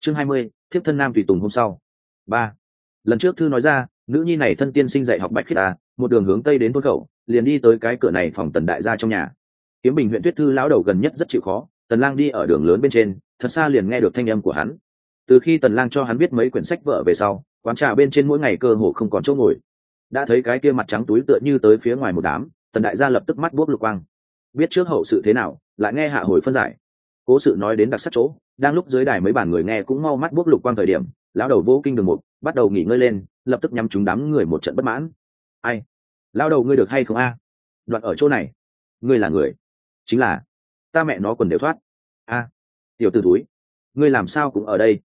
Chương 20, thiếp thân nam tùy tùng hôm sau. 3. Lần trước thư nói ra, nữ nhi này thân tiên sinh dạy học bạch khiết ta, một đường hướng tây đến thôn khẩu, liền đi tới cái cửa này phòng Tần đại gia trong nhà. Kiếm Bình huyện Tuyết thư lão đầu gần nhất rất chịu khó, Tần Lang đi ở đường lớn bên trên, thật xa liền nghe được thanh âm của hắn. Từ khi Tần Lang cho hắn biết mấy quyển sách vở về sau, quán trà bên trên mỗi ngày cơ hồ không còn chỗ ngồi. Đã thấy cái kia mặt trắng túi tựa như tới phía ngoài một đám, Tần đại gia lập tức mắt buốc lục quang. Biết trước hậu sự thế nào, lại nghe hạ hồi phân giải. Cố sự nói đến đặc sắc chỗ, đang lúc dưới đài mấy bàn người nghe cũng mau mắt buốc lục quang thời điểm, lão đầu vô kinh đường một, bắt đầu nghỉ ngơi lên, lập tức nhắm trúng đám người một trận bất mãn. Ai? Lão đầu ngươi được hay không a? Đoạn ở chỗ này, ngươi là người? Chính là, ta mẹ nó quần đều thoát. A, tiểu tử túi, ngươi làm sao cũng ở đây?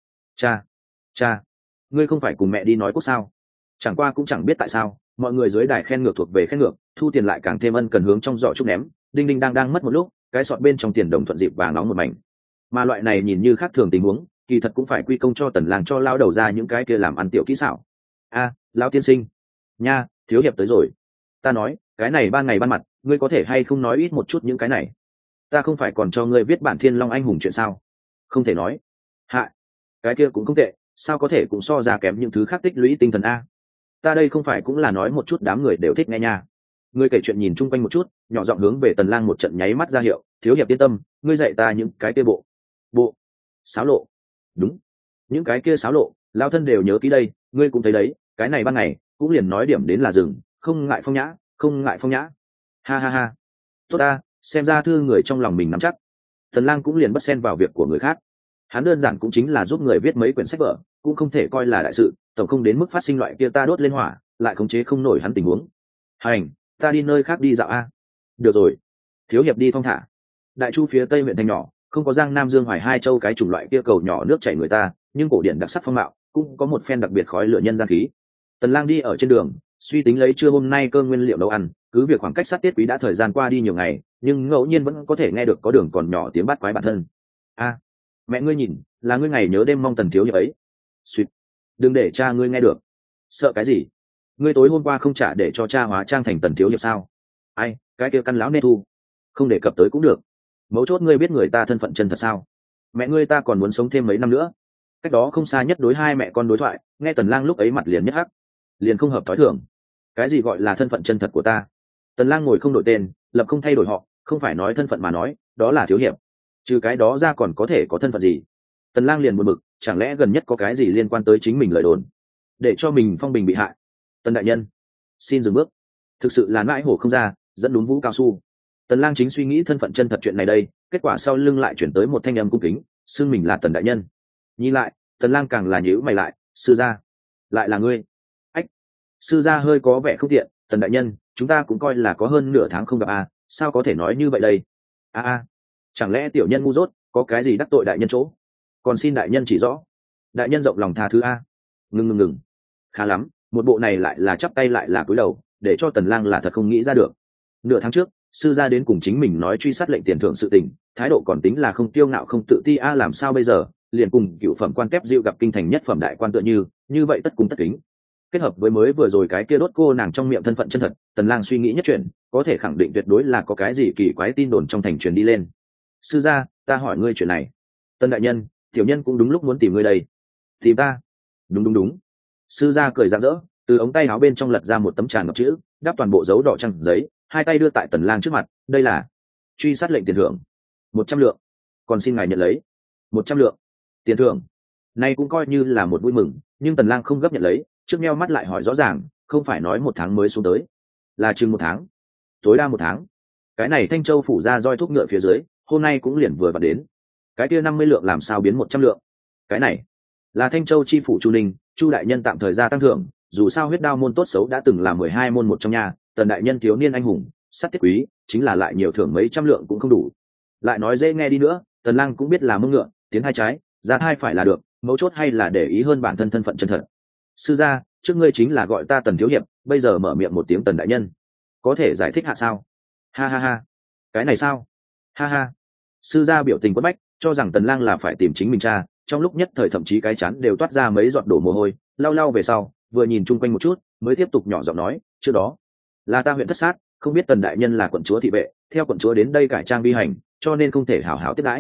Cha, ngươi không phải cùng mẹ đi nói cốt sao? Chẳng qua cũng chẳng biết tại sao, mọi người dưới đài khen ngược thuộc về khen ngược, thu tiền lại càng thêm ân cần hướng trong giỏ trúc ném, đinh đinh đang mất một lúc, cái sọt bên trong tiền đồng thuận dịp vàng nóng một mảnh. Mà loại này nhìn như khác thường tình huống, kỳ thật cũng phải quy công cho Tần Lang cho lao đầu ra những cái kia làm ăn tiểu kỹ xảo. A, lão tiên sinh, nha, thiếu hiệp tới rồi. Ta nói, cái này ban ngày ban mặt, ngươi có thể hay không nói ít một chút những cái này? Ta không phải còn cho ngươi viết bản Thiên Long anh hùng chuyện sao? Không thể nói. Hạ, cái kia cũng không tệ, sao có thể cũng so ra kém những thứ khác tích lũy tinh thần a? Ta đây không phải cũng là nói một chút đám người đều thích nghe nha. Ngươi kể chuyện nhìn chung quanh một chút, nhỏ giọng hướng về Tần Lang một trận nháy mắt ra hiệu, thiếu hiệp yên tâm, ngươi dạy ta những cái kia bộ sáo lộ. Đúng, những cái kia sáo lộ, lao thân đều nhớ kỹ đây, ngươi cũng thấy đấy, cái này ban ngày cũng liền nói điểm đến là dừng, không ngại phong nhã, không ngại phong nhã. Ha ha ha, tốt ta, xem ra thư người trong lòng mình nắm chắc. Tần Lang cũng liền bất xen vào việc của người khác, hắn đơn giản cũng chính là giúp người viết mấy quyển sách vở, cũng không thể coi là đại sự, tổng không đến mức phát sinh loại kia ta đốt lên hỏa lại khống chế không nổi hắn tình huống. Hành, ta đi nơi khác đi dạo a. Được rồi, thiếu hiệp đi thong thả. Đại Chu phía tây huyện thành nhỏ, không có Giang Nam Dương Hoài hai châu cái chủng loại kia cầu nhỏ nước chảy người ta, nhưng cổ điển đặc sắc phong mạo cũng có một phen đặc biệt khói lửa nhân gian khí. Tần Lang đi ở trên đường, suy tính lấy trưa hôm nay cơm nguyên liệu nấu ăn, cứ việc khoảng cách sát Tiết Quý đã thời gian qua đi nhiều ngày, nhưng ngẫu nhiên vẫn có thể nghe được có đường còn nhỏ tiếng bát quái bản thân. A, mẹ ngươi nhìn, là ngươi ngày nhớ đêm mong Tần thiếu hiệp ấy. Suýt, đừng để cha ngươi nghe được. Sợ cái gì? Ngươi tối hôm qua không trả để cho cha hóa trang thành Tần thiếu hiệp sao? Ai, cái kia căn lão nê thu, không đề cập tới cũng được. Mấu chốt ngươi biết người ta thân phận chân thật sao? Mẹ ngươi ta còn muốn sống thêm mấy năm nữa. Cách đó không xa nhất đối hai mẹ con đối thoại, nghe Tần Lang lúc ấy mặt liền nhất hắc, liền không hợp thói thường. Cái gì gọi là thân phận chân thật của ta? Tần Lang ngồi không đổi tên, lập không thay đổi họ, không phải nói thân phận mà nói, đó là thiếu hiệp. Trừ cái đó ra còn có thể có thân phận gì? Tần Lang liền buồn bực, chẳng lẽ gần nhất có cái gì liên quan tới chính mình lời đồn, để cho mình phong bình bị hại? Tần đại nhân, xin dừng bước. Thực sự là mãi hổ không ra, dẫn đúng vũ cao su. Tần Lang chính suy nghĩ thân phận chân thật chuyện này đây, kết quả sau lưng lại chuyển tới một thanh âm cung kính, xưng mình là Tần đại nhân. Nhìn lại, Tần Lang càng là nhíu mày lại, sư gia, lại là ngươi? Ách, sư gia hơi có vẻ không tiện. Tần đại nhân, chúng ta cũng coi là có hơn nửa tháng không gặp à, sao có thể nói như vậy đây? Chẳng lẽ tiểu nhân ngu dốt, có cái gì đắc tội đại nhân chỗ? Còn xin đại nhân chỉ rõ. Đại nhân rộng lòng tha thứ a. Ngừng, khá lắm, một bộ này lại là chắp tay lại là cúi đầu, để cho Tần Lang là thật không nghĩ ra được. Nửa tháng trước, sư gia đến cùng chính mình nói truy sát lệnh tiền thưởng sự tình, thái độ còn tính là không tiêu ngạo không tự ti a, làm sao bây giờ liền cùng cựu phẩm quan kép diệu gặp kinh thành nhất phẩm đại quan tựa như vậy tất cung tất kính. Kết hợp với mới vừa rồi cái kia đốt cô nàng trong miệng thân phận chân thật, Tần Lang suy nghĩ nhất chuyện, có thể khẳng định tuyệt đối là có cái gì kỳ quái tin đồn trong thành truyền đi lên. Sư gia, ta hỏi ngươi chuyện này. Tần đại nhân, tiểu nhân cũng đúng lúc muốn tìm ngươi đây. Tìm ta? Đúng. Sư gia cười rạng rỡ, từ ống tay áo bên trong lật ra một tấm tràn ngập chữ, đắp toàn bộ dấu đỏ trắng giấy, hai tay đưa tại Tần Lang trước mặt. Đây là truy sát lệnh tiền thưởng, 100 lượng, còn xin ngài nhận lấy. 100 lượng tiền thưởng này cũng coi như là một vui mừng, nhưng Tần Lang không gấp nhận lấy, trước meo mắt lại hỏi rõ ràng, không phải nói 1 tháng mới xuống tới, là chừng 1 tháng, tối đa 1 tháng. Cái này Thanh Châu phủ ra roi thuốc ngựa phía dưới, hôm nay cũng liền vừa vặn đến. Cái kia 50 lượng làm sao biến 100 lượng? Cái này là Thanh Châu chi phủ Chu Ninh, Chu đại nhân tạm thời gia tăng thưởng, dù sao huyết đao môn tốt xấu đã từng là 12 môn một trong nhà, Tần đại nhân thiếu niên anh hùng, sát tiết quý, chính là lại nhiều thưởng mấy trăm lượng cũng không đủ. Lại nói dễ nghe đi nữa, Tần Lang cũng biết là mông ngựa, tiến hai trái, ra hai phải là được, mấu chốt hay là để ý hơn bản thân thân phận chân thật. Sư gia, trước ngươi chính là gọi ta Tần thiếu hiệp, bây giờ mở miệng một tiếng Tần đại nhân, có thể giải thích hạ sao? Ha, cái này sao? Ha. Sư gia biểu tình quất bách, cho rằng Tần Lang là phải tìm chính mình cha, trong lúc nhất thời thậm chí cái chán đều toát ra mấy giọt đổ mồ hôi, lau về sau, vừa nhìn chung quanh một chút, mới tiếp tục nhỏ giọng nói, trước đó là ta huyện thất sát, không biết Tần đại nhân là quận chúa thị vệ, theo quận chúa đến đây cải trang vi hành, cho nên không thể hảo hảo tiếp đãi.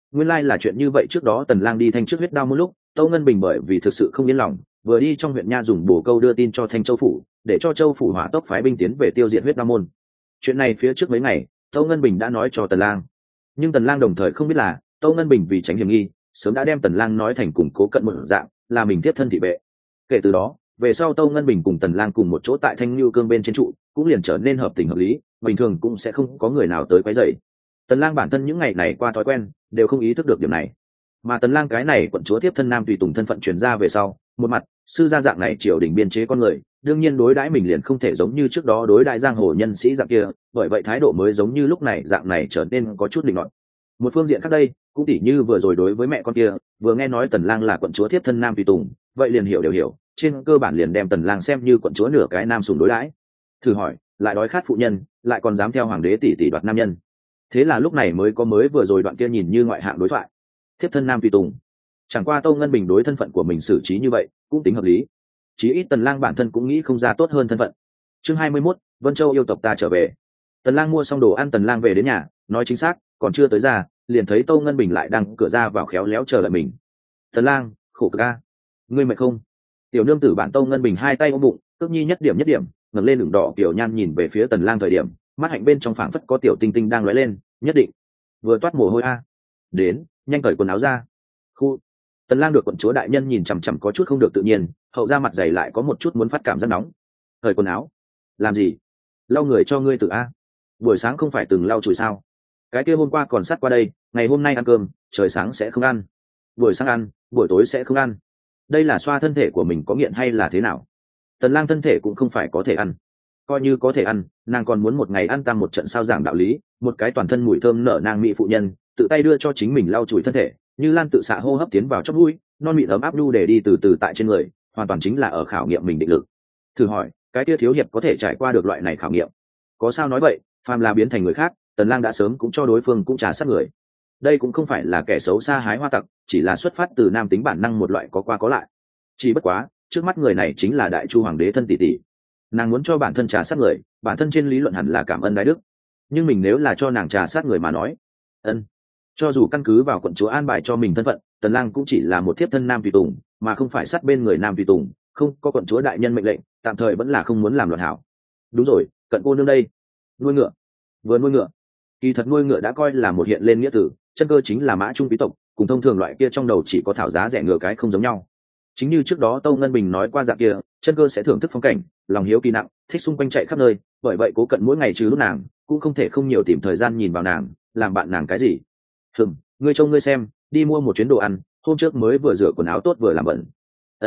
nguyên lai、là chuyện như vậy. Trước đó Tần Lang đi Thanh trước huyết đao một lúc, Tâu Ngân Bình bởi vì thực sự không yên lòng, vừa đi trong huyện nha dùng bổ câu đưa tin cho Thanh Châu phủ, để cho Châu phủ hỏa tốc phái binh tiến về tiêu diệt huyết đao môn. Chuyện này phía trước mấy ngày Tâu Ngân Bình đã nói cho Tần Lang, nhưng Tần Lang đồng thời không biết là Tâu Ngân Bình vì tránh hiểm nghi sớm đã đem Tần Lang nói thành cùng Cố Cận một dạng, là mình tiếp thân thị vệ. Kể từ đó về sau Tâu Ngân Bình cùng Tần Lang cùng một chỗ tại Thanh Nưu Cương bên trên trụ, cũng liền trở nên hợp tình hợp lý, bình thường cũng sẽ không có người nào tới quấy rầy. Tần Lang bản thân những ngày này qua thói quen đều không ý thức được điểm này, mà Tần Lang cái này quận chúa tiếp thân nam tùy tùng thân phận truyền ra về sau, một mặt sư gia dạng này triều đình biên chế con người, đương nhiên đối đãi mình liền không thể giống như trước đó đối đãi giang hồ nhân sĩ dạng kia, bởi vậy thái độ mới giống như lúc này dạng này trở nên có chút định luận. Một phương diện khác đây cũng tỉ như vừa rồi đối với mẹ con kia, vừa nghe nói Tần Lang là quận chúa tiếp thân nam tùy tùng, vậy liền hiểu đều hiểu, trên cơ bản liền đem Tần Lang xem như quận chúa nửa cái nam sủng đối đãi. Thử hỏi, lại đói khát phụ nhân, lại còn dám theo hoàng đế tỷ tỷ đoạt nam nhân. Thế là lúc này mới vừa rồi đoạn kia nhìn như ngoại hạng đối thoại. Thiếp thân nam tùy tùng. Chẳng qua Tâu Ngân Bình đối thân phận của mình xử trí như vậy, cũng tính hợp lý. Chí ít Tần Lang bản thân cũng nghĩ không ra tốt hơn thân phận. Chương 21, Vân Châu yêu tộc ta trở về. Tần Lang mua xong đồ ăn, Tần Lang về đến nhà, nói chính xác, còn chưa tới ra, liền thấy Tâu Ngân Bình lại đang cửa ra vào khéo léo chờ đợi mình. Tần Lang, khổ cực a, ngươi mệt không? Tiểu nương tử bạn Tâu Ngân Bình hai tay ôm bụng, tức nhi nhất điểm ngẩng lên đường đỏ kiểu nhan nhìn về phía Tần Lang thời điểm, mắt hạnh bên trong phảng phất có tiểu tinh tinh đang lóe lên, nhất định vừa toát mồ hôi a. Đến, nhanh cởi quần áo ra. Khu. Tần Lang được quận chúa đại nhân nhìn chằm chằm có chút không được tự nhiên, hậu ra mặt dày lại có một chút muốn phát cảm rất nóng. Cởi quần áo? Làm gì? Lau người cho ngươi tự a. Buổi sáng không phải từng lau chùi sao? Cái kia hôm qua còn sát qua đây, ngày hôm nay ăn cơm, trời sáng sẽ không ăn, buổi sáng ăn, buổi tối sẽ không ăn. Đây là xoa thân thể của mình có nghiện hay là thế nào? Tần Lang thân thể cũng không phải có thể ăn, coi như có thể ăn, nàng còn muốn một ngày ăn tam một trận sao giảng đạo lý. Một cái toàn thân mùi thơm nở nang mỹ phụ nhân, tự tay đưa cho chính mình lau chùi thân thể, như lan tự xạ hô hấp tiến vào trong mũi, non mịn ấm áp nhu để đi từ từ tại trên người, hoàn toàn chính là ở khảo nghiệm mình định lực. Thử hỏi, cái kia thiếu hiệp có thể trải qua được loại này khảo nghiệm? Có sao nói vậy, phàm là biến thành người khác, Tần Lang đã sớm cũng cho đối phương cũng trả sát người. Đây cũng không phải là kẻ xấu xa hái hoa tặc, chỉ là xuất phát từ nam tính bản năng một loại có qua có lại. Chỉ bất quá, trước mắt người này chính là Đại Chu hoàng đế thân tỷ tỷ, nàng muốn cho bản thân trà sát người, bản thân trên lý luận hẳn là cảm ơn đại đức, nhưng mình nếu là cho nàng trà sát người mà nói, cho dù căn cứ vào quận chúa an bài cho mình thân phận, Tần Lang cũng chỉ là một thiếp thân nam tùy tùng, mà không phải sát bên người nam tùy tùng, không có quận chúa đại nhân mệnh lệnh, tạm thời vẫn là không muốn làm loạn hảo. Đúng rồi, Cận cô nương đây, nuôi ngựa. Vừa nuôi ngựa, kỳ thật nuôi ngựa đã coi là một hiện lên nghĩa tử, chân cơ chính là mã trung quý tộc, cùng thông thường loại kia trong đầu chỉ có thảo giá rẻ ngựa cái không giống nhau. Chính như trước đó Tâu Ngân Bình nói qua dạng kia, chân cơ sẽ thưởng thức phong cảnh, lòng hiếu kỳ nặng, thích xung quanh chạy khắp nơi, bởi vậy Cố Cận mỗi ngày trừ lúc nàng, cũng không thể không nhiều tìm thời gian nhìn vào nàng, làm bạn nàng cái gì. Ngươi trông ngươi xem, đi mua một chuyến đồ ăn, hôm trước mới vừa rửa quần áo tốt vừa làm bẩn.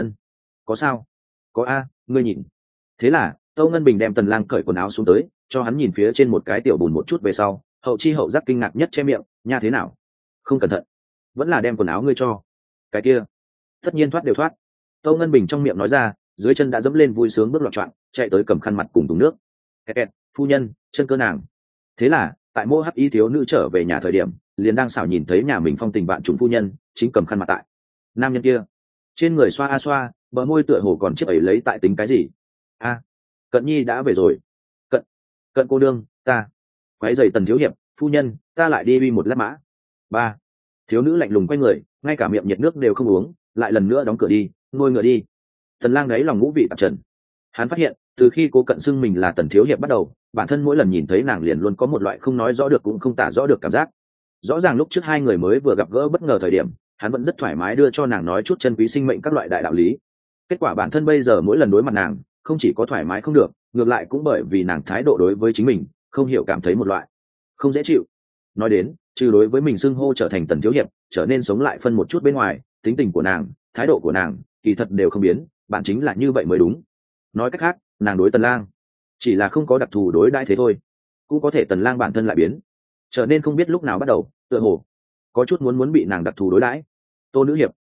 Có sao? Có a, ngươi nhìn. Thế là Tâu Ngân Bình đem Tần Lang cởi quần áo xuống tới, cho hắn nhìn phía trên một cái tiểu bùn một chút về sau, hậu chi hậu giác kinh ngạc nhất che miệng, nha thế nào? Không cẩn thận, vẫn là đem quần áo ngươi cho. Cái kia, tất nhiên thoát đều thoát. Tâu Ngân Bình trong miệng nói ra, dưới chân đã dẫm lên vui sướng bước loạn choạng, chạy tới cầm khăn mặt cùng thùng nước. Kẹt, phu nhân, chân cơ nàng. Thế là, tại Mộ Hắc Y thiếu nữ trở về nhà thời điểm, liền đang xảo nhìn thấy nhà mình phong tình bạn trùng phu nhân, chính cầm khăn mặt tại. Nam nhân kia, trên người xoa a xoa, bờ môi tựa hồ còn chiếc ấy lấy tại tính cái gì? A, Cận nhi đã về rồi. Cận cô đương, ta quấy giày Tần thiếu hiệp, phu nhân, ta lại đi uy một lát mã. 3. Thiếu nữ lạnh lùng quay người, ngay cả miệng nhiệt nước đều không uống, lại lần nữa đóng cửa đi, nuôi ngựa đi. Tần Lang đấy lòng ngũ vị tạp trần. Hắn phát hiện, từ khi Cố Cận xưng mình là Tần thiếu hiệp bắt đầu, bản thân mỗi lần nhìn thấy nàng liền luôn có một loại không nói rõ được cũng không tả rõ được cảm giác. Rõ ràng lúc trước hai người mới vừa gặp gỡ bất ngờ thời điểm, hắn vẫn rất thoải mái đưa cho nàng nói chút chân quý sinh mệnh các loại đại đạo lý. Kết quả bản thân bây giờ mỗi lần đối mặt nàng, không chỉ có thoải mái không được, ngược lại cũng bởi vì nàng thái độ đối với chính mình, không hiểu cảm thấy một loại không dễ chịu. Nói đến, trừ đối với mình xưng hô trở thành Tần thiếu hiệp, trở nên sống lại phân một chút bên ngoài, tính tình của nàng, thái độ của nàng, kỳ thật đều không biến, bạn chính là như vậy mới đúng. Nói cách khác, nàng đối Tần Lang chỉ là không có đặc thù đối đãi thế thôi, cũng có thể Tần Lang bản thân lại biến, trở nên không biết lúc nào bắt đầu, tựa hồ có chút muốn bị nàng đặc thù đối đãi. Tô nữ hiệp,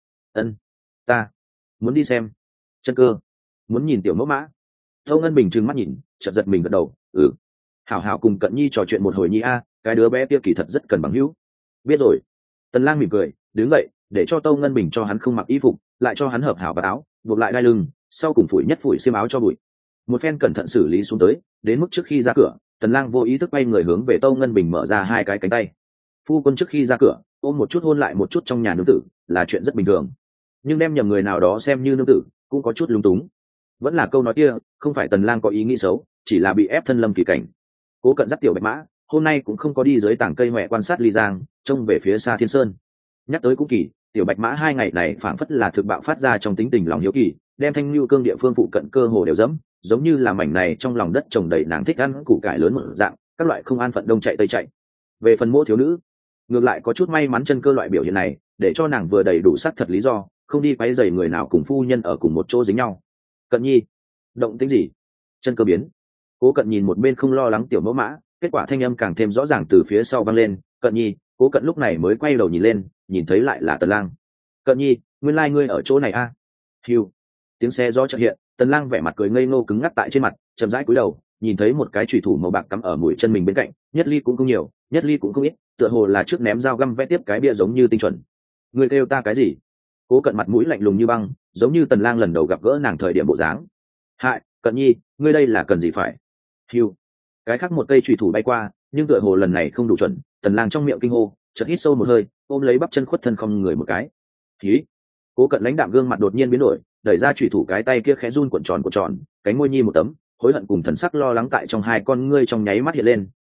ta muốn đi xem. Chân cơ, muốn nhìn tiểu mẫu mã. Tâu Ngân Bình trừng mắt nhìn, chợt giật mình gật đầu, hảo hảo cùng Cận nhi trò chuyện một hồi nhi a, cái đứa bé kia kỳ thật rất cần bằng hữu. Biết rồi. Tần Lang mỉm cười, đứng dậy, để cho Tâu Ngân Bình cho hắn không mặc y phục, lại cho hắn hợp hảo và áo, buộc lại đai lưng, sau cùng phủi nhất phủi xiêm áo cho bụi. Một phen cẩn thận xử lý xuống tới, đến mức trước khi ra cửa, Tần Lang vô ý thức quay người hướng về Tâu Ngân Bình mở ra hai cái cánh tay. phu quân trước khi ra cửa ôm một chút hôn lại một chút trong nhà nương tử là chuyện rất bình thường, nhưng đem nhầm người nào đó xem như nương tử cũng có chút lúng túng. Vẫn là câu nói kia, không phải Tần Lang có ý nghĩ xấu, chỉ là bị ép thân lâm kỳ cảnh. Cố Cận dắt tiểu bạch mã hôm nay cũng không có đi dưới tảng cây mẹ quan sát ly giang, trông về phía xa thiên sơn. Nhắc tới cũng kỳ, tiểu bạch mã 2 ngày này phảng phất là thực bạo phát ra trong tính tình lòng hiếu kỳ, đem thanh lưu cương địa phương phụ cận cơ hồ đều dẫm, giống như là mảnh này trong lòng đất trồng đầy nàng thích ăn củ cải lớn một dạng, các loại không an phận đông chạy tây chạy. Về phần Mỗ thiếu nữ, ngược lại có chút may mắn chân cơ loại biểu hiện này, để cho nàng vừa đầy đủ xác thật lý do, không đi quấy rầy người nào cùng phu nhân ở cùng một chỗ dính nhau. Cận nhi, động tĩnh gì? Chân cơ biến. Cố Cận nhìn một bên không lo lắng tiểu mẫu mã, kết quả thanh âm càng thêm rõ ràng từ phía sau vang lên. Cận nhi. Cố Cận lúc này mới quay đầu nhìn lên, nhìn thấy lại là Tần Lang. Cận nhi, nguyên lai ngươi ở chỗ này a? Hiu. Tiếng xe gió chợt hiện, Tần Lang vẻ mặt cười ngây ngô cứng ngắc tại trên mặt, chậm rãi cúi đầu, nhìn thấy một cái chủy thủ màu bạc cắm ở mũi chân mình bên cạnh, nhất ly cũng không nhiều, nhất ly cũng không ít, tựa hồ là trước ném dao găm vẽ tiếp cái bia giống như tinh chuẩn. Ngươi kêu ta cái gì? Cố Cận mặt mũi lạnh lùng như băng, giống như Tần Lang lần đầu gặp gỡ nàng thời điểm bộ dáng. Hại, Cận nhi, ngươi đây là cần gì phải? Hiu. Cái khác một cây chủy thủ bay qua, nhưng tựa hồ lần này không đủ chuẩn, Tần Lang trong miệng kinh hô, chợt hít sâu một hơi, ôm lấy bắp chân khuất thân không người một cái. Khí. Cố Cận lãnh đạm gương mặt đột nhiên biến đổi, đẩy ra chủy thủ cái tay kia khẽ run cuộn tròn, cánh môi nhi một tấm, hối hận cùng thần sắc lo lắng tại trong hai con ngươi trong nháy mắt hiện lên,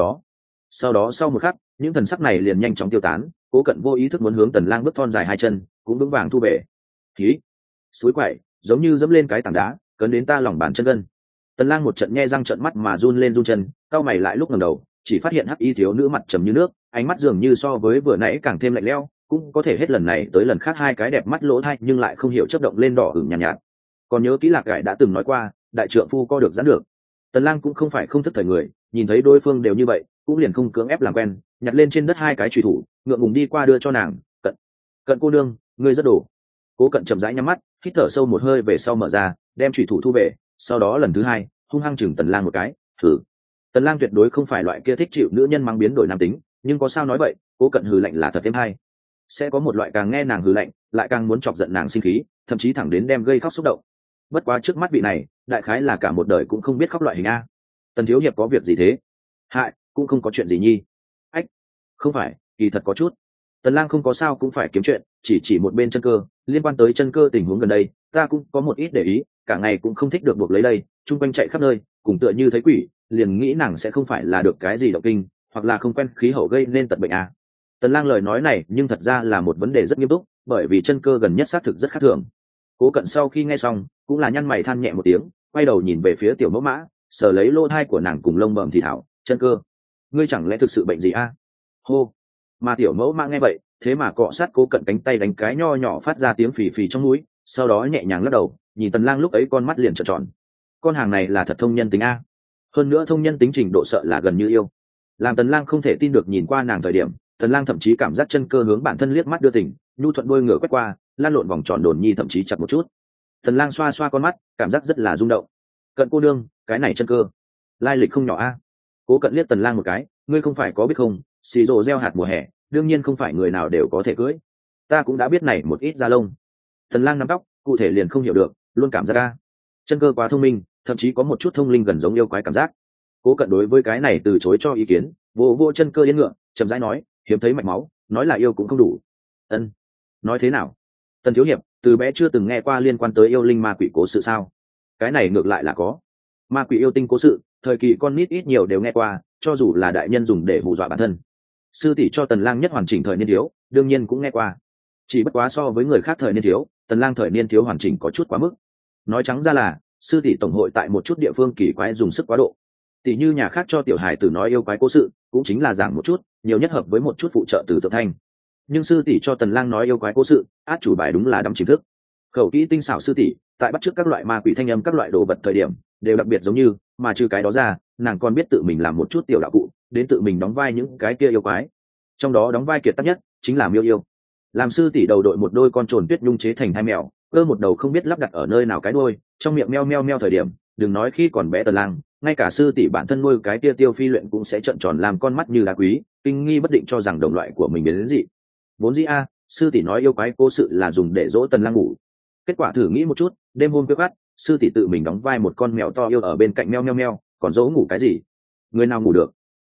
sau một khắc, những thần sắc này liền nhanh chóng tiêu tán. Cố Cận vô ý thức muốn hướng Tần Lang bước thon dài hai chân, cũng vững vàng thu về. Khí. Suối quậy, giống như dẫm lên cái tảng đá, cấn đến ta lòng bàn chân gân. Tần Lang một trận nhe răng trợn mắt mà run lên run chân, cao mày lại lúc ngẩng đầu, chỉ phát hiện hắc y thiếu nữ mặt trầm như nước, ánh mắt dường như so với vừa nãy càng thêm lạnh lẽo, cũng có thể hết lần này tới lần khác hai cái đẹp mắt lỗ thay nhưng lại không hiểu chớp động lên đỏ ửng nhàn nhạt. Còn nhớ kỹ Lạc Gải đã từng nói qua, đại trượng phu co được giãn được. Tần Lang cũng không phải không thức thời người, nhìn thấy đối phương đều như vậy, cũng liền không cưỡng ép làm quen, nhặt lên trên đất hai cái chùy thủ, ngượng ngùng đi qua đưa cho nàng. Cận cô nương, ngươi rất đổ. Cố Cận chậm rãi nhắm mắt, hít thở sâu một hơi về sau mở ra, đem chùy thủ thu về, sau đó lần thứ hai, hung hăng chừng Tần Lang một cái. Hừ. Tần Lang tuyệt đối không phải loại kia thích chịu nữ nhân mang biến đổi nam tính, nhưng có sao nói vậy, Cố Cận hừ lạnh là thật êm hay. Sẽ có một loại càng nghe nàng hừ lạnh, lại càng muốn chọc giận nàng sinh khí, thậm chí thẳng đến đem gây khóc xúc động. Bất quá trước mắt vị này, đại khái là cả một đời cũng không biết khóc loại hình a. Tần thiếu hiệp có việc gì thế? Hại, cũng không có chuyện gì nhi. Ách, không phải, kỳ thật có chút. Tần Lang không có sao cũng phải kiếm chuyện, chỉ một bên chân cơ, liên quan tới chân cơ tình huống gần đây, ta cũng có một ít để ý, cả ngày cũng không thích được buộc lấy đây, trung quanh chạy khắp nơi, cùng tựa như thấy quỷ, liền nghĩ nàng sẽ không phải là được cái gì động kinh, hoặc là không quen khí hậu gây nên tật bệnh à. Tần Lang lời nói này nhưng thật ra là một vấn đề rất nghiêm túc, bởi vì chân cơ gần nhất xác thực rất khác thường. Cố Cận sau khi nghe xong, cũng là nhăn mày than nhẹ một tiếng, quay đầu nhìn về phía tiểu mẫu mã, sờ lấy lỗ tai của nàng cùng lông bầm thì thảo, chân cơ, ngươi chẳng lẽ thực sự bệnh gì a? Hô. Mà tiểu mẫu mã nghe vậy, thế mà cọ sát Cố Cận cánh tay đánh cái nho nhỏ phát ra tiếng phì phì trong mũi, sau đó nhẹ nhàng lắc đầu, nhìn Tần Lang lúc ấy con mắt liền trợn tròn. Con hàng này là thật thông nhân tính a. Hơn nữa thông nhân tính trình độ sợ là gần như yêu. Làm Tần Lang không thể tin được nhìn qua nàng thời điểm, Tần Lang thậm chí cảm giác chân cơ hướng bản thân liếc mắt đưa tình, nhu thuận đôi ngựa quét qua, lan lộn vòng tròn đồn nhi thậm chí chặt một chút. Tần Lang xoa xoa con mắt, cảm giác rất là rung động. Cận cô nương, cái này chân cơ, lai lịch không nhỏ a. Cố Cận liếc Tần Lang một cái, ngươi không phải có biết không, xì rồ gieo hạt mùa hè, đương nhiên không phải người nào đều có thể cưới. Ta cũng đã biết này một ít da lông. Tần Lang nắm tóc, cụ thể liền không hiểu được, luôn cảm giác a. Chân cơ quá thông minh, thậm chí có một chút thông linh gần giống yêu quái cảm giác. Cố Cận đối với cái này từ chối cho ý kiến, vô chân cơ yên ngựa, chậm rãi nói, hiếm thấy mạch máu, nói là yêu cũng không đủ. Ân, nói thế nào? Tần thiếu hiệp, từ bé chưa từng nghe qua liên quan tới yêu linh ma quỷ cố sự sao? Cái này ngược lại là có. Ma quỷ yêu tinh cố sự, thời kỳ con nít ít nhiều đều nghe qua, cho dù là đại nhân dùng để hù dọa bản thân. Sư tỷ cho Tần Lang nhất hoàn chỉnh thời niên thiếu, đương nhiên cũng nghe qua. Chỉ bất quá so với người khác thời niên thiếu, Tần Lang thời niên thiếu hoàn chỉnh có chút quá mức. Nói trắng ra là, sư tỷ tổng hội tại một chút địa phương kỳ quái dùng sức quá độ. Tỷ như nhà khác cho tiểu hài tử nói yêu quái cố sự, cũng chính là giảng một chút, nhiều nhất hợp với một chút phụ trợ từ tượng thanh. Nhưng sư tỷ cho Tần Lang nói yêu quái cố sự, át chủ bài đúng là đắm chìm thức. Khẩu kỹ tinh xảo sư tỷ, tại bắt chước các loại ma quỷ thanh âm các loại đồ vật thời điểm, đều đặc biệt giống như, mà trừ cái đó ra, nàng còn biết tự mình làm một chút tiểu đạo cụ, đến tự mình đóng vai những cái kia yêu quái. Trong đó đóng vai kiệt tác nhất chính là Miêu yêu. Làm sư tỷ đầu đội một đôi con trồn tuyết nhung chế thành hai mèo, cơ một đầu không biết lắp đặt ở nơi nào cái đuôi, trong miệng meo meo meo thời điểm, đừng nói khi còn bé Tần Lang, ngay cả sư tỷ bản thân nuôi cái tia tiêu phi luyện cũng sẽ trợn tròn làm con mắt như đá quý, kinh nghi bất định cho rằng đồng loại của mình đến gì. Vốn dĩ a, sư tỷ nói yêu quái cố sự là dùng để dỗ Tần Lang ngủ. Kết quả thử nghĩ một chút, đêm hôm khuya khoắt, sư tỷ tự mình đóng vai một con mèo to yêu ở bên cạnh meo meo meo, còn dỗ ngủ cái gì? Người nào ngủ được?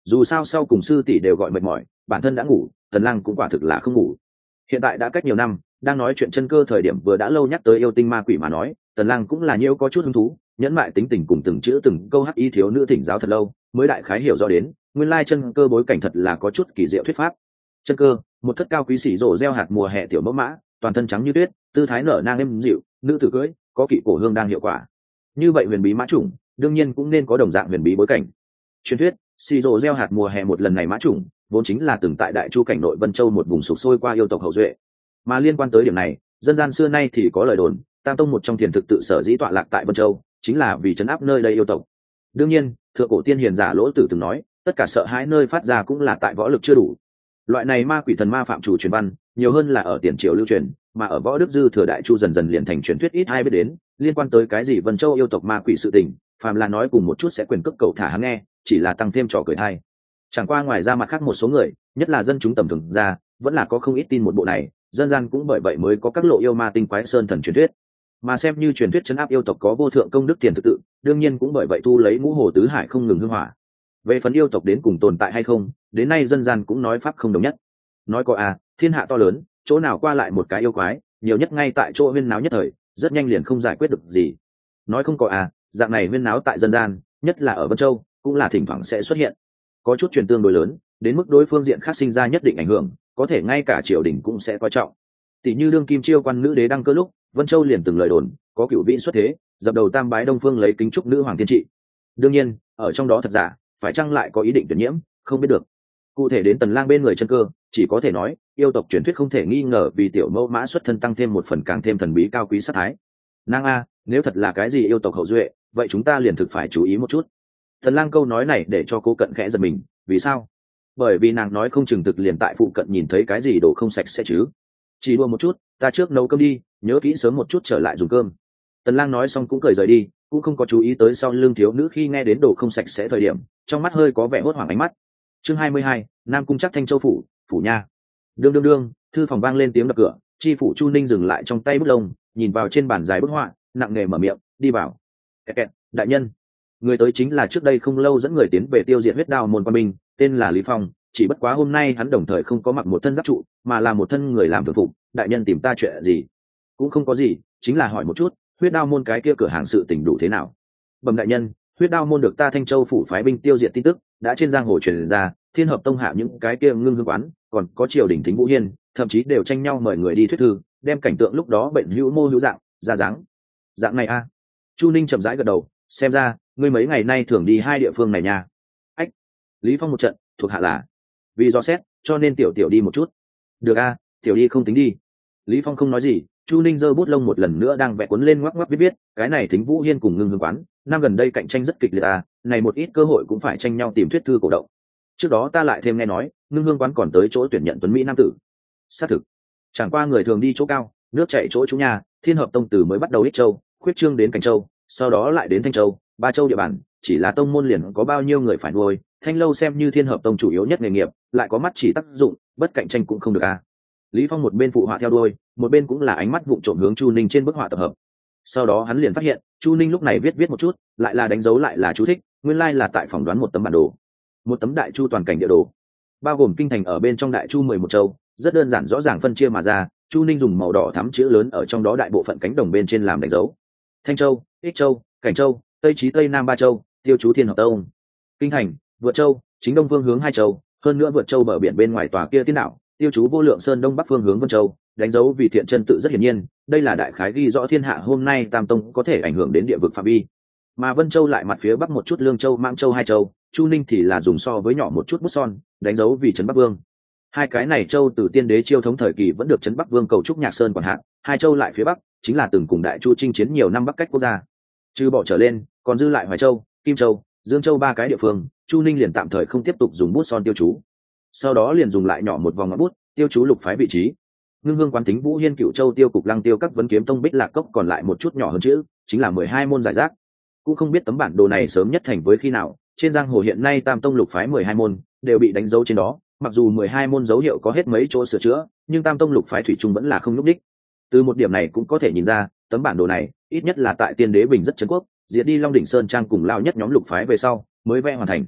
dù sao sau cùng sư tỷ đều gọi mệt mỏi, bản thân đã ngủ, Tần Lang cũng quả thực là không ngủ. Hiện tại đã cách nhiều năm, đang nói chuyện chân cơ thời điểm vừa đã lâu nhắc tới yêu tinh ma quỷ mà nói, Tần Lang cũng là nhiêu có chút hứng thú, nhẫn mại tính tình cùng từng chữ từng câu hắc y thiếu nữ thỉnh giáo thật lâu, mới đại khái hiểu rõ đến, nguyên lai chân cơ bối cảnh thật là có chút kỳ diệu thuyết pháp. Chân cơ, một thất cao quý sĩ rổ gieo hạt mùa hè tiểu mẫu mã, toàn thân trắng như tuyết, tư thái nở nang êm dịu, nữ tử cưỡi, có kỵ cổ hương đang hiệu quả. Như vậy huyền bí mã chủng, đương nhiên cũng nên có đồng dạng huyền bí bối cảnh. Truyền thuyết, sĩ rổ gieo hạt mùa hè một lần này mã chủng, vốn chính là từng tại Đại Chu cảnh nội Vân Châu một vùng sục sôi qua yêu tộc hậu duệ. Mà liên quan tới điểm này, dân gian xưa nay thì có lời đồn, Tam Tông một trong thiền thực tự sở dĩ tọa lạc tại Vân Châu, chính là vì trấn áp nơi đây yêu tộc. Đương nhiên, thượng cổ tiên hiền giả Lỗ Tử từng nói, tất cả sợ hãi nơi phát ra cũng là tại võ lực chưa đủ. Loại này ma quỷ thần ma phạm chủ truyền văn, nhiều hơn là ở tiền triều lưu truyền, mà ở võ đức dư thừa Đại Chu dần dần liền thành truyền thuyết ít ai biết đến, liên quan tới cái gì Vân Châu yêu tộc ma quỷ sự tình, phàm là nói cùng một chút sẽ quyền cước cầu thả hắn nghe, chỉ là tăng thêm trò cười hay. Chẳng qua ngoài ra mặt khác một số người, nhất là dân chúng tầm thường ra, vẫn là có không ít tin một bộ này, dân gian cũng bởi vậy mới có các lộ yêu ma tinh quái sơn thần truyền thuyết. Mà xem như truyền thuyết trấn áp yêu tộc có vô thượng công đức tiền thực tự, đương nhiên cũng bởi vậy thu lấy ngũ hồ tứ hải không ngừng hương hỏa. Về phần yêu tộc đến cùng tồn tại hay không, đến nay dân gian cũng nói pháp không đồng nhất. Nói có thiên hạ to lớn, chỗ nào qua lại một cái yêu quái, nhiều nhất ngay tại chỗ huyên náo nhất thời, rất nhanh liền không giải quyết được gì. Nói không có dạng này huyên náo tại dân gian, nhất là ở Vân Châu, cũng là thỉnh thoảng sẽ xuất hiện. Có chút truyền tương đối lớn, đến mức đối phương diện khác sinh ra nhất định ảnh hưởng, có thể ngay cả triều đình cũng sẽ coi trọng. Tỷ như đương kim chiêu quan nữ đế đăng cơ lúc, Vân Châu liền từng lời đồn, có cựu vị xuất thế, dập đầu tam bái Đông Phương lấy kính trúc nữ hoàng tiên trị. Đương nhiên, ở trong đó thật giả, phải chăng lại có ý định tuyển nhiễm, không biết được. Cụ thể đến Tần Lang bên người chân cơ, chỉ có thể nói, yêu tộc truyền thuyết không thể nghi ngờ vì tiểu mẫu mã xuất thân tăng thêm một phần càng thêm thần bí cao quý sát thái. Nàng nếu thật là cái gì yêu tộc hậu duệ, vậy chúng ta liền thực phải chú ý một chút. Tần Lang câu nói này để cho cô cận khẽ giật mình, vì sao? Bởi vì nàng nói không chừng thực liền tại phụ cận nhìn thấy cái gì đồ không sạch sẽ chứ. Chỉ đua một chút, ta trước nấu cơm đi, nhớ kỹ sớm một chút trở lại dùng cơm. Tần Lang nói xong cũng cười rời đi, cũng không có chú ý tới sau lưng thiếu nữ khi nghe đến đồ không sạch sẽ thời điểm, trong mắt hơi có vẻ hốt hoảng ánh mắt. Chương 22, Nam Cung Chắc Thanh Châu phủ, phủ nha. Đương, thư phòng vang lên tiếng đập cửa, chi phủ Chu Ninh dừng lại trong tay bút lông, nhìn vào trên bàn dài bức họa, nặng nề mở miệng, đi vào. Kẹt, đại nhân. Người tới chính là trước đây không lâu dẫn người tiến về tiêu diệt huyết đao môn quan binh, tên là Lý Phong, chỉ bất quá hôm nay hắn đồng thời không có mặc một thân giáp trụ, mà là một thân người làm thường phục. Đại nhân tìm ta chuyện gì? Cũng không có gì, chính là hỏi một chút, huyết đao môn cái kia cửa hàng sự tình đủ thế nào? Bẩm đại nhân, huyết đao môn được ta Thanh Châu phủ phái binh tiêu diệt tin tức đã trên giang hồ truyền ra, Thiên Hợp Tông hạ những cái kia ngưng hương quán, còn có triều đình Thính Vũ Hiên, thậm chí đều tranh nhau mời người đi thuyết thư, đem cảnh tượng lúc đó bệnh hữu mô hữu dạng ra dạng này Chu Ninh chậm rãi gật đầu, xem ra ngươi mấy ngày nay thường đi hai địa phương này nha. Ách, Lý Phong một trận thuộc hạ là vì do xét, cho nên tiểu đi một chút. Được tiểu đi không tính đi. Lý Phong không nói gì. Chu Ninh giơ bút lông một lần nữa đang vẽ cuốn lên ngoắc ngoắc viết, cái này Thính Vũ Hiên cùng ngưng hương quán, năm gần đây cạnh tranh rất kịch liệt này một ít cơ hội cũng phải tranh nhau tìm thuyết thư cổ động. Trước đó ta lại thêm nghe nói, ngưng hương quán còn tới chỗ tuyển nhận tuấn mỹ nam tử. Xác thực, chẳng qua người thường đi chỗ cao, nước chảy chỗ chú nhà, Thiên Hợp Tông từ mới bắt đầu Ích Châu, khuyết trương đến Cảnh Châu, sau đó lại đến Thanh Châu, Ba Châu địa bàn, chỉ là tông môn liền có bao nhiêu người phải nuôi, Thanh Lâu xem như Thiên Hợp Tông chủ yếu nhất nghề nghiệp, lại có mắt chỉ tác dụng, bất cạnh tranh cũng không được Lý Phong một bên phụ họa theo đuôi, một bên cũng là ánh mắt vụng trộm hướng Chu Ninh trên bức họa tập hợp. Sau đó hắn liền phát hiện, Chu Ninh lúc này viết một chút, lại là đánh dấu lại là chú thích, nguyên lai là tại phỏng đoán một tấm bản đồ, một tấm Đại Chu toàn cảnh địa đồ, bao gồm kinh thành ở bên trong Đại Chu 11 châu, rất đơn giản rõ ràng phân chia mà ra. Chu Ninh dùng màu đỏ thắm chữ lớn ở trong đó đại bộ phận cánh đồng bên trên làm đánh dấu. Thanh Châu, Ích Châu, Cảnh Châu, Tây Chí Tây Nam 3 châu, tiêu chú Thiên Hợp Tông. Kinh thành, vượt châu, chính đông phương hướng 2 châu, hơn nữa vượt châu bờ biển bên ngoài tòa kia Tiên đảo, tiêu chú Vô Lượng Sơn đông bắc phương hướng Vân Châu, đánh dấu vì thiện chân tự rất hiển nhiên, đây là đại khái ghi rõ thiên hạ hôm nay Tam Tông có thể ảnh hưởng đến địa vực phạm vi. Mà Vân Châu lại mặt phía bắc một chút Lương Châu, Mãng Châu 2 châu, Chu Ninh thì là dùng so với nhỏ một chút bút son, đánh dấu vì trấn Bắc Vương. Hai cái này châu từ tiên đế chiêu thống thời kỳ vẫn được trấn Bắc Vương cầu trúc Nhạc Sơn quản hạt, 2 châu lại phía bắc chính là từng cùng Đại Chu chinh chiến nhiều năm bắc cách quốc gia. Trừ bỏ trở lên, còn dư lại Hoài Châu, Kim Châu, Dương Châu 3 cái địa phương, Chu Ninh liền tạm thời không tiếp tục dùng bút son tiêu chú. Sau đó liền dùng lại nhỏ một vòng ngọn bút, tiêu chú lục phái vị trí. Ngưng hương quán Thính Vũ Hiên, Cựu Châu Tiêu Cục Lăng Tiêu các Vấn Kiếm Tông Bích Lạc Cốc còn lại một chút nhỏ hơn chữ, chính là 12 môn giải rác. Cũng không biết tấm bản đồ này sớm nhất thành với khi nào, trên giang hồ hiện nay Tam Tông lục phái 12 môn đều bị đánh dấu trên đó, mặc dù 12 môn dấu hiệu có hết mấy chỗ sửa chữa, nhưng Tam Tông lục phái thủy chung vẫn là không lúc đích. Từ một điểm này cũng có thể nhìn ra, tấm bản đồ này ít nhất là tại Tiên Đế Bình rất trấn quốc, diệt đi Long Đỉnh Sơn Trang cùng lao nhất nhóm lục phái về sau mới vẽ hoàn thành.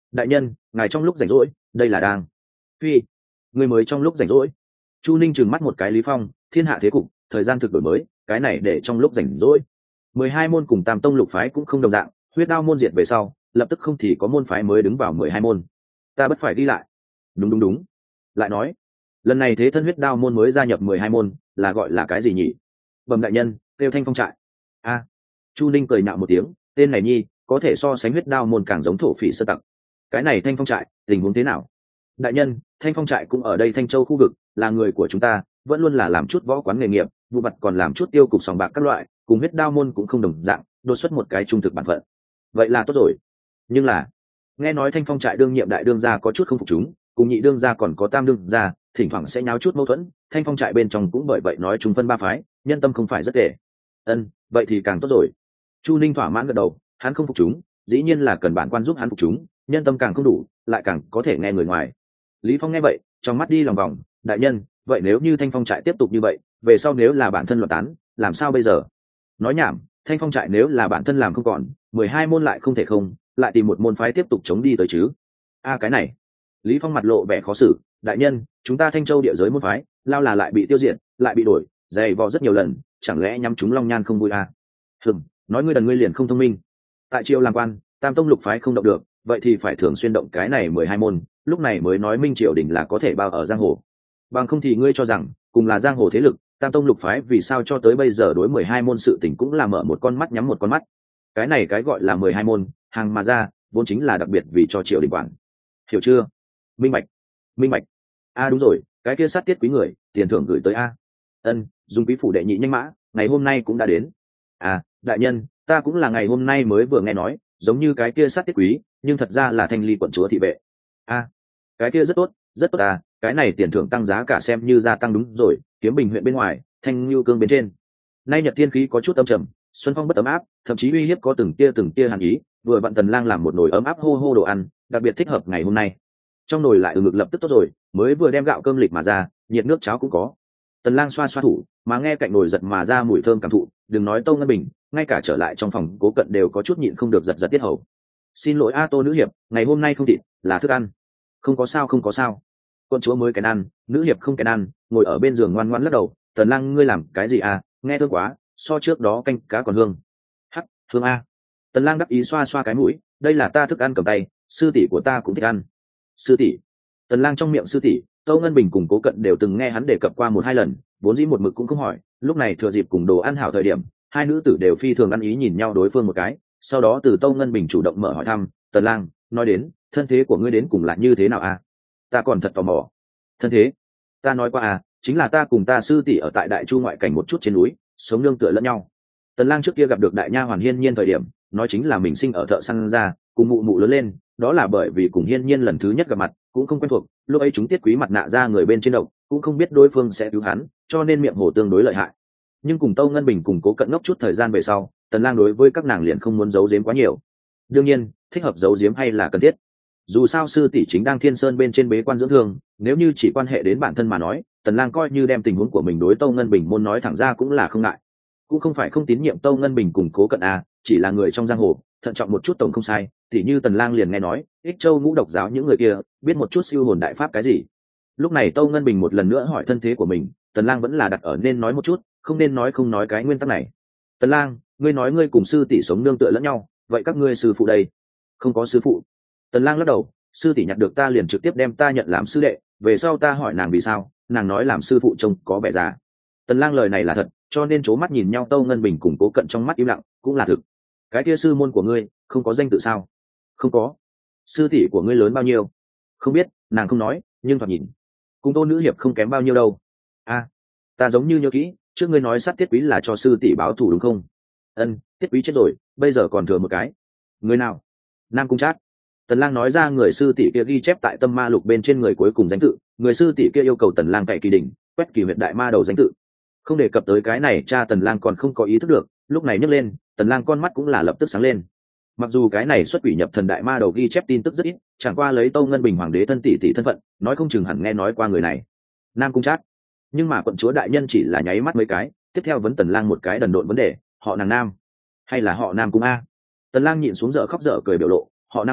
đại nhân ngài trong lúc rảnh rỗi đây là đang phi người mới trong lúc rảnh rỗi. Chu Ninh trừng mắt một cái Lý Phong, thiên hạ thế cục thời gian thực đổi mới, cái này để trong lúc rảnh rỗi. 12 môn cùng Tam Tông Lục phái cũng không đồng dạng, huyết đao môn diệt về sau lập tức không thì có môn phái mới đứng vào 12 môn, ta bất phải đi lại. Đúng, lại nói lần này thế thân huyết đao môn mới gia nhập 12 môn là gọi là cái gì nhỉ? Bẩm đại nhân, kêu Thanh Phong trại. A, Chu Ninh cười nhạo một tiếng, tên này nhi có thể so sánh huyết đao môn càng giống thổ phỉ sơ tặc. Cái này Thanh Phong trại tình huống thế nào? Đại nhân, Thanh Phong trại cũng ở đây Thanh Châu khu vực, là người của chúng ta, vẫn luôn là làm chút võ quán nghề nghiệp, vụ vặt còn làm chút tiêu cục sòng bạc các loại, cùng huyết đao môn cũng không đồng dạng, đột xuất một cái trung thực bản phận. Vậy là tốt rồi. Nhưng là nghe nói Thanh Phong trại đương nhiệm đại đương gia có chút không phục chúng, cùng nhị đương gia còn có tam đương gia thỉnh thoảng sẽ nháo chút mâu thuẫn, Thanh Phong trại bên trong cũng bởi vậy nói chúng phân ba phái, nhân tâm không phải rất tệ. Vậy thì càng tốt rồi. Chu Ninh thỏa mãn gật đầu, hắn không phục chúng dĩ nhiên là cần bản quan giúp hắn phục chúng, nhân tâm càng không đủ lại càng có thể nghe người ngoài. Lý Phong nghe vậy trong mắt đi lòng vòng, đại nhân vậy nếu như Thanh Phong trại tiếp tục như vậy, về sau nếu là bản thân loạn tán làm sao bây giờ? Nói nhảm, Thanh Phong trại nếu là bản thân làm không còn, 12 môn lại không thể không lại tìm một môn phái tiếp tục chống đi tới chứ. Cái này. Lý Phong mặt lộ vẻ khó xử, đại nhân chúng ta Thanh Châu địa giới môn phái lao là lại bị tiêu diệt, lại bị đổi dày vò rất nhiều lần, chẳng lẽ nhắm chúng Long Nhan không vui à? Nói ngươi đần ngươi liền không thông minh. Tại triều làm quan, Tam Tông Lục phái không động được, vậy thì phải thường xuyên động cái này 12 môn, lúc này mới nói minh triều đình là có thể bao ở giang hồ. Bằng không thì ngươi cho rằng cùng là giang hồ thế lực, Tam Tông Lục phái vì sao cho tới bây giờ đối 12 môn sự tình cũng là mở một con mắt nhắm một con mắt. Cái này cái gọi là 12 môn hàng mà ra vốn chính là đặc biệt vì cho triều đình quản. Hiểu chưa? Minh bạch. Đúng rồi, cái kia sát tiết quý người tiền thưởng gửi tới a. Dùng quý phủ đệ nhị nhanh mã ngày hôm nay cũng đã đến. Đại nhân ta cũng là ngày hôm nay mới vừa nghe nói, giống như cái kia sát tiết quý nhưng thật ra là Thanh Ly quận chúa thị vệ. Cái kia rất tốt cái này tiền thưởng tăng giá cả xem như gia tăng đúng rồi. Kiếm Bình huyện bên ngoài, Thanh Lưu Cương bên trên, nay nhật thiên khí có chút âm trầm, xuân phong bất ấm áp, thậm chí uy hiếp có từng tia hàn ý. Vừa vặn Tần Lang làm một nồi ấm áp hô hô đồ ăn, đặc biệt thích hợp ngày hôm nay. Trong nồi lại ngực lập tức tốt rồi, mới vừa đem gạo cơm lịch mà ra, nhiệt nước cháo cũng có. Tần Lang xoa xoa thủ, mà nghe cạnh nồi giật mà ra mùi thơm cảm thụ, đừng nói Tô Ngân Bình, ngay cả trở lại trong phòng Cố Cận đều có chút nhịn không được giật tiết hầu. Xin lỗi Tô nữ hiệp, ngày hôm nay không thịt, là thức ăn. Không có sao. Quân chúa mới kén ăn, nữ hiệp không kén ăn, ngồi ở bên giường ngoan ngoãn lắc đầu. Tần Lang ngươi làm cái gì nghe thương quá, so trước đó canh cá còn hương. Hương a. Tần Lang đắc ý xoa xoa cái mũi, đây là ta thức ăn cầm tay, sư tỷ của ta cũng thích ăn. Sư tỷ. Tần Lang trong miệng sư tỷ, Tô Ngân Bình cùng Cố Cận đều từng nghe hắn đề cập qua một hai lần, vốn dĩ một mực cũng không hỏi, lúc này thừa dịp cùng đồ ăn hảo thời điểm, hai nữ tử đều phi thường ăn ý nhìn nhau đối phương một cái, sau đó từ Tô Ngân Bình chủ động mở hỏi thăm, Tần Lang, nói đến, thân thế của ngươi đến cùng là như thế nào ta còn thật tò mò. Thân thế? Ta nói qua chính là ta cùng ta sư tỷ ở tại Đại Chu ngoại cảnh một chút trên núi, sống nương tựa lẫn nhau. Tần Lang trước kia gặp được đại nha hoàn Hiên Nhiên thời điểm, nói chính là mình sinh ở thợ săn ra, cùng mụ mụ lớn lên, đó là bởi vì cùng Hiên Nhiên lần thứ nhất gặp mặt cũng không quen thuộc, lúc ấy chúng tiết quý mặt nạ ra người bên trên độc, cũng không biết đối phương sẽ cứu hắn, cho nên miệng hồ tương đối lợi hại. Nhưng cùng Tô Ngân Bình cùng Cố Cận ngốc chút thời gian về sau, Tần Lang đối với các nàng liền không muốn giấu giếm quá nhiều. Đương nhiên, thích hợp giấu giếm hay là cần thiết. Dù sao sư tỷ chính đang Thiên Sơn bên trên bế quan dưỡng thương, nếu như chỉ quan hệ đến bản thân mà nói, Tần Lang coi như đem tình huống của mình đối Tô Ngân Bình môn nói thẳng ra cũng là không ngại. Cũng không phải không tín nhiệm Tô Ngân Bình cùng Cố Cận chỉ là người trong giang hồ, thận trọng một chút tổng không sai. Tỉ như Tần Lang liền nghe nói, Ích Châu Ngũ Độc giáo những người kia biết một chút siêu hồn đại pháp cái gì. Lúc này Tô Ngân Bình một lần nữa hỏi thân thế của mình, Tần Lang vẫn là đặt ở nên nói một chút, không nên nói không nói cái nguyên tắc này. Tần Lang, ngươi nói ngươi cùng sư tỷ sống nương tựa lẫn nhau, vậy các ngươi sư phụ đây? Không có sư phụ. Tần Lang lắc đầu, sư tỷ nhặt được ta liền trực tiếp đem ta nhận làm sư đệ, về sau ta hỏi nàng vì sao, nàng nói làm sư phụ trông có vẻ già. Tần Lang lời này là thật, cho nên chố mắt nhìn nhau. Tô Ngân Bình cùng Cố Cận trong mắt im lặng, cũng là thực. Cái kia sư môn của ngươi không có danh tự sao? Không có. Sư tỷ của ngươi lớn bao nhiêu? Không biết, nàng không nói, nhưng thoạt nhìn cùng Tô nữ hiệp không kém bao nhiêu đâu. Ta giống như nhớ kỹ, trước ngươi nói sát tiết quý là cho sư tỷ báo thù đúng không? Tiết quý chết rồi, bây giờ còn thừa một cái. Người nào? Nam Cung Trác. Tần Lang nói ra người sư tỷ kia ghi chép tại tâm ma lục bên trên người cuối cùng danh tự, người sư tỷ kia yêu cầu Tần Lang cậy kỳ đỉnh, quét kỳ huyệt đại ma đầu danh tự. Không đề cập tới cái này, cha Tần Lang còn không có ý thức được, lúc này nhấc lên, Tần Lang con mắt cũng là lập tức sáng lên. Mặc dù cái này xuất quỷ nhập thần đại ma đầu ghi chép tin tức rất ít, chẳng qua lấy Tô Ngân Bình hoàng đế thân tỷ tỷ thân phận, nói không chừng hẳn nghe nói qua người này. Nam Cung Trác. Nhưng mà quận chúa đại nhân chỉ là nháy mắt mấy cái, tiếp theo vấn Tần Lang một cái đần độn vấn đề, họ nàng Nam hay là họ Nam Cung Tần Lang nhịn xuống dở khóc dở cười biểu lộ, họ Nam Cung,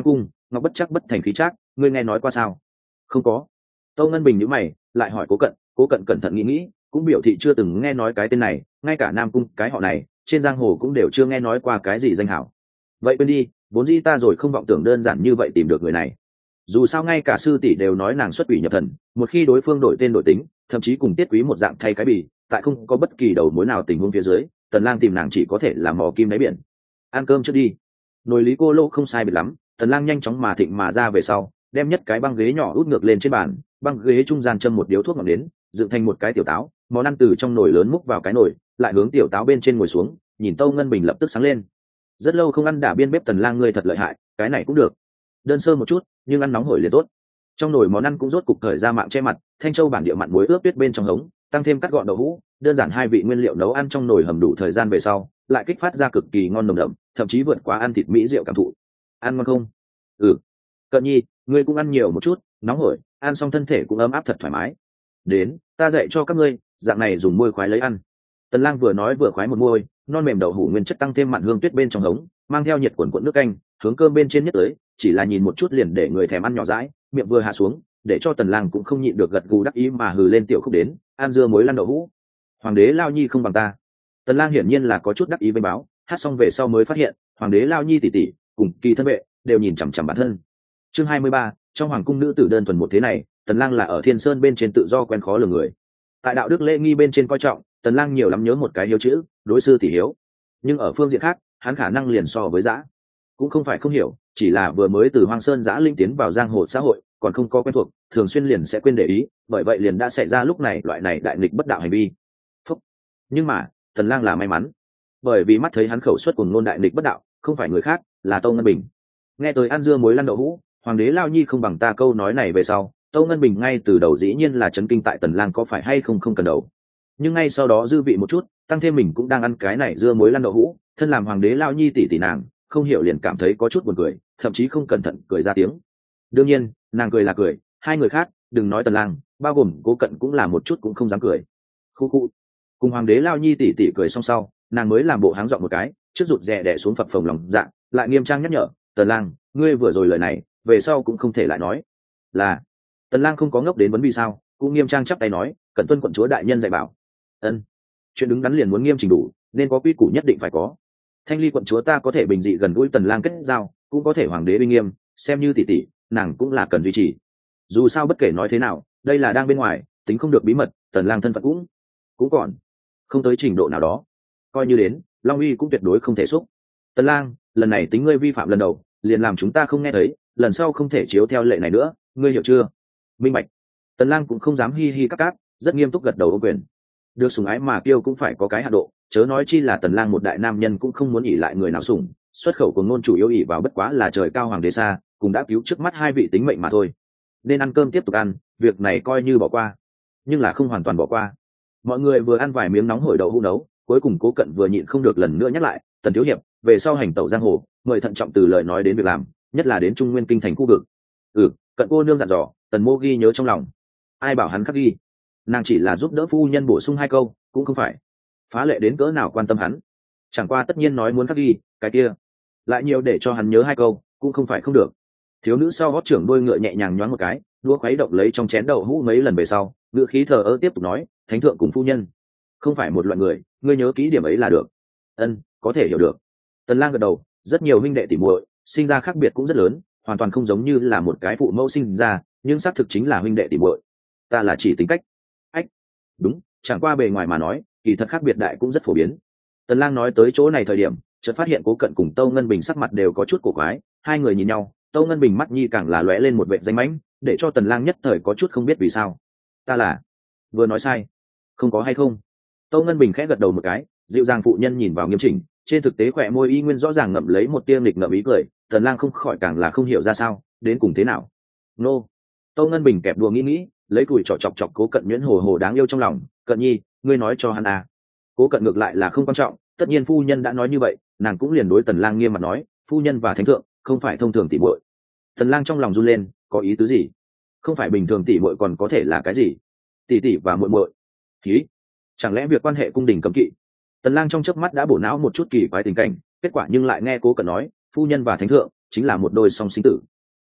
ngọc bất chắc bất thành khí trác, ngươi nghe nói qua sao? Không có. Tâu Ngân Bình nhíu mày, lại hỏi Cố Cận cẩn thận nghĩ nghĩ, cũng biểu thị chưa từng nghe nói cái tên này, ngay cả Nam Cung cái họ này, trên giang hồ cũng đều chưa nghe nói qua cái gì danh hảo. Vậy quên đi, vốn dĩ ta rồi không vọng tưởng đơn giản như vậy tìm được người này. Dù sao ngay cả sư tỷ đều nói nàng xuất quỷ nhập thần, một khi đối phương đổi tên đổi tính, thậm chí cùng Tiết Quý một dạng thay cái bì, tại không có bất kỳ đầu mối nào tình huống phía dưới, Tần Lang tìm nàng chỉ có thể là mò kim đáy biển. Ăn cơm trước đi. Nồi lý cô lô không sai biệt lắm, Tần Lang nhanh chóng mà thịnh mà ra về sau, đem nhất cái băng ghế nhỏ út ngược lên trên bàn, băng ghế trung gian châm một điếu thuốc ngọn nến, dựng thành một cái tiểu táo, món ăn từ trong nồi lớn múc vào cái nồi, lại hướng tiểu táo bên trên ngồi xuống, nhìn Tâu Ngân Bình lập tức sáng lên. Rất lâu không ăn đả biên bếp Tần Lang ngươi thật lợi hại, cái này cũng được. Đơn sơ một chút, nhưng ăn nóng hổi liền tốt. Trong nồi món ăn cũng rốt cục thời ra mạng che mặt, thanh châu bản địa mặn muối ướp tuyết bên trong hống, tăng thêm cắt gọn đậu hũ, đơn giản hai vị nguyên liệu nấu ăn trong nồi hầm đủ thời gian về sau, lại kích phát ra cực kỳ ngon nồng đậm, thậm chí vượt qua ăn thịt mỹ rượu cảm thụ. Ăn ngon không? Ừ. Cận Nhi, ngươi cũng ăn nhiều một chút, nóng hổi, ăn xong thân thể cũng ấm áp thật thoải mái. Đến, ta dạy cho các ngươi, dạng này dùng môi khoái lấy ăn. Tần Lang vừa nói vừa khoái một môi, non mềm đậu hũ nguyên chất tăng thêm mặn hương tuyết bên trong hống, mang theo nhiệt cuộn cuộn nước canh, hướng cơm bên trên nhất tới, chỉ là nhìn một chút liền để người thèm ăn nhỏ dãi, miệng vừa hạ xuống, để cho Tần Lang cũng không nhịn được gật gù đắc ý mà hừ lên tiểu khúc đến, ăn dưa muối lăn đậu hũ. Hoàng đế Lao Nhi không bằng ta. Tần Lang hiển nhiên là có chút đắc ý với báo, hát xong về sau mới phát hiện, Hoàng đế Lao Nhi tỷ tỷ cùng kỳ thân vệ đều nhìn chằm chằm bản thân. Chương 23, trong hoàng cung nữ tử đơn thuần một thế này, Tần Lang là ở Thiên Sơn bên trên tự do quen khó lường người. Tại đạo đức lễ nghi bên trên coi trọng, Tần Lang nhiều lắm nhớ một cái hiếu chữ, đối sư tỷ hiếu. Nhưng ở phương diện khác, hắn khả năng liền so với dã, cũng không phải không hiểu, chỉ là vừa mới từ Hoang Sơn dã linh tiến vào giang hồ xã hội, còn không có quen thuộc, thường xuyên liền sẽ quên để ý, bởi vậy liền đã xảy ra lúc này loại này đại nghịch bất đạo hành vi. Phúc. Nhưng mà, Tần Lang là may mắn, bởi vì mắt thấy hắn khẩu xuất cùng ngôn đại nghịch bất đạo, không phải người khác, là Tâu Ngân Bình. Nghe tới ăn dưa muối lăn đậu hũ, Hoàng đế Lao Nhi không bằng ta câu nói này về sau, Tâu Ngân Bình ngay từ đầu dĩ nhiên là chấn kinh tại Tần Lang có phải hay không không cần đầu. Nhưng ngay sau đó dư vị một chút, tăng thêm mình cũng đang ăn cái này dưa muối lăn đậu hũ, thân làm Hoàng đế Lao Nhi tỷ tỷ nàng, không hiểu liền cảm thấy có chút buồn cười, thậm chí không cẩn thận cười ra tiếng. Đương nhiên, nàng cười là cười, hai người khác, đừng nói Tần Lang, bao gồm Cố Cận cũng là một chút cũng không dám cười. Khu khu. Cùng Hoàng đế Lao Nhi tỷ tỷ cười xong sau, nàng mới làm bộ háng giọng một cái, trước rụt rè đè xuống phập phồng lòng dạ, lại nghiêm trang nhắc nhở, Tần Lang, ngươi vừa rồi lời này, về sau cũng không thể lại nói. Là. Tần Lang không có ngốc đến vấn vì sao, cũng nghiêm trang chắp tay nói, Cẩn tuân quận chúa đại nhân dạy bảo. Ân. Chuyện đứng đắn liền muốn nghiêm chỉnh đủ, nên có quy củ nhất định phải có. Thanh Ly quận chúa ta có thể bình dị gần gũi Tần Lang kết giao, cũng có thể hoàng đế uy nghiêm, xem như tỷ tỷ, nàng cũng là cần duy trì. Dù sao bất kể nói thế nào, đây là đang bên ngoài, tính không được bí mật, Tần Lang thân phận cũng còn không tới trình độ nào đó, coi như đến, Long Uy cũng tuyệt đối không thể xúc. Tần Lang, lần này tính ngươi vi phạm lần đầu, liền làm chúng ta không nghe thấy, lần sau không thể chiếu theo lệ này nữa, ngươi hiểu chưa? Minh bạch. Tần Lang cũng không dám hi hi các cáp, rất nghiêm túc gật đầu ô quyền. Được sủng ái mà kiêu cũng phải có cái hạn độ, chớ nói chi là Tần Lang một đại nam nhân cũng không muốn ỷ lại người nào sủng, xuất khẩu của ngôn chủ yếu ỷ vào bất quá là trời cao hoàng đế xa, cũng đã cứu trước mắt hai vị tính mệnh mà thôi. Nên ăn cơm tiếp tục ăn, việc này coi như bỏ qua, nhưng là không hoàn toàn bỏ qua. Mọi người vừa ăn vài miếng nóng hổi đậu hũ nấu, cuối cùng Cố Cận vừa nhịn không được lần nữa nhắc lại, Tần thiếu hiệp, về sau hành tẩu giang hồ, mời thận trọng từ lời nói đến việc làm, nhất là đến Trung Nguyên kinh thành khu vực. Cận cô nương dặn dò, Tần mô ghi nhớ trong lòng. Ai bảo hắn khắc ghi? Nàng chỉ là giúp đỡ phu nhân bổ sung hai câu, cũng không phải phá lệ đến cỡ nào quan tâm hắn. Chẳng qua tất nhiên nói muốn khắc ghi, cái kia lại nhiều để cho hắn nhớ hai câu, cũng không phải không được. Thiếu nữ sau gót trưởng đôi ngựa nhẹ nhàng nhoáng một cái, đũa khuấy động lấy trong chén đậu hũ mấy lần về sau, ngựa khí thờ ơ tiếp tục nói, thánh thượng cùng phu nhân không phải một loại người, ngươi nhớ kỹ điểm ấy là được. Ân, có thể hiểu được. Tần Lang gật đầu, rất nhiều huynh đệ tỉ muội, sinh ra khác biệt cũng rất lớn, hoàn toàn không giống như là một cái phụ mẫu sinh ra, nhưng xác thực chính là huynh đệ tỉ muội. Ta là chỉ tính cách. Ách, đúng, chẳng qua bề ngoài mà nói, kỳ thật khác biệt đại cũng rất phổ biến. Tần Lang nói tới chỗ này thời điểm, chợt phát hiện Cố Cận cùng Tâu Ngân Bình sắc mặt đều có chút cổ quái, hai người nhìn nhau, Tâu Ngân Bình mắt nhi càng là lóe lên một vẻ danh mãnh, để cho Tần Lang nhất thời có chút không biết vì sao. Ta là vừa nói sai, không có hay không? Tâu Ngân Bình khẽ gật đầu một cái, dịu dàng phụ nhân nhìn vào nghiêm chỉnh, trên thực tế khỏe môi y nguyên rõ ràng ngậm lấy một tia nghịch ngợm ý cười. Tần Lang không khỏi càng là không hiểu ra sao, đến cùng thế nào. Nô. Tâu Ngân Bình kẹp đùa nghĩ, lấy củi trọ chọc Cố Cận nhuyễn hồ hồ đáng yêu trong lòng. Cận nhi, ngươi nói cho hắn à? Cố Cận ngược lại là không quan trọng, tất nhiên phu nhân đã nói như vậy, nàng cũng liền đối Tần Lang nghiêm mặt nói, phu nhân và thánh thượng không phải thông thường tỷ muội. Tần Lang trong lòng run lên, có ý tứ gì? Không phải bình thường tỷ muội còn có thể là cái gì? Tỷ tỷ và muội muội? Khí? Chẳng lẽ việc quan hệ cung đình cấm kỵ? Tần Lang trong chớp mắt đã bổ não một chút kỳ quái tình cảnh, kết quả nhưng lại nghe Cố Cận nói, phu nhân và thánh thượng chính là một đôi song sinh tử.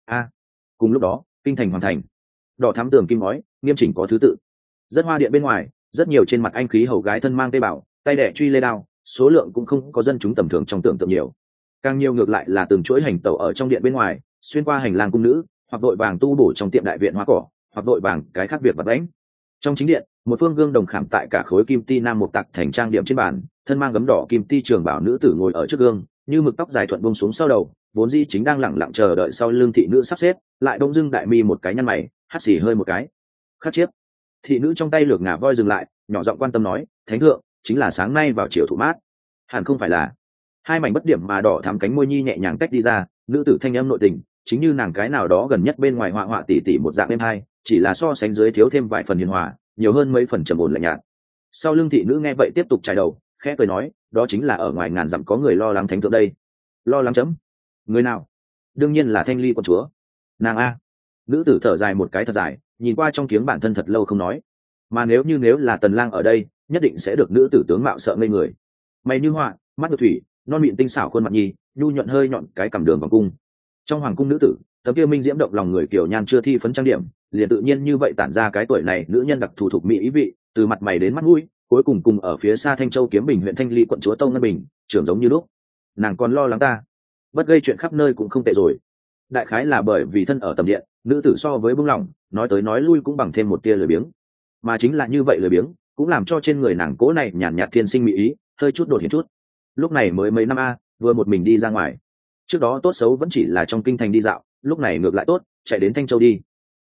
Cùng lúc đó kinh thành hoàn thành, đỏ thắm tường kim ngói nghiêm chỉnh có thứ tự, rất hoa điện bên ngoài rất nhiều trên mặt anh khí hầu gái thân mang tây bảo, tay đẻ truy lê đao, số lượng cũng không có dân chúng tầm thường trong tưởng tượng nhiều, càng nhiều ngược lại là từng chuỗi hành tẩu ở trong điện bên ngoài, xuyên qua hành lang cung nữ, hoặc đội vàng tu bổ trong tiệm đại viện hoa cỏ, hoặc đội vàng cái khác việc vật đánh. Trong chính điện, một phương gương đồng khảm tại cả khối kim ti nam mục tặc thành trang điểm trên bàn, thân mang gấm đỏ kim ti trường bảo nữ tử ngồi ở trước gương, như mực tóc dài thuận buông xuống sau đầu, vốn dĩ chính đang lẳng lặng chờ đợi sau lưng thị nữ sắp xếp, lại đông dưng đại mi một cái nhăn mày, hắt xì hơi một cái. Khắc chiếp. Thị nữ trong tay lược ngà voi dừng lại, nhỏ giọng quan tâm nói, thánh thượng, chính là sáng nay vào chiều thủ mát. Hẳn không phải là. Hai mảnh bất điểm mà đỏ thắm cánh môi nhi nhẹ nhàng tách đi ra, nữ tử thanh âm nội tình, chính như nàng cái nào đó gần nhất bên ngoài họa họa tỉ tỉ một dạng êm hai, chỉ là so sánh dưới thiếu thêm vài phần hiền hòa, nhiều hơn mấy phần trầm ổn lạnh nhạt. Sau lưng thị nữ nghe vậy tiếp tục chải đầu, khẽ cười nói, đó chính là ở ngoài ngàn dặm có người lo lắng thánh thượng đây. Lo lắng chấm? Người nào? Đương nhiên là Thanh Ly con chúa. Nàng a. Nữ tử thở dài một cái thật dài, nhìn qua trong kiếng bản thân thật lâu không nói. Mà nếu là Tần Lang ở đây, nhất định sẽ được nữ tử tướng mạo sợ ngây người. Mày như họa, mắt được thủy, non mịn tinh xảo khuôn mặt nhi, nhu nhuận hơi nhọn cái cằm đường vòng cung. Trong hoàng cung nữ tử, tấm kia minh diễm động lòng người kiểu nhan chưa thi phấn trang điểm, liền tự nhiên như vậy tản ra cái tuổi này nữ nhân đặc thù thuộc mỹ ý vị, từ mặt mày đến mắt mũi, cuối cùng cùng ở phía xa Thanh Châu Kiếm Bình huyện Thanh Ly quận chúa Tông Ngân Bình, trưởng giống như lúc. Nàng còn lo lắng ta, bất gây chuyện khắp nơi cũng không tệ rồi. Đại khái là bởi vì thân ở tầm điện, nữ tử so với bưng lỏng, nói tới nói lui cũng bằng thêm một tia lười biếng. Mà chính là như vậy lười biếng, cũng làm cho trên người nàng cố này nhàn nhạt thiên sinh mỹ ý, hơi chút đột hiện chút. Lúc này mới mấy năm vừa một mình đi ra ngoài. Trước đó tốt xấu vẫn chỉ là trong kinh thành đi dạo, lúc này ngược lại tốt, chạy đến Thanh Châu đi.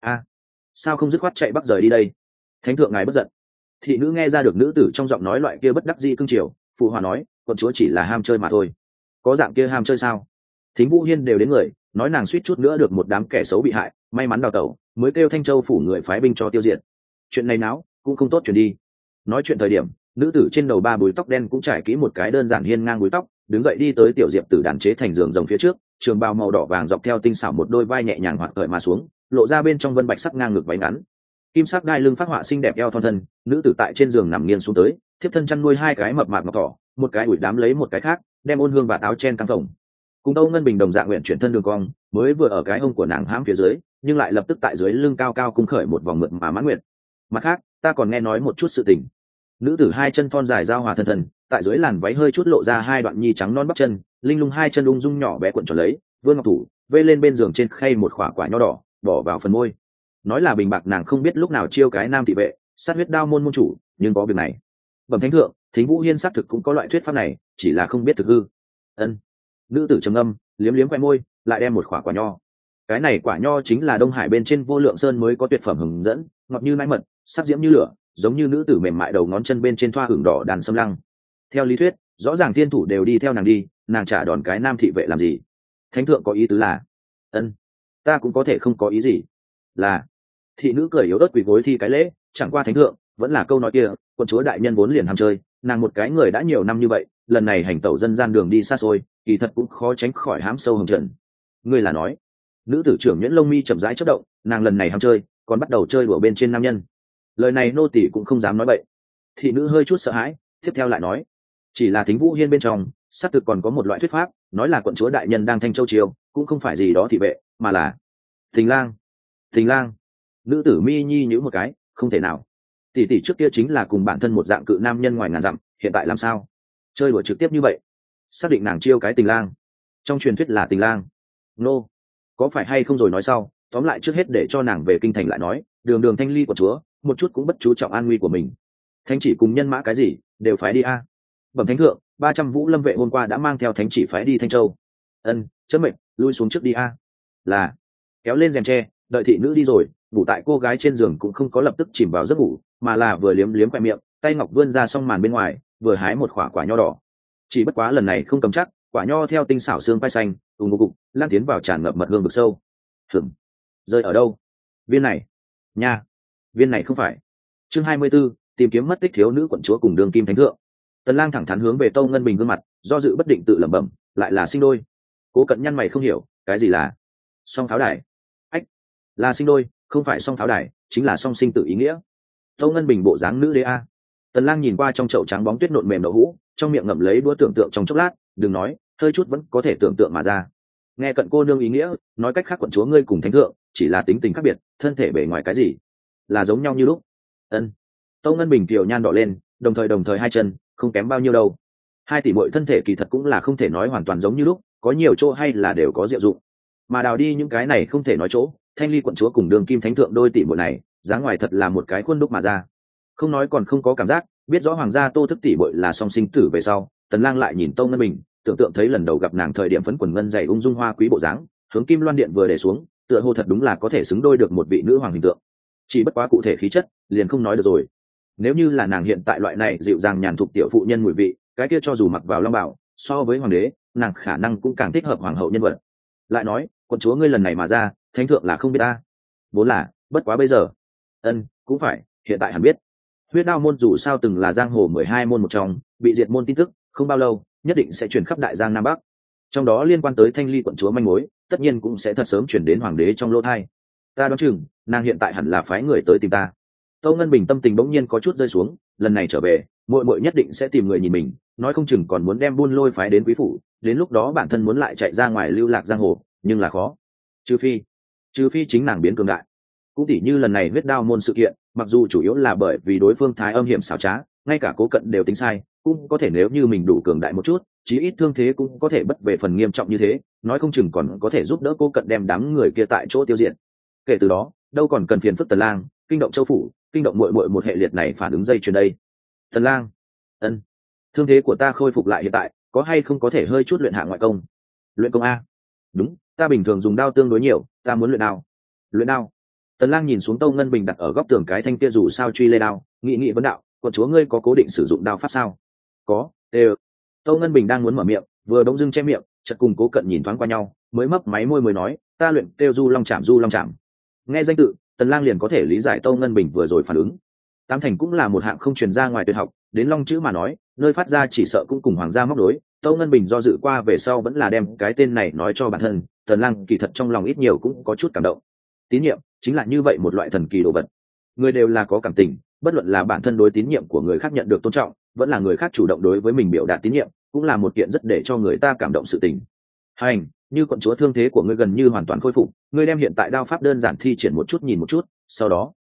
Sao không dứt khoát chạy bắc rời đi đây? Thánh thượng ngài bất giận. Thị nữ nghe ra được nữ tử trong giọng nói loại kia bất đắc dĩ cưng chiều, phụ hòa nói, quận chúa chỉ là ham chơi mà thôi. Có dạng kia ham chơi sao? Thính Vũ Hiên đều đến người, nói nàng suýt chút nữa được một đám kẻ xấu bị hại, may mắn đào tẩu, mới kêu Thanh Châu phủ người phái binh cho tiêu diệt. Chuyện này náo cũng không tốt chuyển đi. Nói chuyện thời điểm, nữ tử trên đầu ba búi tóc đen cũng trải kỹ một cái đơn giản hiên ngang búi tóc, đứng dậy đi tới tiểu diệp tử đàn chế thành giường rồng phía trước, trường bào màu đỏ vàng dọc theo tinh xảo một đôi vai nhẹ nhàng hoạt cởi mà xuống, lộ ra bên trong vân bạch sắc ngang ngực váy ngắn, kim sắc đai lưng phát họa xinh đẹp eo thon thân. Nữ tử tại trên giường nằm nghiêng xuống tới, thiếp thân chăn nuôi hai cái mập mạp ngọc thỏ, một cái ủi đám lấy một cái khác, đem ôn hương và áo chen căng phồng. Cùng Âu Ngân Bình đồng dạng nguyện chuyển thân đường cong, mới vừa ở cái hông của nàng hãm phía dưới, nhưng lại lập tức tại dưới lưng cao cao cung khởi một vòng mượt mà mãn nguyện. Mặt khác, ta còn nghe nói một chút sự tình. Nữ tử hai chân thon dài giao hòa thân thân, tại dưới làn váy hơi chút lộ ra hai đoạn nhi trắng non bắp chân, linh lung hai chân ung dung nhỏ bé cuộn tròn lấy, vươn ngọc thủ, vê lên bên giường trên khay một khỏa quả nho đỏ, bỏ vào phần môi. Nói là bình bạc nàng không biết lúc nào chiêu cái nam thị vệ, sát huyết đao môn môn chủ, nhưng có việc này. Bẩm thánh thượng, Thính Vũ Hiên xác thực cũng có loại thuyết pháp này, chỉ là không biết thực hư. Ân. Nữ tử trầm ngâm, liếm liếm khoe môi, lại đem một khỏa quả nho. Cái này quả nho chính là Đông Hải bên trên Vô Lượng Sơn mới có tuyệt phẩm hừng dẫn, ngọt như nãi mật, sắc diễm như lửa, giống như nữ tử mềm mại đầu ngón chân bên trên thoa hưởng đỏ đàn sâm lăng. Theo lý thuyết, rõ ràng thiên thủ đều đi theo nàng đi, nàng trả đòn cái nam thị vệ làm gì? Thánh thượng có ý tứ là? Ân, ta cũng có thể không có ý gì. Là. Thị nữ cười yếu ớt quỳ gối thi cái lễ, chẳng qua thánh thượng, vẫn là câu nói kia, quận chúa đại nhân vốn liền ham chơi, nàng một cái người đã nhiều năm như vậy, lần này hành tẩu dân gian đường đi xa xôi, kỳ thật cũng khó tránh khỏi hám sâu hồng trận. Ngươi là nói? Nữ tử trưởng nhuyễn lông mi chậm rãi chớp động, nàng lần này ham chơi, còn bắt đầu chơi đùa bên trên nam nhân. Lời này nô tỳ cũng không dám nói bậy. Thị nữ hơi chút sợ hãi, tiếp theo lại nói, chỉ là Thính Vũ Hiên bên trong, xác thực còn có một loại thuyết pháp, nói là quận chúa đại nhân đang Thanh Châu chiêu, cũng không phải gì đó thị vệ, mà là tình lang. Tình lang. Nữ tử mi nhi nhíu một cái, không thể nào. Tỷ tỷ trước kia chính là cùng bản thân một dạng cự nam nhân ngoài ngàn dặm, hiện tại làm sao? Chơi đùa trực tiếp như vậy. Xác định nàng chiêu cái tình lang. Trong truyền thuyết là tình lang. Nô. Có phải hay không rồi nói sau, tóm lại trước hết để cho nàng về kinh thành lại nói, đường đường Thanh Ly của chúa, một chút cũng bất chú trọng an nguy của mình. Thánh chỉ cùng nhân mã cái gì, đều phái đi a. Bẩm thánh thượng, 300 Vũ Lâm vệ hôm qua đã mang theo thánh chỉ phái đi Thanh Châu. Ân, chấm mệnh, lui xuống trước đi a. Là. Kéo lên rèm tre, đợi thị nữ đi rồi, ngủ tại cô gái trên giường cũng không có lập tức chìm vào giấc ngủ, mà là vừa liếm liếm khoe miệng, tay ngọc vươn ra song màn bên ngoài, vừa hái một quả nho đỏ. Chỉ bất quá lần này không cầm chắc, quả nho theo tinh xảo xương phai xanh, ùng ục lan tiến vào tràn ngập mật hương vực sâu. Rơi ở đâu? Viên này. Nha. Viên này không phải. Chương 24, tìm kiếm mất tích thiếu nữ quận chúa cùng đường kim thánh thượng. Tần Lang thẳng thắn hướng về Tâu Ngân Bình gương mặt, do dự bất định tự lẩm bẩm, lại là sinh đôi. Cố Cận nhăn mày không hiểu, cái gì là song pháo đài? Ách, là sinh đôi, không phải song pháo đài, chính là song sinh tự ý nghĩa. Tâu Ngân Bình bộ dáng nữ đế a. Tần Lang nhìn qua trong chậu trắng bóng tuyết nộn mềm đậu hũ, trong miệng ngậm lấy đũa tưởng tượng trong chốc lát, đừng nói, hơi chút vẫn có thể tưởng tượng mà ra. Nghe cận cô nương ý nghĩa, nói cách khác quận chúa ngươi cùng thánh thượng chỉ là tính tình khác biệt, thân thể bề ngoài cái gì là giống nhau như lúc. Ân. Tâu Ngân Bình tiểu nhan đỏ lên, đồng thời hai chân không kém bao nhiêu đâu. Hai tỷ muội thân thể kỳ thật cũng là không thể nói hoàn toàn giống như lúc, có nhiều chỗ hay là đều có diệu dụng. Mà đào đi những cái này không thể nói chỗ, Thanh Ly quận chúa cùng Đường Kim thánh thượng đôi tỷ muội này, dáng ngoài thật là một cái khuôn đúc mà ra. Không nói còn không có cảm giác, biết rõ hoàng gia Tô Thức tỷ muội là song sinh tử về sau, Tần Lang lại nhìn Tâu Ngân Bình, tưởng tượng thấy lần đầu gặp nàng thời điểm phấn quần ngân dày ung dung hoa quý bộ dáng, hướng Kim Loan điện vừa để xuống, tựa hồ thật đúng là có thể xứng đôi được một vị nữ hoàng hình tượng. Chỉ bất quá cụ thể khí chất, liền không nói được rồi. Nếu như là nàng hiện tại loại này dịu dàng nhàn thục tiểu phụ nhân mùi vị, cái kia cho dù mặc vào long bào, so với hoàng đế, nàng khả năng cũng càng thích hợp hoàng hậu nhân vật. Lại nói, quận chúa ngươi lần này mà ra, thánh thượng là không biết ta. Vốn là, bất quá bây giờ. Ân, cũng phải, hiện tại hẳn biết. Huyết Đao môn dù sao từng là giang hồ 12 môn một trong, bị diệt môn tin tức, không bao lâu, nhất định sẽ truyền khắp đại giang nam bắc. Trong đó liên quan tới Thanh Ly quận chúa manh mối, tất nhiên cũng sẽ thật sớm chuyển đến hoàng đế trong lỗ tai. Ta đoán chừng, nàng hiện tại hẳn là phái người tới tìm ta. Tâu Ngân Bình tâm tình bỗng nhiên có chút rơi xuống, lần này trở về, muội muội nhất định sẽ tìm người nhìn mình, nói không chừng còn muốn đem Buôn Lôi phái đến quý phủ, đến lúc đó bản thân muốn lại chạy ra ngoài lưu lạc giang hồ, nhưng là khó. Trừ phi chính nàng biến cường đại. Cũng tỉ như lần này Huyết Đao môn sự kiện, mặc dù chủ yếu là bởi vì đối phương thái âm hiểm xảo trá, ngay cả Cố Cận đều tính sai, cũng có thể nếu như mình đủ cường đại một chút, chí ít thương thế cũng có thể bất về phần nghiêm trọng như thế, nói không chừng còn có thể giúp đỡ Cố Cận đem đám người kia tại chỗ tiêu diệt. Kể từ đó, đâu còn cần phiền phức Tần Lang, kinh động châu phủ, kinh động muội muội một hệ liệt này phản ứng dây chuyền đây. Tần Lang, ân, thương thế của ta khôi phục lại hiện tại, có hay không có thể hơi chút luyện hạ ngoại công? Luyện công a? Đúng, ta bình thường dùng đao tương đối nhiều, ta muốn luyện đao. Luyện đao? Tần Lang nhìn xuống Tâu Ngân Bình đặt ở góc tường cái thanh kia dù sao truy lê đao, nghĩ vấn đạo, quận chúa ngươi có cố định sử dụng đao pháp sao? Có. Tâu Ngân Bình đang muốn mở miệng, vừa đống dưng che miệng, chợt cùng Cố Cận nhìn thoáng qua nhau, mới mấp máy môi mới nói, ta luyện kêu du long chạm. Nghe danh tự, Tần Lang liền có thể lý giải Tâu Ngân Bình vừa rồi phản ứng. Tám thành cũng là một hạng không truyền ra ngoài tuyệt học, đến long chữ mà nói, nơi phát ra chỉ sợ cũng cùng hoàng gia móc đối. Tâu Ngân Bình do dự qua về sau vẫn là đem cái tên này nói cho bản thân, Tần Lang kỳ thật trong lòng ít nhiều cũng có chút cảm động. Tín nhiệm chính là như vậy một loại thần kỳ đồ vật. Người đều là có cảm tình, bất luận là bản thân đối tín nhiệm của người khác nhận được tôn trọng, vẫn là người khác chủ động đối với mình biểu đạt tín nhiệm, cũng là một kiện rất để cho người ta cảm động sự tình. Hành, như quận chúa thương thế của ngươi gần như hoàn toàn khôi phục, ngươi đem hiện tại đao pháp đơn giản thi triển một chút nhìn một chút, sau đó,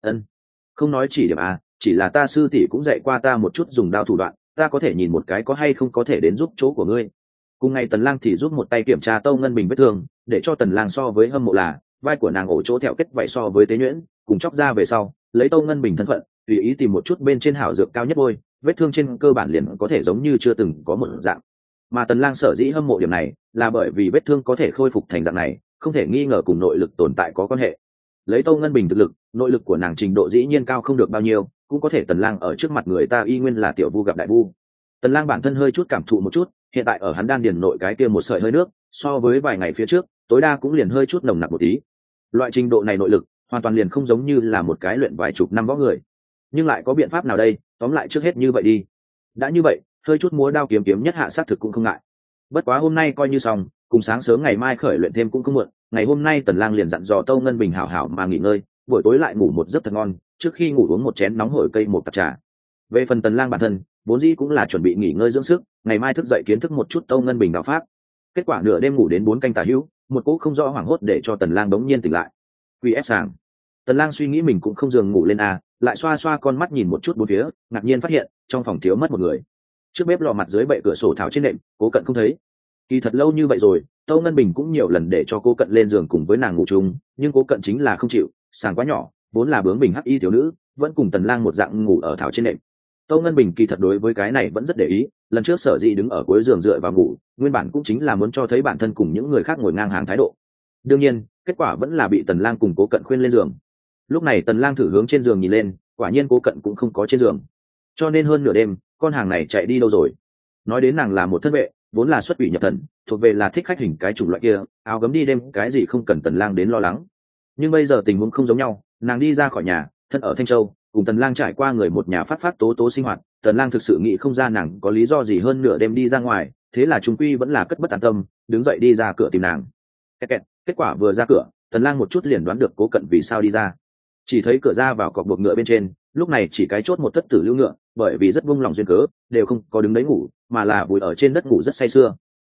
không nói chỉ điểm à, chỉ là ta sư tỷ cũng dạy qua ta một chút dùng đao thủ đoạn, ta có thể nhìn một cái có hay không có thể đến giúp chỗ của ngươi. Cùng ngày Tần Lang thì giúp một tay kiểm tra Tâu Ngân Bình vết thương, để cho Tần Lang so với hâm mộ là vai của nàng ổ chỗ thẹo kết vậy so với tế nhuyễn, cùng chóc ra về sau, lấy Tâu Ngân Bình thân phận, tùy ý tìm một chút bên trên hảo dược cao nhất bôi, vết thương trên cơ bản liền có thể giống như chưa từng có một dạng. Mà Tần Lang sở dĩ hâm mộ điểm này, là bởi vì vết thương có thể khôi phục thành dạng này, không thể nghi ngờ cùng nội lực tồn tại có quan hệ. Lấy Tâu Ngân Bình thực lực, nội lực của nàng trình độ dĩ nhiên cao không được bao nhiêu, cũng có thể Tần Lang ở trước mặt người ta y nguyên là tiểu vu gặp đại vu. Tần Lang bản thân hơi chút cảm thụ một chút, hiện tại ở hắn đan điền nội cái kia một sợi hơi nước, so với vài ngày phía trước, tối đa cũng liền hơi chút nồng nặc một tí. Loại trình độ này nội lực, hoàn toàn liền không giống như là một cái luyện vài chục năm võ người. Nhưng lại có biện pháp nào đây, tóm lại trước hết như vậy đi. Đã như vậy, hơi chút múa đao kiếm nhất hạ sát thực cũng không ngại. Bất quá hôm nay coi như xong, cùng sáng sớm ngày mai khởi luyện thêm cũng không muộn. Ngày hôm nay Tần Lang liền dặn dò Tâu Ngân Bình hảo hảo mà nghỉ ngơi, buổi tối lại ngủ một giấc thật ngon, trước khi ngủ uống một chén nóng hổi cây một tách trà. Về phần Tần Lang bản thân, vốn dĩ cũng là chuẩn bị nghỉ ngơi dưỡng sức, ngày mai thức dậy kiến thức một chút Tâu Ngân Bình đạo pháp. Kết quả nửa đêm ngủ đến 4 canh tả hữu, một cỗ không rõ hoảng hốt để cho Tần Lang đống nhiên tỉnh lại. Quy ép sàng. Tần Lang suy nghĩ mình cũng không giường ngủ lên à, lại xoa xoa con mắt nhìn một chút bốn phía, ngạc nhiên phát hiện trong phòng thiếu mất một người. Trước bếp lò mặt dưới bệ cửa sổ thảo trên nệm, Cố Cận không thấy. Kỳ thật lâu như vậy rồi, Tâu Ngân Bình cũng nhiều lần để cho Cố Cận lên giường cùng với nàng ngủ chung, nhưng Cố Cận chính là không chịu, sàng quá nhỏ, vốn là bướng bỉnh hắc y thiếu nữ, vẫn cùng Tần Lang một dạng ngủ ở thảo trên nệm. Tâu Ngân Bình kỳ thật đối với cái này vẫn rất để ý, lần trước sở dĩ đứng ở cuối giường dựa vào ngủ, nguyên bản cũng chính là muốn cho thấy bản thân cùng những người khác ngồi ngang hàng thái độ. Đương nhiên, kết quả vẫn là bị Tần Lang cùng Cố Cận khuyên lên giường. Lúc này Tần Lang thử hướng trên giường nhìn lên, quả nhiên Cố Cận cũng không có trên giường. Cho nên hơn nửa đêm, con hàng này chạy đi đâu rồi? Nói đến nàng là một thân vệ, vốn là xuất quỷ nhập thần, thuộc về là thích khách hình cái chủng loại kia, áo gấm đi đêm cái gì không cần Tần Lang đến lo lắng. Nhưng bây giờ tình huống không giống nhau, nàng đi ra khỏi nhà, thân ở Thanh Châu, cùng Tần Lang trải qua người một nhà phát tố tố sinh hoạt, Tần Lang thực sự nghĩ không ra nàng có lý do gì hơn nửa đêm đi ra ngoài, thế là chúng quy vẫn là cất bất an tâm, đứng dậy đi ra cửa tìm nàng. Kết quả vừa ra cửa, Tần Lang một chút liền đoán được Cố Cận vì sao đi ra. Chỉ thấy cửa ra vào cọc buộc ngựa bên trên, lúc này chỉ cái chốt một thất tử lưu ngựa, bởi vì rất vung lòng duyên cớ, đều không có đứng đấy ngủ, mà là vùi ở trên đất ngủ rất say sưa.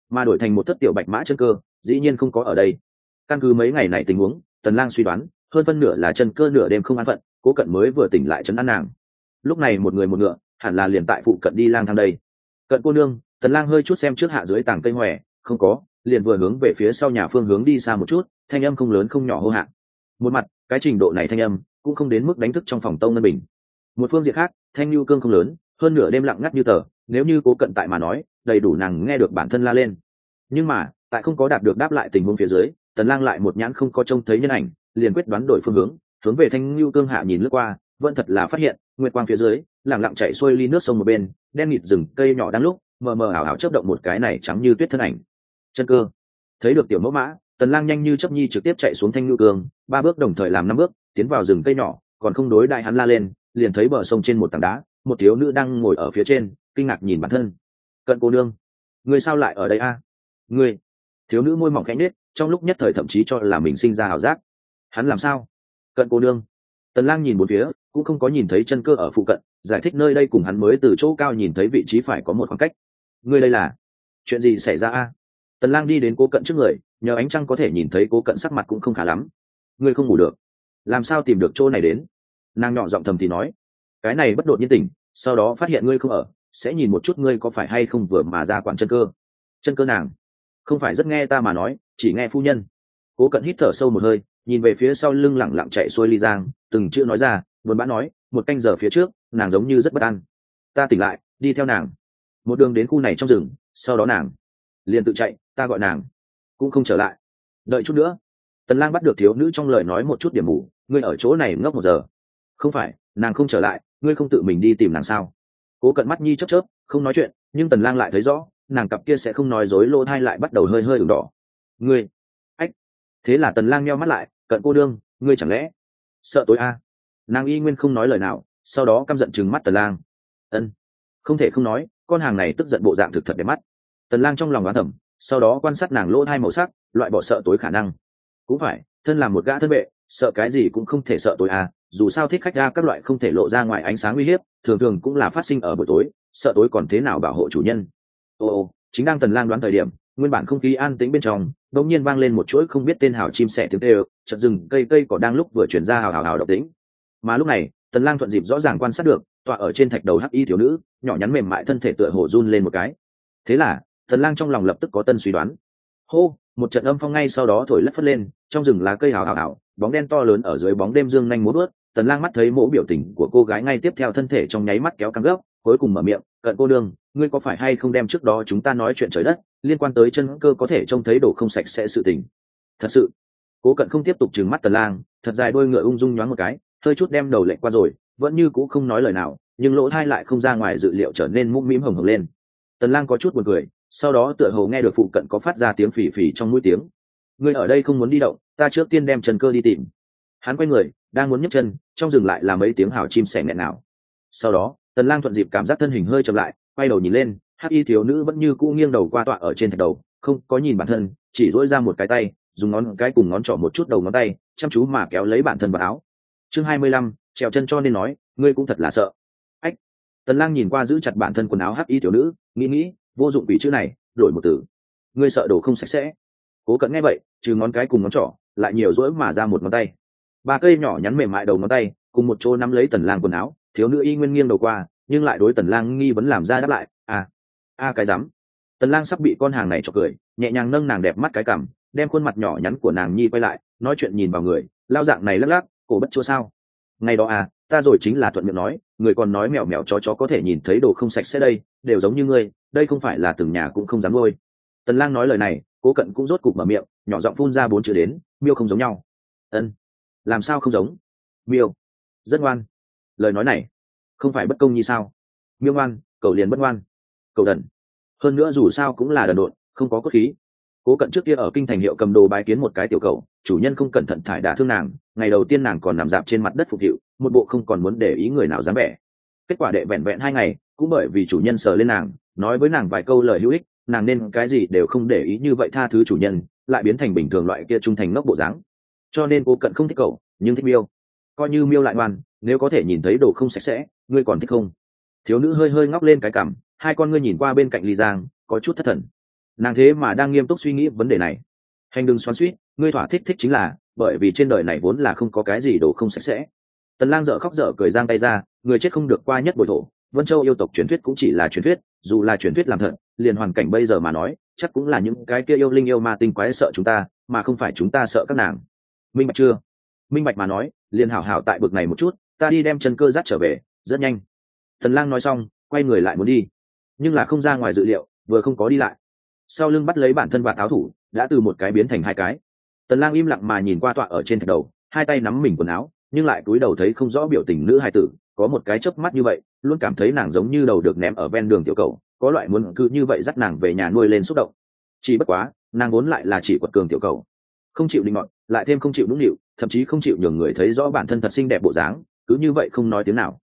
mà đổi thành một thất tiểu bạch mã chân cơ dĩ nhiên không có ở đây. Căn cứ mấy ngày này tình huống, Tần Lang suy đoán hơn phân nửa là chân cơ nửa đêm không an phận, Cố Cận mới vừa tỉnh lại trấn an nàng. Lúc này một người một ngựa hẳn là liền tại phụ cận đi lang thang đây. Cận cô nương. Tần Lang hơi chút xem trước hạ dưới tảng cây hoè, không có, liền vừa hướng về phía sau nhà phương hướng đi xa một chút, thanh âm không lớn không nhỏ hô hạ. Một mặt, cái trình độ này thanh âm cũng không đến mức đánh thức trong phòng Tông Ngân Bình. Một phương diện khác, thanh lưu cương không lớn, hơn nửa đêm lặng ngắt như tờ, nếu như Cố Cận tại mà nói, đầy đủ nàng nghe được bản thân la lên. Nhưng mà, tại không có đạt được đáp lại tình huống phía dưới, Tần Lang lại một nhãn không có trông thấy nhân ảnh, liền quyết đoán đổi phương hướng về thanh lưu cương hạ nhìn lướt qua, vẫn thật là phát hiện, nguyệt quang phía dưới, lặng lặng chảy xuôi ly nước sông một bên, đen nghịt rừng cây nhỏ đang lúc mờ mờ ảo ảo chớp động một cái này trắng như tuyết thân ảnh. Chân cơ. Thấy được tiểu mẫu mã, Tần Lang nhanh như chớp nhi trực tiếp chạy xuống thanh lưu cương, 3 bước đồng thời làm 5 bước, tiến vào rừng cây nhỏ, còn không đối đại hắn la lên, liền thấy bờ sông trên một tảng đá, một thiếu nữ đang ngồi ở phía trên, kinh ngạc nhìn bản thân. Cận cô nương, ngươi sao lại ở đây a? Ngươi. Thiếu nữ môi mỏng khẽ nhếch, trong lúc nhất thời thậm chí cho là mình sinh ra ảo giác. Hắn làm sao? Cận cô nương. Tần Lang nhìn bốn phía, cũng không có nhìn thấy chân cơ ở phụ cận, giải thích nơi đây cùng hắn mới từ chỗ cao nhìn thấy vị trí phải có một khoảng cách. Ngươi đây là chuyện gì xảy ra a? Tần Lang đi đến Cố Cận trước người, nhờ ánh trăng có thể nhìn thấy Cố Cận sắc mặt cũng không khá lắm. Ngươi không ngủ được, làm sao tìm được chỗ này đến? Nàng nhỏ giọng thầm thì nói, cái này bất đột nhiên tỉnh, sau đó phát hiện ngươi không ở, sẽ nhìn một chút ngươi có phải hay không vừa mà ra quản chân cơ. Chân cơ nàng không phải rất nghe ta mà nói, chỉ nghe phu nhân. Cố Cận hít thở sâu một hơi, nhìn về phía sau lưng lẳng lặng chạy xuôi ly giang, từng chữ nói ra, buồn bã nói, một canh giờ phía trước, nàng giống như rất bất an. Ta tỉnh lại, đi theo nàng, một đường đến khu này trong rừng, sau đó nàng liền tự chạy, ta gọi nàng cũng không trở lại. Đợi chút nữa. Tần Lang bắt được thiếu nữ trong lời nói một chút điểm mù, ngươi ở chỗ này ngốc 1 giờ. Không phải, nàng không trở lại, ngươi không tự mình đi tìm nàng sao? Cố Cận mắt nhi chớp chớp, không nói chuyện, nhưng Tần Lang lại thấy rõ, nàng cặp kia sẽ không nói dối, lỗ tai lại bắt đầu hơi hơi ửng đỏ. Ngươi, ách. Thế là Tần Lang nheo mắt lại, Cận cô đương, ngươi chẳng lẽ sợ tối a? Nàng y nguyên không nói lời nào, sau đó căm giận trừng mắt Tần Lang. Ân, không thể không nói, con hàng này tức giận bộ dạng thực thật đẹp mắt. Tần Lang trong lòng đoán thầm, sau đó quan sát nàng lỗ hai màu sắc, loại bỏ sợ tối khả năng. Cũng phải, thân làm một gã thân vệ, sợ cái gì cũng không thể sợ tối a, dù sao thích khách ra các loại không thể lộ ra ngoài ánh sáng uy hiếp, thường thường cũng là phát sinh ở buổi tối, sợ tối còn thế nào bảo hộ chủ nhân. Ô, chính đang Tần Lang đoán thời điểm, nguyên bản không khí an tĩnh bên trong, đột nhiên vang lên một chuỗi không biết tên hào chim sẻ tiếng kêu, chợt rừng cây cỏ đang lúc vừa chuyển ra hào hào hào động tĩnh. Mà lúc này, Tần Lang thuận dịp rõ ràng quan sát được, tọa ở trên thạch đầu hắc y thiếu nữ, nhỏ nhắn mềm mại thân thể tựa hồ run lên một cái. Thế là, Tần Lang trong lòng lập tức có tân suy đoán. Hô, một trận âm phong ngay sau đó thổi lất phất lên, trong rừng lá cây hào hào hào, bóng đen to lớn ở dưới bóng đêm dương nhanh múa vớt. Tần Lang mắt thấy mỗ biểu tình của cô gái ngay tiếp theo thân thể trong nháy mắt kéo căng gấp, cuối cùng mở miệng, Cận cô đương, ngươi có phải hay không đem trước đó chúng ta nói chuyện trời đất, liên quan tới chân cơ có thể trông thấy đồ không sạch sẽ sự tình? Thật sự. Cố Cận không tiếp tục trừng mắt Tần Lang, thật dài đôi ngựa ung dung nhoáng một cái, hơi chút đem đầu lệch qua rồi, vẫn như cũ không nói lời nào, nhưng lỗ tai lại không ra ngoài dự liệu trở nên mũm mĩm hồng hồng lên. Tần Lang có chút buồn cười, sau đó tựa hồ nghe được phụ cận có phát ra tiếng phì phì trong mũi tiếng. Ngươi ở đây không muốn đi động, ta trước tiên đem chân cơ đi tìm. Hắn quay người, đang muốn nhấc chân, trong rừng lại là mấy tiếng hào chim sẻ nghẹn ngào. Sau đó, Tần Lang thuận dịp cảm giác thân hình hơi chậm lại, quay đầu nhìn lên, hắc y thiếu nữ vẫn như cũ nghiêng đầu qua tọa ở trên thạch đầu, không có nhìn bản thân, chỉ duỗi ra một cái tay, dùng ngón cái cùng ngón trỏ một chút đầu ngón tay, chăm chú mà kéo lấy bản thân vào áo. Chương 25, trèo chân cho nên nói, ngươi cũng thật là sợ. Ách. Tần Lang nhìn qua giữ chặt bản thân quần áo hắc y thiếu nữ, nghĩ, vô dụng quỷ chữ này, đổi một từ. Ngươi sợ đồ không sạch sẽ. Cố Cận nghe vậy, trừ ngón cái cùng ngón trỏ, lại nhiều duỗi mà ra một ngón tay. 3 cây nhỏ nhắn mềm mại đầu ngón tay, cùng một chỗ nắm lấy Tần Lang quần áo, thiếu nữ y nguyên nghiêng đầu qua, nhưng lại đối Tần Lang nghi vấn làm ra đáp lại, cái rắm. Tần Lang sắp bị con hàng này chọc cười, nhẹ nhàng nâng nàng đẹp mắt cái cằm, đem khuôn mặt nhỏ nhắn của nàng nhi quay lại, nói chuyện nhìn vào người, lao dạng này lắc lắc, cổ bất chua sao? Ngày đó ta rồi chính là thuận miệng nói, người còn nói mèo mèo chó có thể nhìn thấy đồ không sạch sẽ đây, đều giống như ngươi, đây không phải là từng nhà cũng không dám nuôi. Tần Lang nói lời này, Cố Cận cũng rốt cục mở miệng, nhỏ giọng phun ra 4 chữ đến, miêu không giống nhau. Ân, làm sao không giống? Miêu rất ngoan. Lời nói này không phải bất công như sao? Miêu ngoan, cậu liền bất ngoan. Cậu đần. Hơn nữa dù sao cũng là đần độn, không có cốt khí. Cố Cận trước kia ở kinh thành hiệu cầm đồ bái kiến một cái tiểu cậu, chủ nhân không cẩn thận thải đả thương nàng, ngày đầu tiên nàng còn nằm dạp trên mặt đất phục hiệu, một bộ không còn muốn để ý người nào dám vẻ. Kết quả đệ vẹn vẹn 2 ngày, cũng bởi vì chủ nhân sờ lên nàng, nói với nàng vài câu lời hữu ích, nàng nên cái gì đều không để ý như vậy tha thứ chủ nhân, lại biến thành bình thường loại kia trung thành ngốc bộ dáng. Cho nên Cố Cận không thích cậu, nhưng thích miêu. Coi như miêu lại ngoan, nếu có thể nhìn thấy đồ không sạch sẽ, ngươi còn thích không? Thiếu nữ hơi hơi ngóc lên cái cằm, hai con ngươi nhìn qua bên cạnh ly giang, có chút thất thần. Nàng thế mà đang nghiêm túc suy nghĩ vấn đề này. Hành đừng xoắn suýt, ngươi thỏa thích thích chính là, bởi vì trên đời này vốn là không có cái gì đồ không sạch sẽ. Tần Lang dở khóc dở cười giang tay ra, người chết không được qua nhất bồi thổ, Vân Châu yêu tộc truyền thuyết cũng chỉ là truyền thuyết, dù là truyền thuyết làm thật, liền hoàn cảnh bây giờ mà nói, chắc cũng là những cái kia yêu linh yêu ma tinh quái sợ chúng ta, mà không phải chúng ta sợ các nàng. Minh bạch chưa? Minh bạch mà nói, liền hảo hảo tại bực này một chút, ta đi đem chân cơ dắt trở về, rất nhanh. Tần Lang nói xong, quay người lại muốn đi, nhưng là không ra ngoài dự liệu, vừa không có đi lại, sau lưng bắt lấy bản thân và áo thủ, đã từ một cái biến thành hai cái. Tần Lang im lặng mà nhìn qua tọa ở trên thạch đầu, hai tay nắm mình quần áo, nhưng lại cúi đầu thấy không rõ biểu tình nữ hài tử, có một cái chớp mắt như vậy, luôn cảm thấy nàng giống như đầu được ném ở ven đường tiểu cầu, có loại muốn cứ như vậy dắt nàng về nhà nuôi lên xúc động. Chỉ bất quá, nàng vốn lại là chỉ quật cường tiểu cầu, không chịu định ngọn, lại thêm không chịu nũng nịu, thậm chí không chịu nhường người thấy rõ bản thân thật xinh đẹp bộ dáng, cứ như vậy không nói tiếng nào.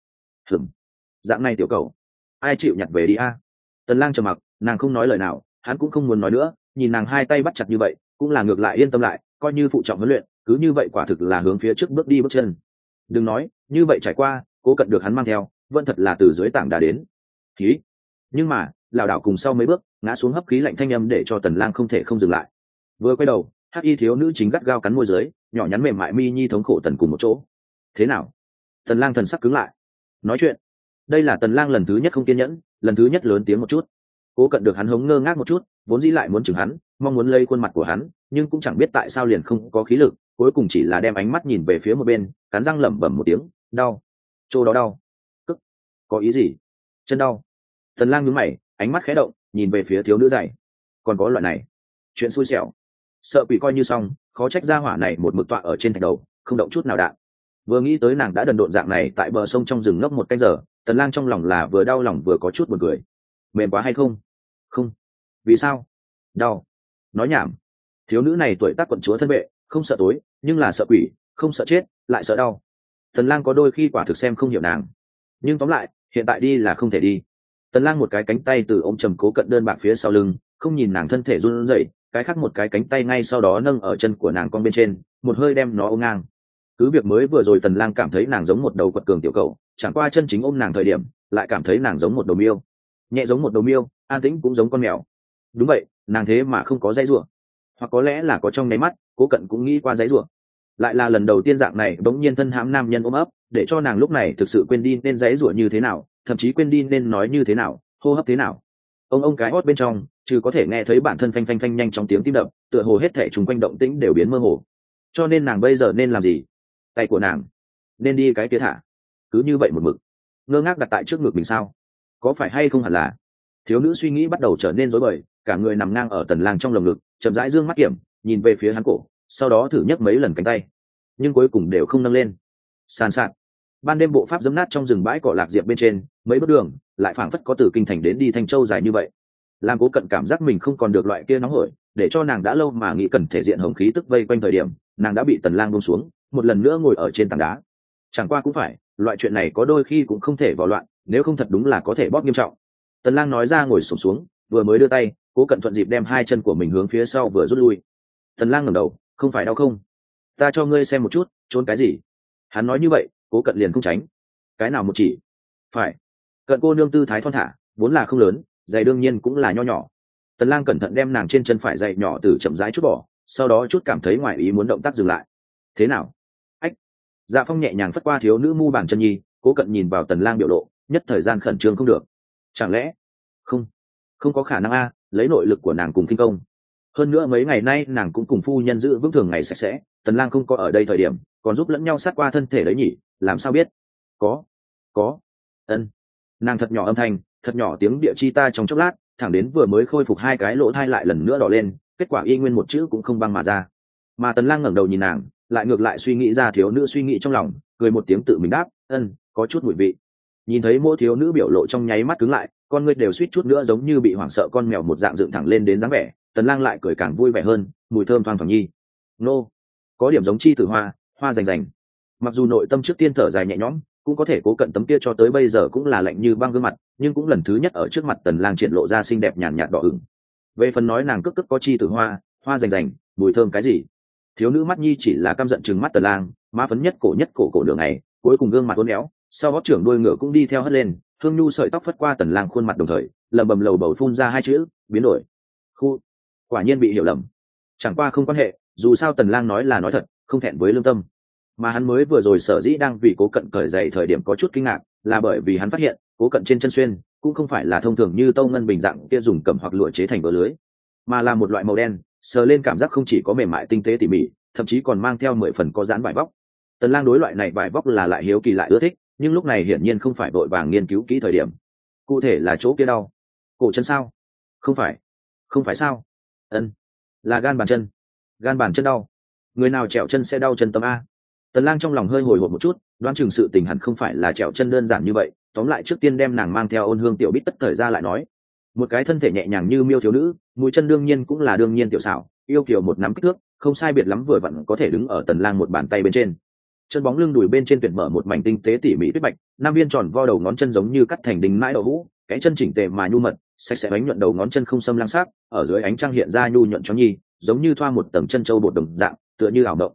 Dạng này tiểu cầu, ai chịu nhặt về đi a? Tần Lang trầm mặc, nàng không nói lời nào, hắn cũng không muốn nói nữa, nhìn nàng hai tay bắt chặt như vậy, cũng là ngược lại yên tâm lại, coi như phụ trọng huấn luyện, cứ như vậy quả thực là hướng phía trước bước đi bước chân. Đừng nói, như vậy trải qua, Cố Cận được hắn mang theo, vẫn thật là từ dưới tảng đá đến. Khí. Nhưng mà, lảo đảo cùng sau mấy bước, ngã xuống hấp khí lạnh thanh âm để cho Tần Lang không thể không dừng lại. Vừa quay đầu, hắc y thiếu nữ chính gắt gao cắn môi dưới, nhỏ nhắn mềm mại mi nhi thống khổ tần cùng một chỗ. Thế nào? Tần Lang thần sắc cứng lại. Nói chuyện. Đây là Tần Lang lần thứ nhất không kiên nhẫn, lần thứ nhất lớn tiếng một chút. Cố Cận được hắn hống ngơ ngác một chút, vốn dĩ lại muốn chừng hắn, mong muốn lấy khuôn mặt của hắn, nhưng cũng chẳng biết tại sao liền không có khí lực, cuối cùng chỉ là đem ánh mắt nhìn về phía một bên, cắn răng lẩm bẩm một tiếng, đau, chỗ đó đau. Cức, có ý gì? Chân đau. Tần Lang nhướng mày, ánh mắt khẽ động, nhìn về phía thiếu nữ giày. Còn có loại này, chuyện xui xẻo. Sợ quỷ coi như xong, khó trách gia hỏa này một mực tọa ở trên thạch đầu, không động chút nào đạn. Vừa nghĩ tới nàng đã đần độn dạng này tại bờ sông trong rừng ngốc một canh giờ, Tần Lang trong lòng là vừa đau lòng vừa có chút buồn cười. Mềm quá hay không? Không. Vì sao? Đau. Nói nhảm. Thiếu nữ này tuổi tác quận chúa thân vệ, không sợ tối, nhưng là sợ quỷ, không sợ chết, lại sợ đau. Tần Lang có đôi khi quả thực xem không hiểu nàng, nhưng tóm lại, hiện tại đi là không thể đi. Tần Lang một cái cánh tay từ ôm trầm Cố Cận đơn bạc phía sau lưng, không nhìn nàng thân thể run rẩy, cái khác một cái cánh tay ngay sau đó nâng ở chân của nàng con bên trên, một hơi đem nó ôm ngang. Cứ việc mới vừa rồi Tần Lang cảm thấy nàng giống một đầu quật cường tiểu cầu, chẳng qua chân chính ôm nàng thời điểm, lại cảm thấy nàng giống một đầu miêu, nhẹ giống một đầu miêu, an tĩnh cũng giống con mèo. Đúng vậy, nàng thế mà không có dãy rủa, hoặc có lẽ là có trong nháy mắt, Cố Cận cũng nghĩ qua dãy rủa. Lại là lần đầu tiên dạng này bỗng nhiên thân hãm nam nhân ôm ấp, để cho nàng lúc này thực sự quên đi nên dãy rủa như thế nào, thậm chí quên đi nên nói như thế nào, hô hấp thế nào. Ông cái hót bên trong, trừ có thể nghe thấy bản thân phanh phanh phanh nhanh trong tiếng tim đập, tựa hồ hết thảy xung quanh động tĩnh đều biến mơ hồ. Cho nên nàng bây giờ nên làm gì? Tay của nàng nên đi cái kia thả, cứ như vậy một mực ngơ ngác đặt tại trước ngực mình sao? Có phải hay không hẳn là? Thiếu nữ suy nghĩ bắt đầu trở nên rối bời, cả người nằm ngang ở Tần Lang trong lồng ngực, chậm rãi dương mắt kiểm, nhìn về phía hắn cổ, sau đó thử nhấc mấy lần cánh tay, nhưng cuối cùng đều không nâng lên. Sàn sạt. Ban đêm bộ pháp dẫm nát trong rừng bãi cỏ lạc diệp bên trên, mấy bước đường, lại phảng phất có từ kinh thành đến đi Thanh Châu dài như vậy. Làm Cố Cận cảm giác mình không còn được loại kia nóng hổi, để cho nàng đã lâu mà nghĩ cần thể diện hồng khí tức vây quanh thời điểm, nàng đã bị Tần Lang buông xuống, một lần nữa ngồi ở trên tảng đá. Chẳng qua cũng phải, loại chuyện này có đôi khi cũng không thể vào loạn, nếu không thật đúng là có thể bóp nghiêm trọng. Tần Lang nói ra ngồi xổm xuống, vừa mới đưa tay, Cố Cận thuận dịp đem hai chân của mình hướng phía sau vừa rút lui. Tần Lang ngẩng đầu, không phải đau không? Ta cho ngươi xem một chút, trốn cái gì? Hắn nói như vậy, Cố Cận liền không tránh. Cái nào một chỉ? Phải. Cận cô nương tư thái thon thả, vốn là không lớn, giày đương nhiên cũng là nho nhỏ. Tần Lang cẩn thận đem nàng trên chân phải giày nhỏ từ chậm rãi chút bỏ, sau đó chút cảm thấy ngoài ý muốn động tác dừng lại. Thế nào? Ách. Dạ Phong nhẹ nhàng phất qua thiếu nữ mu bàn chân nhi, Cố Cận nhìn vào Tần Lang biểu lộ, nhất thời gian khẩn trương không được. Chẳng lẽ? Không có khả năng a, lấy nội lực của nàng cùng kinh công. Hơn nữa mấy ngày nay nàng cũng cùng phu nhân giữ vững thường ngày sạch sẽ, Tần Lang không có ở đây thời điểm, còn giúp lẫn nhau sát qua thân thể đấy nhỉ, làm sao biết? Có. Ân. Nàng thật nhỏ âm thanh, thật nhỏ tiếng địa chi ta trong chốc lát, thẳng đến vừa mới khôi phục hai cái lỗ thai lại lần nữa đỏ lên, kết quả y nguyên một chữ cũng không băng mà ra. Mà Tần Lang ngẩng đầu nhìn nàng, lại ngược lại suy nghĩ ra thiếu nữ suy nghĩ trong lòng, cười một tiếng tự mình đáp, có chút mùi vị. Nhìn thấy mỗi thiếu nữ biểu lộ trong nháy mắt cứng lại, con ngươi đều suýt chút nữa giống như bị hoảng sợ con mèo một dạng dựng thẳng lên đến dáng vẻ. Tần Lang lại cười càng vui vẻ hơn, mùi thơm thoang thoảng nhi. Nô, có điểm giống chi tử hoa, hoa rành rành. Mặc dù nội tâm trước tiên thở dài nhẹ nhõm, cũng có thể Cố Cận tấm kia cho tới bây giờ cũng là lạnh như băng gương mặt, nhưng cũng lần thứ nhất ở trước mặt Tần Lang triển lộ ra xinh đẹp nhàn nhạt đỏ ửng. Về phần nói nàng cước có chi tử hoa, hoa rành rành, mùi thơm cái gì? Thiếu nữ mắt nhi chỉ là căm giận trừng mắt Tần Lang, má phấn nhất cổ đường này, cuối cùng gương mặt uốn éo, sau gót trưởng đuôi ngựa cũng đi theo hất lên, hương nhu sợi tóc phất qua Tần Lang khuôn mặt đồng thời, lẩm bẩm lầu bầu phun ra hai chữ, biến đổi. Khu. quả nhiên bị hiểu lầm. Chẳng qua không quan hệ, dù sao Tần Lang nói là nói thật, không thẹn với lương tâm. Mà hắn mới vừa rồi sở dĩ đang vì Cố Cận cởi giày thời điểm có chút kinh ngạc, là bởi vì hắn phát hiện Cố Cận trên chân xuyên cũng không phải là thông thường như tâu ngân bình dạng kia dùng cẩm hoặc lụa chế thành vớ lưới, mà là một loại màu đen, sờ lên cảm giác không chỉ có mềm mại tinh tế tỉ mỉ, thậm chí còn mang theo 10 phần có dán vải vóc. Tần Lang đối loại này vải vóc là lại hiếu kỳ lại ưa thích, nhưng lúc này hiển nhiên không phải vội vàng nghiên cứu kỹ thời điểm. Cụ thể là chỗ kia đau, cổ chân sao? Không phải, không phải sao? Là gan bàn chân. Gan bàn chân đau, người nào trèo chân sẽ đau chân tấm a. Tần Lang trong lòng hơi hồi hộp một chút, đoán chừng sự tình hẳn không phải là trèo chân đơn giản như vậy. Tóm lại trước tiên đem nàng mang theo Ôn Hương tiểu bít tất thời ra lại nói. Một cái thân thể nhẹ nhàng như miêu thiếu nữ, mũi chân đương nhiên cũng là đương nhiên tiểu xảo, yêu kiều một nắm kích thước, không sai biệt lắm vừa vặn có thể đứng ở Tần Lang một bàn tay bên trên. Chân bóng lưng đùi bên trên tuyển mở một mảnh tinh tế tỉ mỉ tuyết bạch, năm viên tròn vo đầu ngón chân giống như cắt thành đinh mãi đậu hũ, cái chân chỉnh tề mà nhu mật, sạch sẽ bánh nhuận đầu ngón chân không xâm lang sắc, ở dưới ánh trăng hiện ra nhu nhuận cho nhi, giống như thoa một tầng chân châu bột đồng dạng, tựa như ảo động.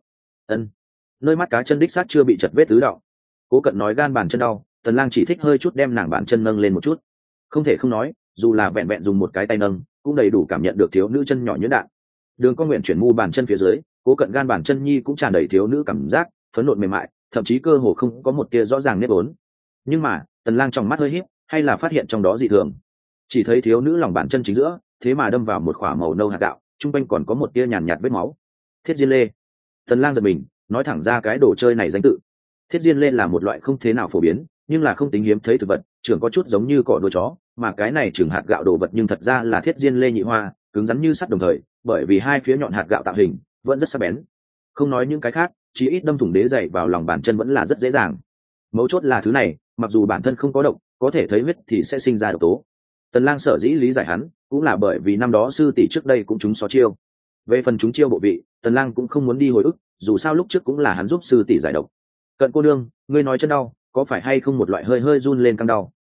Nơi mắt cá chân đích xác chưa bị chật vết tứ đạo. Cố Cận nói gan bàn chân đau, Tần Lang chỉ thích hơi chút đem nàng bàn chân nâng lên một chút. Không thể không nói, dù là vẹn vẹn dùng một cái tay nâng, cũng đầy đủ cảm nhận được thiếu nữ chân nhỏ nhuyễn đạn. Đường con nguyện chuyển mu bàn chân phía dưới, Cố Cận gan bàn chân nhi cũng tràn đầy thiếu nữ cảm giác, phấn nộn mềm mại, thậm chí cơ hồ không có một tia rõ ràng nếp vốn. Nhưng mà, Tần Lang trong mắt hơi híp, hay là phát hiện trong đó dị thường. Chỉ thấy thiếu nữ lòng bàn chân chính giữa, thế mà đâm vào một khỏa màu nâu hạt gạo, trung quanh còn có một tia nhàn nhạt vết máu. Thiết diên lê. Tần Lang giật mình, nói thẳng ra cái đồ chơi này danh tự. Thiết diên lê là một loại không thế nào phổ biến, nhưng là không tính hiếm thấy thực vật, trưởng có chút giống như cỏ đuôi chó, mà cái này trưởng hạt gạo đồ vật nhưng thật ra là thiết diên lê nhị hoa, cứng rắn như sắt đồng thời, bởi vì hai phía nhọn hạt gạo tạo hình vẫn rất sắc bén. Không nói những cái khác, chỉ ít đâm thủng đế dày vào lòng bàn chân vẫn là rất dễ dàng. Mấu chốt là thứ này, mặc dù bản thân không có độc, có thể thấy huyết thì sẽ sinh ra độc tố. Tần Lang sở dĩ lý giải hắn, cũng là bởi vì năm đó sư tỷ trước đây cũng trúng xó chiêu. Về phần trúng chiêu bộ vị, Tần Lang cũng không muốn đi hồi ức, dù sao lúc trước cũng là hắn giúp sư tỷ giải độc. Cận cô nương, ngươi nói chân đau, có phải hay không một loại hơi hơi run lên căng đau?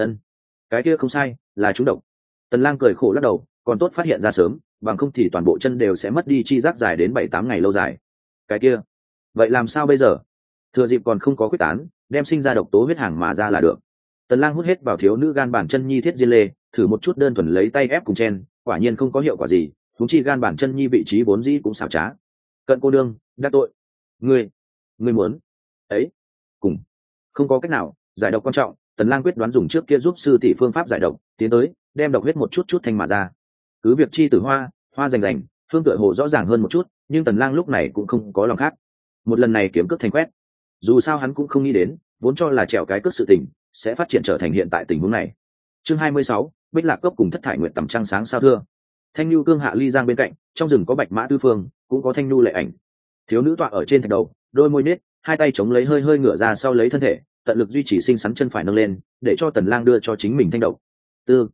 Cái kia không sai, là trúng độc. Tần Lang cười khổ lắc đầu, còn tốt phát hiện ra sớm, bằng không thì toàn bộ chân đều sẽ mất đi chi giác dài đến 7-8 ngày lâu dài. Cái kia, vậy làm sao bây giờ? Thừa dịp còn không có quyết tán, đem sinh ra độc tố huyết hàng mà ra là được. Tần Lang hút hết vào thiếu nữ gan bàn chân nhi thiết diên lê, thử một chút đơn thuần lấy tay ép cùng chen, quả nhiên không có hiệu quả gì, huống chi gan bàn chân nhi vị trí vốn dĩ cũng xảo trá. Cận cô đương, đắc tội. Ngươi muốn ấy cùng không có cách nào, giải độc quan trọng. Tần Lang quyết đoán dùng trước kia giúp sư tỷ phương pháp giải độc, tiến tới đem độc huyết một chút chút thanh mà ra. Cứ việc chi tử hoa rành rành, hương tựa hồ rõ ràng hơn một chút, nhưng Tần Lang lúc này cũng không có lòng khác. Một lần này kiếm cướp thành quét, dù sao hắn cũng không nghĩ đến, vốn cho là trèo cái cướp sự tình sẽ phát triển trở thành hiện tại tình huống này. Chương 26, Bích Lạc Cốc cùng Thất Thải Nguyệt tầm trăng sáng sao thưa. Thanh nhu cương hạ ly giang bên cạnh, trong rừng có bạch mã tư phương, cũng có thanh nhu lệ ảnh. Thiếu nữ tọa ở trên thạch đầu, đôi môi nết, hai tay chống lấy hơi hơi ngửa ra sau lấy thân thể, tận lực duy trì xinh xắn chân phải nâng lên, để cho Tần Lang đưa cho chính mình thanh độc. Tư,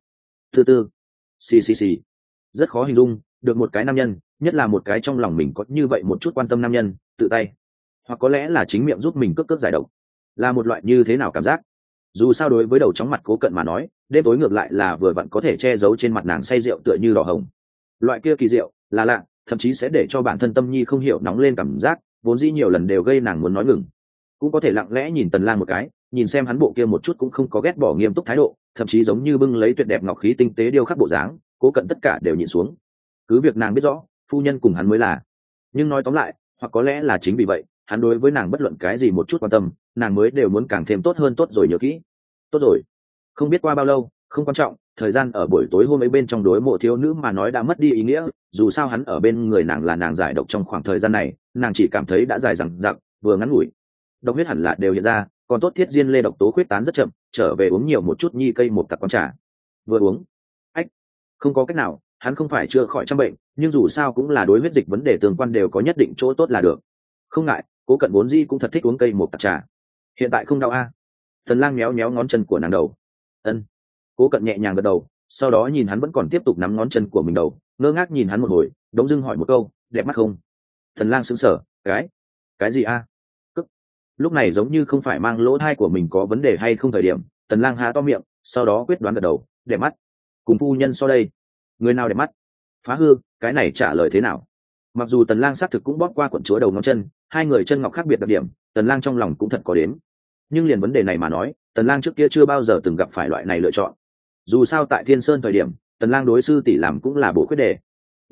xì. Rất khó hình dung, được một cái nam nhân, nhất là một cái trong lòng mình có như vậy một chút quan tâm nam nhân, tự tay, hoặc có lẽ là chính miệng giúp mình cướp giải độc, là một loại như thế nào cảm giác. Dù sao đối với đầu chóng mặt Cố Cận mà nói, đêm tối ngược lại là vừa vặn có thể che giấu trên mặt nàng say rượu tựa như đỏ hồng. Loại kia kỳ diệu, là lạ, thậm chí sẽ để cho bản thân tâm nhi không hiểu nóng lên cảm giác, vốn dĩ nhiều lần đều gây nàng muốn nói ngừng. Cũng có thể lặng lẽ nhìn Tần Lang một cái, nhìn xem hắn bộ kia một chút cũng không có ghét bỏ nghiêm túc thái độ, thậm chí giống như bưng lấy tuyệt đẹp ngọc khí tinh tế điêu khắc bộ dáng, Cố Cận tất cả đều nhìn xuống. Cứ việc nàng biết rõ, phu nhân cùng hắn mới là. Nhưng nói tóm lại, hoặc có lẽ là chính vì vậy, hắn đối với nàng bất luận cái gì một chút quan tâm, nàng mới đều muốn càng thêm tốt hơn tốt rồi nhớ kỹ. Tốt rồi. Không biết qua bao lâu, không quan trọng, thời gian ở buổi tối hôm ấy bên trong đối mộ thiếu nữ mà nói đã mất đi ý nghĩa, dù sao hắn ở bên người nàng là nàng giải độc trong khoảng thời gian này, nàng chỉ cảm thấy đã dài dằng dặc, vừa ngắn ngủi. Độc huyết hẳn là đều hiện ra, còn tốt thiết diên lê độc tố khuyết tán rất chậm, trở về uống nhiều một chút nhi cây một tặc quán trà. Vừa uống, không có cách nào, hắn không phải chữa khỏi trăm bệnh, nhưng dù sao cũng là đối huyết dịch vấn đề tương quan đều có nhất định chỗ tốt là được. Không ngại, Cố Cận vốn dĩ cũng thật thích uống cây một tặc trà. Hiện tại không đau a? Tần Lang méo méo ngón chân của nàng đầu. Cố Cận nhẹ nhàng gật đầu, sau đó nhìn hắn vẫn còn tiếp tục nắm ngón chân của mình đầu, ngơ ngác nhìn hắn một hồi, đống dưng hỏi một câu, đẹp mắt không? Tần Lang sững sờ, cái gì a? Lúc này giống như không phải mang lỗ thai của mình có vấn đề hay không thời điểm, Tần Lang há to miệng, sau đó quyết đoán gật đầu, đẹp mắt. Cùng phu nhân so đây, người nào đẹp mắt? Phá hư, cái này trả lời thế nào? Mặc dù Tần Lang xác thực cũng bóp qua quận chúa đầu ngón chân, hai người chân ngọc khác biệt đặc điểm, Tần Lang trong lòng cũng thật có đếm. Nhưng liền vấn đề này mà nói, Tần Lang trước kia chưa bao giờ từng gặp phải loại này lựa chọn. Dù sao tại Thiên Sơn thời điểm, Tần Lang đối sư tỷ làm cũng là bổ khuyết đề.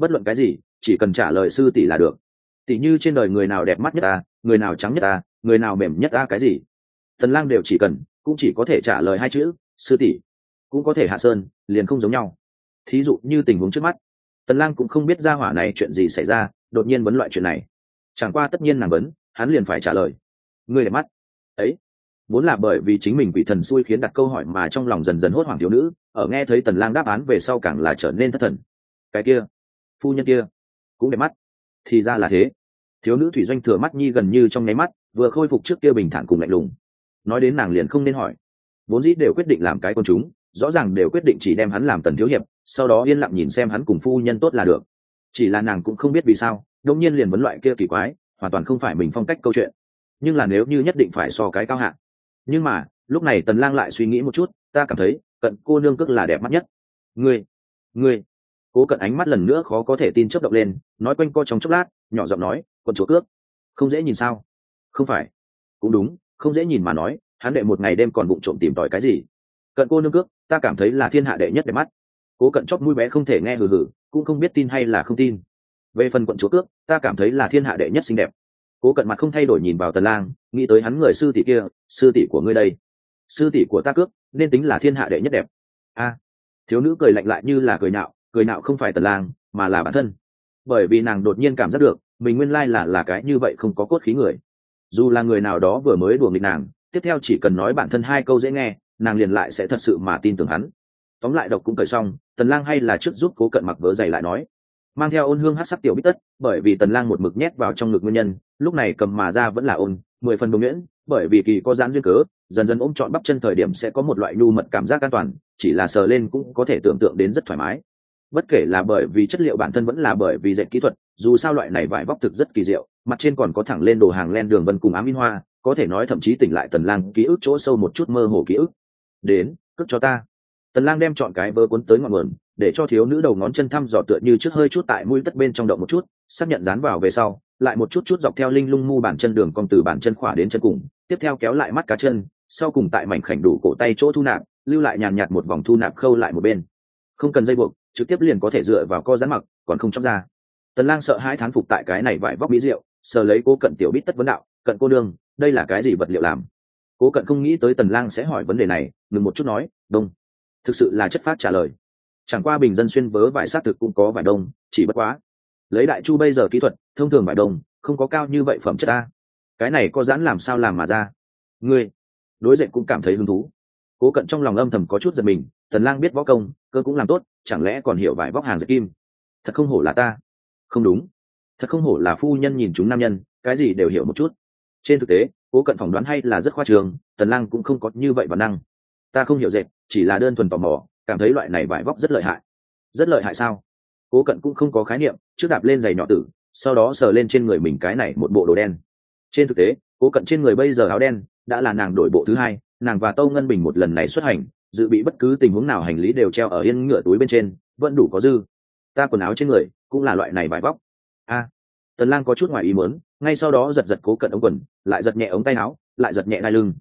bất luận cái gì chỉ cần trả lời sư tỷ là được. Tỷ như trên đời người nào đẹp mắt nhất ta, người nào trắng nhất ta, người nào mềm nhất ta, cái gì Tần Lang đều chỉ cần, cũng chỉ có thể trả lời hai chữ sư tỷ. Cũng có thể hạ sơn, liền không giống nhau. Thí dụ như tình huống trước mắt, Tần Lang cũng không biết gia hỏa này chuyện gì xảy ra, đột nhiên vấn loại chuyện này. Chẳng qua tất nhiên nàng vấn, hắn liền phải trả lời. Ngươi đẹp mắt ấy, vốn là bởi vì chính mình bị thần xui khiến đặt câu hỏi mà trong lòng dần dần hốt hoảng thiếu nữ, ở nghe thấy Tần Lang đáp án về sau càng là trở nên thất thần. Cái kia, phu nhân kia cũng đẹp mắt. Thì ra là thế. Thiếu nữ thủy doanh thừa mắt nhi gần như trong nháy mắt, vừa khôi phục trước kia bình thản cùng lạnh lùng. Nói đến nàng liền không nên hỏi, vốn dĩ đều quyết định làm cái con chúng, rõ ràng đều quyết định chỉ đem hắn làm Tần thiếu hiệp, sau đó yên lặng nhìn xem hắn cùng phu nhân tốt là được. Chỉ là nàng cũng không biết vì sao đột nhiên liền vấn loại kia kỳ quái, hoàn toàn không phải mình phong cách câu chuyện. Nhưng là nếu như nhất định phải so cái cao hạng. Nhưng mà lúc này Tần Lang lại suy nghĩ một chút, ta cảm thấy Cận cô nương cước là đẹp mắt nhất. Ngươi Cố Cận ánh mắt lần nữa khó có thể tin chớp động lên, nói quanh co trong chốc lát, nhỏ giọng nói, quận chúa cước không dễ nhìn sao? Không phải, cũng đúng, không dễ nhìn mà nói, hắn đệ một ngày đêm còn bụng trộm tìm tòi cái gì? Cận cô nương cước, ta cảm thấy là thiên hạ đệ nhất đẹp mắt. Cố Cận chóp mũi bé không thể nghe hừ hừ, cũng không biết tin hay là không tin. Về phần quận chúa cước, ta cảm thấy là thiên hạ đệ nhất xinh đẹp. Cố Cận mặt không thay đổi nhìn vào Tần Lang, nghĩ tới hắn người sư tỷ kia, sư tỷ của ngươi đây, sư tỷ của ta cước nên tính là thiên hạ đệ nhất đẹp. A, thiếu nữ cười lạnh lại như là cười nạo không phải Tần Lang mà là bản thân, bởi vì nàng đột nhiên cảm giác được mình nguyên lai là cái như vậy không có cốt khí người. Dù là người nào đó vừa mới đùa nghịch nàng, tiếp theo chỉ cần nói bản thân hai câu dễ nghe, nàng liền lại sẽ thật sự mà tin tưởng hắn. Tóm lại độc cũng cởi xong, Tần Lang hay là trước giúp Cố Cận mặc vớ giày lại nói, mang theo ôn hương hắc sắc tiểu bít tất, bởi vì Tần Lang một mực nhét vào trong ngực nguyên nhân, lúc này cầm mà ra vẫn là ôn, 10 phần đồng nhuyễn, bởi vì kỳ có giãn duyên cớ, dần dần ôm trọn bắp chân thời điểm sẽ có một loại nhu mật cảm giác an toàn, chỉ là sờ lên cũng có thể tưởng tượng đến rất thoải mái. Bất kể là bởi vì chất liệu bản thân vẫn là bởi vì dệt kỹ thuật, dù sao loại này vải vóc thực rất kỳ diệu, mặt trên còn có thẳng lên đồ hàng len đường vân cùng ám in hoa, có thể nói thậm chí tỉnh lại Tần Lang ký ức chỗ sâu một chút mơ hồ ký ức. Đến, cất cho ta. Tần Lang đem chọn cái vớ cuốn tới ngọn nguồn, để cho thiếu nữ đầu ngón chân thăm dò tựa như trước hơi chút tại mũi tất bên trong động một chút, xác nhận dán vào về sau, lại một chút dọc theo linh lung mu bàn chân đường cong từ bàn chân khỏa đến chân cùng, tiếp theo kéo lại mắt cá chân, sau cùng tại mảnh khảnh đủ cổ tay chỗ thu nạp, lưu lại nhàn nhạt một vòng thu nạp khâu lại một bên. Không cần dây buộc, trực tiếp liền có thể dựa vào co giãn mặc, còn không chóc ra. Tần Lang sợ hãi thán phục tại cái này vải vóc mỹ diệu, sờ lấy Cố Cận tiểu bít tất vấn đạo, Cận cô nương, đây là cái gì vật liệu làm? Cố Cận không nghĩ tới Tần Lang sẽ hỏi vấn đề này, ngừng một chút nói, đông. Thực sự là chất phác trả lời. Chẳng qua bình dân xuyên vớ vải sát thực cũng có vải đông, chỉ bất quá lấy đại chu bây giờ kỹ thuật, thông thường vải đông không có cao như vậy phẩm chất ta. Cái này có giãn làm sao làm mà ra? Ngươi đối diện cũng cảm thấy hứng thú. Cố Cận trong lòng âm thầm có chút giật mình, Tần Lang biết võ công, cơ cũng làm tốt, chẳng lẽ còn hiểu vải vóc hàng dệt kim? Thật không hổ là ta. Không đúng, thật không hổ là phu nhân nhìn chúng nam nhân, cái gì đều hiểu một chút. Trên thực tế, Cố Cận phỏng đoán hay là rất khoa trương, Tần Lang cũng không có như vậy bản năng. Ta không hiểu dệt, chỉ là đơn thuần tò mò, cảm thấy loại này vải vóc rất lợi hại. Rất lợi hại sao? Cố Cận cũng không có khái niệm, trước đạp lên giày nhỏ tử, sau đó sờ lên trên người mình cái này một bộ đồ đen. Trên thực tế, Cố Cận trên người bây giờ áo đen đã là nàng đổi bộ thứ hai, nàng và Tâu Ngân Bình một lần này xuất hành, dự bị bất cứ tình huống nào hành lý đều treo ở yên ngựa túi bên trên, vẫn đủ có dư. Ta quần áo trên người cũng là loại này vải vóc. A, Tần Lang có chút ngoài ý muốn, ngay sau đó giật Cố Cận ống quần, lại giật nhẹ ống tay áo, lại giật nhẹ đai lưng.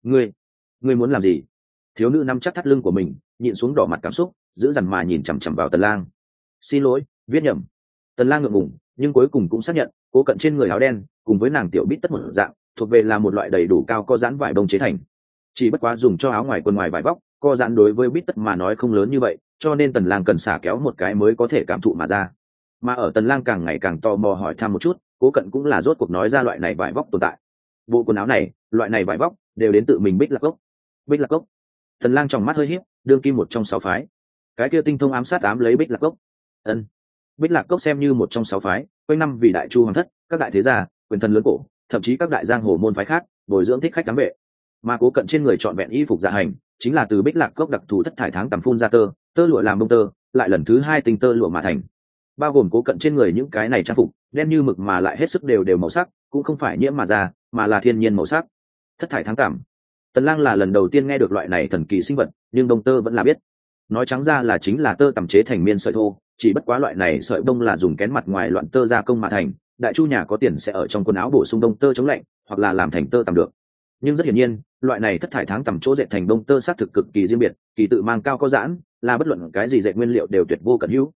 Ngươi muốn làm gì? Thiếu nữ nắm chắc thắt lưng của mình, nhịn xuống đỏ mặt cảm xúc, giữ dằn mà nhìn chằm chằm vào Tần Lang. Xin lỗi, viết nhầm. Tần Lang ngượng ngùng, nhưng cuối cùng cũng xác nhận, Cố Cận trên người áo đen, cùng với nàng tiểu bít tất một dạng, thuộc về là một loại đầy đủ cao co giãn vải bông chế thành. Chỉ bất quá dùng cho áo ngoài quần ngoài vải vóc, co giãn đối với bít tất mà nói không lớn như vậy, cho nên Tần Lang cần xả kéo một cái mới có thể cảm thụ mà ra. Mà ở Tần Lang càng ngày càng tò mò hỏi thăm một chút, Cố Cận cũng là rốt cuộc nói ra loại này vải vóc tồn tại. Bộ quần áo này, loại này vải vóc đều đến tự mình Bích Lạc Cốc. Bích Lạc Cốc. Tần Lang trong mắt hơi híp, đương kim một trong sáu phái. Cái kia tinh thông ám sát ám lấy Bích Lạc Cốc. Ân. Bích Lạc Cốc xem như một trong sáu phái, quanh năm vì đại chu hoàng thất, các đại thế gia, quyền thần lớn cổ, thậm chí các đại giang hồ môn phái khác, bồi dưỡng thích khách ám vệ. Mà Cố Cận trên người trọn vẹn y phục dạ hành, chính là từ Bích Lạc Cốc đặc thù thất thải tháng tầm phun ra tơ lụa làm bông tơ, lại lần thứ hai tinh tơ lụa mà thành. Bao gồm Cố Cận trên người những cái này trang phục, đen như mực mà lại hết sức đều đều màu sắc, cũng không phải nhiễm mà ra, mà là thiên nhiên màu sắc. Thất thải tháng tầm. Tần Lang là lần đầu tiên nghe được loại này thần kỳ sinh vật, nhưng bông tơ vẫn là biết. Nói trắng ra là chính là tơ tằm chế thành miên sợi thô, chỉ bất quá loại này sợi bông là dùng kén mặt ngoài loạn tơ gia công mà thành. Đại chu nhà có tiền sẽ ở trong quần áo bổ sung bông tơ chống lạnh, hoặc là làm thành tơ tằm được. Nhưng rất hiển nhiên, loại này thất thải tháng tằm chỗ dệt thành bông tơ sát thực cực kỳ riêng biệt, kỳ tự mang cao có giãn, là bất luận cái gì dệt nguyên liệu đều tuyệt vô cận hữu.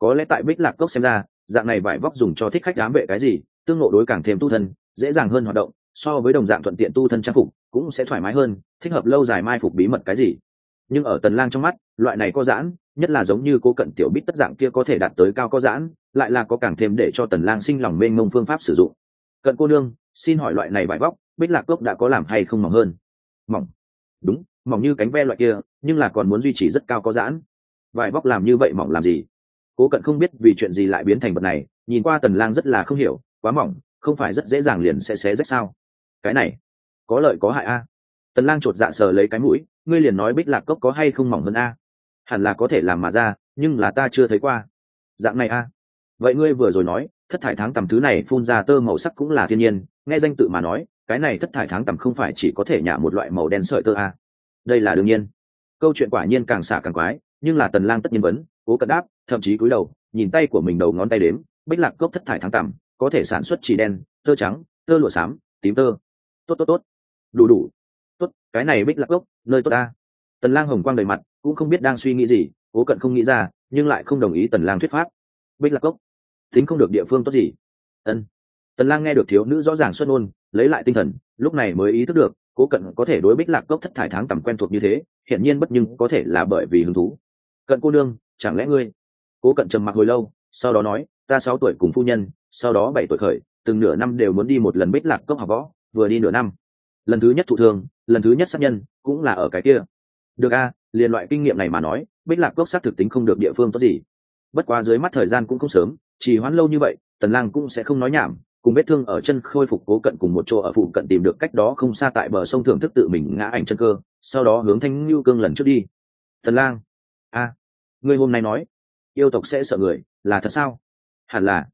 Có lẽ tại Bích Lạc Cốc xem ra, dạng này vải vóc dùng cho thích khách ám vệ cái gì, tương ngộ đối càng thêm tu thân, dễ dàng hơn hoạt động, so với đồng dạng thuận tiện tu thân trang phục, cũng sẽ thoải mái hơn, thích hợp lâu dài mai phục bí mật cái gì. Nhưng ở Tần Lang trong mắt, loại này có giãn, nhất là giống như Cố Cận tiểu Bích tất dạng kia có thể đạt tới cao có giãn, lại là có càng thêm để cho Tần Lang sinh lòng mênh mông phương pháp sử dụng. Cận cô nương, xin hỏi loại này vải vóc, Bích Lạc Cốc đã có làm hay không mỏng hơn? Mỏng? Đúng, mỏng như cánh ve loại kia, nhưng là còn muốn duy trì rất cao có giãn. Vải vóc làm như vậy mỏng làm gì? Cố Cận không biết vì chuyện gì lại biến thành vật này, nhìn qua Tần Lang rất là không hiểu, quá mỏng, không phải rất dễ dàng liền sẽ xé rách sao? Cái này, có lợi có hại a. Tần Lang chột dạ sờ lấy cái mũi, ngươi liền nói Bích Lạc Cốc có hay không mỏng hơn a? Hẳn là có thể làm mà ra, nhưng là ta chưa thấy qua. Dạng này a? Vậy ngươi vừa rồi nói, thất thải tháng tầm thứ này phun ra tơ màu sắc cũng là thiên nhiên, nghe danh tự mà nói, cái này thất thải tháng tầm không phải chỉ có thể nhả một loại màu đen sợi tơ a? Đây là đương nhiên. Câu chuyện quả nhiên càng xả càng quái, nhưng là Tần Lang tất nhiên vấn, Cố Cận đáp, thậm chí cúi đầu, nhìn tay của mình đầu ngón tay đếm, Bích Lạc Cốc thất thải tháng tầm, có thể sản xuất chỉ đen, tơ trắng, tơ lụa xám, tím tơ. Tốt, đủ. Tốt, cái này Bích Lạc Cốc, nơi tốt ta. Tần Lang hồng quang đầy mặt, cũng không biết đang suy nghĩ gì, Cố Cận không nghĩ ra, nhưng lại không đồng ý Tần Lang thuyết pháp. Bích Lạc Cốc, tính không được địa phương tốt gì? Ân. Tần Lang nghe được thiếu nữ rõ ràng xuất ngôn, lấy lại tinh thần, lúc này mới ý thức được, Cố Cận có thể đối Bích Lạc Cốc thất thải tháng tầm quen thuộc như thế, hiển nhiên bất nhưng có thể là bởi vì hứng thú. Cận cô nương, chẳng lẽ ngươi? Cố Cận trầm mặc hồi lâu, sau đó nói, ta 6 tuổi cùng phu nhân, sau đó 7 tuổi khởi, từng nửa năm đều muốn đi một lần Bích Lạc Cốc học võ, vừa đi nửa năm. Lần thứ nhất thụ thương, lần thứ nhất sát nhân, cũng là ở cái kia. Được a, liền loại kinh nghiệm này mà nói, Bích Lạc Cốc xác thực tính không được địa phương tốt gì. Bất quá dưới mắt thời gian cũng không sớm, chỉ hoãn lâu như vậy, Tần Lang cũng sẽ không nói nhảm, cùng vết thương ở chân khôi phục Cố Cận cùng một chỗ ở phụ cận tìm được cách đó không xa tại bờ sông thưởng thức tự mình ngã ảnh chân cơ, sau đó hướng Thanh Nưu Cương lần trước đi. Tần Lang, a, ngươi hôm nay nói, yêu tộc sẽ sợ người, là thật sao? Hẳn là,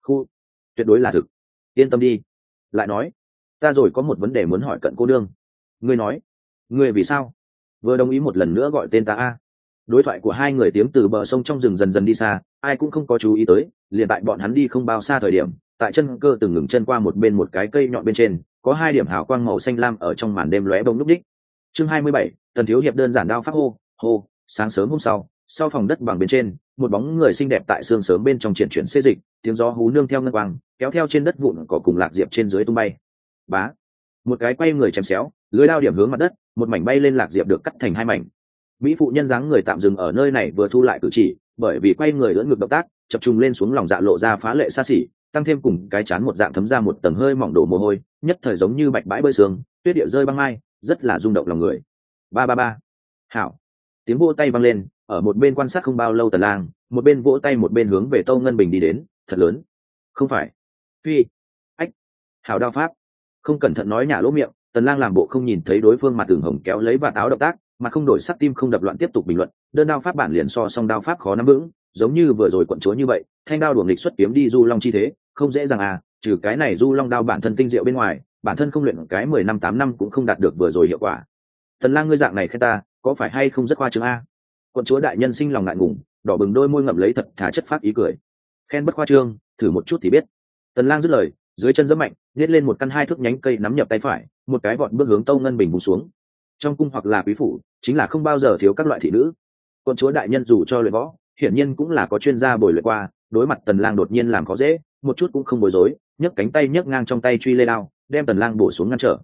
tuyệt đối là thực. Yên tâm đi. Lại nói, ta rồi có một vấn đề muốn hỏi Cận cô nương. Ngươi nói, ngươi vì sao? Vừa đồng ý một lần nữa gọi tên ta a. Đối thoại của hai người tiếng từ bờ sông trong rừng dần dần đi xa, ai cũng không có chú ý tới, liền tại bọn hắn đi không bao xa thời điểm, tại chân cơ từng ngừng chân qua một bên một cái cây nhọn bên trên, có 2 điểm hào quang màu xanh lam ở trong màn đêm lóe bông lúc đích. Chương 27, Tần thiếu hiệp đơn giản đao pháp hô, sáng sớm hôm sau phòng đất bằng bên trên, một bóng người xinh đẹp tại sương sớm bên trong triển chuyển xê dịch, tiếng gió hú nương theo ngân quang, kéo theo trên đất vụn cỏ cùng lạc diệp trên dưới tung bay. Bá, một cái quay người chém xéo, lưới đao điểm hướng mặt đất, một mảnh bay lên lạc diệp được cắt thành 2 mảnh. Mỹ phụ nhân dáng người tạm dừng ở nơi này vừa thu lại cử chỉ, bởi vì quay người ưỡn ngược động tác, chập trùng lên xuống lòng dạ lộ ra phá lệ xa xỉ, tăng thêm cùng cái chán một dạng thấm ra một tầng hơi mỏng đổ mồ hôi, nhất thời giống như bạch bãi bơi sương, tuyết địa rơi băng mai, rất là rung động lòng người. Ba. Hảo. Tiếng vỗ tay vang lên, ở một bên quan sát không bao lâu Tần Lang, một bên vỗ tay một bên hướng về Tâu Ngân Bình đi đến, thật lớn. Không phải. Phi. Ách. Hảo đao pháp. Không cẩn thận nói nhả lỗ miệng, Tần Lang làm bộ không nhìn thấy đối phương mặt tường hồng kéo lấy vạt áo động tác, mà không đổi sắc tim không đập loạn tiếp tục bình luận, đơn đao pháp bản liền so song đao pháp khó nắm vững, giống như vừa rồi quận chúa như vậy, thanh đao đuổi nghịch xuất kiếm đi du long chi thế, không dễ dàng à, trừ cái này du long đao bản thân tinh diệu bên ngoài, bản thân không luyện cái 10 năm 8 năm cũng không đạt được vừa rồi hiệu quả. Tần Lang ngươi dạng này khen ta, có phải hay không rất khoa trương a? Quận chúa đại nhân sinh lòng ngại ngùng, đỏ bừng đôi môi ngậm lấy thật thà chất phát ý cười. Khen bất khoa trương, thử một chút thì biết. Tần Lang dứt lời, dưới chân giẫm mạnh, nhét lên một căn 2 thước nhánh cây nắm nhập tay phải, một cái vọt bước hướng Tâu Ngân Bình búng xuống. Trong cung hoặc là quý phủ, chính là không bao giờ thiếu các loại thị nữ. Quận chúa đại nhân dù cho luyện võ, hiển nhiên cũng là có chuyên gia bồi luyện qua, đối mặt Tần Lang đột nhiên làm khó dễ, một chút cũng không bối rối, nhấc cánh tay nhấc ngang trong tay truy lê đao, đem Tần Lang bổ xuống ngăn trở.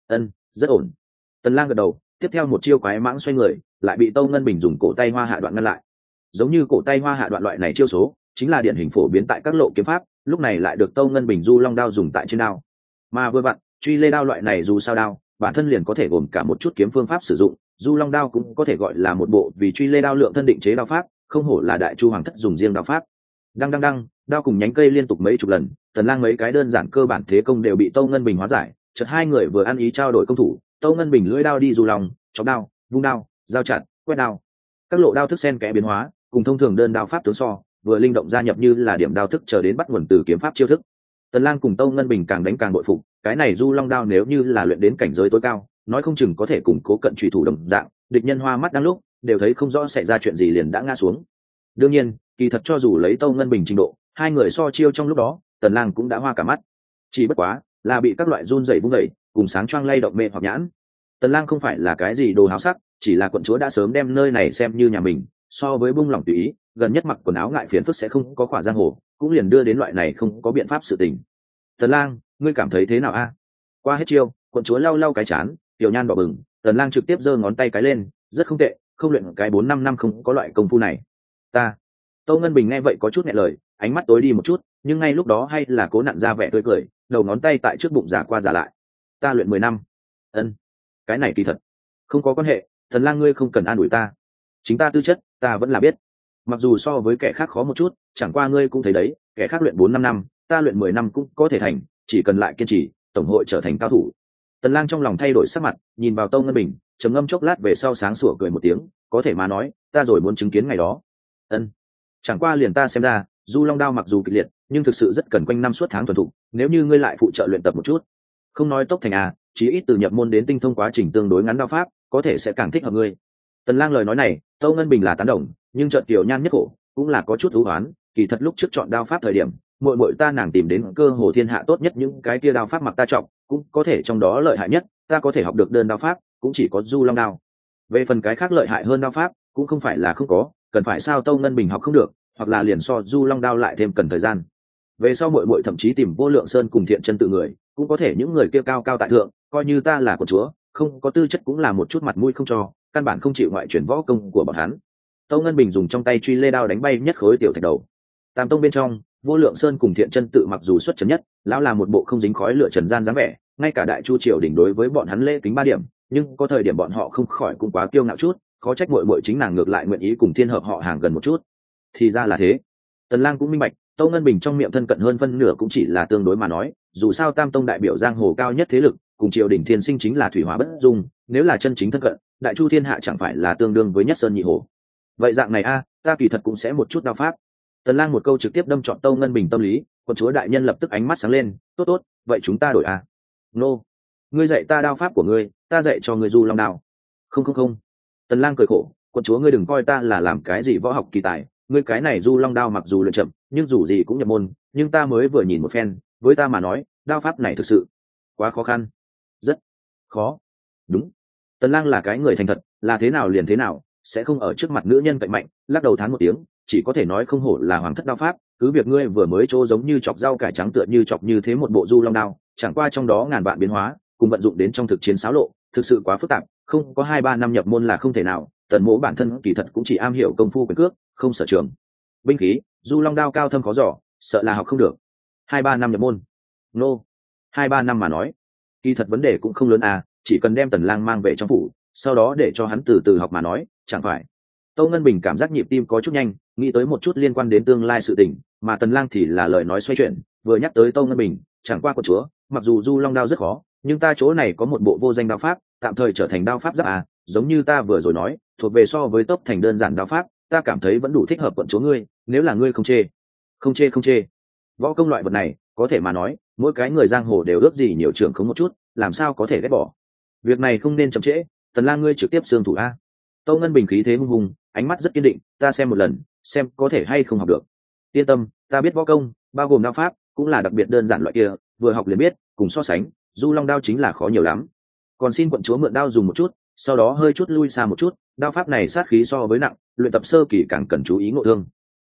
Rất ổn. Tần Lang gật đầu, tiếp theo một chiêu quái mãng xoay người, lại bị Tâu Ngân Bình dùng cổ tay hoa hạ đoạn ngăn lại. Giống như cổ tay hoa hạ đoạn loại này chiêu số, chính là điển hình phổ biến tại các lộ kiếm pháp, lúc này lại được Tâu Ngân Bình du long đao dùng tại trên đao. Mà vừa vặn, truy lê đao loại này dù sao đao, bản thân liền có thể gồm cả một chút kiếm phương pháp sử dụng, du long đao cũng có thể gọi là một bộ vì truy lê đao lượng thân định chế đao pháp, không hổ là đại chu hoàng thất dùng riêng đao pháp. Đăng, đao cùng nhánh cây liên tục mấy chục lần, Tần Lang mấy cái đơn giản cơ bản thế công đều bị Tâu Ngân Bình hóa giải, chợt hai người vừa ăn ý trao đổi công thủ, Tâu Ngân Bình lưỡi đao đi dù lòng, chọc đao, vung đao, giao chặt, quét đao. Các lộ đao thức xen kẽ biến hóa, cùng thông thường đơn đao pháp tướng so, vừa linh động gia nhập như là điểm đao thức chờ đến bắt nguồn từ kiếm pháp chiêu thức. Tần Lang cùng Tâu Ngân Bình càng đánh càng bội phục, cái này du long đao nếu như là luyện đến cảnh giới tối cao, nói không chừng có thể cùng Cố Cận chủy thủ đồng dạng, địch nhân hoa mắt đang lúc, đều thấy không rõ xảy ra chuyện gì liền đã ngã xuống. Đương nhiên, kỳ thật cho dù lấy Tâu Ngân Bình trình độ, hai người so chiêu trong lúc đó, Tần Lang cũng đã hoa cả mắt. Chỉ bất quá, là bị các loại run rẩy vung đẩy, cùng sáng choang lay động mê hoặc nhãn. Tần Lang không phải là cái gì đồ háo sắc, chỉ là quận chúa đã sớm đem nơi này xem như nhà mình, so với buông lỏng tùy ý, gần nhất mặc quần áo ngại phiền phức sẽ không có khỏa giang hồ, cũng liền đưa đến loại này không có biện pháp sự tình. Tần Lang, ngươi cảm thấy thế nào a? Qua hết chiêu, quận chúa lau lau cái chán, tiểu nhan đỏ bừng. Tần Lang trực tiếp giơ ngón tay cái lên, rất không tệ, không luyện cái 4-5 năm không có loại công phu này. Ta. Tô Ngân Bình nghe vậy có chút nghẹn lời, ánh mắt tối đi một chút, nhưng ngay lúc đó hay là cố nặn ra vẻ tươi cười, đầu ngón tay tại trước bụng giả qua giả lại. Ta luyện 10 năm. Ân, cái này kỳ thật. Không có quan hệ, Tần Lang ngươi không cần an ủi ta. Chính ta tư chất, ta vẫn là biết. Mặc dù so với kẻ khác khó một chút, chẳng qua ngươi cũng thấy đấy, kẻ khác luyện 4-5 năm, ta luyện 10 năm cũng có thể thành, chỉ cần lại kiên trì, tổng hội trở thành cao thủ. Tần Lang trong lòng thay đổi sắc mặt, nhìn vào Tô Ngân Bình, trầm ngâm chốc lát về sau sáng sủa cười một tiếng, có thể mà nói, ta rồi muốn chứng kiến ngày đó. Ân, chẳng qua liền ta xem ra, Du Long đao mặc dù kịch liệt, nhưng thực sự rất cần quanh năm suốt tháng thuần thục, nếu như ngươi lại phụ trợ luyện tập một chút, không nói tốc thành chí ít từ nhập môn đến tinh thông quá trình tương đối ngắn đao pháp, có thể sẽ càng thích hợp ngươi. Tần Lang lời nói này, Tô Ngân Bình là tán đồng, nhưng chợt tiểu nhan nhất khổ, cũng là có chút ưu hoán, kỳ thật lúc trước chọn đao pháp thời điểm, muội muội ta nàng tìm đến cơ hồ thiên hạ tốt nhất những cái kia đao pháp mặc ta trọng, cũng có thể trong đó lợi hại nhất, ta có thể học được đơn đao pháp, cũng chỉ có Du Long đao. Về phần cái khác lợi hại hơn đao pháp, cũng không phải là không có, cần phải sao Tô Ngân Bình học không được, hoặc là liền so Du Long đao lại thêm cần thời gian. Về sau muội muội thậm chí tìm Vô Lượng Sơn cùng Thiện Chân tự người, cũng có thể những người kia cao cao tại thượng, coi như ta là con chúa, không có tư chất cũng là một chút mặt mũi không cho, căn bản không chịu ngoại chuyển võ công của bọn hắn. Tô Ngân Bình dùng trong tay truy lê đao đánh bay nhất khối tiểu thạch đầu. Tam tông bên trong, Vô Lượng Sơn cùng Thiện Chân tự mặc dù xuất trần nhất, lão là một bộ không dính khói lửa trần gian dáng vẻ, ngay cả Đại Chu triều đỉnh đối với bọn hắn lễ kính 3 điểm, nhưng có thời điểm bọn họ không khỏi cũng quá kiêu ngạo chút, khó trách muội muội chính nàng ngược lại nguyện ý cùng thiên hợp họ hàng gần một chút. Thì ra là thế. Tần Lang cũng minh bạch, Tô Ngân Bình trong miệng thân cận hơn phân nửa cũng chỉ là tương đối mà nói, dù sao Tam tông đại biểu giang hồ cao nhất thế lực, cùng triều đình thiên sinh chính là thủy hỏa bất dung, nếu là chân chính thân cận, Đại Chu thiên hạ chẳng phải là tương đương với nhất sơn nhị hồ. Vậy dạng này ta kỳ thật cũng sẽ một chút đao pháp. Tần Lang một câu trực tiếp đâm trọn Tô Ngân Bình tâm lý, quân chúa đại nhân lập tức ánh mắt sáng lên, tốt tốt, vậy chúng ta đổi Nô, ngươi dạy ta đao pháp của ngươi, ta dạy cho ngươi Du Long đao. Không. Tần Lang cười khổ, quân chúa ngươi đừng coi ta là làm cái gì võ học kỳ tài, ngươi cái này Du Long đao mặc dù luyện chậm, nhưng dù gì cũng nhập môn, nhưng ta mới vừa nhìn một phen, với ta mà nói, đao pháp này thực sự quá khó khăn, rất khó. Đúng, Tần Lang là cái người thành thật, là thế nào liền thế nào, sẽ không ở trước mặt nữ nhân cậy mạnh, lắc đầu thán một tiếng, chỉ có thể nói không hổ là hoàng thất đao pháp, cứ việc ngươi vừa mới chỗ giống như chọc rau cải trắng tựa như chọc như thế một bộ Du Long đao, chẳng qua trong đó ngàn vạn biến hóa, cùng vận dụng đến trong thực chiến xáo lộ, thực sự quá phức tạp, không có 2-3 năm nhập môn là không thể nào. Tần Mỗ bản thân kỳ thật cũng chỉ am hiểu công phu quyền cước, không sở trường binh khí, Du Long đao cao thâm khó dò, sợ là học không được. 2-3 năm nhập môn. Nô, 2-3 năm mà nói, kỳ thật vấn đề cũng không lớn chỉ cần đem Tần Lang mang về trong phủ, sau đó để cho hắn từ từ học mà nói, chẳng phải. Tô Ngân Bình cảm giác nhịp tim có chút nhanh, nghĩ tới một chút liên quan đến tương lai sự tình, mà Tần Lang thì là lời nói xoay chuyển, vừa nhắc tới Tô Ngân Bình, chẳng qua quân chúa, mặc dù Du Long đao rất khó, nhưng ta chỗ này có một bộ vô danh đao pháp, tạm thời trở thành đao pháp giáp giống như ta vừa rồi nói, thuộc về so với tốc thành đơn giản đao pháp, ta cảm thấy vẫn đủ thích hợp quận chúa ngươi, nếu là ngươi không chê. Không chê. Võ công loại vật này, có thể mà nói, mỗi cái người giang hồ đều ước gì nhiều trưởng không một chút, làm sao có thể ghét bỏ. Việc này không nên chậm trễ, Tần Lang ngươi trực tiếp xương thủ Tô Ngân Bình khí thế hung hùng, ánh mắt rất kiên định, ta xem một lần, xem có thể hay không học được. Yên tâm, ta biết võ công, bao gồm đao pháp, cũng là đặc biệt đơn giản loại kia, vừa học liền biết, cùng so sánh, Du Long đao chính là khó nhiều lắm. Còn xin quận chúa mượn đao dùng một chút, sau đó hơi chút lui xa một chút, đao pháp này sát khí so với nặng, luyện tập sơ kỳ càng cần chú ý ngộ thương.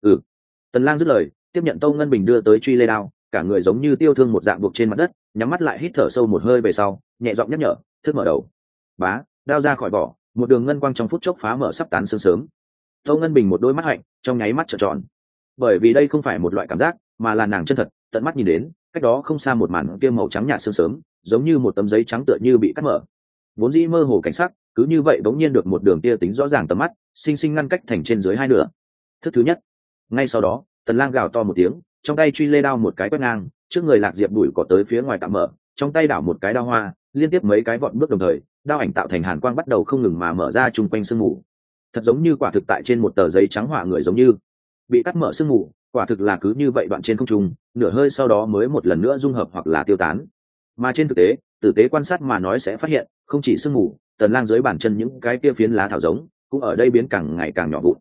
Tần Lang dứt lời, tiếp nhận Tô Ngân Bình đưa tới truy lê đao, cả người giống như tiêu thương một dạng buộc trên mặt đất, nhắm mắt lại hít thở sâu một hơi về sau, nhẹ giọng nhắc nhở, thức mở đầu. Bá, đao ra khỏi vỏ, một đường ngân quang trong phút chốc phá mở sắp tán sương sớm. Tô Ngân Bình một đôi mắt hạnh, trong nháy mắt trợn tròn. Bởi vì đây không phải một loại cảm giác, mà là nàng chân thật, tận mắt nhìn đến, cách đó không xa một màn kia màu trắng nhạt sương sớm, giống như một tấm giấy trắng tựa như bị cắt mở. Vốn dĩ mơ hồ cảnh sắc, cứ như vậy bỗng nhiên được một đường tia tính rõ ràng tầm mắt, sinh sinh ngăn cách thành trên dưới hai nửa. Thức thứ nhất. Ngay sau đó, Tần Lang gào to một tiếng, trong tay truy lê đao một cái quét ngang, trước người Lạc Diệp đuổi cỏ tới phía ngoài tạm mở, trong tay đảo một cái đao hoa, liên tiếp mấy cái vọt bước đồng thời, đao ảnh tạo thành hàn quang bắt đầu không ngừng mà mở ra chung quanh sương mù. Thật giống như quả thực tại trên một tờ giấy trắng họa người giống như bị cắt mở sương mù, quả thực là cứ như vậy đoạn trên không trung, nửa hơi sau đó mới một lần nữa dung hợp hoặc là tiêu tán. Mà trên thực tế, tử tế quan sát mà nói sẽ phát hiện, không chỉ sương mù, Tần Lang dưới bàn chân những cái kia phiến lá thảo giống, cũng ở đây biến càng ngày càng nhỏ vụn.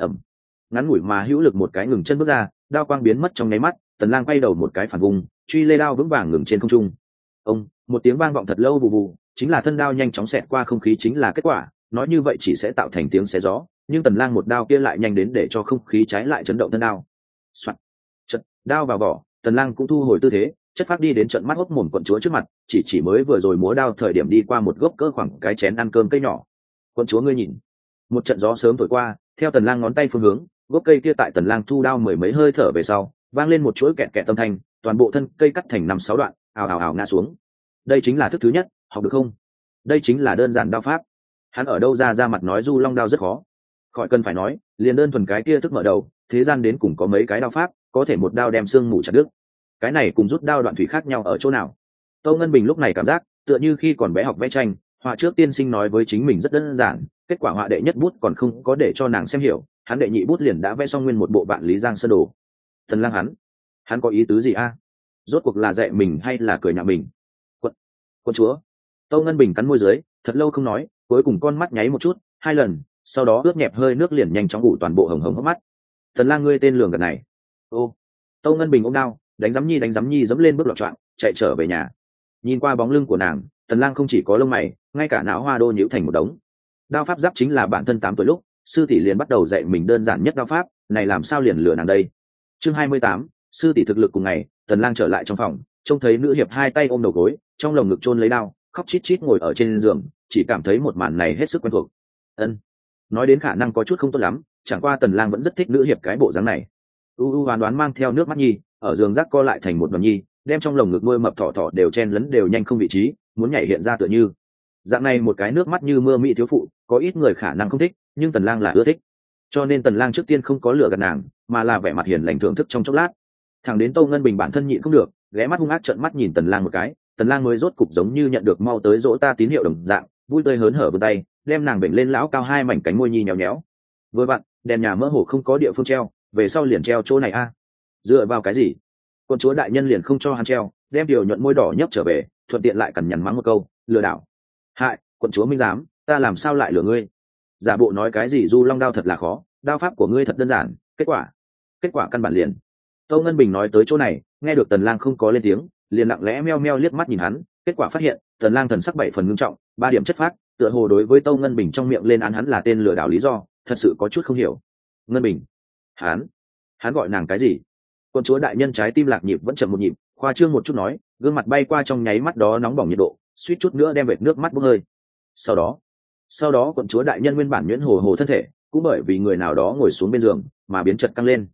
Ngắn ngủi mà hữu lực một cái ngừng chân bước ra, đao quang biến mất trong nháy mắt, Tần Lang quay đầu một cái phản vùng, truy lê đao vững vàng ngừng trên không trung. Một tiếng vang vọng thật lâu vù vù, chính là thân đao nhanh chóng xẹt qua không khí chính là kết quả, nói như vậy chỉ sẽ tạo thành tiếng xé gió, nhưng tần lang một đao kia lại nhanh đến để cho không khí trái lại chấn động thân đao. Soạn. Chật, đao vào vỏ, tần lang cũng thu hồi tư thế, chất phát đi đến trận mắt hốc mồm quận chúa trước mặt, chỉ mới vừa rồi múa đao thời điểm đi qua một gốc cỡ khoảng cái chén ăn cơm cây nhỏ. Quận chúa ngươi nhìn. Một trận gió sớm thổi qua, theo tần lang ngón tay phương hướng, gốc cây kia tại tần lang thu đao mười mấy hơi thở về sau, vang lên một chuỗi kẹt kẹt âm thanh, toàn bộ thân cây cắt thành 5-6 đoạn, ào ào ào ngã xuống. Đây chính là thức thứ nhất, học được không? Đây chính là đơn giản đao pháp. Hắn ở đâu ra mặt nói du long đao rất khó. Khỏi cần phải nói, liền đơn thuần cái kia thức mở đầu, thế gian đến cùng có mấy cái đao pháp, có thể một đao đem xương mù chặt đứt. Cái này cùng rút đao đoạn thủy khác nhau ở chỗ nào? Tâu Ngân Bình lúc này cảm giác tựa như khi còn bé học vẽ tranh, họa trước tiên sinh nói với chính mình rất đơn giản, kết quả họa đệ nhất bút còn không có để cho nàng xem hiểu, hắn đệ nhị bút liền đã vẽ xong nguyên một bộ Vạn Lý Giang Sơn đồ. Tần Lang hắn có ý tứ gì a? Rốt cuộc là dạy mình hay là cười nhạo mình? Quân chúa. Tâu Ngân Bình cắn môi dưới, thật lâu không nói, cuối cùng con mắt nháy một chút, 2 lần, sau đó ướt nhẹp hơi nước liền nhanh chóng ủ toàn bộ hồng hồng hốc mắt. Tần Lang ngươi tên lường gạt này. Ô. Tâu Ngân Bình ôm đao, đánh giấm nhi dẫm lên bước loạn choạng, chạy trở về nhà. Nhìn qua bóng lưng của nàng, Tần Lang không chỉ có lông mày, ngay cả não hoa đô nhíu thành một đống. Đao pháp giáp chính là bản thân 8 tuổi lúc, sư tỷ liền bắt đầu dạy mình đơn giản nhất đao pháp, này làm sao liền lừa nàng đây. Chương 28, sư tỷ thực lực cùng ngày, Tần Lang trở lại trong phòng, trông thấy nữ hiệp hai tay ôm đầu gối, trong lồng ngực chôn lấy đao, khóc chít chít ngồi ở trên giường, chỉ cảm thấy một màn này hết sức quen thuộc. Nói đến khả năng có chút không tốt lắm, chẳng qua Tần Lang vẫn rất thích nữ hiệp cái bộ dáng này. Hoán đoán mang theo nước mắt nhi, ở giường rác co lại thành một đoàn nhi, đem trong lồng ngực nuôi mập thỏ đều chen lấn đều nhanh không vị trí, muốn nhảy hiện ra tựa như. Dạng này một cái nước mắt như mưa mỹ thiếu phụ, có ít người khả năng không thích, nhưng Tần Lang là ưa thích. Cho nên Tần Lang trước tiên không có lừa gạt nàng, mà là vẻ mặt hiền lành thưởng thức trong chốc lát. Thẳng đến Tô Ngân Bình bản thân nhịn không được, ghé mắt hung ác trợn mắt nhìn Tần Lang một cái, Tần Lang mới rốt cục giống như nhận được mau tới dỗ ta tín hiệu đồng dạng, vui tươi hớn hở vươn tay, đem nàng bệnh lên lão cao hai mảnh cánh môi nhi nhéo nhéo. Vừa vặn, đèn nhà mơ hồ không có địa phương treo, về sau liền treo chỗ này a. Dựa vào cái gì? Quân chúa đại nhân liền không cho hắn treo, đem điều nhuận môi đỏ nhấp trở về, thuận tiện lại cằn nhằn mắng một câu, lừa đảo. Hại, quận chúa minh giám, ta làm sao lại lừa ngươi? Giả bộ nói cái gì du long đao thật là khó, đao pháp của ngươi thật đơn giản, kết quả căn bản liền. Tâu Ngân Bình nói tới chỗ này, nghe được Tần Lang không có lên tiếng, liền lặng lẽ meo meo liếc mắt nhìn hắn, kết quả phát hiện Tần Lang thần sắc 7 phần ngưng trọng, 3 điểm chất phác, tựa hồ đối với Tâu Ngân Bình trong miệng lên án hắn là tên lừa đảo lý do, thật sự có chút không hiểu. Ngân Bình, hắn gọi nàng cái gì? Quân chúa đại nhân trái tim lạc nhịp vẫn chậm một nhịp, khoa trương một chút nói, gương mặt bay qua trong nháy mắt đó nóng bỏng nhiệt độ, suýt chút nữa đem vệt nước mắt bốc hơi. Sau đó quận chúa đại nhân nguyên bản nhuyễn hồ thân thể, cũng bởi vì người nào đó ngồi xuống bên giường mà biến chật căng lên.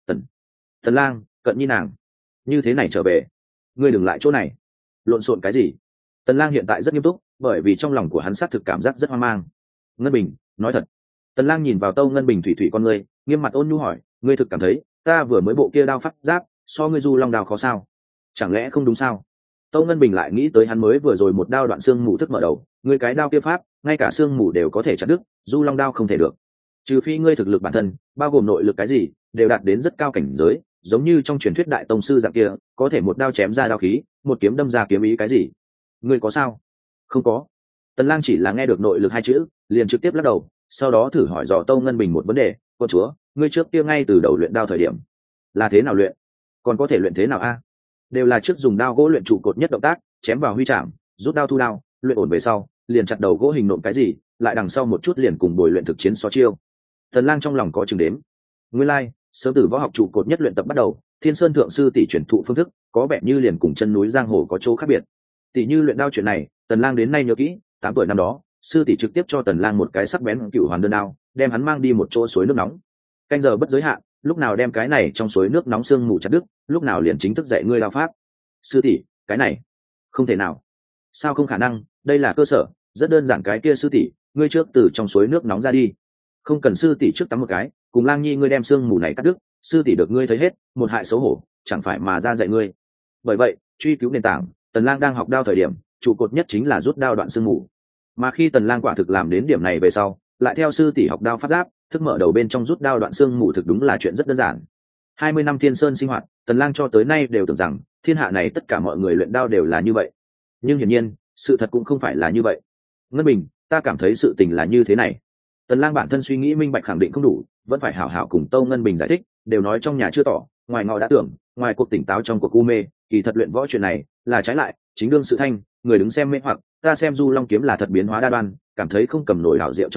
Tần Lang, cận nhi nàng, như thế này trở về, ngươi đừng lại chỗ này, lộn xộn cái gì? Tần Lang hiện tại rất nghiêm túc, bởi vì trong lòng của hắn xác thực cảm giác rất hoang mang. Ngân Bình, nói thật. Tần Lang nhìn vào Tâu Ngân Bình thủy con ngươi, nghiêm mặt ôn nhu hỏi, ngươi thực cảm thấy ta vừa mới bộ kia đao pháp giáp so ngươi du long đao khó sao? Chẳng lẽ không đúng sao? Tâu Ngân Bình lại nghĩ tới hắn mới vừa rồi một đao đoạn xương mù thức mở đầu, ngươi cái đao kia pháp, ngay cả xương mù đều có thể chặt đứt, du long đao không thể được. Trừ phi ngươi thực lực bản thân, bao gồm nội lực cái gì, đều đạt đến rất cao cảnh giới, giống như trong truyền thuyết đại tông sư dạng kia, có thể một đao chém ra đao khí, một kiếm đâm ra kiếm ý cái gì. Ngươi có sao? Không có. Tần Lang chỉ là nghe được nội lực hai chữ, liền trực tiếp lắc đầu, sau đó thử hỏi dò Tâu Ngân Bình một vấn đề, cô chúa, ngươi trước kia ngay từ đầu luyện đao thời điểm là thế nào luyện, còn có thể luyện thế nào a? Đều là trước dùng đao gỗ luyện trụ cột nhất động tác, chém vào huy chạm, rút đao thu đao, luyện ổn về sau, liền chặt đầu gỗ hình nộm cái gì, lại đằng sau một chút liền cùng bồi luyện thực chiến so chiêu. Tần Lang trong lòng có chừng đếm. Nguyên lai, sớm từ võ học trụ cột nhất luyện tập bắt đầu, Thiên Sơn thượng sư tỷ truyền thụ phương thức, có vẻ như liền cùng chân núi giang hồ có chỗ khác biệt. Tỷ như luyện đao chuyện này, Tần Lang đến nay nhớ kỹ, 8 tuổi năm đó, sư tỷ trực tiếp cho Tần Lang một cái sắc bén cựu hoàn đơn đao, đem hắn mang đi một chỗ suối nước nóng. Canh giờ bất giới hạn, lúc nào đem cái này trong suối nước nóng sương mù chặt đứt, lúc nào liền chính thức dạy ngươi đao pháp. Sư tỷ, cái này không thể nào. Sao không khả năng, đây là cơ sở, rất đơn giản cái kia sư tỷ, ngươi trước từ trong suối nước nóng ra đi. Không cần sư tỷ trước tắm một cái, cùng Lang Nhi ngươi đem sương mù này cắt đứt, sư tỷ được ngươi thấy hết, một hại xấu hổ, chẳng phải mà ra dạy ngươi. Bởi vậy, truy cứu nền tảng, Tần Lang đang học đao thời điểm, trụ cột nhất chính là rút đao đoạn sương mù. Mà khi Tần Lang quả thực làm đến điểm này về sau, lại theo sư tỷ học đao pháp giáp, thức mở đầu bên trong rút đao đoạn xương mù thực đúng là chuyện rất đơn giản. 20 năm Thiên Sơn sinh hoạt, Tần Lang cho tới nay đều tưởng rằng thiên hạ này tất cả mọi người luyện đao đều là như vậy. Nhưng hiển nhiên, sự thật cũng không phải là như vậy. Ngân Bình, ta cảm thấy sự tình là như thế này. Tần Lang bản thân suy nghĩ minh bạch khẳng định không đủ, vẫn phải hảo hảo cùng Tâu Ngân Bình giải thích, đều nói trong nhà chưa tỏ, ngoài ngọ đã tưởng, ngoài cuộc tỉnh táo trong cuộc u mê, kỳ thật luyện võ chuyện này là trái lại, chính đương sự thanh, người đứng xem mê hoặc, ta xem Du Long kiếm là thật biến hóa đa đoan, cảm thấy không cầm nổi hảo diệu trong đó,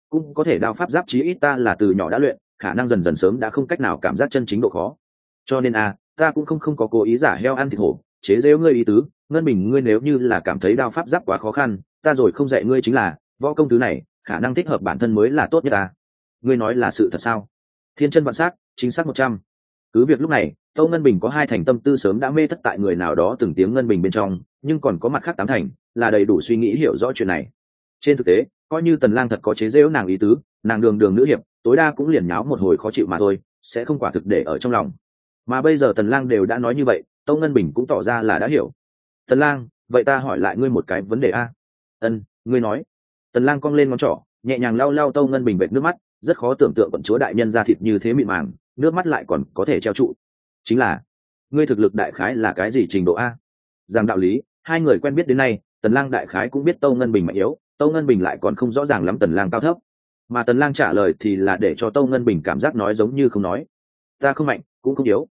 cũng có thể đao pháp giáp, chí ít ta là từ nhỏ đã luyện, khả năng dần dần sớm đã không cách nào cảm giác chân chính độ khó. Cho nên ta cũng không có cố ý giả heo ăn thịt hổ, chế giễu ngươi ý tứ. Ngân Bình, ngươi nếu như là cảm thấy đao pháp giáp quá khó khăn, ta rồi không dạy ngươi chính là, võ công thứ này khả năng thích hợp bản thân mới là tốt nhất ta. Ngươi nói là sự thật sao? Thiên chân vạn sắc, chính xác 100. Cứ việc lúc này Tâu Ngân Bình có 2 thành tâm tư sớm đã mê thất tại người nào đó từng tiếng Ngân Bình bên trong, nhưng còn có mặt khác 8 thành là đầy đủ suy nghĩ hiểu rõ chuyện này. Trên thực tế, coi như Tần Lang thật có chế giễu nàng ý tứ, nàng đường đường nữ hiệp tối đa cũng liền nháo một hồi khó chịu mà thôi, sẽ không quả thực để ở trong lòng. Mà bây giờ Tần Lang đều đã nói như vậy, Tâu Ngân Bình cũng tỏ ra là đã hiểu. Tần Lang, vậy ta hỏi lại ngươi một cái vấn đề a. Ngươi nói. Tần Lang cong lên ngón trỏ, nhẹ nhàng lau lau Tâu Ngân Bình vệt nước mắt, rất khó tưởng tượng quận chúa đại nhân da thịt như thế mịn màng, nước mắt lại còn có thể treo trụ. Chính là, ngươi thực lực đại khái là cái gì trình độ a? Giang đạo lý, 2 người quen biết đến nay, Tần Lang đại khái cũng biết Tâu Ngân Bình mạnh yếu, Tâu Ngân Bình lại còn không rõ ràng lắm Tần Lang cao thấp. Mà Tần Lang trả lời thì là để cho Tâu Ngân Bình cảm giác nói giống như không nói. Ta không mạnh, cũng không yếu.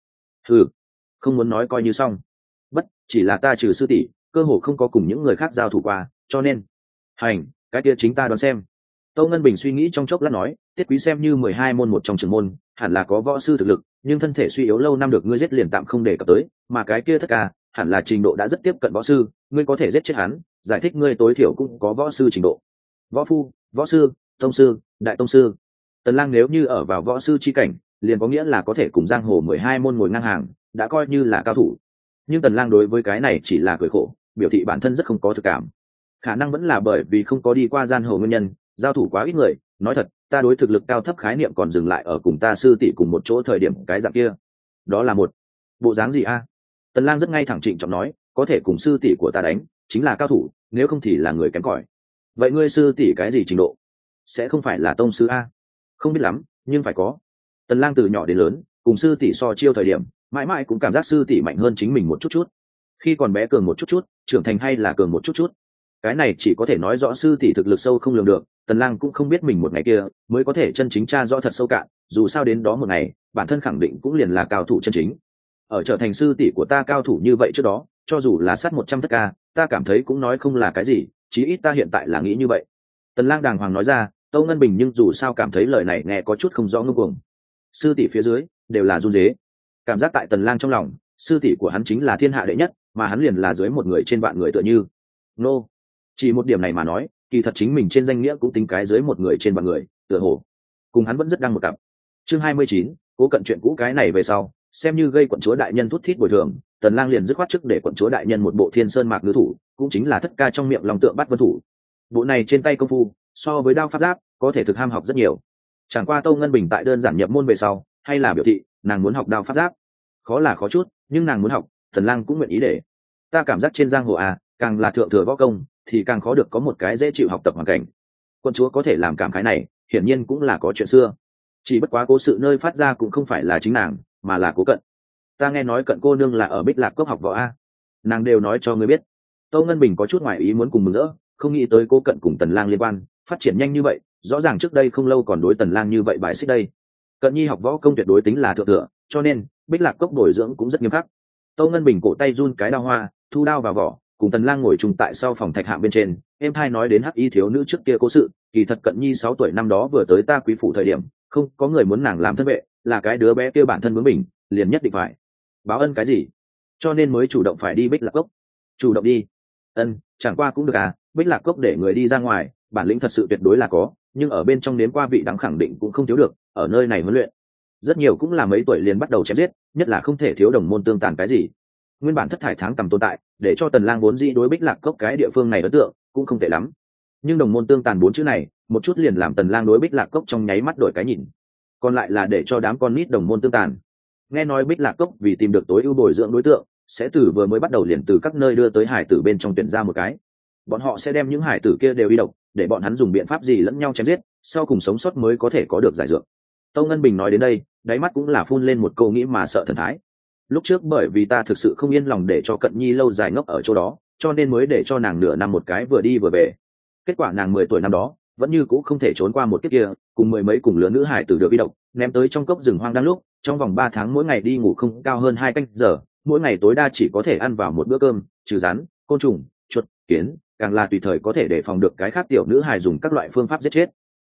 Không muốn nói coi như xong. Bất, chỉ là ta trừ sư tỷ, cơ hồ không có cùng những người khác giao thủ qua, cho nên hành, cái kia chính ta đoán xem. Tâu Ngân Bình suy nghĩ trong chốc lát nói, Tiết Quý xem như 12 môn một trong trưởng môn, hẳn là có võ sư thực lực, nhưng thân thể suy yếu lâu năm được ngươi giết liền tạm không để cập tới, mà cái kia Thất Ca, hẳn là trình độ đã rất tiếp cận võ sư, ngươi có thể giết chết hắn, giải thích ngươi tối thiểu cũng có võ sư trình độ. Võ phu, võ sư, tông sư, đại tông sư. Tần Lang nếu như ở vào võ sư chi cảnh, liền có nghĩa là có thể cùng giang hồ 12 môn ngồi ngang hàng, đã coi như là cao thủ. Nhưng Tần Lang đối với cái này chỉ là cười khổ, biểu thị bản thân rất không có thực cảm. Khả năng vẫn là bởi vì không có đi qua giang hồ nguyên nhân, giao thủ quá ít người. Nói thật, ta đối thực lực cao thấp khái niệm còn dừng lại ở cùng ta sư tỷ cùng một chỗ thời điểm cái dạng kia. Đó là một bộ dáng gì a? Tần Lang rất ngay thẳng trịnh trọng nói, có thể cùng sư tỷ của ta đánh, chính là cao thủ, nếu không thì là người kém cỏi. Vậy ngươi sư tỷ cái gì trình độ? Sẽ không phải là tông sư a? Không biết lắm, nhưng phải có. Tần Lang từ nhỏ đến lớn, cùng sư tỷ so chiêu thời điểm, mãi mãi cũng cảm giác sư tỷ mạnh hơn chính mình một chút chút. Khi còn bé cường một chút chút, trưởng thành hay là cường một chút chút. Cái này chỉ có thể nói rõ sư tỷ thực lực sâu không lường được. Tần Lang cũng không biết mình một ngày kia mới có thể chân chính tra rõ thật sâu cạn, dù sao đến đó một ngày, bản thân khẳng định cũng liền là cao thủ chân chính. Ở trở thành sư tỷ của ta cao thủ như vậy trước đó, cho dù là sát 100 Thất Ca, ta cảm thấy cũng nói không là cái gì, chí ít ta hiện tại là nghĩ như vậy. Tần Lang đàng hoàng nói ra. Tâu Ngân Bình nhưng dù sao cảm thấy lời này nghe có chút không rõ ngông cuồng. Sư tỷ phía dưới đều là run rế, cảm giác tại Tần Lang trong lòng, sư tỷ của hắn chính là thiên hạ đệ nhất, mà hắn liền là dưới một người trên vạn người tựa như. Nô, chỉ một điểm này mà nói, kỳ thật chính mình trên danh nghĩa cũng tính cái dưới một người trên vạn người, tựa hồ cùng hắn vẫn rất đang một cặp. Chương 29, Cố Cận chuyện cũ cái này về sau, xem như gây quận chúa đại nhân thút thít bồi thường, Tần Lang liền dứt khoát trước để quận chúa đại nhân một bộ Thiên Sơn Mạc ngữ thủ, cũng chính là Thất Ca trong miệng lòng tượng bắt vân thủ. Bộ này trên tay công phu, so với đao pháp giáp, có thể thực ham học rất nhiều. Chẳng qua Tâu Ngân Bình tại đơn giản nhập môn về sau, hay là biểu thị nàng muốn học đao pháp giáp, khó là khó chút, nhưng nàng muốn học, Tần Lang cũng nguyện ý để. Ta cảm giác trên giang hồ càng là thượng thừa võ công, thì càng khó được có một cái dễ chịu học tập hoàn cảnh. Quân chúa có thể làm cảm khái này, hiển nhiên cũng là có chuyện xưa. Chỉ bất quá cố sự nơi phát ra cũng không phải là chính nàng, mà là Cố Cận. Ta nghe nói Cận cô nương là ở Bích Lạc Cốc học võ nàng đều nói cho ngươi biết. Tâu Ngân Bình có chút ngoài ý muốn cùng mừng rỡ, không nghĩ tới Cố Cận cùng Tần Lang liên quan phát triển nhanh như vậy, rõ ràng trước đây không lâu còn đối Tần Lang như vậy bãi xích đây. Cận nhi học võ công tuyệt đối tính là thượng thừa, cho nên Bích Lạc Cốc bồi dưỡng cũng rất nghiêm khắc. Tâu Ngân Bình cổ tay run cái đao hoa, thu đao vào vỏ, cùng Tần Lang ngồi chung tại sau phòng thạch hạng bên trên, em hai nói đến hắc y thiếu nữ trước kia cố sự. Kỳ thật Cận nhi 6 tuổi năm đó vừa tới ta quý phủ thời điểm, không có người muốn nàng làm thân vệ, là cái đứa bé kia bản thân bướng bỉnh, liền nhất định phải báo ân cái gì, cho nên mới chủ động phải đi Bích Lạc Cốc. Chủ động đi? Chẳng qua cũng được Bích Lạc Cốc để người đi ra ngoài, bản lĩnh thật sự tuyệt đối là có, nhưng ở bên trong nếm qua vị đắng khẳng định cũng không thiếu được. Ở nơi này huấn luyện rất nhiều cũng là mấy tuổi liền bắt đầu chém giết, nhất là không thể thiếu đồng môn tương tàn cái gì. Nguyên bản thất thải tháng tầm tồn tại, để cho Tần Lang vốn dĩ đối Bích Lạc Cốc cái địa phương này ấn tượng cũng không tệ lắm, nhưng đồng môn tương tàn 4 chữ này một chút liền làm Tần Lang đối Bích Lạc Cốc trong nháy mắt đổi cái nhìn. Còn lại là để cho đám con nít đồng môn tương tàn. Nghe nói Bích Lạc Cốc vì tìm được tối ưu bồi dưỡng đối tượng, sẽ từ vừa mới bắt đầu liền từ các nơi đưa tới hải tử bên trong tuyển ra một cái. Bọn họ sẽ đem những hải tử kia đều y độc, để bọn hắn dùng biện pháp gì lẫn nhau chém giết, sau cùng sống sót mới có thể có được giải dược. Tâu Ngân Bình nói đến đây, đáy mắt cũng là phun lên một câu nghĩ mà sợ thần thái. Lúc trước bởi vì ta thực sự không yên lòng để cho Cận nhi lâu dài ngốc ở chỗ đó, cho nên mới để cho nàng nửa năm một cái vừa đi vừa về. Kết quả nàng 10 tuổi năm đó vẫn như cũ không thể trốn qua một kiếp kia, cùng mười mấy cùng lứa nữ hải tử được y độc ném tới trong cốc rừng hoang đang lúc, trong vòng 3 tháng mỗi ngày đi ngủ không cao hơn 2 canh giờ, mỗi ngày tối đa chỉ có thể ăn vào một bữa cơm, trừ rắn, côn trùng, chuột, kiến, càng là tùy thời có thể đề phòng được cái khác tiểu nữ hài dùng các loại phương pháp giết chết.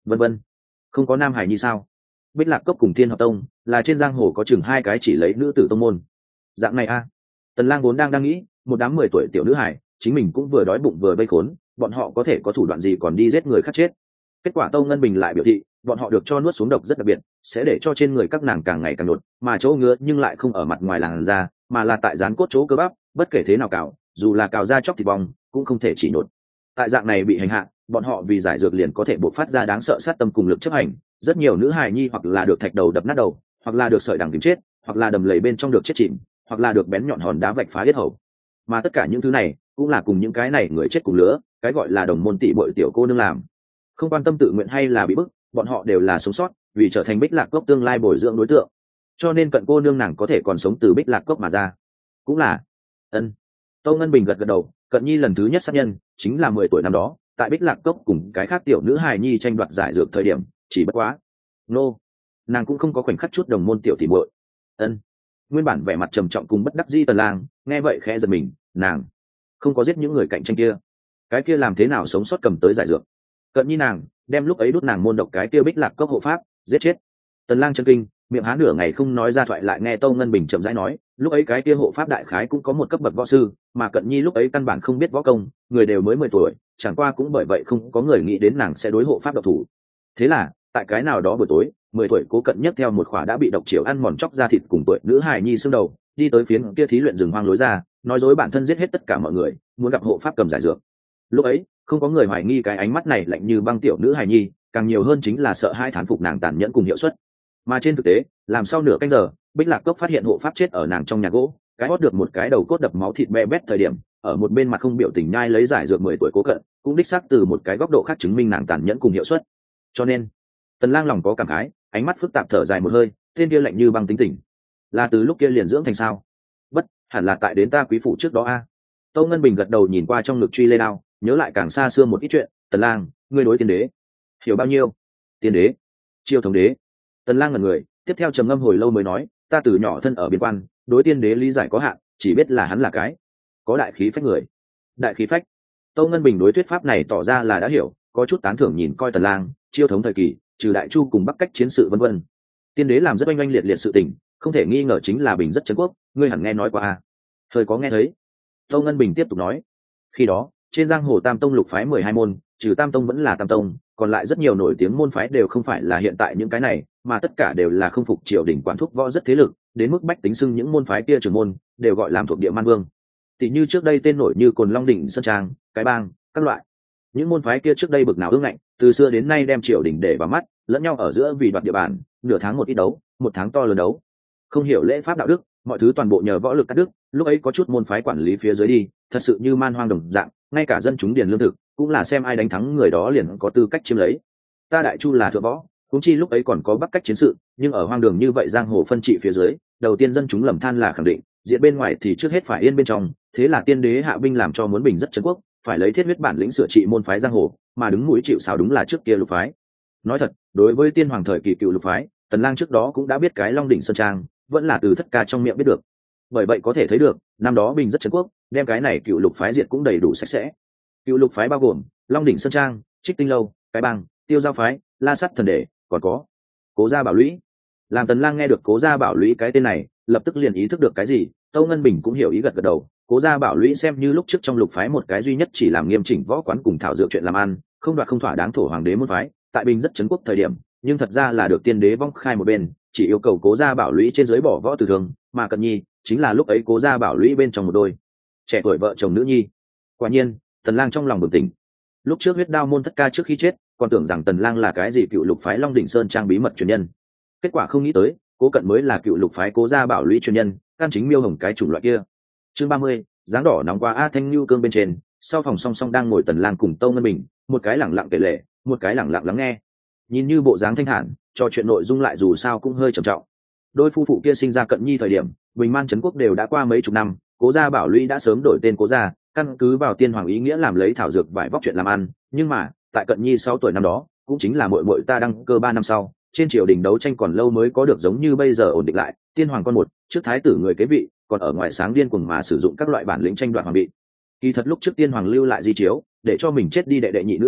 vân vân. Không có nam hải nhi sao? Bích Lạc Cốc cùng Thiên Hợp Tông là trên giang hồ có chừng hai cái chỉ lấy nữ tử tông môn. Dạng này a. Tần Lang vốn đang nghĩ, một đám 10 tuổi tiểu nữ hải, chính mình cũng vừa đói bụng vừa vây khốn, bọn họ có thể có thủ đoạn gì còn đi giết người khác chết. Kết quả Tâu Ngân Bình lại biểu thị, bọn họ được cho nuốt xuống độc rất đặc biệt, sẽ để cho trên người các nàng càng ngày càng đột, mà chỗ ngứa nhưng lại không ở mặt ngoài làn da, mà là tại dán cốt chỗ cơ bắp, bất kể thế nào cào, dù là cào da chóc thịt bong, cũng không thể chỉ nhột. Tại dạng này bị hành hạ, bọn họ vì giải dược liền có thể bộc phát ra đáng sợ sát tâm cùng lực chấp hành, rất nhiều nữ hài nhi hoặc là được thạch đầu đập nát đầu, hoặc là được sợi đằng tìm chết, hoặc là đầm lầy bên trong được chết chìm, hoặc là được bén nhọn hòn đá vạch phá yết hầu. Mà tất cả những thứ này cũng là cùng những cái này người chết cùng lứa, cái gọi là đồng môn tỷ muội tiểu cô nương làm. Không quan tâm tự nguyện hay là bị bức, bọn họ đều là sống sót, vì trở thành Bích Lạc Cốc tương lai bồi dưỡng đối tượng. Cho nên cận cô nương nàng có thể còn sống từ Bích Lạc Cốc mà ra. Cũng là ân. Tâu Ngân Bình gật gật đầu, cận nhi lần thứ nhất sát nhân chính là 10 tuổi năm đó, tại Bích Lạc Cốc cùng cái khác tiểu nữ hài nhi tranh đoạt giải dược thời điểm, chỉ bất quá nô, nàng cũng không có khoảnh khắc chút đồng môn tiểu tỷ muội. Ân. Nguyên bản vẻ mặt trầm trọng cùng bất đắc dĩ Tần Lang nghe vậy khẽ giật mình, nàng không có giết những người cạnh tranh kia, cái kia làm thế nào sống sót cầm tới giải dược? Cận nhi nàng đem lúc ấy đút nàng môn độc cái kia Bích Lạc Cốc hộ pháp giết chết. Tần Lang chân kinh, miệng há nửa ngày không nói ra thoại, lại nghe Tâu Ngân Bình chậm rãi nói, lúc ấy cái kia hộ pháp đại khái cũng có một cấp bậc võ sư, mà Cận nhi lúc ấy căn bản không biết võ công, người đều mới 10 tuổi, chẳng qua cũng bởi vậy không có người nghĩ đến nàng sẽ đối hộ pháp độc thủ. Thế là tại cái nào đó buổi tối, 10 tuổi Cố Cận nhất theo một khỏa đã bị độc chiều ăn mòn chóc ra thịt cùng tuổi nữ hài nhi xương đầu, đi tới phiến kia thí luyện rừng hoang lối ra, nói dối bản thân giết hết tất cả mọi người, muốn gặp hộ pháp cầm giải dược. Lúc ấy không có người hoài nghi cái ánh mắt này lạnh như băng tiểu nữ hài nhi, càng nhiều hơn chính là sợ hai thán phục nàng tàn nhẫn cùng hiệu suất. Mà trên thực tế, làm sau nửa canh giờ, Bích Lạc Cốc phát hiện hộ pháp chết ở nàng trong nhà gỗ, cái hót được một cái đầu cốt đập máu thịt bè bét thời điểm, ở một bên mặt không biểu tình nhai lấy giải dược 10 tuổi Cố Cận, cũng đích xác từ một cái góc độ khác chứng minh nàng tàn nhẫn cùng hiệu suất. Cho nên, Tần Lang lòng có cảm khái, ánh mắt phức tạp thở dài một hơi, tên kia lạnh như băng tính tình, là từ lúc kia liền dưỡng thành sao? Bất, hẳn là tại đến ta quý phủ trước đó a. Tâu Ngân Bình gật đầu nhìn qua trong ngực truy lê đao, nhớ lại càng xa xưa một ít chuyện. Tần Lang, ngươi đối tiên đế hiểu bao nhiêu? Tiên đế, chiêu thống đế. Tần Lang ngẩn người, tiếp theo trầm ngâm hồi lâu mới nói, ta từ nhỏ thân ở biên quan, đối tiên đế lý giải có hạn, chỉ biết là hắn là cái có đại khí phách người. Đại khí phách. Tâu Ngân Bình đối thuyết pháp này tỏ ra là đã hiểu, có chút tán thưởng nhìn coi Tần Lang, chiêu thống thời kỳ, trừ Đại Chu cùng Bắc cách chiến sự vân vân, tiên đế làm rất oanh oanh liệt liệt sự tình, không thể nghi ngờ chính là bình rất trấn quốc, ngươi hẳn nghe nói qua à? Thời có nghe thấy. Tâu Ngân Bình tiếp tục nói, khi đó trên giang hồ Tam Tông lục phái 12 môn, trừ Tam Tông vẫn là Tam Tông, còn lại rất nhiều nổi tiếng môn phái đều không phải là hiện tại những cái này, mà tất cả đều là không phục triều đình quản thúc võ rất thế lực, đến mức bách tính xưng những môn phái kia trưởng môn đều gọi làm thuộc địa man vương. Tỷ như trước đây tên nổi như Cồn Long Đỉnh Sơn Trang, Cái Bang, các loại. Những môn phái kia trước đây bực nào ương ngạnh, từ xưa đến nay đem triều đình để vào mắt, lẫn nhau ở giữa vì đoạt địa bàn, nửa tháng một ít đấu, một tháng to lớn đấu. Không hiểu lễ pháp đạo đức, mọi thứ toàn bộ nhờ võ lực cắt đứt, lúc ấy có chút môn phái quản lý phía dưới đi, thật sự như man hoang đồng dạng, ngay cả dân chúng điền lương thực, cũng là xem ai đánh thắng người đó liền có tư cách chiếm lấy. Ta Đại Chu là thượng võ, cũng chi lúc ấy còn có Bắc cách chiến sự, nhưng ở hoang đường như vậy giang hồ phân trị phía dưới, đầu tiên dân chúng lầm than là khẳng định, diện bên ngoài thì trước hết phải yên bên trong, thế là tiên đế hạ binh làm cho muốn bình rất trấn quốc, phải lấy thiết huyết bản lĩnh sửa trị môn phái giang hồ, mà đứng mũi chịu sào đúng là trước kia lục phái. Nói thật, đối với tiên hoàng thời kỳ cựu lục phái, Tần Lang trước đó cũng đã biết cái Long Đỉnh Sơn Trang, vẫn là từ Thất Ca trong miệng biết được. Bởi vậy có thể thấy được, năm đó bình rất trấn quốc, đem cái này cựu lục phái diệt cũng đầy đủ sạch sẽ. Cựu lục phái bao gồm Long Đỉnh Sơn Trang, Trích Tinh Lâu, Cái Bang, Tiêu Giao phái, La Sắt Thần Đệ, còn có Cố Gia Bảo Lũy. Làm Tần Lang nghe được Cố Gia Bảo Lũy cái tên này, lập tức liền ý thức được cái gì, Tâu Ngân Bình cũng hiểu ý gật gật đầu. Cố Gia Bảo Lũy xem như lúc trước trong lục phái một cái duy nhất chỉ làm nghiêm chỉnh võ quán cùng thảo dược chuyện làm ăn, không đoạt không thỏa đáng thổ hoàng đế môn phái, tại bình rất trấn quốc thời điểm, nhưng thật ra là được tiên đế vong khai một bên, chỉ yêu cầu Cố Gia Bảo Lũy trên dưới bỏ võ từ thường, mà Cận Nhi chính là lúc ấy Cố Gia Bảo Lũy bên trong một đôi trẻ tuổi vợ chồng nữ nhi. Quả nhiên, Tần Lang trong lòng bừng tỉnh. Lúc trước huyết đao môn Thất Ca trước khi chết, còn tưởng rằng Tần Lang là cái gì cựu lục phái Long Đỉnh Sơn Trang bí mật truyền nhân. Kết quả không nghĩ tới, Cố Cận mới là cựu lục phái Cố Gia Bảo Lũy truyền nhân, can chính miêu hồng cái chủng loại kia. Chương 30, dáng đỏ nóng qua A Thanh Nhu cương bên trên, sau phòng song song đang ngồi Tần Lang cùng Tâu Ngân Bình, một cái lẳng lặng kể lể, một cái lẳng lặng lắng nghe. Nhìn như bộ dáng thanh thản, trò chuyện nội dung lại dù sao cũng hơi trầm trọng. Đôi phu phụ kia sinh ra Cận Nhi thời điểm, Bình Man trấn quốc đều đã qua mấy chục năm, Cố Gia Bảo Lũy đã sớm đổi tên Cố Gia, căn cứ vào tiên hoàng ý nghĩa làm lấy thảo dược vải vóc chuyện làm ăn, nhưng mà, tại Cận Nhi 6 tuổi năm đó, cũng chính là muội muội ta đăng cơ 3 năm sau, trên triều đình đấu tranh còn lâu mới có được giống như bây giờ ổn định lại, tiên hoàng con một, trước thái tử người kế vị, còn ở ngoài sáng điên cuồng mà sử dụng các loại bản lĩnh tranh đoạt hoàng vị. Kỳ thật lúc trước tiên hoàng lưu lại di chiếu, để cho mình chết đi đệ đệ nhị nữ nhi,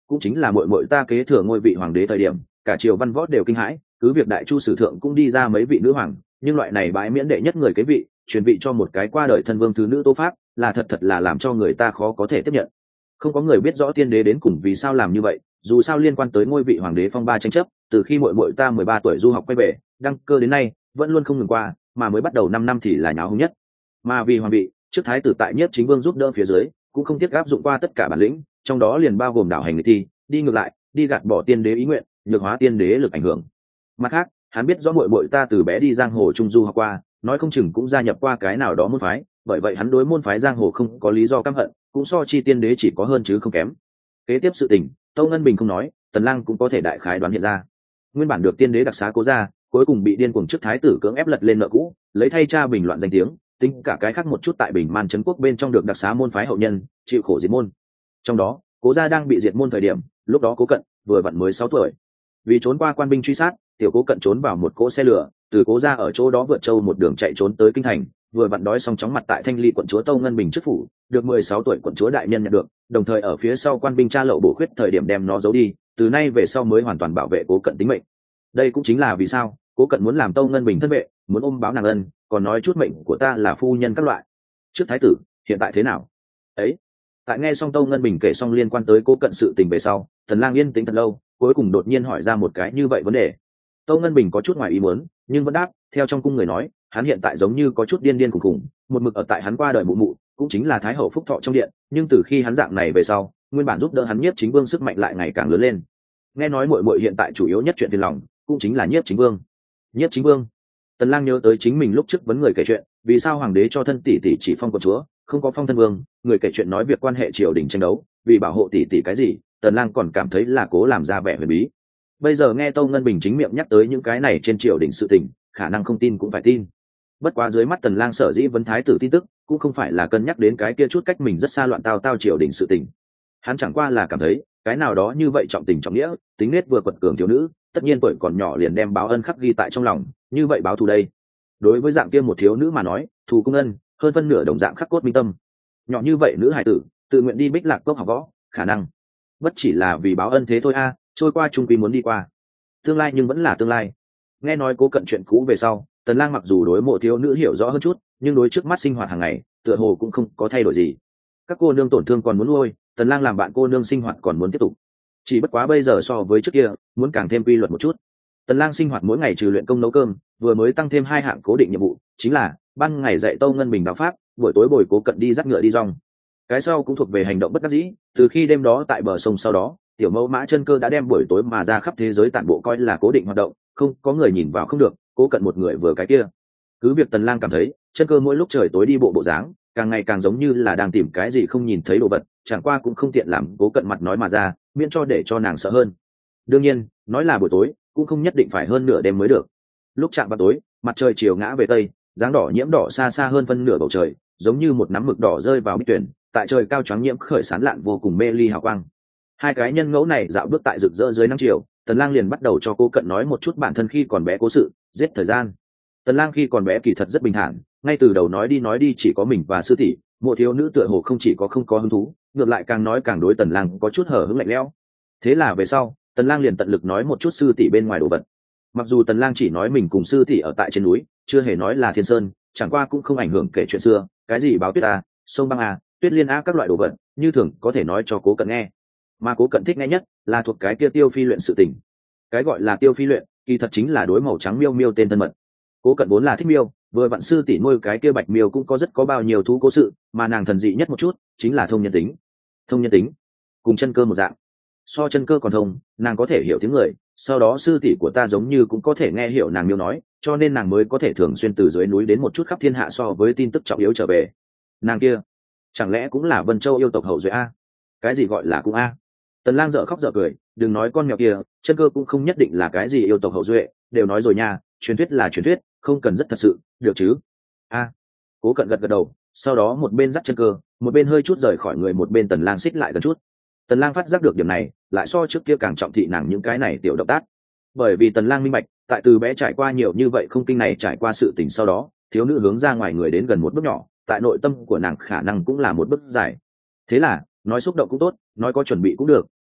cũng chính là muội muội ta kế thừa ngôi vị hoàng đế thời điểm, cả triều văn võ đều kinh hãi, cứ việc đại chu sử thượng cũng đi ra mấy vị nữ hoàng, nhưng loại này bãi miễn đệ nhất người kế vị, truyền vị cho một cái qua đời thân vương thứ nữ Tô Pháp, là thật là làm cho người ta khó có thể tiếp nhận. Không có người biết rõ tiên đế đến cùng vì sao làm như vậy, dù sao liên quan tới ngôi vị hoàng đế phong ba tranh chấp, từ khi muội muội ta 13 tuổi du học quay về, đăng cơ đến nay, vẫn luôn không ngừng qua, mà mới bắt đầu 5 năm thì là nháo hung nhất. Mà vì hoàng vị, trước thái tử tại Nhiếp Chính Vương giúp đỡ phía dưới, cũng không tiếc áp dụng qua tất cả bản lĩnh, trong đó liền bao gồm đảo hành nghịch thi, đi ngược lại, đi gạt bỏ tiên đế ý nguyện, nhược hóa tiên đế lực ảnh hưởng. Mặt khác, hắn biết rõ muội muội ta từ bé đi giang hồ trung du học qua, nói không chừng cũng gia nhập qua cái nào đó môn phái, bởi vậy hắn đối môn phái giang hồ không có lý do căm hận, cũng so chi tiên đế chỉ có hơn chứ không kém. Kế tiếp sự tình, Tâu Ngân Bình không nói, Tần Lang cũng có thể đại khái đoán hiện ra. Nguyên bản được tiên đế đặc xá cố ra, cuối cùng bị điên cuồng trước thái tử cưỡng ép lật lên nợ cũ, lấy thay cha bình loạn danh tiếng, tính cả cái khác một chút tại Bình Man trấn quốc bên trong được đặc xá môn phái hậu nhân, chịu khổ diệt môn. Trong đó, Cố gia đang bị diệt môn thời điểm, lúc đó Cố Cận vừa vặn mới 6 tuổi. Vì trốn qua quan binh truy sát, tiểu Cố Cận trốn vào một cỗ xe lửa, từ Cố gia ở chỗ đó vượt châu một đường chạy trốn tới kinh thành, vừa vặn đói xong chóng mặt tại Thanh Ly quận chúa Tâu Ngân Bình trước phủ, được 16 tuổi quận chúa đại nhân nhận được, đồng thời ở phía sau quan binh tra lậu bổ khuyết thời điểm đem nó giấu đi, từ nay về sau mới hoàn toàn bảo vệ Cố Cận tính mệnh. Đây cũng chính là vì sao Cố Cận muốn làm Tâu Ngân Bình thân vệ, muốn ôm báo nàng ân, còn nói chút mệnh của ta là phu nhân các loại. Trước thái tử, hiện tại thế nào? Ấy. Tại nghe xong Tâu Ngân Bình kể xong liên quan tới Cố Cận sự tình về sau, Tần Lang yên tĩnh thật lâu, cuối cùng đột nhiên hỏi ra một cái như vậy vấn đề. Tâu Ngân Bình có chút ngoài ý muốn, nhưng vẫn đáp, theo trong cung người nói, hắn hiện tại giống như có chút điên điên khủng khủng, một mực ở tại hắn qua đời mụ mụ, cũng chính là thái hậu phúc thọ trong điện, nhưng từ khi hắn dạng này về sau, nguyên bản giúp đỡ hắn Nhiếp Chính Vương sức mạnh lại ngày càng lớn lên. Nghe nói muội muội hiện tại chủ yếu nhất chuyện phiền lòng, cũng chính là Nhiếp Chính Vương. Nhiếp Chính Vương. Tần Lang nhớ tới chính mình lúc trước vấn người kể chuyện, vì sao hoàng đế cho thân tỷ tỷ chỉ phong quận chúa, không có phong thân vương, người kể chuyện nói việc quan hệ triều đình tranh đấu, vì bảo hộ tỷ tỷ cái gì, Tần Lang còn cảm thấy là cố làm ra vẻ huyền bí. Bây giờ nghe Tâu Ngân Bình chính miệng nhắc tới những cái này trên triều đình sự tình, khả năng không tin cũng phải tin. Bất quá dưới mắt Tần Lang sở dĩ vấn thái tử tin tức, cũng không phải là cân nhắc đến cái kia chút cách mình rất xa loạn tao triều đình sự tình. Hắn chẳng qua là cảm thấy, cái nào đó như vậy trọng tình trọng nghĩa, tính nết vừa quật cường thiếu nữ, tất nhiên tuổi còn nhỏ liền đem báo ân khắc ghi tại trong lòng, như vậy báo thù đây. Đối với dạng kia một thiếu nữ mà nói, thù cung ân, hơn phân nửa đồng dạng khắc cốt minh tâm. Nhỏ như vậy nữ hài tử, tự nguyện đi Bích Lạc Cốc học võ, khả năng bất chỉ là vì báo ân thế thôi a, trôi qua trung quy muốn đi qua. Tương lai nhưng vẫn là tương lai. Nghe nói Cố Cận chuyện cũ về sau, Tần Lang mặc dù đối mộ thiếu nữ hiểu rõ hơn chút, nhưng đối trước mắt sinh hoạt hàng ngày, tựa hồ cũng không có thay đổi gì. Các cô nương tổn thương còn muốn nuôi, Tần Lang làm bạn cô nương sinh hoạt còn muốn tiếp tục. Chỉ bất quá bây giờ so với trước kia, muốn càng thêm quy luật một chút. Tần Lang sinh hoạt mỗi ngày trừ luyện công nấu cơm, vừa mới tăng thêm 2 hạng cố định nhiệm vụ, chính là ban ngày dạy Tâu Ngân Bình đạo pháp, buổi tối bồi Cố Cận đi dắt ngựa đi rong. Cái sau cũng thuộc về hành động bất đắc dĩ, từ khi đêm đó tại bờ sông sau đó, tiểu mẫu Mã Chân Cơ đã đem buổi tối mà ra khắp thế giới tản bộ coi là cố định hoạt động, không có người nhìn vào không được, Cố Cận một người vừa cái kia. Cứ việc Tần Lang cảm thấy, Chân Cơ mỗi lúc trời tối đi bộ bộ dáng, càng ngày càng giống như là đang tìm cái gì không nhìn thấy đồ vật, chẳng qua cũng không tiện làm Cố Cận mặt nói mà ra, miễn cho để cho nàng sợ hơn. Đương nhiên, nói là buổi tối, cũng không nhất định phải hơn nửa đêm mới được. Lúc chạm vào tối, mặt trời chiều ngã về tây, dáng đỏ nhiễm đỏ xa xa hơn phân nửa bầu trời, giống như một nắm mực đỏ rơi vào bích tuyển, tại trời cao choáng nhiễm khởi sán lạn vô cùng mê ly hào quang. Hai cái nhân ngẫu này dạo bước tại rực rỡ dưới nắng chiều, Tần Lang liền bắt đầu cho Cố Cận nói một chút bản thân khi còn bé cố sự, giết thời gian. Tần Lang khi còn bé kỳ thật rất bình thản, ngay từ đầu nói đi chỉ có mình và sư tỷ, mộ thiếu nữ tựa hồ không chỉ có không có hứng thú, ngược lại càng nói càng đối Tần Lang có chút hở hững lạnh lẽo. Thế là về sau, Tần Lang liền tận lực nói một chút sư tỷ bên ngoài đồ vật. Mặc dù Tần Lang chỉ nói mình cùng sư tỷ ở tại trên núi, chưa hề nói là Thiên Sơn, chẳng qua cũng không ảnh hưởng kể chuyện xưa, cái gì báo tuyết a, sông băng a, tuyết liên a các loại đồ vật, như thường có thể nói cho Cố Cận nghe. Mà Cố Cận thích nghe nhất là thuộc cái kia Tiêu Phi luyện sự tình. Cái gọi là Tiêu Phi luyện, kỳ thật chính là đối màu trắng miêu miêu tên thân mật. Cố Cận vốn là thích miêu, vừa vặn sư tỷ nuôi cái kia bạch miêu cũng có rất có bao nhiêu thú cố sự, mà nàng thần dị nhất một chút chính là thông nhân tính. Thông nhân tính, cùng Chân Cơ một dạng. So Chân Cơ còn thông, nàng có thể hiểu tiếng người, sau đó sư tỷ của ta giống như cũng có thể nghe hiểu nàng miêu nói, cho nên nàng mới có thể thường xuyên từ dưới núi đến một chút khắp thiên hạ so với tin tức trọng yếu trở về. Nàng kia, chẳng lẽ cũng là Vân Châu yêu tộc hậu duệ a? Cái gì gọi là cũng a? Tần Lang dở khóc dở cười, đừng nói con mèo kia, Chân Cơ cũng không nhất định là cái gì yêu tộc hậu duệ, đều nói rồi nha, truyền thuyết là truyền thuyết, không cần rất thật sự, được chứ? A. Cố Cận gật gật đầu, sau đó một bên dắt Chân Cơ, một bên hơi chút rời khỏi người, một bên Tần Lang xích lại gần chút. Tần Lang phát giác được điểm này, lại so trước kia càng trọng thị nàng những cái này tiểu động tác. Bởi vì Tần Lang minh bạch, tại từ bé trải qua nhiều như vậy không kinh này trải qua sự tình sau đó, thiếu nữ hướng ra ngoài người đến gần một bước nhỏ, tại nội tâm của nàng khả năng cũng là một bước dài. Thế là, nói xúc động cũng tốt, nói có chuẩn bị cũng được,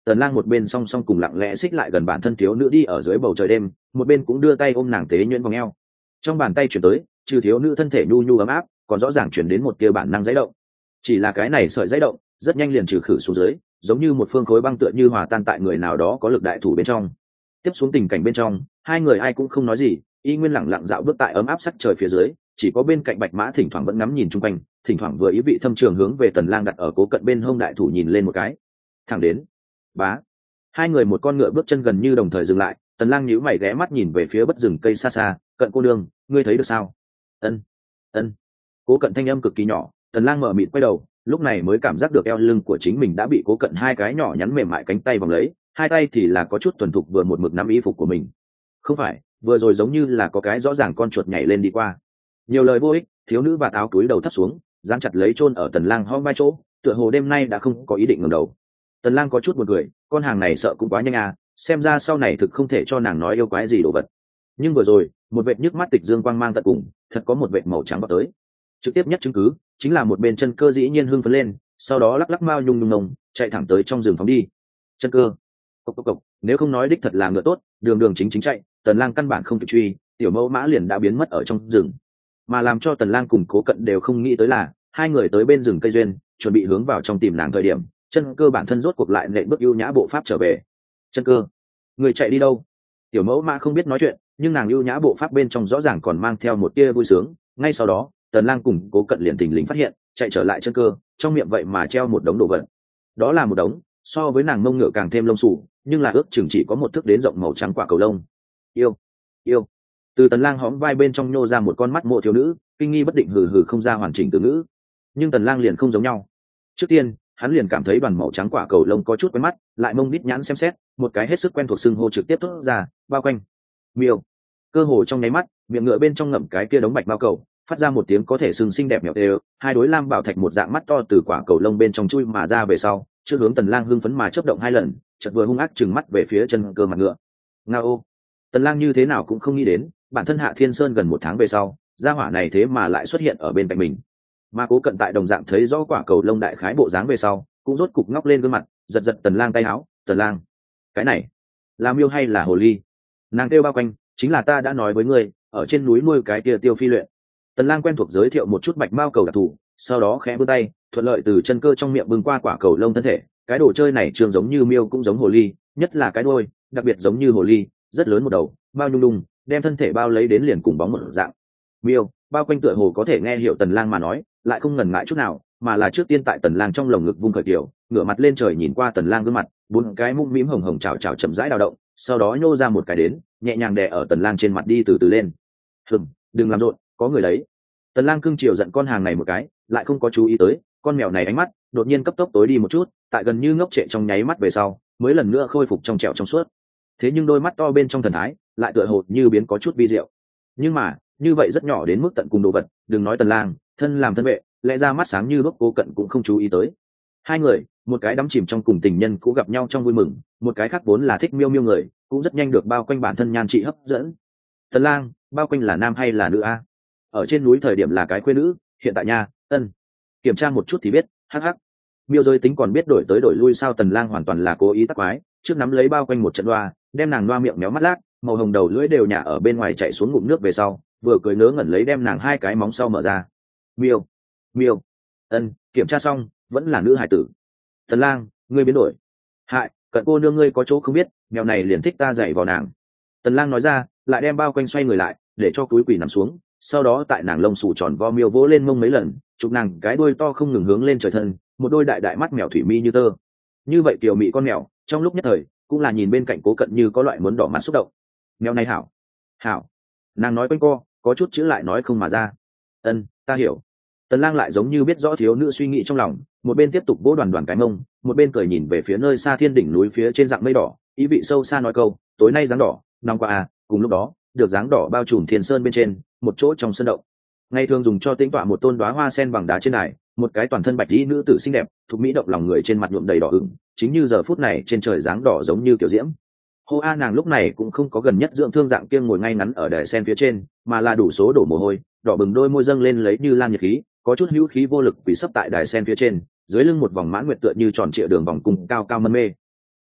Tần Lang một bên song song cùng lặng lẽ xích lại gần bản thân thiếu nữ đi ở dưới bầu trời đêm, một bên cũng đưa tay ôm nàng tế nhuyễn vòng eo. Trong bàn tay chuyển tới, trừ thiếu nữ thân thể nhu nhu ấm áp, còn rõ ràng chuyển đến một tia bản năng giãy động. Chỉ là cái này sợi giãy động, rất nhanh liền trừ khử xuống dưới, giống như một phương khối băng tựa như hòa tan tại người nào đó có lực đại thủ bên trong. Tiếp xuống tình cảnh bên trong, hai người ai cũng không nói gì, y nguyên lặng lặng dạo bước tại ấm áp sắc trời phía dưới, chỉ có bên cạnh Bạch Mã thỉnh thoảng vẫn ngắm nhìn chung quanh, thỉnh thoảng vừa ý vị thâm trường hướng về Tần Lang đặt ở cố cận bên hông đại thủ nhìn lên một cái. Thẳng đến, bá, hai người một con ngựa bước chân gần như đồng thời dừng lại. Tần Lang nhíu mày ghé mắt nhìn về phía bất rừng cây xa xa, cận cô nương, ngươi thấy được sao? Ân, ân. Cố cận thanh âm cực kỳ nhỏ. Tần Lang mở mịt quay đầu, lúc này mới cảm giác được eo lưng của chính mình đã bị cố cận hai cái nhỏ nhắn mềm mại cánh tay vòng lấy, hai tay thì là có chút thuần thục vừa một mực nắm y phục của mình. Không phải, vừa rồi giống như là có cái rõ ràng con chuột nhảy lên đi qua. Nhiều lời vô ích, thiếu nữ và áo túi đầu thấp xuống, dán chặt lấy chôn ở Tần Lang hông vai chỗ, tựa hồ đêm nay đã không có ý định ngẩng đầu. Tần Lang có chút buồn cười, con hàng này sợ cũng quá nhanh à, xem ra sau này thực không thể cho nàng nói yêu quái gì đồ vật. Nhưng vừa rồi, một vệt nhức mắt tịch dương quang mang tận cùng, thật có một vệt màu trắng vào tới. Trực tiếp nhất chứng cứ chính là một bên chân cơ dĩ nhiên hưng phấn lên, sau đó lắc lắc mao nhung nhung nồng, chạy thẳng tới trong rừng phóng đi. Chân cơ, cộc cộc cộc, nếu không nói đích thật là ngựa tốt, đường đường chính chính chạy, Tần Lang căn bản không kịp truy, tiểu mẫu mã liền đã biến mất ở trong rừng. Mà làm cho Tần Lang cùng Cố Cận đều không nghĩ tới là, hai người tới bên rừng cây duyên, chuẩn bị hướng vào trong tìm nàng thời điểm, chân cơ bản thân rốt cuộc lại nện bước ưu nhã bộ pháp trở về. Chân cơ, người chạy đi đâu? Tiểu mẫu mã không biết nói chuyện, nhưng nàng ưu nhã bộ pháp bên trong rõ ràng còn mang theo một tia vui sướng. Ngay sau đó, Tần Lang cùng Cố Cận liền thình lình phát hiện, chạy trở lại chân cơ, trong miệng vậy mà treo một đống đồ vật. Đó là một đống, so với nàng mông ngựa càng thêm lông xù, nhưng là ước chừng chỉ có một thước đến rộng màu trắng quả cầu lông. Yêu, yêu. Từ Tần Lang hõm vai bên trong nhô ra một con mắt mộ thiếu nữ, kinh nghi bất định hừ hừ không ra hoàn chỉnh từ ngữ. Nhưng Tần Lang liền không giống nhau. Trước tiên, hắn liền cảm thấy đoàn màu trắng quả cầu lông có chút quen mắt, lại mông đít nhãn xem xét, một cái hết sức quen thuộc xưng hô trực tiếp thốt ra, bao quanh. Miêu. Cơ hồ trong nháy mắt, miệng ngựa bên trong ngậm cái kia đống bạch bao cầu, phát ra một tiếng có thể sừng xinh đẹp mèo đều, hai đối lam bảo thạch một dạng mắt to từ quả cầu lông bên trong chui mà ra về sau, trước hướng Tần Lang hưng phấn mà chớp động hai lần, chợt vừa hung ác trừng mắt về phía chân cơ mặt ngựa. Ngao. Tần Lang như thế nào cũng không nghĩ đến, bản thân Hạ Thiên Sơn gần một tháng về sau, gia hỏa này thế mà lại xuất hiện ở bên cạnh mình. Mà Cố Cận tại đồng dạng thấy rõ quả cầu lông đại khái bộ dáng về sau, cũng rốt cục ngóc lên gương mặt, giật giật Tần Lang tay áo. Tần Lang, cái này là miêu hay là hồ ly? Nàng kêu bao quanh, chính là ta đã nói với ngươi, ở trên núi nuôi cái kia tiêu phi luyện. Tần Lang quen thuộc giới thiệu một chút bạch mao cầu đặc thù, sau đó khẽ vươn tay, thuận lợi từ chân cơ trong miệng bưng qua quả cầu lông thân thể. Cái đồ chơi này trường giống như miêu cũng giống hồ ly, nhất là cái đuôi, đặc biệt giống như hồ ly, rất lớn một đầu, bao nhung nhung, đem thân thể bao lấy đến liền cùng bóng một dạng. Miêu, bao quanh tựa hồ có thể nghe hiểu Tần Lang mà nói, lại không ngần ngại chút nào, mà là trước tiên tại Tần Lang trong lồng ngực vung khởi tiểu, ngửa mặt lên trời nhìn qua Tần Lang gương mặt, bốn cái mũm mĩm hồng hồng chảo chảo chậm rãi đào động, sau đó nhô ra một cái đến, nhẹ nhàng đè ở Tần Lang trên mặt đi từ từ lên. Đừng làm rộn, có người đấy. Tần Lang cưng chiều giận con hàng này một cái, lại không có chú ý tới, con mèo này ánh mắt đột nhiên cấp tốc tối đi một chút, tại gần như ngốc trệ trong nháy mắt về sau, mới lần nữa khôi phục trong trẻo trong suốt. Thế nhưng đôi mắt to bên trong thần thái, lại tựa hồ như biến có chút vi diệu. Nhưng mà, như vậy rất nhỏ đến mức tận cùng đồ vật, đừng nói Tần Lang, thân làm thân vệ, lẽ ra mắt sáng như đuốc Cố Cận cũng không chú ý tới. Hai người, một cái đắm chìm trong cùng tình nhân cũ gặp nhau trong vui mừng, một cái khác vốn là thích miêu miêu người, cũng rất nhanh được bao quanh bản thân nhan trị hấp dẫn. Tần Lang, bao quanh là nam hay là nữ a? Ở trên núi thời điểm là cái quê nữ, hiện tại nha, ân. Kiểm tra một chút thì biết, hắc hắc. Miêu giới tính còn biết đổi tới đổi lui sao? Tần Lang hoàn toàn là cố ý tắc quái, trước nắm lấy bao quanh một trận loa, đem nàng loa miệng méo mắt lác, màu hồng đầu lưỡi đều nhả ở bên ngoài chạy xuống ngụm nước về sau, vừa cười ngớ ngẩn lấy đem nàng hai cái móng sau mở ra. Miêu, miêu, ân. Kiểm tra xong, vẫn là nữ hải tử. Tần Lang, ngươi biến đổi. Hại, Cận cô nương ngươi có chỗ không biết, mèo này liền thích ta dạy vào nàng. Tần Lang nói ra, lại đem bao quanh xoay người lại, để cho túi quỷ nằm xuống, sau đó tại nàng lông xù tròn vo miêu vỗ lên mông mấy lần, chụp nàng cái đuôi to không ngừng hướng lên trời thân, một đôi đại đại mắt mèo thủy mi như tơ. Như vậy kiều mị con mèo, trong lúc nhất thời, cũng là nhìn bên cạnh Cố Cận như có loại muốn đỏ mặt xúc động. Mèo này hảo, hảo. Nàng nói quanh co, có chút chữ lại nói không mà ra. Ân, ta hiểu. Tần Lang lại giống như biết rõ thiếu nữ suy nghĩ trong lòng, một bên tiếp tục vỗ đoàn đoàn cái mông, một bên cười nhìn về phía nơi xa thiên đỉnh núi phía trên dạng mây đỏ, ý vị sâu xa nói câu, tối nay dáng đỏ, nóng qua à. Cùng lúc đó, được dáng đỏ bao trùm thiên sơn bên trên, một chỗ trong sân động. Ngày thường dùng cho tĩnh tọa một tôn đóa hoa sen bằng đá trên đài, một cái toàn thân bạch y nữ tử xinh đẹp, thuộc mỹ động lòng người trên mặt nhuộm đầy đỏ ửng, chính như giờ phút này trên trời dáng đỏ giống như kiểu diễm. Hô a, nàng lúc này cũng không có gần nhất dưỡng thương dạng kiêng ngồi ngay ngắn ở đài sen phía trên, mà là đủ số đổ mồ hôi, đỏ bừng đôi môi dâng lên lấy như lan nhiệt khí, có chút hữu khí vô lực quỳ sấp tại đài sen phía trên, dưới lưng một vòng mãn nguyệt tựa như tròn trịa đường vòng cung cao cao mân mê.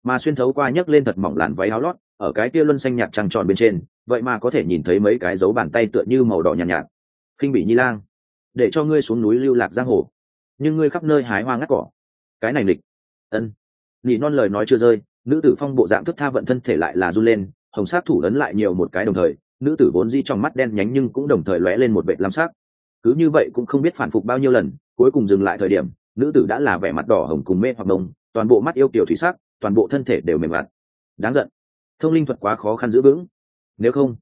mà xuyên thấu qua nhấc lên thật mỏng làn váy áo lót, ở cái kia luân xanh nhạt trăng tròn bên trên, vậy mà có thể nhìn thấy mấy cái dấu bàn tay tựa như màu đỏ nhàn nhạt. Khinh bị Nhi Lang, để cho ngươi xuống núi lưu lạc giang hồ, nhưng ngươi khắp nơi hái hoa ngắt cỏ, cái này lịch. Ân. Nỉ non lời nói chưa rơi, nữ tử phong bộ dạng thức tha vận thân thể lại là run lên, hồng sát thủ ấn lại nhiều một cái đồng thời, nữ tử vốn di trong mắt đen nhánh nhưng cũng đồng thời lóe lên một vệt lam sắc. Cứ như vậy cũng không biết phản phục bao nhiêu lần, cuối cùng dừng lại thời điểm, nữ tử đã là vẻ mặt đỏ hồng cùng mê hoặc đồng, toàn bộ mắt yêu kiều thủy sắc, toàn bộ thân thể đều mềm mại. Đáng giận. Thông linh thuật quá khó khăn giữ vững. Nếu không,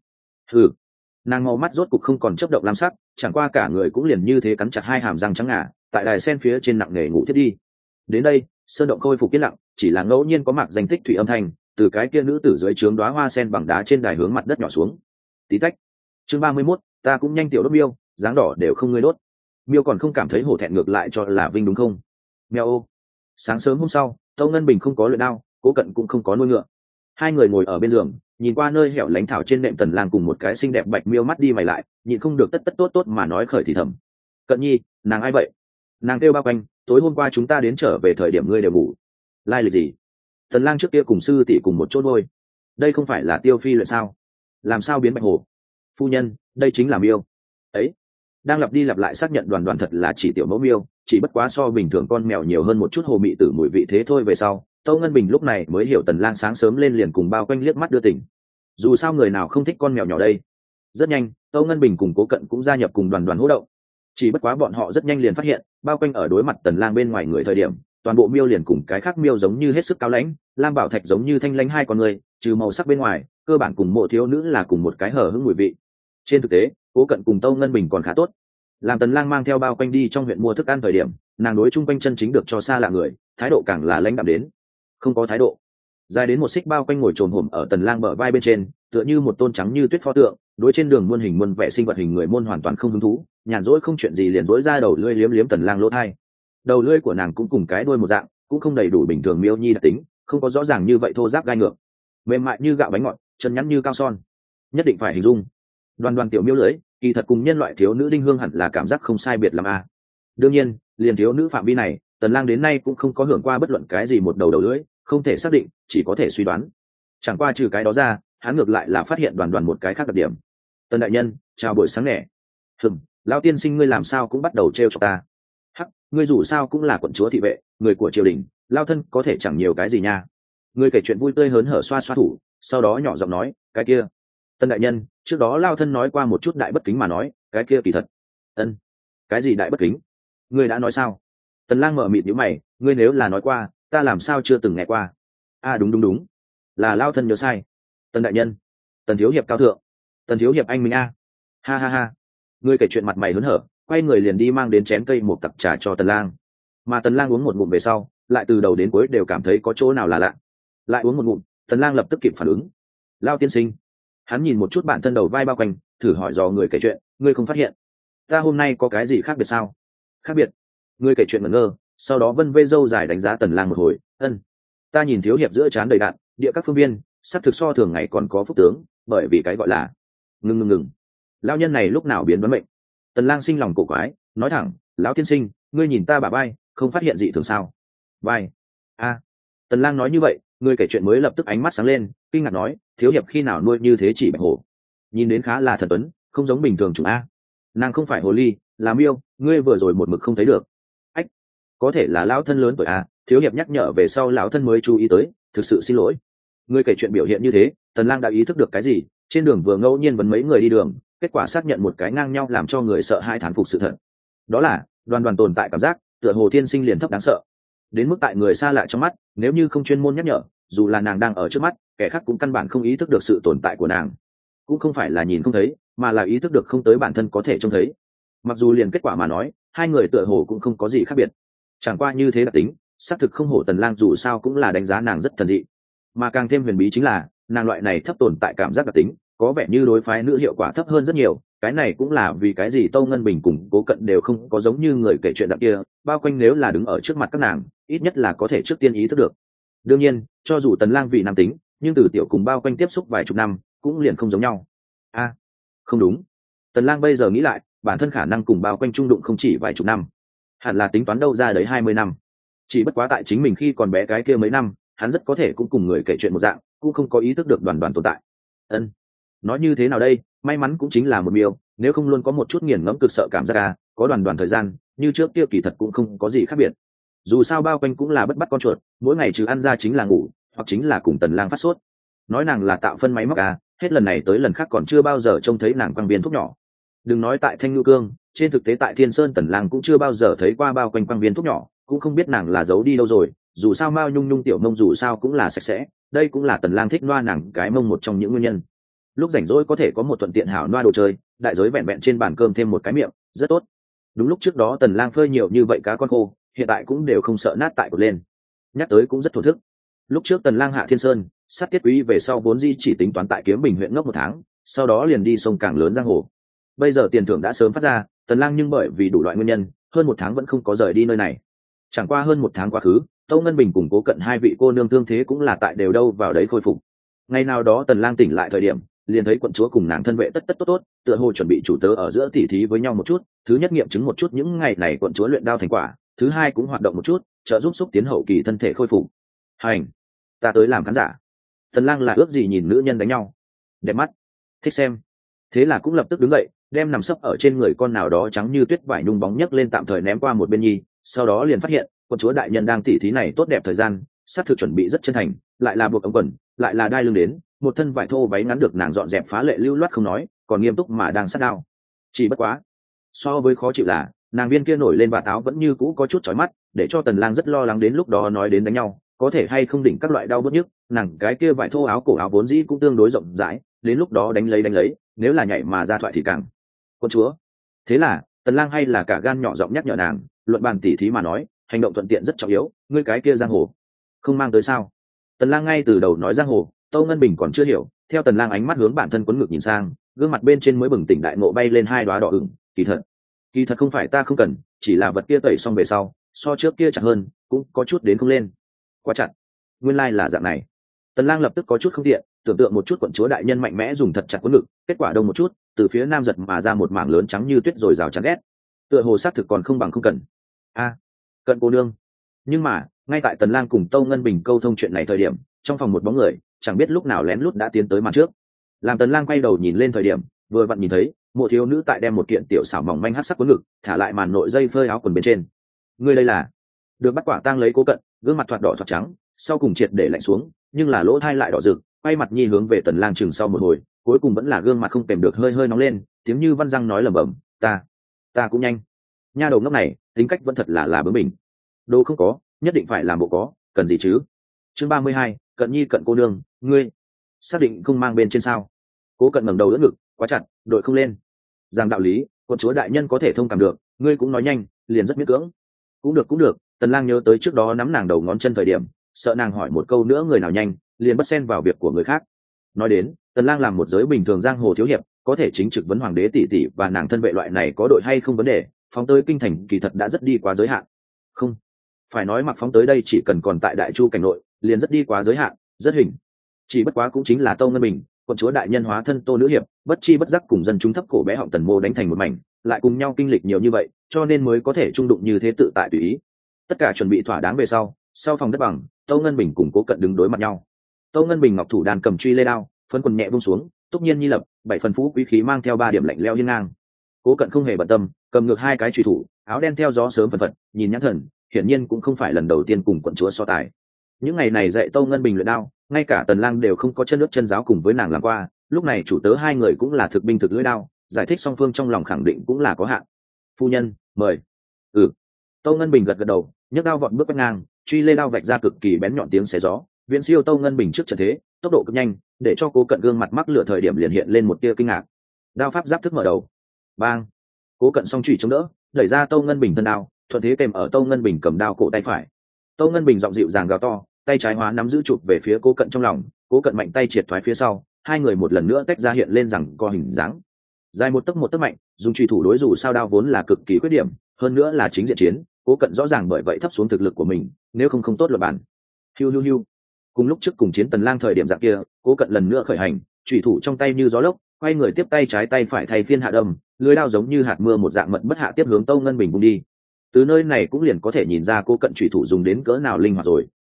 nàng màu mắt rốt cục không còn chớp động lam sắc, chẳng qua cả người cũng liền như thế cắn chặt hai hàm răng trắng ngà, tại đài sen phía trên nặng nề ngủ thiết đi. Đến đây, sơn động khôi phục yên lặng, chỉ là ngẫu nhiên có mạc danh tích thủy âm thanh từ cái kia nữ tử dưới trướng đóa hoa sen bằng đá trên đài hướng mặt đất nhỏ xuống. Tí tách. Chương 31, ta cũng nhanh tiểu đốt miêu, dáng đỏ đều không ngươi đốt. Miêu còn không cảm thấy hổ thẹn ngược lại cho là vinh đúng không? Mèo ô. Sáng sớm hôm sau, Tâu Ngân Bình không có luyện đao, Cố Cận cũng không có nuôi ngựa. Hai người ngồi ở bên giường, nhìn qua nơi hẻo lánh thảo trên nệm Tần Lang cùng một cái xinh đẹp bạch miêu mắt đi mày lại, nhịn không được tất tất tốt tốt mà nói khởi thì thầm. Cận Nhi, nàng ai vậy? Nàng kêu bao quanh, tối hôm qua chúng ta đến trở về thời điểm ngươi đều ngủ. Lai lịch gì? Tần Lang trước kia cùng sư tỷ cùng một chỗ nuôi, đây không phải là Tiêu Phi luyện sao? Làm sao biến bạch hồ? Phu nhân, đây chính là miêu. Ấy, đang lặp đi lặp lại xác nhận đoàn đoàn thật là chỉ tiểu mẫu miêu, chỉ bất quá so bình thường con mèo nhiều hơn một chút hồ mị tử mùi vị thế thôi. Về sau, Tâu Ngân Bình lúc này mới hiểu Tần Lang sáng sớm lên liền cùng bao quanh liếc mắt đưa tỉnh. Dù sao người nào không thích con mèo nhỏ đây. Rất nhanh, Tâu Ngân Bình cùng Cố Cận cũng gia nhập cùng đoàn đoàn hỗ động. Chỉ bất quá bọn họ rất nhanh liền phát hiện, bao quanh ở đối mặt Tần Lang bên ngoài người thời điểm, toàn bộ miêu liền cùng cái khác miêu giống như hết sức cao lãnh, lam bảo thạch giống như thanh lãnh hai con người, trừ màu sắc bên ngoài, cơ bản cùng mộ thiếu nữ là cùng một cái hở hững mùi vị. Trên thực tế, Cố Cận cùng Tâu Ngân Bình còn khá tốt. Làm Tần Lang mang theo bao quanh đi trong huyện mua thức ăn thời điểm, nàng đối chung quanh chân chính được cho xa lạ người, thái độ càng là lãnh đạm đến. Không có thái độ. Dài đến một xích bao quanh ngồi trồm hổm ở Tần Lang bờ vai bên trên, tựa như một tôn trắng như tuyết pho tượng, đối trên đường muôn hình muôn vẻ sinh vật hình người môn hoàn toàn không hứng thú, nhàn rỗi không chuyện gì liền rỗi ra đầu lưỡi liếm liếm Tần Lang lỗ tai. Đầu lưỡi của nàng cũng cùng cái đuôi một dạng, cũng không đầy đủ bình thường miêu nhi đặc tính, không có rõ ràng như vậy thô ráp gai ngược, mềm mại như gạo bánh ngọt, chân nhắn như cao son. Nhất định phải hình dung. Đoàn đoàn tiểu miêu lưỡi, kỳ thật cùng nhân loại thiếu nữ đinh hương hẳn là cảm giác không sai biệt lắm a. Đương nhiên, liền thiếu nữ phạm vi này, Tần Lang đến nay cũng không có hưởng qua bất luận cái gì một đầu đầu lưỡi, không thể xác định, chỉ có thể suy đoán. Chẳng qua trừ cái đó ra, hắn ngược lại là phát hiện đoàn đoàn một cái khác đặc điểm. Tần đại nhân, chào buổi sáng nè. Lão tiên sinh ngươi làm sao cũng bắt đầu trêu chọc ta. Hắc, ngươi dù sao cũng là quận chúa thị vệ, người của triều đình, lao thân có thể chẳng nhiều cái gì nha. Ngươi kể chuyện vui tươi hớn hở xoa xoa thủ, sau đó nhỏ giọng nói, cái kia. Tần đại nhân, trước đó lao thân nói qua một chút đại bất kính mà nói, cái kia kỳ thật. Ân, cái gì đại bất kính? Ngươi đã nói sao? Tần Lang mở mịt nhíu mày, ngươi nếu là nói qua, ta làm sao chưa từng nghe qua? À đúng, là lao thân nhớ sai. Tần đại nhân, Tần thiếu hiệp cao thượng, Tần thiếu hiệp anh minh a. Ha ha ha. Ngươi kể chuyện mặt mày hớn hở, quay người liền đi mang đến chén cây một tặc trà cho Tần Lang. Mà Tần Lang uống một ngụm về sau, lại từ đầu đến cuối đều cảm thấy có chỗ nào là lạ. Lại uống một ngụm, Tần Lang lập tức kịp phản ứng. Lao tiên sinh. Hắn nhìn một chút bản thân đầu vai bao quanh, thử hỏi dò người kể chuyện, ngươi không phát hiện ta hôm nay có cái gì khác biệt sao? Khác biệt? Ngươi kể chuyện ngẩn ngơ, sau đó vân vê dâu dài đánh giá Tần Lang một hồi. Ân, ta nhìn thiếu hiệp giữa trán đầy đạn, địa các phương viên, sắp thực so thường ngày còn có phúc tướng, bởi vì cái gọi là ngừng. Lão nhân này lúc nào biến đoán mệnh? Tần Lang sinh lòng cổ quái, nói thẳng, lão tiên sinh, ngươi nhìn ta bả vai, không phát hiện gì thường sao? Vai? A. Tần Lang nói như vậy, người kể chuyện mới lập tức ánh mắt sáng lên, kinh ngạc nói, thiếu hiệp khi nào nuôi như thế chỉ bạch hổ? Nhìn đến khá là thần tuấn, không giống bình thường chủ a. Nàng không phải hồ ly, là miêu, ngươi vừa rồi một mực không thấy được. Ách, có thể là lão thân lớn tuổi a, thiếu hiệp nhắc nhở về sau lão thân mới chú ý tới, thực sự xin lỗi. Người kể chuyện biểu hiện như thế, Tần Lang đã ý thức được cái gì, trên đường vừa ngẫu nhiên vấn mấy người đi đường, kết quả xác nhận một cái ngang nhau làm cho người sợ hai thán phục sự thật. Đó là, đoàn đoàn tồn tại cảm giác, tựa hồ thiên sinh liền thấp đáng sợ. Đến mức tại người xa lạ trong mắt, nếu như không chuyên môn nhắc nhở, dù là nàng đang ở trước mắt, kẻ khác cũng căn bản không ý thức được sự tồn tại của nàng. Cũng không phải là nhìn không thấy, mà là ý thức được không tới bản thân có thể trông thấy. Mặc dù liền kết quả mà nói, hai người tựa hồ cũng không có gì khác biệt. Chẳng qua như thế đặc tính, xác thực không hổ Tần Lang dù sao cũng là đánh giá nàng rất thần dị. Mà càng thêm huyền bí chính là, nàng loại này thấp tồn tại cảm giác đặc tính, có vẻ như đối phái nữ hiệu quả thấp hơn rất nhiều. Cái này cũng là vì cái gì Tâu Ngân Bình cùng Cố Cận đều không có giống như người kể chuyện dạng kia, bao quanh nếu là đứng ở trước mặt các nàng, ít nhất là có thể trước tiên ý thức được. Đương nhiên, cho dù Tần Lang vì nam tính, nhưng từ tiểu cùng bao quanh tiếp xúc vài chục năm, cũng liền không giống nhau. A, không đúng. Tần Lang bây giờ nghĩ lại, bản thân khả năng cùng bao quanh trung đụng không chỉ vài chục năm, hẳn là tính toán đâu ra đấy 20 năm. Chỉ bất quá tại chính mình khi còn bé cái kia mấy năm, hắn rất có thể cũng cùng người kể chuyện một dạng, cũng không có ý thức được đoàn đoàn tồn tại. Ân, nói như thế nào đây, may mắn cũng chính là một miêu, nếu không luôn có một chút nghiền ngẫm cực sợ cảm giác có đoàn đoàn thời gian như trước kia kỳ thật cũng không có gì khác biệt. Dù sao bao quanh cũng là bất bắt con chuột, mỗi ngày trừ ăn ra chính là ngủ, hoặc chính là cùng Tần Lang phát sốt. Nói nàng là tạo phân máy móc hết lần này tới lần khác còn chưa bao giờ trông thấy nàng quăng viên thuốc nhỏ. Đừng nói tại Thanh Ngưu Cương, trên thực tế tại Thiên Sơn Tần Lang cũng chưa bao giờ thấy qua bao quanh quăng viên thuốc nhỏ, cũng không biết nàng là giấu đi đâu rồi. Dù sao Mao Nhung Nhung tiểu mông dù sao cũng là sạch sẽ, đây cũng là Tần Lang thích loa nàng cái mông một trong những nguyên nhân. Lúc rảnh rỗi có thể có một thuận tiện hảo loa đồ chơi, đại giới vẹn vẹn trên bàn cơm thêm một cái miệng, rất tốt. Đúng lúc trước đó Tần Lang phơi nhiều như vậy cá con khô, hiện tại cũng đều không sợ nát tại cột lên. Nhắc tới cũng rất thổ thức. Lúc trước Tần Lang hạ Thiên Sơn, sát tiết quý về sau vốn di chỉ tính toán tại Kiếm Bình huyện ngốc một tháng, sau đó liền đi sông Càng lớn giang hồ. Bây giờ tiền thưởng đã sớm phát ra, Tần Lang nhưng bởi vì đủ loại nguyên nhân, hơn một tháng vẫn không có rời đi nơi này. Chẳng qua hơn một tháng quá khứ, Tâu Ngân Bình cùng Cố Cận hai vị cô nương thương thế cũng là tại đều đâu vào đấy khôi phục. Ngày nào đó Tần Lang tỉnh lại thời điểm, liền thấy quận chúa cùng nàng thân vệ tất tất tốt tốt, tựa hồ chuẩn bị chủ tớ ở giữa tỉ thí với nhau một chút. Thứ nhất nghiệm chứng một chút những ngày này quận chúa luyện đao thành quả, thứ hai cũng hoạt động một chút, trợ giúp xúc tiến hậu kỳ thân thể khôi phục. Hành, ta tới làm khán giả. Tần Lang là ước gì nhìn nữ nhân đánh nhau, đẹp mắt, thích xem. Thế là cũng lập tức đứng dậy, đem nằm sấp ở trên người con nào đó trắng như tuyết vải nhung bóng nhấc lên tạm thời ném qua một bên nhi. Sau đó liền phát hiện quận chúa đại nhân đang tỉ thí này tốt đẹp thời gian, sát thực chuẩn bị rất chân thành, lại là buộc ống quần, lại là đai lưng đến, một thân vải thô váy ngắn được nàng dọn dẹp phá lệ lưu loát không nói, còn nghiêm túc mà đang sát đao. Chỉ bất quá, so với khó chịu là nàng viên kia nổi lên và táo vẫn như cũ có chút chói mắt, để cho Tần Lang rất lo lắng đến lúc đó nói đến đánh nhau, có thể hay không đỉnh các loại đau bứt nhức. Nàng cái kia vải thô áo cổ áo vốn dĩ cũng tương đối rộng rãi, đến lúc đó đánh lấy, nếu là nhảy mà ra thoại thì càng. Quân chúa. Thế là Tần Lang hay là cả gan nhỏ giọng nhắc nhở nàng, luận bàn tỉ thí mà nói, hành động thuận tiện rất trọng yếu, ngươi cái kia giang hồ không mang tới sao? Tần Lang ngay từ đầu nói giang hồ, Tâu Ngân Bình còn chưa hiểu, theo Tần Lang ánh mắt hướng bản thân quấn ngực nhìn sang, gương mặt bên trên mới bừng tỉnh đại ngộ bay lên hai đóa đỏ ửng. Kỳ thật không phải ta không cần, chỉ là vật kia tẩy xong về sau, so trước kia chặt hơn, cũng có chút đến không lên. Quá chặt. Nguyên lai là dạng này. Tần Lang lập tức có chút không tiện, tưởng tượng một chút quận chúa đại nhân mạnh mẽ dùng thật chặt quấn ngực, kết quả đông một chút, từ phía nam giật mà ra một mảng lớn trắng như tuyết rồi rào chán ghét. Tựa hồ sát thực còn không bằng không cần. Cận cô nương. Nhưng mà ngay tại Tần Lang cùng Tâu Ngân Bình câu thông chuyện này thời điểm, trong phòng một bóng người chẳng biết lúc nào lén lút đã tiến tới màn trước. Làm Tần Lang quay đầu nhìn lên thời điểm, vừa vặn nhìn thấy một thiếu nữ tại đem một kiện tiểu xảo mỏng manh hắc sắc quấn ngực thả lại màn nội dây phơi áo quần bên trên. Ngươi đây là? Được bắt quả tang lấy Cố Cận, gương mặt thoạt đỏ thoạt trắng, sau cùng triệt để lạnh xuống, nhưng là lỗ thai lại đỏ rực, quay mặt nhi hướng về Tần Lang chừng sau một hồi, cuối cùng vẫn là gương mặt không kèm được hơi hơi nóng lên, tiếng như văn răng nói lẩm bẩm, ta cũng nhanh. Nha đầu ngốc này, tính cách vẫn thật là bướng bỉnh. Đồ không có, nhất định phải làm bộ có, cần gì chứ? Chương 32, Cận nhi cận cô nương, ngươi xác định không mang bên trên sao? Cố Cận ngẩng đầu đỡ ngực, quá chặt, đội không lên. Rằng đạo lý, con chúa đại nhân có thể thông cảm được, ngươi cũng nói nhanh, liền rất miễn cưỡng. Cũng được. Tần Lang nhớ tới trước đó nắm nàng đầu ngón chân thời điểm, sợ nàng hỏi một câu nữa người nào nhanh, liền bất xen vào việc của người khác. Nói đến, Tần Lang làm một giới bình thường giang hồ thiếu hiệp, có thể chính trực vấn hoàng đế tỷ tỷ và nàng thân vệ loại này có đội hay không vấn đề, phóng tới kinh thành kỳ thật đã rất đi quá giới hạn. Không, phải nói mặc phóng tới đây chỉ cần còn tại Đại Chu cảnh nội, liền rất đi quá giới hạn, rất hình. Chỉ bất quá cũng chính là Tâu Ngân Bình, quận chúa đại nhân hóa thân Tô nữ hiệp, bất chi bất giác cùng dân chúng thấp cổ bé họng Tần Mô đánh thành một mảnh, lại cùng nhau kinh lịch nhiều như vậy, cho nên mới có thể trung đụng như thế tự tại tùy ý. Tất cả chuẩn bị thỏa đáng về sau phòng đất bằng, Tâu Ngân Bình cùng Cố Cận đứng đối mặt nhau. Tâu Ngân Bình ngọc thủ đàn cầm truy lê đao, phân quần nhẹ buông xuống, túc nhiên nhi lập, bảy phần phú quý khí mang theo ba điểm lạnh lẽo hiên ngang. Cố Cận không hề bận tâm, cầm ngược hai cái truy thủ, áo đen theo gió sớm phần phật, nhìn nhãn thần, hiển nhiên cũng không phải lần đầu tiên cùng quận chúa so tài. Những ngày này dạy Tâu Ngân Bình luyện đao, ngay cả Tần Lang đều không có chân nước chân giáo cùng với nàng làm qua, lúc này chủ tớ hai người cũng là thực binh thực lưỡi đao, giải thích song phương trong lòng khẳng định cũng là có hạn. Phu nhân, mời. Tâu Ngân Bình gật đầu, nhấc đao vọt bước quét ngang, truy lê đao vạch ra cực kỳ bén nhọn tiếng xé gió, viễn siêu Tâu Ngân Bình trước trận thế, tốc độ cực nhanh, để cho Cố Cận gương mặt mắc lửa thời điểm liền hiện lên một tia kinh ngạc. Đao pháp giáp thức mở đầu. Bang. Cố Cận song chủy chống đỡ, đẩy ra Tâu Ngân Bình thân đao, thuận thế kèm ở Tâu Ngân Bình cầm đao cổ tay phải. Tâu Ngân Bình giọng dịu dàng gào to, tay trái hóa nắm giữ chụp về phía Cố Cận trong lòng, Cố Cận mạnh tay triệt thoái phía sau, hai người một lần nữa tách ra hiện lên rằng co hình dáng. Dài một tấc mạnh, dùng chủy thủ đối dù sao đao vốn là cực kỳ khuyết điểm, hơn nữa là chính diện chiến, Cố Cận rõ ràng bởi vậy thấp xuống thực lực của mình, nếu không tốt luật bản. Hiu. Cùng lúc trước cùng chiến Tần Lang thời điểm dạng kia, Cố Cận lần nữa khởi hành, chủy thủ trong tay như gió lốc, quay người tiếp tay trái tay phải thay phiên hạ đâm, lưỡi đao giống như hạt mưa một dạng mật bất hạ tiếp hướng Tâu Ngân Bình vung đi. Từ nơi này cũng liền có thể nhìn ra Cố Cận chủy thủ dùng đến cỡ nào linh hoạt rồi.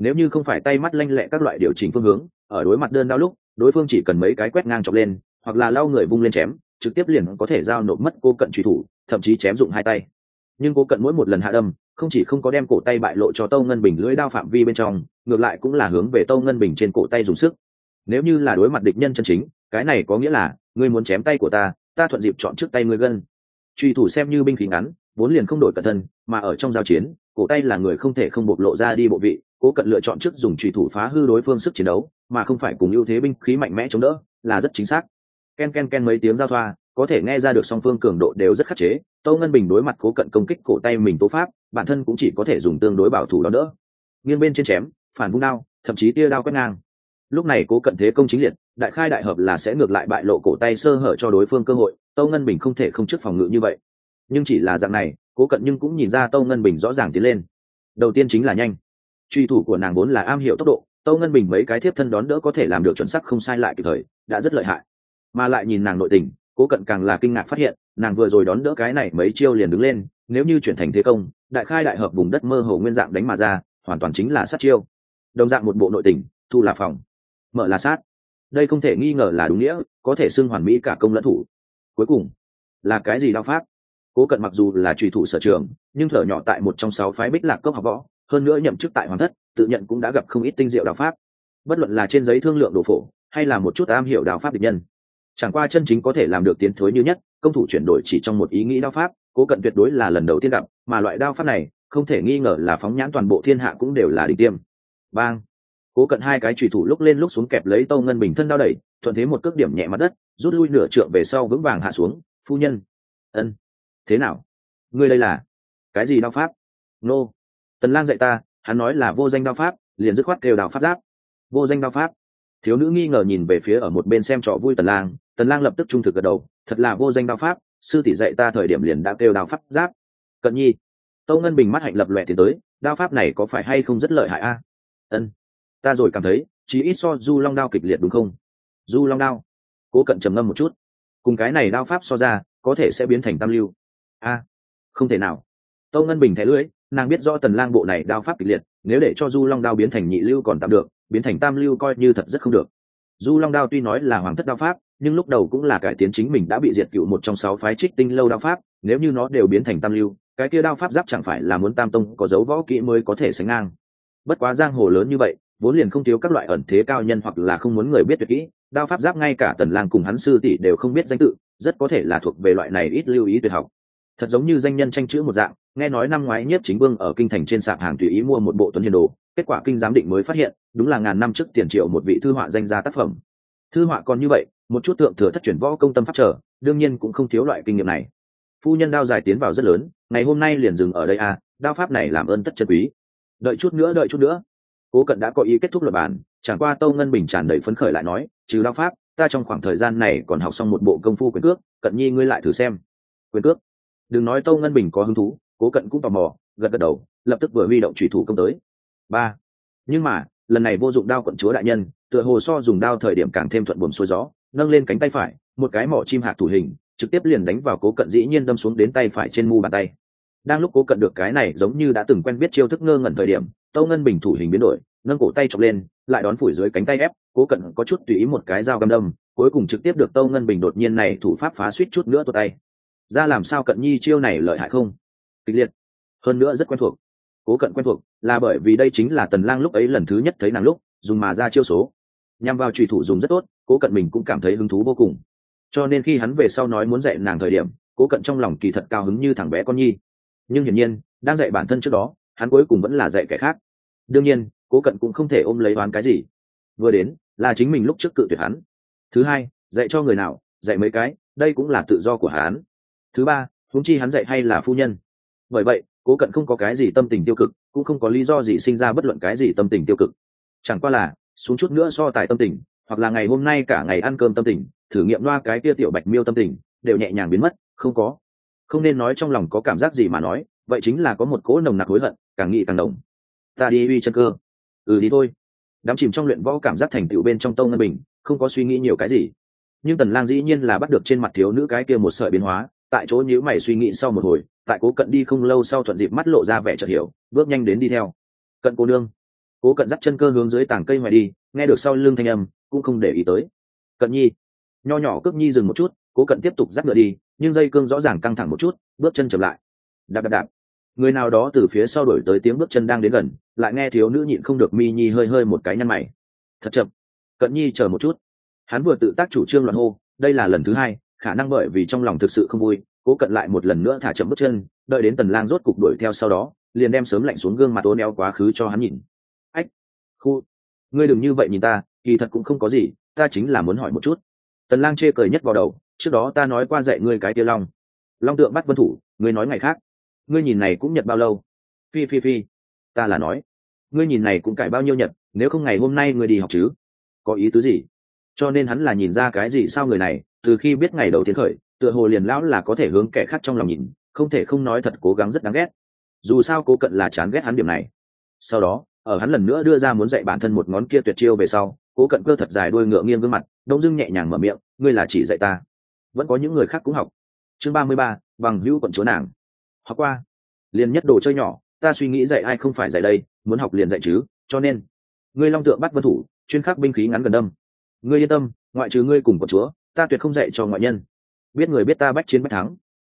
nếu như không phải tay mắt lanh lẹ các loại điều chỉnh phương hướng, ở đối mặt đơn đao lúc đối phương chỉ cần mấy cái quét ngang chọc lên hoặc là lau người vung lên chém, trực tiếp liền có thể giao nộp mất Cố Cận truy thủ, thậm chí chém dụng hai tay. Nhưng Cố Cận mỗi một lần hạ đâm không chỉ không có đem cổ tay bại lộ cho Tâu Ngân Bình lưỡi đao phạm vi bên trong, ngược lại cũng là hướng về Tâu Ngân Bình trên cổ tay dùng sức. Nếu như là đối mặt địch nhân chân chính, cái này có nghĩa là ngươi muốn chém tay của ta, ta thuận dịp chọn trước tay ngươi gân. Truy thủ xem như binh khí ngắn, vốn liền không đổi cẩn thân, mà ở trong giao chiến, cổ tay là người không thể không bộc lộ ra đi bộ vị. Cố Cận lựa chọn trước dùng truy thủ phá hư đối phương sức chiến đấu, mà không phải cùng ưu thế binh khí mạnh mẽ chống đỡ, là rất chính xác. Ken ken ken mấy tiếng giao thoa, có thể nghe ra được song phương cường độ đều rất khắc chế. Tâu Ngân Bình đối mặt Cố Cận công kích cổ tay mình tố pháp, bản thân cũng chỉ có thể dùng tương đối bảo thủ đó đỡ. Nghiêng bên trên chém, phản vung đao, thậm chí tia đao quét ngang. Lúc này Cố Cận thế công chính liệt, đại khai đại hợp là sẽ ngược lại bại lộ cổ tay sơ hở cho đối phương cơ hội. Tâu Ngân Bình không thể không trước phòng ngự như vậy. Nhưng chỉ là dạng này, Cố Cận nhưng cũng nhìn ra Tâu Ngân Bình rõ ràng tiến lên. Đầu tiên chính là nhanh. Truy thủ của nàng vốn là am hiểu tốc độ, Tâu Ngân Bình mấy cái thiếp thân đón đỡ có thể làm được chuẩn xác không sai lại kịp thời, đã rất lợi hại. Mà lại nhìn nàng nội tình, Cố Cận càng là kinh ngạc phát hiện, nàng vừa rồi đón đỡ cái này mấy chiêu liền đứng lên, nếu như chuyển thành thế công, đại khai đại hợp vùng đất mơ hồ nguyên dạng đánh mà ra, hoàn toàn chính là sát chiêu. Đồng dạng một bộ nội tình, thu là phòng, mở là sát. Đây không thể nghi ngờ là đúng nghĩa, có thể xưng hoàn mỹ cả công lẫn thủ. Cuối cùng, là cái gì đao pháp? Cố Cận mặc dù là truy thủ sở trường, nhưng thở nhỏ tại một trong 6 phái Bích Lạc Cốc học võ, hơn nữa nhậm chức tại Hoàng thất, tự nhận cũng đã gặp không ít tinh diệu đao pháp. Bất luận là trên giấy thương lượng đồ phổ, hay là một chút am hiểu đao pháp địch nhân, chẳng qua chân chính có thể làm được tiến thối như nhất, công thủ chuyển đổi chỉ trong một ý nghĩ đao pháp, Cố Cận tuyệt đối là lần đầu tiên gặp, mà loại đao pháp này, không thể nghi ngờ là phóng nhãn toàn bộ thiên hạ cũng đều là đỉnh tiêm. Bang! Cố Cận hai cái chủy thủ lúc lên lúc xuống kẹp lấy Tâu Ngân Bình thân đao đẩy, thuận thế một cước điểm nhẹ mặt đất, rút lui nửa trượng về sau vững vàng hạ xuống. Phu nhân, ân, thế nào? Ngươi đây là cái gì đao pháp? Nô, Tần Lang dạy ta, hắn nói là vô danh đao pháp, liền dứt khoát kêu đao pháp giáp. Vô danh đao pháp. Thiếu nữ nghi ngờ nhìn về phía ở một bên xem trò vui Tần Lang lập tức trung thực gật đầu, thật là vô danh đao pháp, sư tỷ dạy ta thời điểm liền đã kêu đao pháp giáp. Cận nhi. Tâu Ngân Bình mắt hạnh lập lòe tiến tới, đao pháp này có phải hay không rất lợi hại a? Ân, ta rồi cảm thấy, chỉ ít so Du Long đao kịch liệt đúng không? Du Long đao. Cố Cận trầm ngâm một chút, cùng cái này đao pháp so ra, có thể sẽ biến thành tam lưu. A, không thể nào. Tâu Ngân Bình thẻ lưỡi, nàng biết rõ Tần Lang bộ này đao pháp kịch liệt, nếu để cho Du Long đao biến thành nhị lưu còn tạm được, biến thành tam lưu coi như thật rất không được. Du Long đao tuy nói là hoàng thất đao pháp, nhưng lúc đầu cũng là cải tiến chính mình đã bị diệt cựu một trong 6 phái Trích Tinh lâu đao pháp, nếu như nó đều biến thành tam lưu, cái kia đao pháp giáp chẳng phải là muốn tam tông có dấu võ kỹ mới có thể sánh ngang. Bất quá giang hồ lớn như vậy, vốn liền không thiếu các loại ẩn thế cao nhân hoặc là không muốn người biết tuyệt kỹ, đao pháp giáp ngay cả Tần Lang cùng hắn sư tỷ đều không biết danh tự, rất có thể là thuộc về loại này ít lưu ý tuyệt học. Thật giống như danh nhân tranh chữ một dạng, nghe nói năm ngoái Nhiếp Chính Vương ở kinh thành trên sạp hàng tùy ý mua một bộ Tuấn Hiền đồ, kết quả kinh giám định mới phát hiện, đúng là ngàn năm trước tiền triệu một vị thư họa danh gia tác phẩm. Thư họa còn như vậy, một chút thượng thừa thất truyền võ công tâm pháp trở, đương nhiên cũng không thiếu loại kinh nghiệm này. Phu nhân đao dài tiến vào rất lớn, ngày hôm nay liền dừng ở đây à, đao pháp này làm ơn tất chân quý. Đợi chút nữa. Cố Cận đã có ý kết thúc luật bản, chẳng qua Tâu Ngân Bình tràn đầy phấn khởi lại nói, trừ đao pháp, ta trong khoảng thời gian này còn học xong một bộ công phu quyền cước, Cận nhi ngươi lại thử xem. Quyền cước? Đừng nói Tâu Ngân Bình có hứng thú, Cố Cận cũng tò mò, gật đầu, lập tức vừa huy động chủy thủ công tới. 3. Nhưng mà, lần này vô dụng đao quận chúa đại nhân, tựa hồ so dùng đao thời điểm càng thêm thuận buồm xuôi gió, nâng lên cánh tay phải, một cái mỏ chim hạc thủ hình, trực tiếp liền đánh vào Cố Cận dĩ nhiên đâm xuống đến tay phải trên mu bàn tay. Đang lúc Cố Cận được cái này giống như đã từng quen biết chiêu thức ngơ ngẩn thời điểm, Tâu Ngân Bình thủ hình biến đổi, nâng cổ tay chọc lên, lại đón phủi dưới cánh tay ép, Cố Cận có chút tùy ý một cái dao găm đâm, cuối cùng trực tiếp được Tâu Ngân Bình đột nhiên này thủ pháp phá suýt chút nữa tuột tay. Ra làm sao Cận nhi chiêu này lợi hại không? Kịch liệt, hơn nữa rất quen thuộc. Cố Cận quen thuộc là bởi vì đây chính là Tần Lang lúc ấy lần thứ nhất thấy nàng lúc dùng mà ra chiêu số, nhằm vào chủy thủ dùng rất tốt, Cố Cận mình cũng cảm thấy hứng thú vô cùng. Cho nên khi hắn về sau nói muốn dạy nàng thời điểm, Cố Cận trong lòng kỳ thật cao hứng như thằng bé con nhi. Nhưng hiển nhiên, đang dạy bản thân trước đó, hắn cuối cùng vẫn là dạy kẻ khác. Đương nhiên, Cố Cận cũng không thể ôm lấy oán cái gì. Vừa đến, là chính mình lúc trước cự tuyệt hắn. Thứ hai, dạy cho người nào, dạy mấy cái, đây cũng là tự do của hắn. Thứ ba, huống chi hắn dạy hay là phu nhân. Bởi vậy, Cố Cận không có cái gì tâm tình tiêu cực, cũng không có lý do gì sinh ra bất luận cái gì tâm tình tiêu cực. Chẳng qua là, xuống chút nữa so tài tâm tình, hoặc là ngày hôm nay cả ngày ăn cơm tâm tình, thử nghiệm loa cái kia tiểu bạch miêu tâm tình, đều nhẹ nhàng biến mất, không có. Không nên nói trong lòng có cảm giác gì mà nói, vậy chính là có một cỗ nồng nặc hối hận, càng nghĩ càng đồng. Ta đi uy chân cơ. Đi thôi. Đám chìm trong luyện võ cảm giác thành tựu bên trong Tâu Ngân Bình, không có suy nghĩ nhiều cái gì. Nhưng Tần Lang dĩ nhiên là bắt được trên mặt thiếu nữ cái kia một sợi biến hóa, tại chỗ nhíu mày suy nghĩ sau một hồi, tại Cố Cận đi không lâu sau thuận dịp mắt lộ ra vẻ chợt hiểu, bước nhanh đến đi theo. Cận cô nương. Cố Cận dắt chân cơ hướng dưới tảng cây ngoài đi, nghe được sau lưng thanh âm cũng không để ý tới. Cận nhi. Nho nhỏ Cước nhi dừng một chút, Cố Cận tiếp tục dắt ngựa đi, nhưng dây cương rõ ràng căng thẳng một chút, bước chân chậm lại. Đạp đạp đạp. Người nào đó từ phía sau đổi tới tiếng bước chân đang đến gần, lại nghe thiếu nữ nhịn không được mi nhi hơi hơi một cái nhăn mày. Thật chậm. Cận nhi chờ một chút. Hắn vừa tự tác chủ trương loạn hô, đây là lần thứ hai, khả năng bởi vì trong lòng thực sự không vui, Cố Cận lại một lần nữa thả chậm bước chân, đợi đến Tần Lang rốt cục đuổi theo sau đó, liền đem sớm lạnh xuống gương mặt uốn éo quá khứ cho hắn nhìn. Ách, khu, ngươi đừng như vậy nhìn ta, kỳ thật cũng không có gì, ta chính là muốn hỏi một chút. Tần Lang chê cười nhất vào đầu, trước đó ta nói qua dạy ngươi cái kia long tượng bắt vân thủ, ngươi nói ngày khác. Ngươi nhìn này cũng nhật bao lâu? Phi phi phi, ta là nói, ngươi nhìn này cũng cải bao nhiêu nhật, nếu không ngày hôm nay ngươi đi học chứ? Có ý tứ gì? Cho nên hắn là nhìn ra cái gì sao người này, từ khi biết ngày đầu tiên khởi, tựa hồ liền lão là có thể hướng kẻ khác trong lòng nhìn, không thể không nói thật cố gắng rất đáng ghét. Dù sao Cố Cận là chán ghét hắn điểm này. Sau đó, ở hắn lần nữa đưa ra muốn dạy bản thân một ngón kia tuyệt chiêu về sau, Cố Cận cơ thật dài đuôi ngựa nghiêng gương mặt, đông dưng nhẹ nhàng mở miệng, ngươi là chỉ dạy ta, vẫn có những người khác cũng học. Chương 33, bằng hữu quận chúa nàng. Học qua, liền nhất đồ chơi nhỏ, ta suy nghĩ dạy ai không phải dạy đây, muốn học liền dạy chứ, cho nên ngươi long tượng bắt vân thủ, chuyên khắc binh khí ngắn gần đâm. Ngươi yên tâm, ngoại trừ ngươi cùng quận chúa, ta tuyệt không dạy cho ngoại nhân. Biết người biết ta bách chiến bách thắng.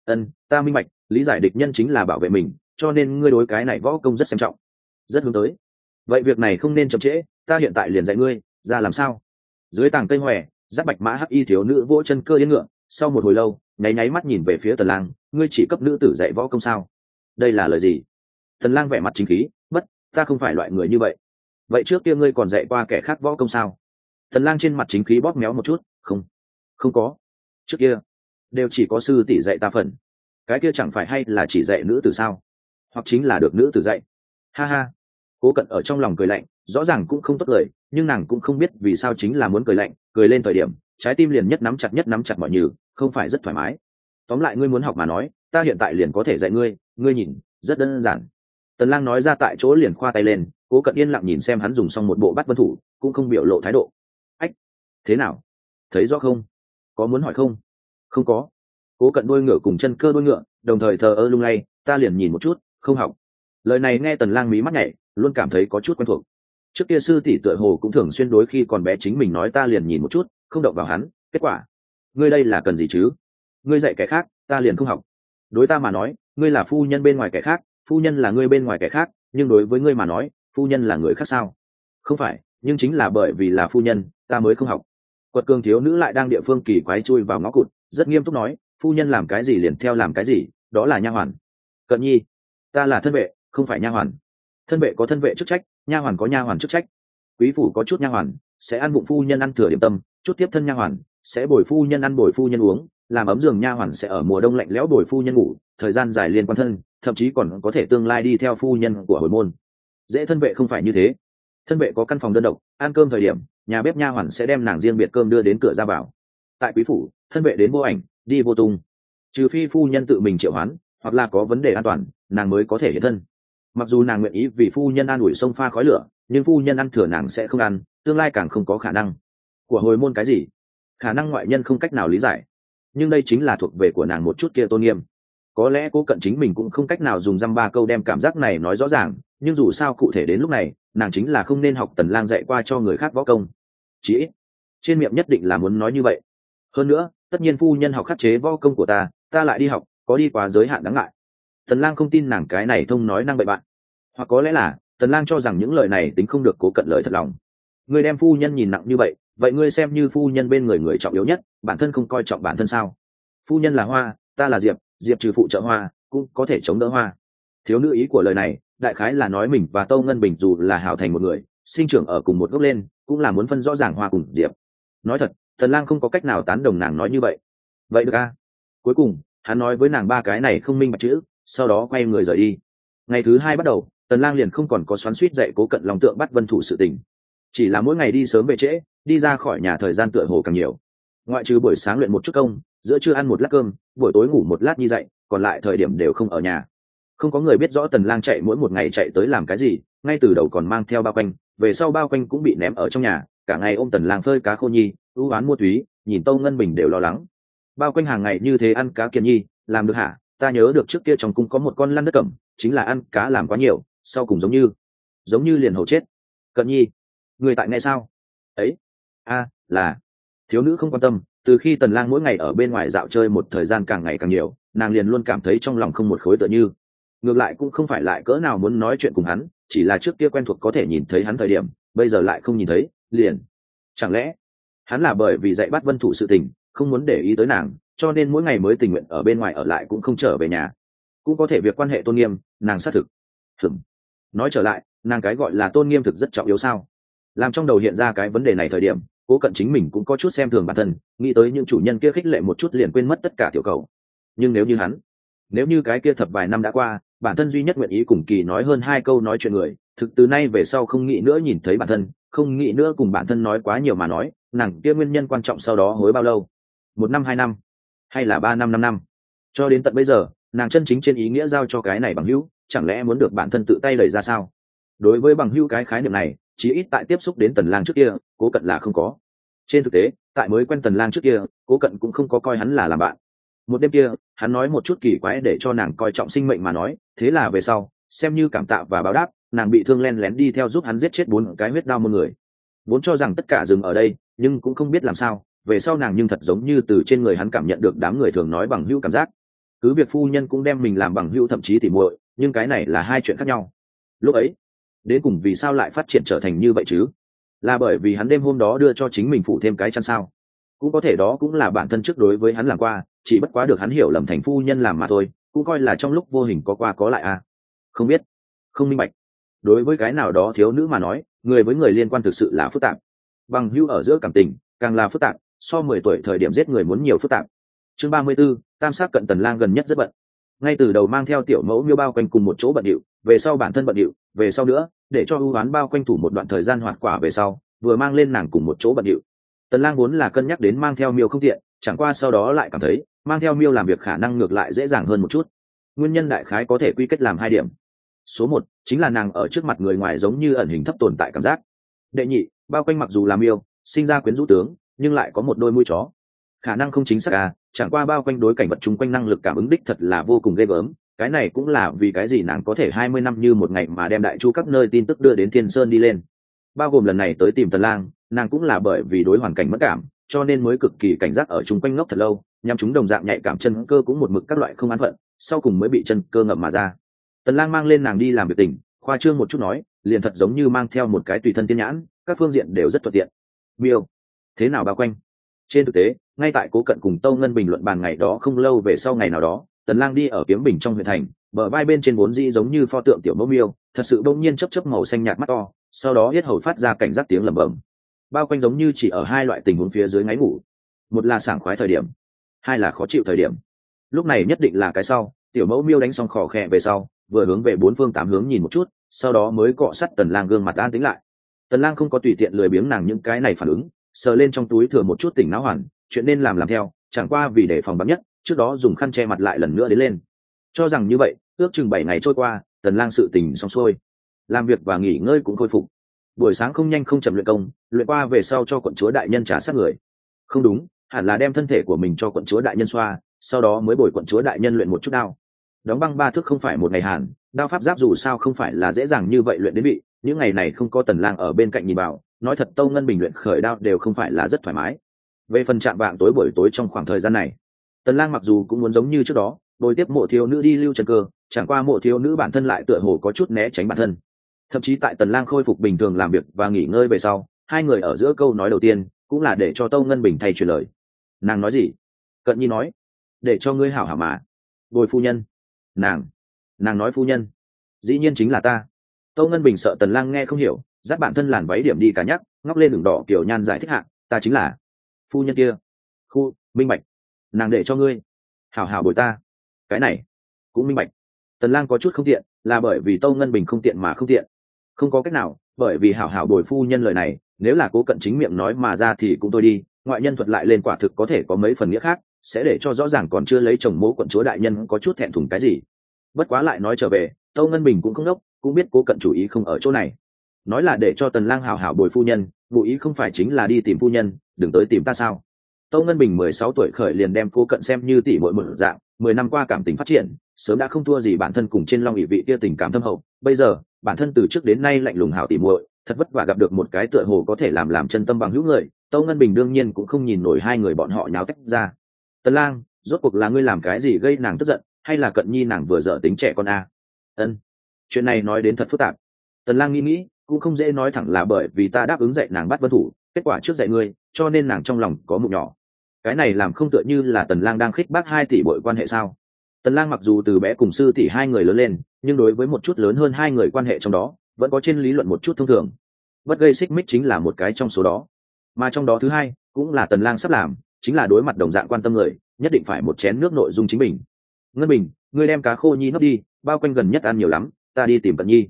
Ta minh bạch, lý giải địch nhân chính là bảo vệ mình, cho nên ngươi đối cái này võ công rất xem trọng, rất hướng tới. Vậy việc này không nên chậm trễ, ta hiện tại liền dạy ngươi, ra làm sao? Dưới tàng cây hòe, giáp bạch mã hắc y thiếu nữ vỗ chân cơ yên ngựa, sau một hồi lâu, nháy nháy mắt nhìn về phía Tần Lang, ngươi chỉ cấp nữ tử dạy võ công sao? Đây là lời gì? Tần Lang vẻ mặt chính khí, bất, ta không phải loại người như vậy. Vậy trước kia ngươi còn dạy qua kẻ khác võ công sao? Tần Lang trên mặt chính khí bóp méo một chút, không có. Trước kia đều chỉ có sư tỷ dạy ta phần, cái kia chẳng phải hay là chỉ dạy nữ tử sao? Hoặc chính là được nữ tử dạy. Ha ha. Cố Cận ở trong lòng cười lạnh, rõ ràng cũng không tốt lời, nhưng nàng cũng không biết vì sao chính là muốn cười lạnh, cười lên thời điểm, trái tim liền nhất nắm chặt mọi nhừ, không phải rất thoải mái. Tóm lại ngươi muốn học mà nói, ta hiện tại liền có thể dạy ngươi, ngươi nhìn, rất đơn giản. Tần Lang nói ra tại chỗ liền khoa tay lên, Cố Cận yên lặng nhìn xem hắn dùng xong một bộ bắt vân thủ, cũng không biểu lộ thái độ. Ách, thế nào? Thấy rõ không? Có muốn hỏi không? Không có. Cố Cận đuôi ngựa cùng chân cơ đuôi ngựa, đồng thời thờ ơ lung lay, ta liền nhìn một chút, không học. Lời này nghe Tần Lang mí mắt nhảy, luôn cảm thấy có chút quen thuộc. Trước kia sư tỷ tựa hồ cũng thường xuyên đối khi còn bé chính mình nói ta liền nhìn một chút, không động vào hắn, kết quả, ngươi đây là cần gì chứ? Ngươi dạy kẻ khác, ta liền không học. Đối ta mà nói, ngươi là phu nhân bên ngoài kẻ khác, phu nhân là ngươi bên ngoài kẻ khác, nhưng đối với ngươi mà nói, phu nhân là người khác sao? Không phải, nhưng chính là bởi vì là phu nhân, ta mới không học. Quật cường thiếu nữ lại đang địa phương kỳ quái chui vào ngõ cụt, rất nghiêm túc nói, phu nhân làm cái gì liền theo làm cái gì, đó là nha hoàn. Cận nhi, ta là thân vệ, không phải nha hoàn. Thân vệ có thân vệ chức trách, nha hoàn có nha hoàn chức trách. Quý phủ có chút nha hoàn sẽ ăn bụng phu nhân ăn thừa điểm tâm, chút tiếp thân nha hoàn sẽ bồi phu nhân ăn bồi phu nhân uống, làm ấm giường nha hoàn sẽ ở mùa đông lạnh lẽo bồi phu nhân ngủ, thời gian dài liên quan thân, thậm chí còn có thể tương lai đi theo phu nhân của hồi môn. Dễ thân vệ không phải như thế. Thân vệ có căn phòng đơn độc, ăn cơm thời điểm nhà bếp nha hoàn sẽ đem nàng riêng biệt cơm đưa đến cửa ra vào. Tại quý phủ, thân vệ đến vô ảnh, đi vô tung, trừ phi phu nhân tự mình triệu hoán hoặc là có vấn đề an toàn, nàng mới có thể hiện thân. Mặc dù nàng nguyện ý vì phu nhân an ủi sông pha khói lửa, nhưng phu nhân ăn thừa nàng sẽ không ăn, tương lai càng không có khả năng. Của hồi môn cái gì? Khả năng ngoại nhân không cách nào lý giải, nhưng đây chính là thuộc về của nàng một chút kia tôn nghiêm. Có lẽ Cố Cận chính mình cũng không cách nào dùng dăm ba câu đem cảm giác này nói rõ ràng, nhưng dù sao cụ thể đến lúc này, nàng chính là không nên học Tần Lang dạy qua cho người khác võ công. Chỉ ít, trên miệng nhất định là muốn nói như vậy. Hơn nữa, tất nhiên phu nhân học khắc chế võ công của ta lại đi học, có đi quá giới hạn đáng ngại. Tần Lang không tin nàng cái này thông nói năng bậy bạn, hoặc có lẽ là Tần Lang cho rằng những lời này tính không được Cố Cận lời thật lòng. Ngươi đem phu nhân nhìn nặng như vậy, vậy ngươi xem như phu nhân bên người trọng yếu nhất, bản thân không coi trọng bản thân sao? Phu nhân là hoa, ta là diệp, diệp trừ phụ trợ hoa, cũng có thể chống đỡ hoa. Thiếu nữ ý của lời này, đại khái là nói mình và Tâu Ngân Bình dù là hảo thành một người, sinh trưởng ở cùng một gốc lên, cũng là muốn phân rõ ràng hoa cùng diệp. Nói thật, Tần Lang không có cách nào tán đồng nàng nói như vậy. Vậy được a? Cuối cùng, hắn nói với nàng ba cái này không minh bạch chữ, sau đó quay người rời đi. Ngày thứ hai bắt đầu, Tần Lang liền không còn có xoắn xuýt dạy Cố Cận lòng tượng bắt vân thủ sự tình, chỉ là mỗi ngày đi sớm về trễ, đi ra khỏi nhà thời gian tựa hồ càng nhiều. Ngoại trừ buổi sáng luyện một chút công, giữa trưa ăn một lát cơm, buổi tối ngủ một lát như dậy, còn lại thời điểm đều không ở nhà. Không có người biết rõ Tần Lang chạy mỗi một ngày chạy tới làm cái gì, ngay từ đầu còn mang theo bao quanh, về sau bao quanh cũng bị ném ở trong nhà, cả ngày ôm Tần Lang phơi cá khô nhi, ưu oán mua túy, nhìn Tâu Ngân Bình đều lo lắng. Bao quanh hàng ngày như thế ăn cá kiền nhi, làm được hả? Ta nhớ được trước kia trong cung có một con lăn đất cẩm, chính là ăn cá làm quá nhiều, sau cùng giống như liền hầu chết. Cận nhi, người tại nghe sao? Ấy, là thiếu nữ không quan tâm. Từ khi Tần Lang mỗi ngày ở bên ngoài dạo chơi một thời gian càng ngày càng nhiều, nàng liền luôn cảm thấy trong lòng không một khối tựa như. Ngược lại cũng không phải lại cỡ nào muốn nói chuyện cùng hắn, chỉ là trước kia quen thuộc có thể nhìn thấy hắn thời điểm, bây giờ lại không nhìn thấy, liền. Chẳng lẽ hắn là bởi vì dạy bắt Vân Thủ sự tình, không muốn để ý tới nàng, cho nên mỗi ngày mới tình nguyện ở bên ngoài ở lại cũng không trở về nhà. Cũng có thể việc quan hệ tôn nghiêm, nàng xác thực. Nói trở lại, nàng cái gọi là tôn nghiêm thực rất trọng yếu sao? Làm trong đầu hiện ra cái vấn đề này thời điểm, Cố Cận chính mình cũng có chút xem thường bản thân, nghĩ tới những chủ nhân kia khích lệ một chút liền quên mất tất cả tiểu cầu. Nhưng nếu như cái kia thập vài năm đã qua, bản thân duy nhất nguyện ý cùng Kỳ nói hơn 2 câu nói chuyện người, thực từ nay về sau không nghĩ nữa nhìn thấy bản thân, không nghĩ nữa cùng bản thân nói quá nhiều mà nói, nàng kia nguyên nhân quan trọng sau đó hối bao lâu? 1 năm 2 năm, hay là 3 năm 5 năm? Cho đến tận bây giờ, nàng chân chính trên ý nghĩa giao cho cái này bằng hữu, chẳng lẽ muốn được bản thân tự tay đẩy ra sao? Đối với bằng hữu cái khái niệm này, chí ít tại tiếp xúc đến Tần Lang trước kia, Cố Cận là không có. Trên thực tế, tại mới quen Tần Lang trước kia, Cố Cận cũng không có coi hắn là làm bạn. Một đêm kia, hắn nói một chút kỳ quái để cho nàng coi trọng sinh mệnh mà nói, thế là về sau, xem như cảm tạ và báo đáp, nàng bị thương len lén đi theo giúp hắn giết chết 4 cái huyết đao môn người. Vốn cho rằng tất cả dừng ở đây, nhưng cũng không biết làm sao, về sau nàng nhưng thật giống như từ trên người hắn cảm nhận được đám người thường nói bằng hữu cảm giác. Cứ việc phu nhân cũng đem mình làm bằng hữu thậm chí tỉ muội, nhưng cái này là hai chuyện khác nhau. Lúc ấy, đến cùng vì sao lại phát triển trở thành như vậy chứ? Là bởi vì hắn đêm hôm đó đưa cho chính mình phủ thêm cái chăn sao? Cũng có thể đó cũng là bản thân trước đối với hắn làm qua, chỉ bất quá được hắn hiểu lầm thành phu nhân làm mà thôi, cũng coi là trong lúc vô hình có qua có lại à. Không biết, không minh bạch. Đối với cái nào đó thiếu nữ mà nói, người với người liên quan thực sự là phức tạp. Bằng hữu ở giữa cảm tình càng là phức tạp, so 10 tuổi thời điểm giết người muốn nhiều phức tạp. Chương 34, tam sát cận Tần Lang gần nhất rất bận. Ngay từ đầu mang theo tiểu mẫu miêu bao quanh cùng một chỗ bận điệu, về sau bản thân bận điệu, về sau nữa để cho ưu oán bao quanh thủ một đoạn thời gian hoạt quả về sau, vừa mang lên nàng cùng một chỗ bận điệu. Tần Lang vốn là cân nhắc đến mang theo miêu không tiện, chẳng qua sau đó lại cảm thấy mang theo miêu làm việc khả năng ngược lại dễ dàng hơn một chút. Nguyên nhân đại khái có thể quy kết làm 2 điểm. Số 1, chính là nàng ở trước mặt người ngoài giống như ẩn hình thấp tồn tại cảm giác. Đệ nhị, bao quanh mặc dù là miêu, sinh ra quyến rũ tướng, nhưng lại có một đôi mũi chó. Khả năng không chính xác à, chẳng qua bao quanh đối cảnh vật chung quanh năng lực cảm ứng đích thật là vô cùng ghê gớm. Cái này cũng là vì cái gì nàng có thể 20 năm như một ngày mà đem đại chu các nơi tin tức đưa đến Thiên Sơn đi lên. Bao gồm lần này tới tìm Tần Lang, nàng cũng là bởi vì đối hoàn cảnh mất cảm, cho nên mới cực kỳ cảnh giác ở chung quanh ngốc thật lâu, nhằm chúng đồng dạng nhạy cảm chân cơ cũng một mực các loại không an phận, sau cùng mới bị chân cơ ngậm mà ra. Tần Lang mang lên nàng đi làm việc tình, khoa trương một chút nói, liền thật giống như mang theo một cái tùy thân tiên nhãn, các phương diện đều rất thuận tiện. Miêu, thế nào bao quanh? Trên thực tế, ngay tại Cố Cận cùng Tâu Ngân bình luận bàn ngày đó không lâu về sau ngày nào đó, Tần Lang đi ở Kiếm Bình trong huyện thành, bờ vai bên trên vốn dĩ giống như pho tượng tiểu mẫu miêu, thật sự bỗng nhiên chớp màu xanh nhạt mắt to, sau đó yết hầu phát ra cảnh giác tiếng lẩm bẩm. Bao quanh giống như chỉ ở 2 loại tình huống phía dưới ngáy ngủ, một là sảng khoái thời điểm, 2 là khó chịu thời điểm. Lúc này nhất định là cái sau, tiểu mẫu miêu đánh xong khò khè về sau, vừa hướng về 4 phương 8 hướng nhìn một chút, sau đó mới cọ sát Tần Lang gương mặt an tĩnh lại. Tần Lang không có tùy tiện lười biếng nàng những cái này phản ứng, sờ lên trong túi thừa một chút tỉnh não hoàn, chuyện nên làm theo, chẳng qua vì để phòng vắn nhất, trước đó dùng khăn che mặt lại lần nữa đến lên. Cho rằng như vậy, ước chừng 7 ngày trôi qua, Tần Lang sự tình xong xuôi, làm việc và nghỉ ngơi cũng khôi phục. Buổi sáng không nhanh không chậm luyện công, luyện qua về sau cho quận chúa đại nhân trả sát người. Không đúng, hẳn là đem thân thể của mình cho quận chúa đại nhân xoa, sau đó mới bồi quận chúa đại nhân luyện một chút đao. Đóng băng 3 thước không phải một ngày hàn, đao pháp giáp dù sao không phải là dễ dàng như vậy luyện đến bị, những ngày này không có Tần Lang ở bên cạnh nhìn vào, nói thật Tâu Ngân Bình luyện khởi đao đều không phải là rất thoải mái. Về phần chạm vạng tối buổi tối trong khoảng thời gian này, Tần Lang mặc dù cũng muốn giống như trước đó, bồi tiếp Mộ thiếu nữ đi lưu chân cơ, chẳng qua Mộ thiếu nữ bản thân lại tựa hồ có chút né tránh bản thân. Thậm chí tại Tần Lang khôi phục bình thường làm việc và nghỉ ngơi về sau, 2 người ở giữa câu nói đầu tiên cũng là để cho Tâu Ngân Bình thay truyền lời. Nàng nói gì? Cận Nhi nói, để cho ngươi hảo hảo mà. Bồi phu nhân. Nàng nói phu nhân, dĩ nhiên chính là ta. Tâu Ngân Bình sợ Tần Lang nghe không hiểu, dắt bản thân làn váy điểm đi cả nhắc, ngóc lên đường đỏ kiểu nhan giải thích hạ, ta chính là phu nhân kia. Khu, minh bạch. Nàng để cho ngươi hảo hảo bồi ta. Cái này cũng minh bạch. Tần Lang có chút không tiện, là bởi vì Tâu Ngân Bình không tiện mà không tiện. Không có cách nào, bởi vì hảo hảo bồi phu nhân lời này, nếu là Cố Cận chính miệng nói mà ra thì cũng thôi đi, ngoại nhân thuật lại lên quả thực có thể có mấy phần nghĩa khác, sẽ để cho rõ ràng còn chưa lấy chồng Mỗ quận chúa đại nhân có chút thẹn thùng cái gì. Bất quá lại nói trở về, Tâu Ngân Bình cũng không đốc, cũng biết Cố Cận chủ ý không ở chỗ này. Nói là để cho Tần Lang hảo hảo bồi phu nhân, vụ ý không phải chính là đi tìm phu nhân, đừng tới tìm ta sao? Tâu Ngân Bình 16 tuổi khởi liền đem Cố Cận xem như tỷ muội một dạng, 10 năm qua cảm tình phát triển, sớm đã không thua gì bản thân cùng trên long ỷ vị kia tình cảm thâm hậu. Bây giờ, bản thân từ trước đến nay lạnh lùng hảo tỷ muội, thật vất vả gặp được một cái tựa hồ có thể làm chân tâm bằng hữu người, Tâu Ngân Bình đương nhiên cũng không nhìn nổi hai người bọn họ nháo tách ra. Tần Lang, rốt cuộc là ngươi làm cái gì gây nàng tức giận, hay là Cận Nhi nàng vừa dở tính trẻ con a? Ân, chuyện này nói đến thật phức tạp. Tần Lang nghĩ cũng không dễ nói thẳng là bởi vì ta đáp ứng dạy nàng bắt vân thủ, kết quả trước dạy ngươi, cho nên nàng trong lòng có mụn nhỏ. Cái này làm không tựa như là Tần Lang đang khích bác 2 tỷ bội quan hệ sao? Tần Lang mặc dù từ bé cùng sư tỷ hai người lớn lên, nhưng đối với một chút lớn hơn hai người quan hệ trong đó, vẫn có trên lý luận một chút thông thường. Bất gây xích mích chính là một cái trong số đó. Mà trong đó thứ hai, cũng là Tần Lang sắp làm, chính là đối mặt đồng dạng quan tâm người, nhất định phải một chén nước nội dung chính mình. Ngân Bình, ngươi đem cá khô nhi nấp đi, bao quanh gần nhất ăn nhiều lắm, ta đi tìm Cận Nhi.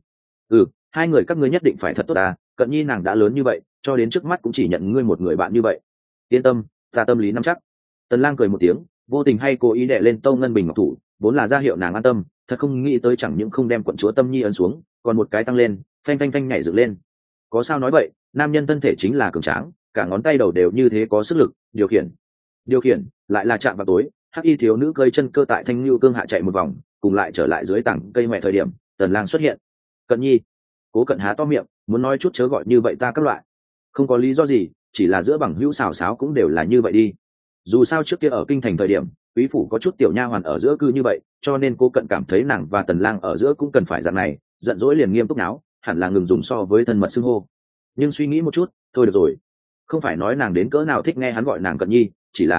Hai người các ngươi nhất định phải thật tốt à, Cận Nhi nàng đã lớn như vậy, cho đến trước mắt cũng chỉ nhận ngươi một người bạn như vậy. Yên tâm, ta tâm lý nắm chắc. Tần Lang cười một tiếng, vô tình hay cố ý đè lên Tâu Ngân Bình ngọc thủ, vốn là ra hiệu nàng an tâm, thật không nghĩ tới chẳng những không đem quận chúa Tâm Nhi ấn xuống, còn một cái tăng lên, phanh phanh phanh nhảy dựng lên. Có sao nói vậy, nam nhân thân thể chính là cường tráng, cả ngón tay đầu đều như thế có sức lực, điều khiển, lại là chạm vào tối. Hắc y thiếu nữ cơi chân cơ tại thanh lưu cương hạ chạy một vòng, cùng lại trở lại dưới tảng cây mẹ thời điểm, Tần Lang xuất hiện. Cận Nhi, Cố Cận há to miệng, muốn nói chút chớ gọi như vậy ta các loại. Không có lý do gì, chỉ là giữa bằng hữu xào xáo cũng đều là như vậy đi. Dù sao trước kia ở kinh thành thời điểm, quý phủ có chút tiểu nha hoàn ở giữa cư như vậy, cho nên Cố Cận cảm thấy nàng và Tần Lang ở giữa cũng cần phải dạng này, giận dỗi liền nghiêm túc náo, hẳn là ngừng dùng so với thân mật xưng hô. Nhưng suy nghĩ một chút, thôi được rồi. Không phải nói nàng đến cỡ nào thích nghe hắn gọi nàng Cận Nhi,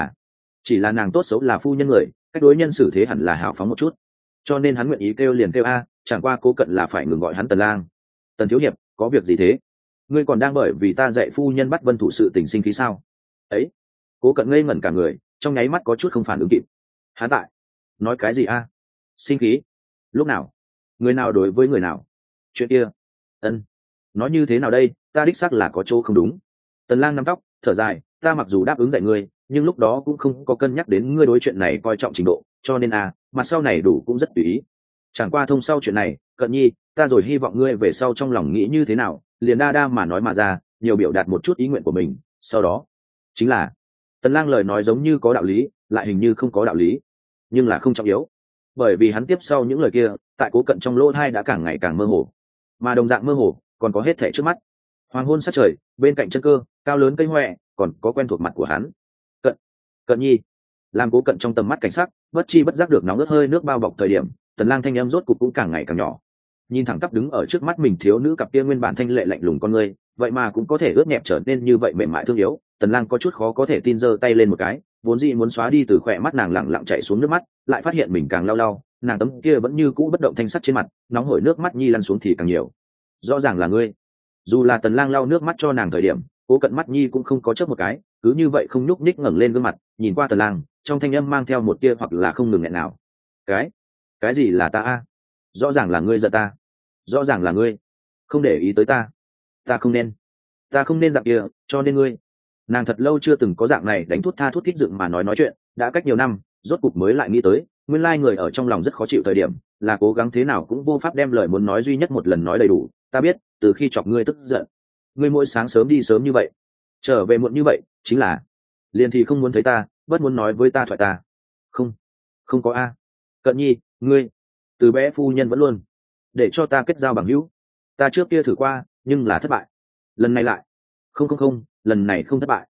chỉ là nàng tốt xấu là phu nhân người, cách đối nhân xử thế hẳn là hào phóng một chút, cho nên hắn nguyện ý kêu liền kêu a, chẳng qua Cố Cận là phải ngừng gọi hắn Tần Lang. Tần thiếu hiệp, có việc gì thế? Ngươi còn đang bởi vì ta dạy phu nhân bắt vân thủ sự tình sinh khí sao? Ấy, Cố Cận ngây ngẩn cả người, trong nháy mắt có chút không phản ứng kịp. Hắn tại nói cái gì a? Sinh khí? Lúc nào? Người nào đối với người nào? Chuyện kia. Ân, nói như thế nào đây? Ta đích xác là có chỗ không đúng. Tần Lang nắm tóc, thở dài, ta mặc dù đáp ứng dạy ngươi, nhưng lúc đó cũng không có cân nhắc đến ngươi đối chuyện này coi trọng trình độ, cho nên mặt sau này đủ cũng rất tùy ý. Chẳng qua thông sau chuyện này, Cận Nhi, ta rồi hy vọng ngươi về sau trong lòng nghĩ như thế nào, liền đa đa mà nói mà ra, nhiều biểu đạt một chút ý nguyện của mình, sau đó chính là. Tần Lang lời nói giống như có đạo lý, lại hình như không có đạo lý, nhưng là không trọng yếu, bởi vì hắn tiếp sau những lời kia, tại Cố Cận trong lỗ tai đã càng ngày càng mơ hồ, mà đồng dạng mơ hồ còn có hết thảy trước mắt. Hoàng hôn sát trời, bên cạnh chân cơ, cao lớn cây hoè, còn có quen thuộc mặt của hắn. Cận Nhi, làm Cố Cận trong tầm mắt cảnh sắc, bất chi bất giác được nóng ướt hơi nước bao bọc thời điểm, Tần Lang thanh âm rốt cục cũng càng ngày càng nhỏ. Nhìn thẳng tắp đứng ở trước mắt mình thiếu nữ cặp kia nguyên bản thanh lệ lạnh lùng con ngươi, vậy mà cũng có thể ướt nhẹp trở nên như vậy mềm mại thương yếu. Tần Lang có chút khó có thể tin, giơ tay lên một cái, vốn dĩ muốn xóa đi từ khỏe mắt nàng lặng lặng chảy xuống nước mắt, lại phát hiện mình càng lau, nàng tấm kia vẫn như cũ bất động thanh sắc trên mặt, nóng hổi nước mắt nhi lăn xuống thì càng nhiều. Rõ ràng là ngươi. Dù là Tần Lang lau nước mắt cho nàng thời điểm, Cố Cận mắt nhi cũng không có chớp một cái, cứ như vậy không nhúc nhích ngẩng lên gương mặt, nhìn qua Tần Lang, trong thanh âm mang theo một tia hoặc là không ngừng nghẹn nào. Cái gì là ta a? Rõ ràng là ngươi giận ta, rõ ràng là ngươi không để ý tới ta, ta không nên dạng kia, cho nên ngươi. Nàng thật lâu chưa từng có dạng này đánh thút tha thút thít dựng mà nói chuyện, đã cách nhiều năm, rốt cục mới lại nghĩ tới, nguyên lai người ở trong lòng rất khó chịu thời điểm, là cố gắng thế nào cũng vô pháp đem lời muốn nói duy nhất một lần nói đầy đủ. Ta biết, từ khi chọc ngươi tức giận, ngươi mỗi sáng sớm đi sớm như vậy, trở về muộn như vậy, chính là liền thì không muốn thấy ta, bất muốn nói với ta thoại ta. Không có a. Cận Nhi, ngươi từ bé phu nhân vẫn luôn để cho ta kết giao bằng hữu, ta trước kia thử qua nhưng là thất bại, lần này lại không, lần này không thất bại,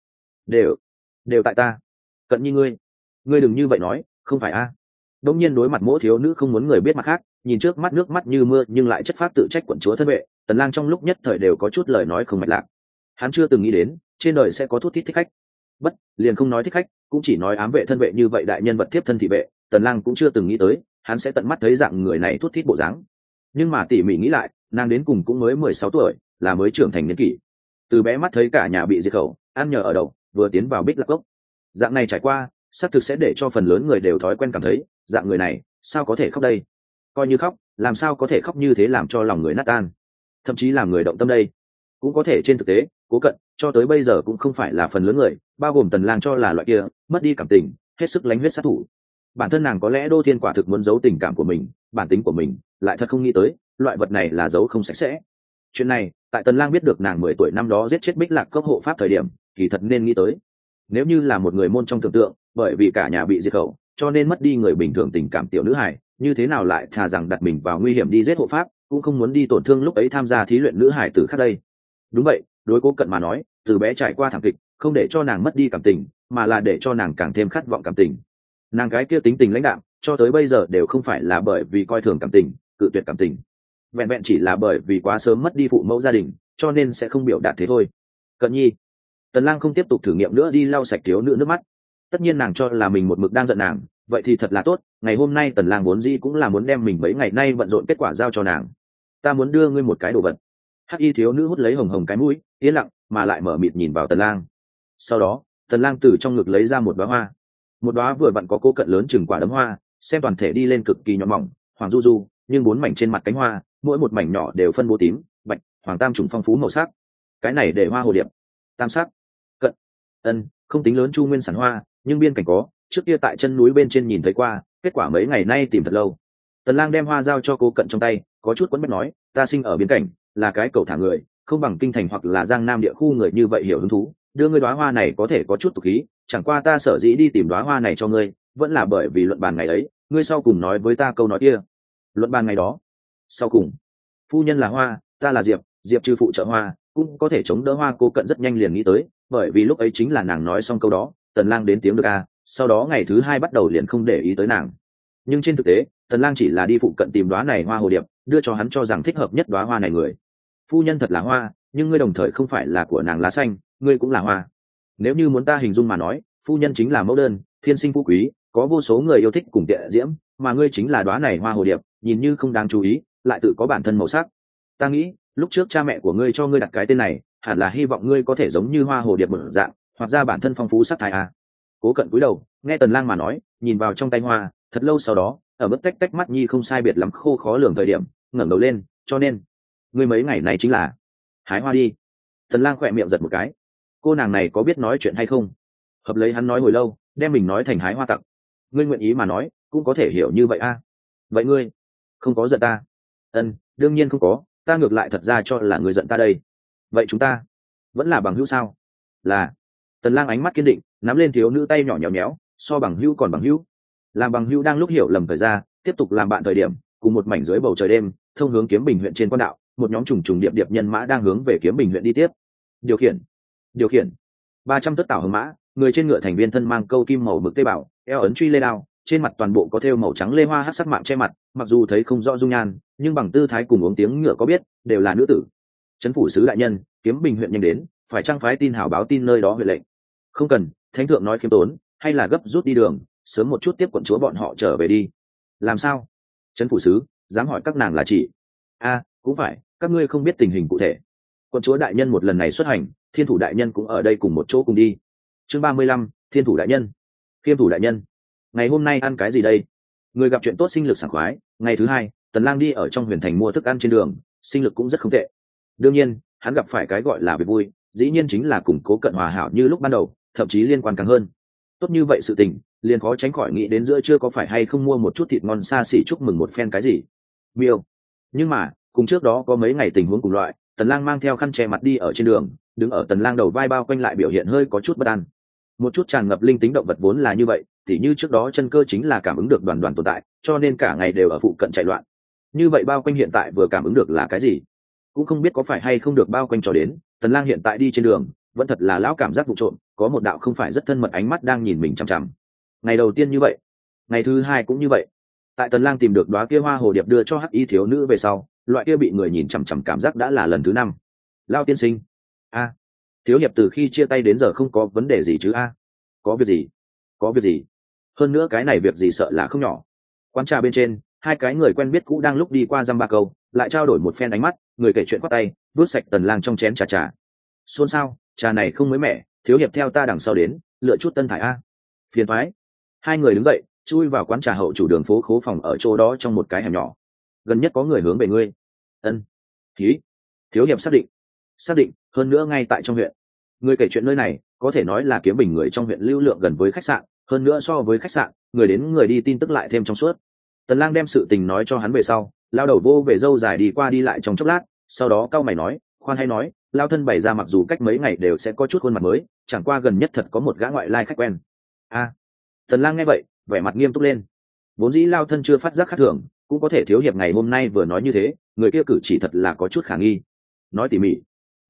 đều tại ta. Cận Nhi, ngươi đừng như vậy nói, không phải a. Đông nhiên đối mặt mỗi thiếu nữ không muốn người biết mặt khác, nhìn trước mắt nước mắt như mưa nhưng lại chất phác tự trách quận chúa thân vệ, Tần Lang trong lúc nhất thời đều có chút lời nói không mạch lạc. Hắn chưa từng nghĩ đến trên đời sẽ có thút thít thích khách, bất liền không nói thích khách, cũng chỉ nói ám vệ thân vệ như vậy đại nhân vật tiếp thân thị vệ, Tần Lang cũng chưa từng nghĩ tới hắn sẽ tận mắt thấy dạng người này thút thít bộ dáng. Nhưng mà tỉ mỉ nghĩ lại, nàng đến cùng cũng mới 16 tuổi, là mới trưởng thành niên kỷ. Từ bé mắt thấy cả nhà bị diệt khẩu, ăn nhờ ở đậu, vừa tiến vào Bích Lạc Cốc, dạng này trải qua, xác thực sẽ để cho phần lớn người đều thói quen cảm thấy, dạng người này sao có thể khóc đây? Coi như khóc, làm sao có thể khóc như thế làm cho lòng người nát tan, thậm chí làm người động tâm đây? Cũng có thể trên thực tế, Cố Cận cho tới bây giờ cũng không phải là phần lớn người, bao gồm Tần Lang cho là loại kia mất đi cảm tình, hết sức lánh huyết sát thủ. Bản thân nàng có lẽ Đô Thiên quả thực muốn giấu tình cảm của mình, bản tính của mình, lại thật không nghĩ tới, loại vật này là giấu không sạch sẽ. Chuyện này, tại Tần Lang biết được nàng 10 tuổi năm đó giết chết Bích Lạc Cốc hộ pháp thời điểm, thì thật nên nghĩ tới. Nếu như là một người môn trong tưởng tượng, bởi vì cả nhà bị diệt khẩu, cho nên mất đi người bình thường tình cảm tiểu nữ hài, như thế nào lại thà rằng đặt mình vào nguy hiểm đi giết hộ pháp, cũng không muốn đi tổn thương lúc ấy tham gia thí luyện nữ hài tử khác đây. đúng vậy, đối Cố Cận mà nói, từ bé trải qua thảm kịch không để cho nàng mất đi cảm tình, mà là để cho nàng càng thêm khát vọng cảm tình. Nàng cái kia tính tình lãnh đạm cho tới bây giờ đều không phải là bởi vì coi thường cảm tình, cự tuyệt cảm tình, vẹn vẹn chỉ là bởi vì quá sớm mất đi phụ mẫu gia đình, cho nên sẽ không biểu đạt thế thôi. Cận Nhi. Tần Lang không tiếp tục thử nghiệm nữa đi lau sạch thiếu nữ nước mắt. Tất nhiên nàng cho là mình một mực đang giận nàng, vậy thì thật là tốt. Ngày hôm nay Tần Lang vốn dĩ cũng là muốn đem mình mấy ngày nay bận rộn kết quả giao cho nàng. Ta muốn đưa ngươi một cái đồ vật. Hắc y thiếu nữ hút lấy hồng hồng cái mũi, yên lặng mà lại mở mịt nhìn vào Tần Lang. Sau đó Tần Lang từ trong ngực lấy ra một đóa hoa. Một đóa vừa vặn có Cố Cận lớn chừng quả đấm hoa, xem toàn thể đi lên cực kỳ nhỏ mỏng, hoàng du du, nhưng 4 mảnh trên mặt cánh hoa, mỗi một mảnh nhỏ đều phân bố tím, bạch, hoàng tam trùng phong phú màu sắc. Cái này để hoa hồ điệp, tam sắc. Cận. Ân, không tính lớn chu nguyên sản hoa, nhưng biên cảnh có, trước kia tại chân núi bên trên nhìn thấy qua, kết quả mấy ngày nay tìm thật lâu. Tần Lang đem hoa giao cho Cố Cận trong tay, có chút quấn bách nói, ta sinh ở biên cảnh, là cái cầu thả người, không bằng kinh thành hoặc là giang nam địa khu người như vậy hiểu hứng thú, đưa ngươi đóa hoa này có thể có chút tục khí, chẳng qua ta sở dĩ đi tìm đóa hoa này cho ngươi, vẫn là bởi vì luận bàn ngày ấy, ngươi sau cùng nói với ta câu nói kia. Luận bàn ngày đó, sau cùng, phu nhân là hoa, ta là diệp, diệp trừ phụ trợ hoa, cũng có thể chống đỡ hoa. Cố Cận rất nhanh liền nghĩ tới, bởi vì lúc ấy chính là nàng nói xong câu đó, Tần Lang đến tiếng được a, sau đó ngày thứ 2 bắt đầu liền không để ý tới nàng. Nhưng trên thực tế, Tần Lang chỉ là đi phụ cận tìm đóa này hoa hồ điệp, đưa cho hắn cho rằng thích hợp nhất đóa hoa này người. Phu nhân thật là hoa, nhưng ngươi đồng thời không phải là của nàng lá xanh, ngươi cũng là hoa. Nếu như muốn ta hình dung mà nói, phu nhân chính là mẫu đơn, thiên sinh phú quý, có vô số người yêu thích cùng tệ diễm, mà ngươi chính là đóa này hoa hồ điệp, nhìn như không đáng chú ý, lại tự có bản thân màu sắc. Ta nghĩ, lúc trước cha mẹ của ngươi cho ngươi đặt cái tên này, hẳn là hy vọng ngươi có thể giống như hoa hồ điệp một dạng, hoặc ra bản thân phong phú sắc thái à. Cố Cận cúi đầu, nghe Tần Lang mà nói, nhìn vào trong tay hoa, thật lâu sau đó, ở mức tách tách mắt nhi không sai biệt lắm khô khó lường thời điểm, ngẩng đầu lên, cho nên, ngươi mấy ngày này chính là hái hoa đi. Tần Lang khỏe miệng giật một cái, cô nàng này có biết nói chuyện hay không? Hợp lấy hắn nói hồi lâu, đem mình nói thành hái hoa tặng. Ngươi nguyện ý mà nói, cũng có thể hiểu như vậy a. Vậy ngươi không có giận ta? Ân, đương nhiên không có, ta ngược lại thật ra cho là ngươi giận ta đây. Vậy chúng ta vẫn là bằng hữu sao? Là. Tần Lang ánh mắt kiên định, nắm lên thiếu nữ tay nhỏ nhéo nhéo, so bằng hữu còn bằng hữu. Làm bằng hữu đang lúc hiểu lầm thời ra, tiếp tục làm bạn thời điểm, cùng một mảnh dưới bầu trời đêm, thông hướng Kiếm Bình huyện trên quan đạo, một nhóm trùng trùng điệp điệp nhân mã đang hướng về Kiếm Bình huyện đi tiếp. Điều khiển 300 tất tảo hồng mã, người trên ngựa thành viên thân mang câu kim màu mực tê bảo, eo ấn truy lê đao, trên mặt toàn bộ có thêu màu trắng lê hoa hắc sắc mạng che mặt, mặc dù thấy không rõ dung nhan, nhưng bằng tư thái cùng uống tiếng ngựa có biết, đều là nữ tử. Trấn phủ sứ đại nhân, Kiếm Bình huyện nhanh đến, phải trang phái tin hảo báo tin nơi đó huyện lệnh. Không cần, thánh thượng nói khiêm tốn, hay là gấp rút đi đường, sớm một chút tiếp quận chúa bọn họ trở về đi. Làm sao? Trấn phủ sứ dám hỏi các nàng là chỉ? A, cũng phải, các ngươi không biết tình hình cụ thể. Quận chúa đại nhân một lần này xuất hành, thiên thủ đại nhân cũng ở đây cùng một chỗ cùng đi. Chương 35, thiên thủ đại nhân, khiêm thủ đại nhân, ngày hôm nay ăn cái gì đây? Người gặp chuyện tốt sinh lực sảng khoái. Ngày thứ 2, Tần Lang đi ở trong huyền thành mua thức ăn trên đường, sinh lực cũng rất không tệ. Đương nhiên, hắn gặp phải cái gọi là việc vui, dĩ nhiên chính là củng cố cận hòa hảo như lúc ban đầu, thậm chí liên quan càng hơn. Tốt như vậy sự tình, liền khó tránh khỏi nghĩ đến giữa trưa có phải hay không mua một chút thịt ngon xa xỉ chúc mừng một phen cái gì. Miêu. Nhưng mà, cùng trước đó có mấy ngày tình huống cùng loại, Tần Lang mang theo khăn che mặt đi ở trên đường, đứng ở Tần Lang đầu vai bao quanh lại biểu hiện hơi có chút bất an. Một chút tràn ngập linh tính động vật vốn là như vậy, tỉ như trước đó chân cơ chính là cảm ứng được đoàn đoàn tồn tại, cho nên cả ngày đều ở phụ cận chạy loạn. Như vậy bao quanh hiện tại vừa cảm ứng được là cái gì, cũng không biết có phải hay không được bao quanh cho đến. Tần Lang hiện tại đi trên đường, vẫn thật là lão cảm giác vụ trộm, có một đạo không phải rất thân mật ánh mắt đang nhìn mình chằm chằm. Ngày đầu tiên như vậy, ngày thứ 2 cũng như vậy. Tại Tần Lang tìm được đóa kia hoa hồ điệp đưa cho hắc y thiếu nữ về sau, loại kia bị người nhìn chằm chằm cảm giác đã là lần thứ 5. Lao tiên sinh, a, thiếu hiệp từ khi chia tay đến giờ không có vấn đề gì chứ a? Có việc gì? Có việc gì? Hơn nữa cái này việc gì sợ là không nhỏ. Quán trà bên trên, hai cái người quen biết cũ đang lúc đi qua dăm ba câu, lại trao đổi một phen ánh mắt, người kể chuyện khoát tay, vớt sạch Tần Lang trong chén trà. Xôn xao, trà này không mới mẻ, thiếu hiệp theo ta đằng sau đến, lựa chút tân thải a. Phiền toái. Hai người đứng dậy, chui vào quán trà hậu chủ đường phố khố phòng ở chỗ đó trong một cái hẻm nhỏ. Gần nhất có người hướng về ngươi. Ân. Ký. Thiếu hiệp xác định, hơn nữa ngay tại trong huyện. Người kể chuyện nơi này có thể nói là Kiếm Bình người trong huyện lưu lượng gần với khách sạn, hơn nữa so với khách sạn, người đến người đi tin tức lại thêm trong suốt. Tần Lang đem sự tình nói cho hắn về sau, lao đầu vô về dâu dài đi qua đi lại trong chốc lát, sau đó cau mày nói, khoan hay nói, lao thân bày ra mặc dù cách mấy ngày đều sẽ có chút khuôn mặt mới, chẳng qua gần nhất thật có một gã ngoại lai khách quen. A. Tần Lang nghe vậy, vẻ mặt nghiêm túc lên. Vốn dĩ lao thân chưa phát giác khác thường, cũng có thể thiếu hiệp ngày hôm nay vừa nói như thế, người kia cử chỉ thật là có chút khả nghi. Nói tỉ mỉ.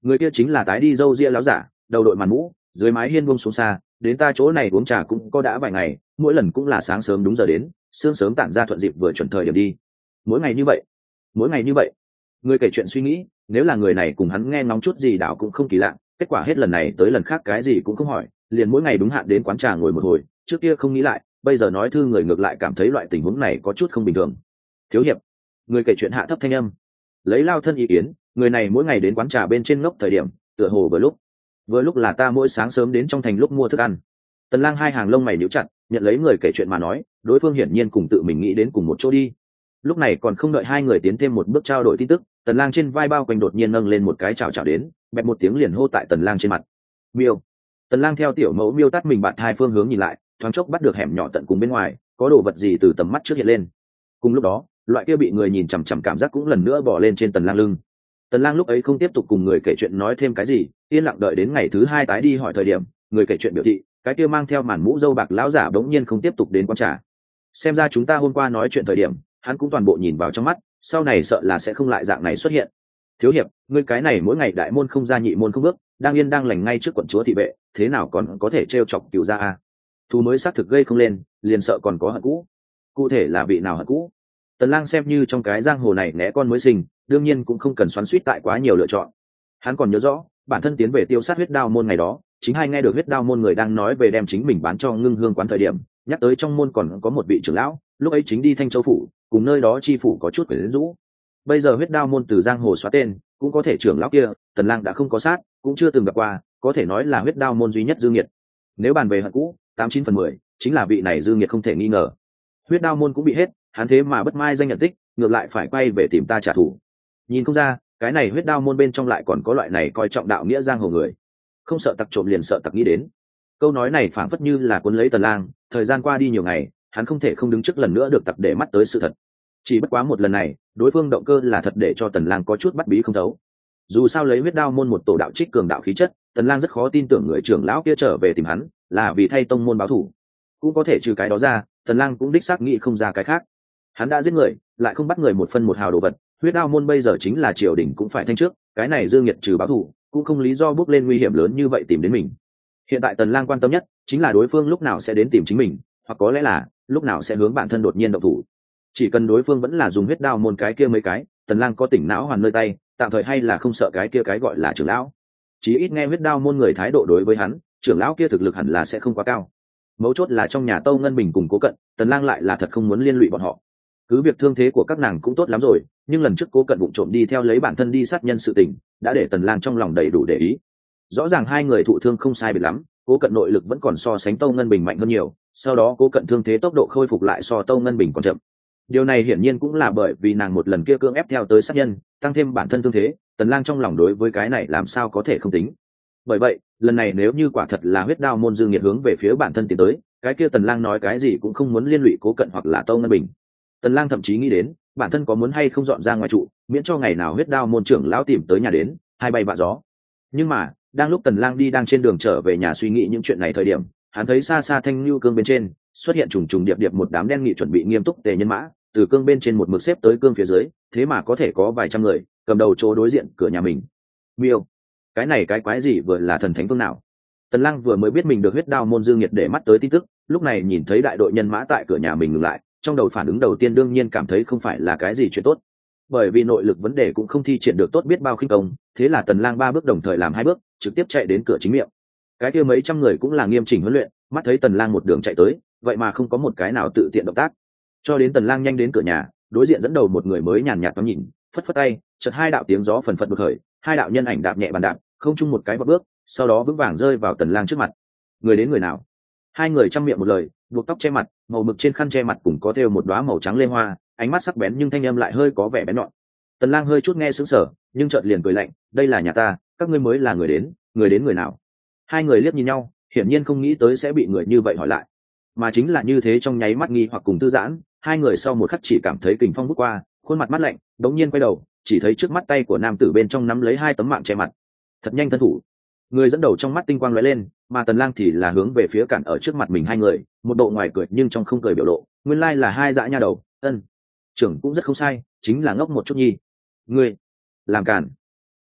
Người kia chính là tái đi dâu ria láo giả, đầu đội màn mũ, dưới mái hiên buông xuống xa, đến ta chỗ này uống trà cũng có đã vài ngày, mỗi lần cũng là sáng sớm đúng giờ đến, sương sớm tản ra thuận dịp vừa chuẩn thời điểm đi. Mỗi ngày như vậy, mỗi ngày như vậy. Người kể chuyện suy nghĩ, nếu là người này cùng hắn nghe ngóng chút gì đảo cũng không kỳ lạ, kết quả hết lần này tới lần khác cái gì cũng không hỏi, liền mỗi ngày đúng hạn đến quán trà ngồi một hồi, trước kia không nghĩ lại, bây giờ nói thư người ngược lại cảm thấy loại tình huống này có chút không bình thường. Thiếu hiệp, người kể chuyện hạ thấp thanh âm, lấy lao thân ý kiến, người này mỗi ngày đến quán trà bên trên ngốc thời điểm, tựa hồ vừa lúc là ta mỗi sáng sớm đến trong thành lúc mua thức ăn. Tần Lang hai hàng lông mày nhíu chặt, nhận lấy người kể chuyện mà nói, đối phương hiển nhiên cùng tự mình nghĩ đến cùng một chỗ đi. Lúc này còn không đợi hai người tiến thêm một bước trao đổi tin tức, Tần Lang trên vai bao quanh đột nhiên nâng lên một cái chào chào đến, bẹp một tiếng liền hô tại Tần Lang trên mặt. Miêu. Tần Lang theo tiểu mẫu miêu tắt mình bạn hai phương hướng nhìn lại, thoáng chốc bắt được hẻm nhỏ tận cùng bên ngoài, có đồ vật gì từ tầm mắt trước hiện lên. Cùng lúc đó, loại kia bị người nhìn chằm chằm cảm giác cũng lần nữa bò lên trên Tần Lang lưng. Tần Lang lúc ấy không tiếp tục cùng người kể chuyện nói thêm cái gì, yên lặng đợi đến ngày thứ hai tái đi hỏi thời điểm, người kể chuyện biểu thị, cái kia mang theo màn mũ râu bạc lão giả bỗng nhiên không tiếp tục đến quán trà. Xem ra chúng ta hôm qua nói chuyện thời điểm, hắn cũng toàn bộ nhìn vào trong mắt, sau này sợ là sẽ không lại dạng này xuất hiện. Thiếu hiệp, ngươi cái này mỗi ngày đại môn không ra nhị môn không bước, đang yên đang lành ngay trước quận chúa thị vệ, thế nào còn có thể trêu chọc cửu gia a? Thù mới xác thực gây không lên, liền sợ còn có hận cũ. Cụ thể là vị nào hận cũ? Tần Lang xem như trong cái giang hồ này né con mới sinh, đương nhiên cũng không cần xoắn xuýt tại quá nhiều lựa chọn. Hắn còn nhớ rõ, bản thân tiến về tiêu sát huyết đao môn ngày đó, chính hay nghe được huyết đao môn người đang nói về đem chính mình bán cho Ngưng Hương quán thời điểm, nhắc tới trong môn còn có một vị trưởng lão, lúc ấy chính đi Thanh Châu phủ, cùng nơi đó chi phủ có chút quyến rũ. Bây giờ huyết đao môn từ giang hồ xóa tên, cũng có thể trưởng lão kia, Tần Lang đã không có sát, cũng chưa từng gặp qua, có thể nói là huyết đao môn duy nhất Dương Nghiệt. Nếu bàn về hận cũ, 89/10 chính là vị này Dương Nghiệt không thể nghi ngờ. Huyết đao môn cũng bị hết, hắn thế mà bất mai danh nhận tích, ngược lại phải quay về tìm ta trả thù. Nhìn không ra, cái này huyết đao môn bên trong lại còn có loại này coi trọng đạo nghĩa giang hồ người. Không sợ tặc trộm liền sợ tặc nghĩ đến. Câu nói này phảng phất như là cuốn lấy Tần Lang, thời gian qua đi nhiều ngày, hắn không thể không đứng trước lần nữa được tặc để mắt tới sự thật. Chỉ bất quá một lần này, đối phương động cơ là thật để cho Tần Lang có chút bắt bí không thấu. Dù sao lấy huyết đao môn một tổ đạo trích cường đạo khí chất, Tần Lang rất khó tin tưởng người trưởng lão kia trở về tìm hắn là vì thay tông môn báo thù. Cũng có thể trừ cái đó ra, Tần Lang cũng đích xác nghĩ không ra cái khác. Hắn đã giết người, lại không bắt người một phân một hào đồ vật, huyết đao môn bây giờ chính là triều đình cũng phải thanh trước, cái này Dương Nghiệt trừ báo thù, cũng không lý do bước lên nguy hiểm lớn như vậy tìm đến mình. Hiện tại Tần Lang quan tâm nhất chính là đối phương lúc nào sẽ đến tìm chính mình, hoặc có lẽ là lúc nào sẽ hướng bản thân đột nhiên động thủ. Chỉ cần đối phương vẫn là dùng huyết đao môn cái kia mấy cái, Tần Lang có tỉnh não hoàn nơi tay, tạm thời hay là không sợ cái kia cái gọi là trưởng lão. Chí ít nghe huyết đao môn người thái độ đối với hắn, trưởng lão kia thực lực hẳn là sẽ không quá cao. Mấu chốt là trong nhà Tâu Ngân Bình cùng Cố Cận, Tần Lang lại là thật không muốn liên lụy bọn họ. Cứ việc thương thế của các nàng cũng tốt lắm rồi, nhưng lần trước Cố Cận vụng trộm đi theo lấy bản thân đi sát nhân sự tình, đã để Tần Lang trong lòng đầy đủ để ý. Rõ ràng hai người thụ thương không sai biệt lắm, Cố Cận nội lực vẫn còn so sánh Tâu Ngân Bình mạnh hơn nhiều, sau đó Cố Cận thương thế tốc độ khôi phục lại so Tâu Ngân Bình còn chậm. Điều này hiển nhiên cũng là bởi vì nàng một lần kia cưỡng ép theo tới sát nhân, tăng thêm bản thân thương thế, Tần Lang trong lòng đối với cái này làm sao có thể không tính. Bởi vậy, lần này nếu như quả thật là huyết đao môn Dương Nghiệt hướng về phía bản thân tiến tới, cái kia Tần Lang nói cái gì cũng không muốn liên lụy Cố Cận hoặc là Tâu Ngân Bình. Tần Lang thậm chí nghĩ đến, bản thân có muốn hay không dọn ra ngoài trụ, miễn cho ngày nào huyết đao môn trưởng lão tìm tới nhà đến, hai bay vạ gió. Nhưng mà, đang lúc Tần Lang đang trên đường trở về nhà suy nghĩ những chuyện này thời điểm, hắn thấy xa xa Thanh Nưu cương bên trên xuất hiện trùng trùng điệp điệp một đám đen nghị chuẩn bị nghiêm túc tề nhân mã, từ cương bên trên một mực xếp tới cương phía dưới, thế mà có thể có vài trăm người, cầm đầu chỗ đối diện cửa nhà mình. Miêu, cái này cái quái gì vừa là thần thánh phương nào? Tần Lang vừa mới biết mình được huyết đao môn Dương Nghiệt để mắt tới tin tức, lúc này nhìn thấy đại đội nhân mã tại cửa nhà mình ngừng lại, trong đầu phản ứng đầu tiên đương nhiên cảm thấy không phải là cái gì chuyện tốt, bởi vì nội lực vấn đề cũng không thi triển được tốt biết bao khinh công, thế là Tần Lang 3 bước đồng thời làm 2 bước, trực tiếp chạy đến cửa chính miệng. Cái kia mấy trăm người cũng là nghiêm chỉnh huấn luyện, mắt thấy Tần Lang một đường chạy tới, vậy mà không có một cái nào tự tiện động tác. Cho đến Tần Lang nhanh đến cửa nhà, đối diện dẫn đầu một người mới nhàn nhạt ngắm nhìn, phất phất tay, chợt hai đạo tiếng gió phần phật đột khởi, hai đạo nhân ảnh đạp nhẹ bàn đạp, không chung một cái vào bước, sau đó vững vàng rơi vào Tần Lang trước mặt. Người đến người nào? Hai người trăm miệng một lời, buộc tóc che mặt, màu mực trên khăn che mặt cũng có thêu một đóa màu trắng lê hoa, ánh mắt sắc bén nhưng thanh âm lại hơi có vẻ bén nhọn. Tần Lang hơi chút nghe sững sờ, nhưng chợt liền cười lạnh, đây là nhà ta, các ngươi mới là người đến người nào? Hai người liếc nhìn nhau, hiển nhiên không nghĩ tới sẽ bị người như vậy hỏi lại, mà chính là như thế trong nháy mắt nghi hoặc cùng thư giãn, hai người sau một khắc chỉ cảm thấy kình phong vút qua, khuôn mặt mát lạnh, đống nhiên quay đầu, chỉ thấy trước mắt tay của nam tử bên trong nắm lấy hai tấm mạng che mặt, thật nhanh thân thủ. Người dẫn đầu trong mắt tinh quang lóe lên, mà Tần Lang thì là hướng về phía cản ở trước mặt mình hai người, một bộ ngoài cười nhưng trong không cười biểu lộ, nguyên lai là hai dã nha đầu. Ân, trưởng cũng rất không sai, chính là ngốc một chút nhi. Ngươi làm cản.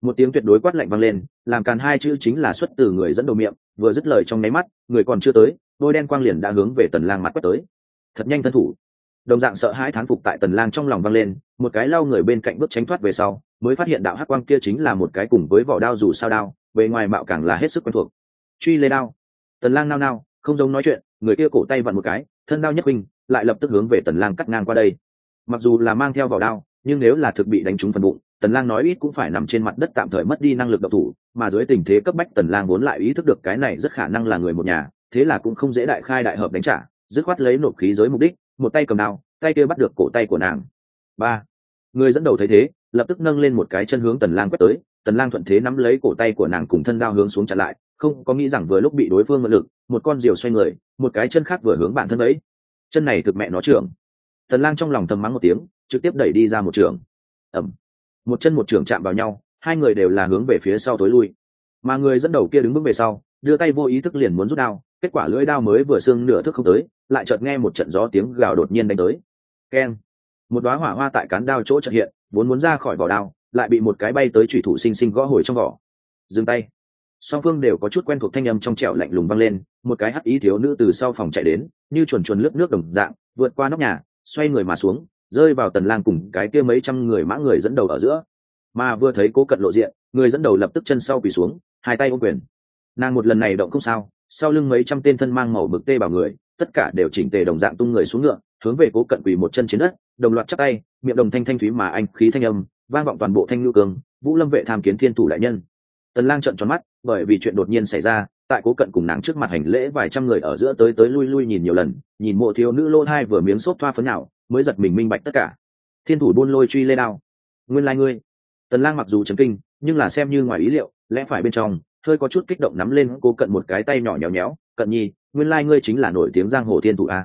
Một tiếng tuyệt đối quát lạnh vang lên, làm càn hai chữ chính là xuất từ người dẫn đầu miệng, vừa dứt lời trong nháy mắt, người còn chưa tới, đôi đen quang liền đã hướng về Tần Lang mặt quét tới. Thật nhanh thân thủ. Đồng dạng sợ hãi thán phục tại Tần Lang trong lòng vang lên, một cái lao người bên cạnh bước tránh thoát về sau, mới phát hiện đạo hắc quang kia chính là một cái cùng với vỏ đao dù sao đao, bề ngoài mạo càng là hết sức quen thuộc. Truy lê đao. Tần Lang nao nao, không giống nói chuyện, người kia cổ tay vặn một cái, thân đao nhất huynh, lại lập tức hướng về Tần Lang cắt ngang qua đây. Mặc dù là mang theo vỏ đao, nhưng nếu là thực bị đánh trúng phần bụng, Tần Lang nói ít cũng phải nằm trên mặt đất tạm thời mất đi năng lực động thủ, mà dưới tình thế cấp bách Tần Lang vốn lại ý thức được cái này rất khả năng là người một nhà, thế là cũng không dễ đại khai đại hợp đánh trả, dứt khoát lấy nộp khí giới mục đích, một tay cầm đao, tay kia bắt được cổ tay của nàng. Ba, người dẫn đầu thấy thế, lập tức nâng lên một cái chân hướng Tần Lang quét tới, Tần Lang thuận thế nắm lấy cổ tay của nàng cùng thân đao hướng xuống chặn lại, không có nghĩ rằng vừa lúc bị đối phương mượn lực, một con diều xoay người, một cái chân khác vừa hướng bản thân ấy. Chân này thực mẹ nó trưởng. Tần Lang trong lòng thầm mắng một tiếng, trực tiếp đẩy đi ra một trường. Ầm. Một chân một trường chạm vào nhau, hai người đều là hướng về phía sau tối lui. Mà người dẫn đầu kia đứng bước về sau, đưa tay vô ý thức liền muốn rút đao, kết quả lưỡi đao mới vừa xương nửa thước không tới, lại chợt nghe một trận gió tiếng gào đột nhiên đánh tới. Keng. Một đóa hỏa hoa tại cán đao chỗ chợt hiện, vốn muốn ra khỏi vỏ đao, lại bị một cái bay tới chủy thủ sinh sinh gõ hồi trong vỏ. Dừng tay. Song phương đều có chút quen thuộc thanh âm trong trẻo lạnh lùng vang lên, một cái hắc ý thiếu nữ từ sau phòng chạy đến, như chuồn chuồn lướt nước đồng dạng, vượt qua nóc nhà, xoay người mà xuống, rơi vào Tần Lang cùng cái kia mấy trăm người mã người dẫn đầu ở giữa. Mà vừa thấy Cố Cận lộ diện, người dẫn đầu lập tức chân sau quỳ xuống, hai tay ôm quyền. Nàng một lần này động không sao, sau lưng mấy trăm tên thân mang màu mực tê bảo người, tất cả đều chỉnh tề đồng dạng tung người xuống ngựa, hướng về Cố Cận quỳ một chân trên đất, đồng loạt chắp tay, miệng đồng thanh thanh thúy mà anh khí thanh âm vang vọng toàn bộ Thanh Nhu Cường, Vũ Lâm vệ tham kiến thiên thủ đại nhân. Tần Lang trợn tròn mắt, bởi vì chuyện đột nhiên xảy ra, tại Cố Cận cùng nàng trước mặt hành lễ vài trăm người ở giữa tới tới lui lui nhìn nhiều lần, nhìn mộ thiếu nữ lô hai vừa miếng xốp thoa phấn nào, mới giật mình minh bạch tất cả. Thiên thủ buôn lôi truy lê đao, nguyên lai ngươi. Tần Lang mặc dù chấn kinh, nhưng là xem như ngoài ý liệu, lẽ phải bên trong hơi có chút kích động nắm lên Cố Cận một cái tay nhỏ nhéo nhéo, Cận nhi, nguyên lai ngươi chính là nổi tiếng giang hồ thiên thủ a.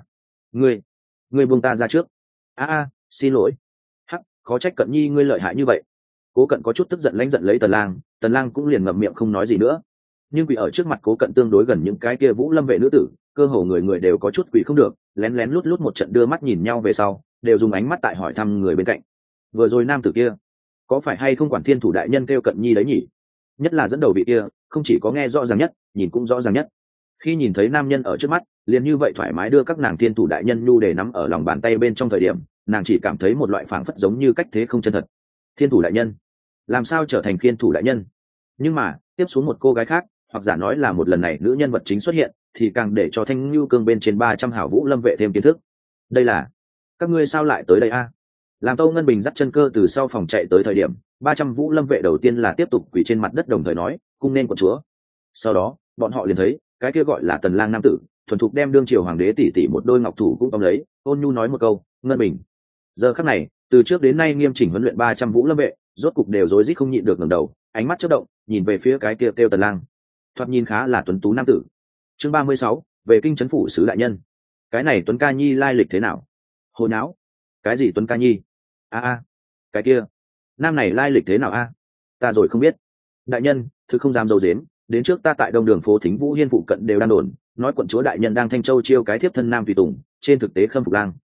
Ngươi buông ta ra trước. Xin lỗi. Hắc, khó trách Cận nhi ngươi lợi hại như vậy. Cố Cận có chút tức giận lãnh giận lấy Tần Lang cũng liền ngậm miệng không nói gì nữa. Nhưng vì ở trước mặt Cố Cận tương đối gần những cái kia Vũ Lâm vệ nữ tử, cơ hồ người người đều có chút quỷ không được, lén lén lút lút một trận đưa mắt nhìn nhau về sau, đều dùng ánh mắt tại hỏi thăm người bên cạnh. Vừa rồi nam tử kia, có phải hay không quản thiên thủ đại nhân kêu Cận nhi đấy nhỉ? Nhất là dẫn đầu vị kia, không chỉ có nghe rõ ràng nhất, nhìn cũng rõ ràng nhất. Khi nhìn thấy nam nhân ở trước mắt, liền như vậy thoải mái đưa các nàng thiên thủ đại nhân nhu để nắm ở lòng bàn tay bên trong thời điểm, nàng chỉ cảm thấy một loại phảng phất giống như cách thế không chân thật. Thiên thủ đại nhân, làm sao trở thành thiên thủ đại nhân? Nhưng mà tiếp xuống một cô gái khác, hoặc giả nói là một lần này nữ nhân vật chính xuất hiện, thì càng để cho Thanh Nhu Cương bên trên 300 hảo Vũ Lâm vệ thêm kiến thức. Đây là, các ngươi sao lại tới đây a? Làm Tâu Ngân Bình dắt chân cơ từ sau phòng chạy tới thời điểm, 300 Vũ Lâm vệ đầu tiên là tiếp tục quỳ trên mặt đất đồng thời nói, cung nên quận chúa. Sau đó, bọn họ liền thấy, cái kia gọi là Tần Lang nam tử, thuần thục đem đương triều hoàng đế tỷ tỷ một đôi ngọc thủ cũng tóm lấy, ôn nhu nói một câu, Ngân Bình. Giờ khắc này, từ trước đến nay nghiêm chỉnh huấn luyện 300 Vũ Lâm vệ, rốt cục đều rối rít không nhịn được ngẩng đầu, ánh mắt chớp động, nhìn về phía cái kia kêu Tần Lang. Thoạt nhìn khá là tuấn tú nam tử. Chương 36, về kinh trấn phủ sứ đại nhân. Cái này Tuấn Ca Nhi lai lịch thế nào? Hồ nháo. Cái gì Tuấn Ca Nhi? Cái kia. Nam này lai lịch thế nào a? Ta rồi không biết. Đại nhân, thứ không dám dâu dếm, đến trước ta tại đông đường phố Thính Vũ Hiên phụ cận đều đang đồn, nói quận chúa đại nhân đang Thanh Châu chiêu cái thiếp thân nam tùy tùng, trên thực tế khâm phục lang.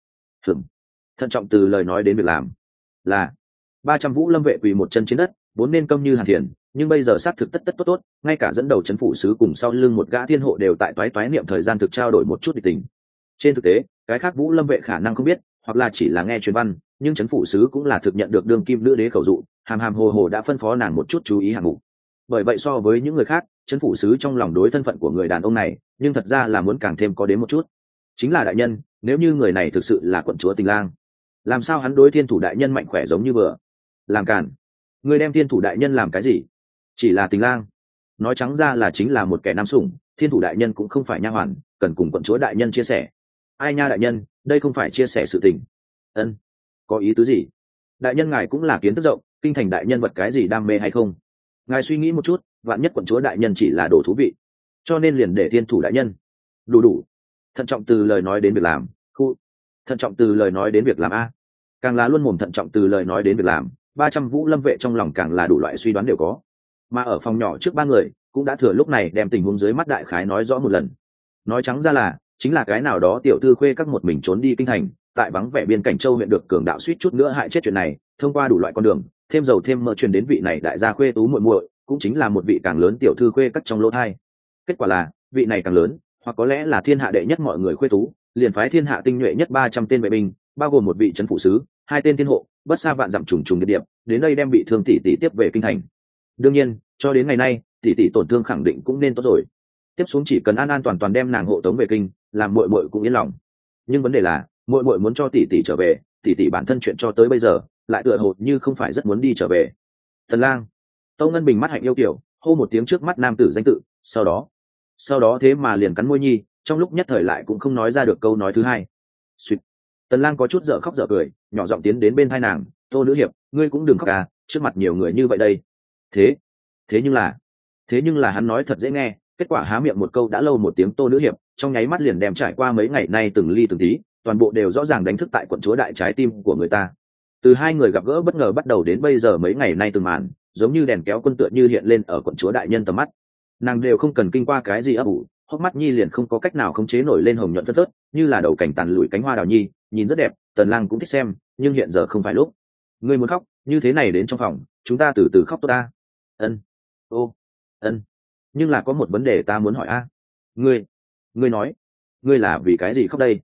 Thận trọng từ lời nói đến việc làm. Là 300 Vũ Lâm vệ quỳ một chân trên đất, vốn nên công như hàn thiền, nhưng bây giờ xác thực tất tất tốt tốt, ngay cả dẫn đầu trấn phủ sứ cùng sau lưng một gã thiên hộ đều tại toái toái niệm thời gian thực trao đổi một chút địch tình. Trên thực tế, cái khác Vũ Lâm vệ khả năng không biết, hoặc là chỉ là nghe truyền văn, nhưng trấn phủ sứ cũng là thực nhận được đương kim nữ đế khẩu dụ, hàm hàm hồ hồ đã phân phó nàng một chút chú ý hạng mục. Bởi vậy so với những người khác, trấn phủ sứ trong lòng đối thân phận của người đàn ông này, nhưng thật ra là muốn càng thêm có đến một chút. Chính là đại nhân, nếu như người này thực sự là quận chúa Tình Lang, làm sao hắn đối thiên thủ đại nhân mạnh khỏe giống như vừa làm cản? Người đem thiên thủ đại nhân làm cái gì? Chỉ là Tình Lang, nói trắng ra là chính là một kẻ nam sủng, thiên thủ đại nhân cũng không phải nha hoàn, cần cùng quận chúa đại nhân chia sẻ. Ai nha đại nhân, đây không phải chia sẻ sự tình. Ân, có ý tứ gì? Đại nhân ngài cũng là kiến thức rộng, kinh thành đại nhân vật cái gì đam mê hay không? Ngài suy nghĩ một chút, vạn nhất quận chúa đại nhân chỉ là đồ thú vị, cho nên liền để thiên thủ đại nhân. Đủ. Thận trọng từ lời nói đến việc làm. Thận trọng từ lời nói đến việc làm a. Càng là luôn mồm thận trọng từ lời nói đến việc làm, 300 Vũ Lâm vệ trong lòng càng là đủ loại suy đoán đều có. Mà ở phòng nhỏ trước ba người cũng đã thừa lúc này đem tình huống dưới mắt đại khái nói rõ một lần. Nói trắng ra là chính là cái nào đó tiểu thư khuê các một mình trốn đi kinh thành, tại vắng vẻ biên cảnh châu huyện được cường đạo suýt chút nữa hại chết chuyện này, thông qua đủ loại con đường thêm dầu thêm mỡ truyền đến vị này đại gia khuê tú muội muội, cũng chính là một vị càng lớn tiểu thư khuê cắt trong lỗ thai. Kết quả là vị này càng lớn, hoặc có lẽ là thiên hạ đệ nhất mọi người khuê tú, liền phái thiên hạ tinh nhuệ nhất 300 tên vệ binh, bao gồm một vị trấn phụ sứ, 2 tên thiên hộ, bất xa vạn dặm trùng trùng điệp điệp, đến đây đem bị thương tỷ tỷ tiếp về kinh thành. Đương nhiên, cho đến ngày nay, tỷ tỷ tổn thương khẳng định cũng nên tốt rồi. Tiếp xuống chỉ cần an an toàn toàn đem nàng hộ tống về kinh, làm muội muội cũng yên lòng. Nhưng vấn đề là, muội muội muốn cho tỷ tỷ trở về, tỷ tỷ bản thân chuyện cho tới bây giờ, lại tựa hồ như không phải rất muốn đi trở về. Tần Lang, Tâu Ngân Bình mắt hạnh yêu kiểu, hô một tiếng trước mắt nam tử danh tự, sau đó thế mà liền cắn môi nhi, trong lúc nhất thời lại cũng không nói ra được câu nói thứ hai. Xuyệt. Tần Lang có chút dở khóc dở cười, nhỏ giọng tiến đến bên tai nàng, Tô nữ hiệp, ngươi cũng đừng khóc à, trước mặt nhiều người như vậy đây. Thế nhưng là hắn nói thật dễ nghe, kết quả há miệng một câu đã lâu một tiếng Tô nữ hiệp, trong nháy mắt liền đem trải qua mấy ngày nay từng ly từng tí, toàn bộ đều rõ ràng đánh thức tại quận chúa đại trái tim của người ta. Từ hai người gặp gỡ bất ngờ bắt đầu đến bây giờ mấy ngày nay từng màn, giống như đèn kéo quân tựa như hiện lên ở quận chúa đại nhân tầm mắt. Nàng đều không cần kinh qua cái gì ấp ủ, hốc mắt nhi liền không có cách nào khống chế nổi lên hồng nhuận phất phớt, như là đầu cảnh tàn lụi cánh hoa đào nhi, nhìn rất đẹp. Tần Lang cũng thích xem, nhưng hiện giờ không phải lúc. Ngươi muốn khóc, như thế này đến trong phòng, chúng ta từ từ khóc tốt ta. Ân. Nhưng là có một vấn đề ta muốn hỏi a. Ngươi nói, ngươi là vì cái gì khóc đây?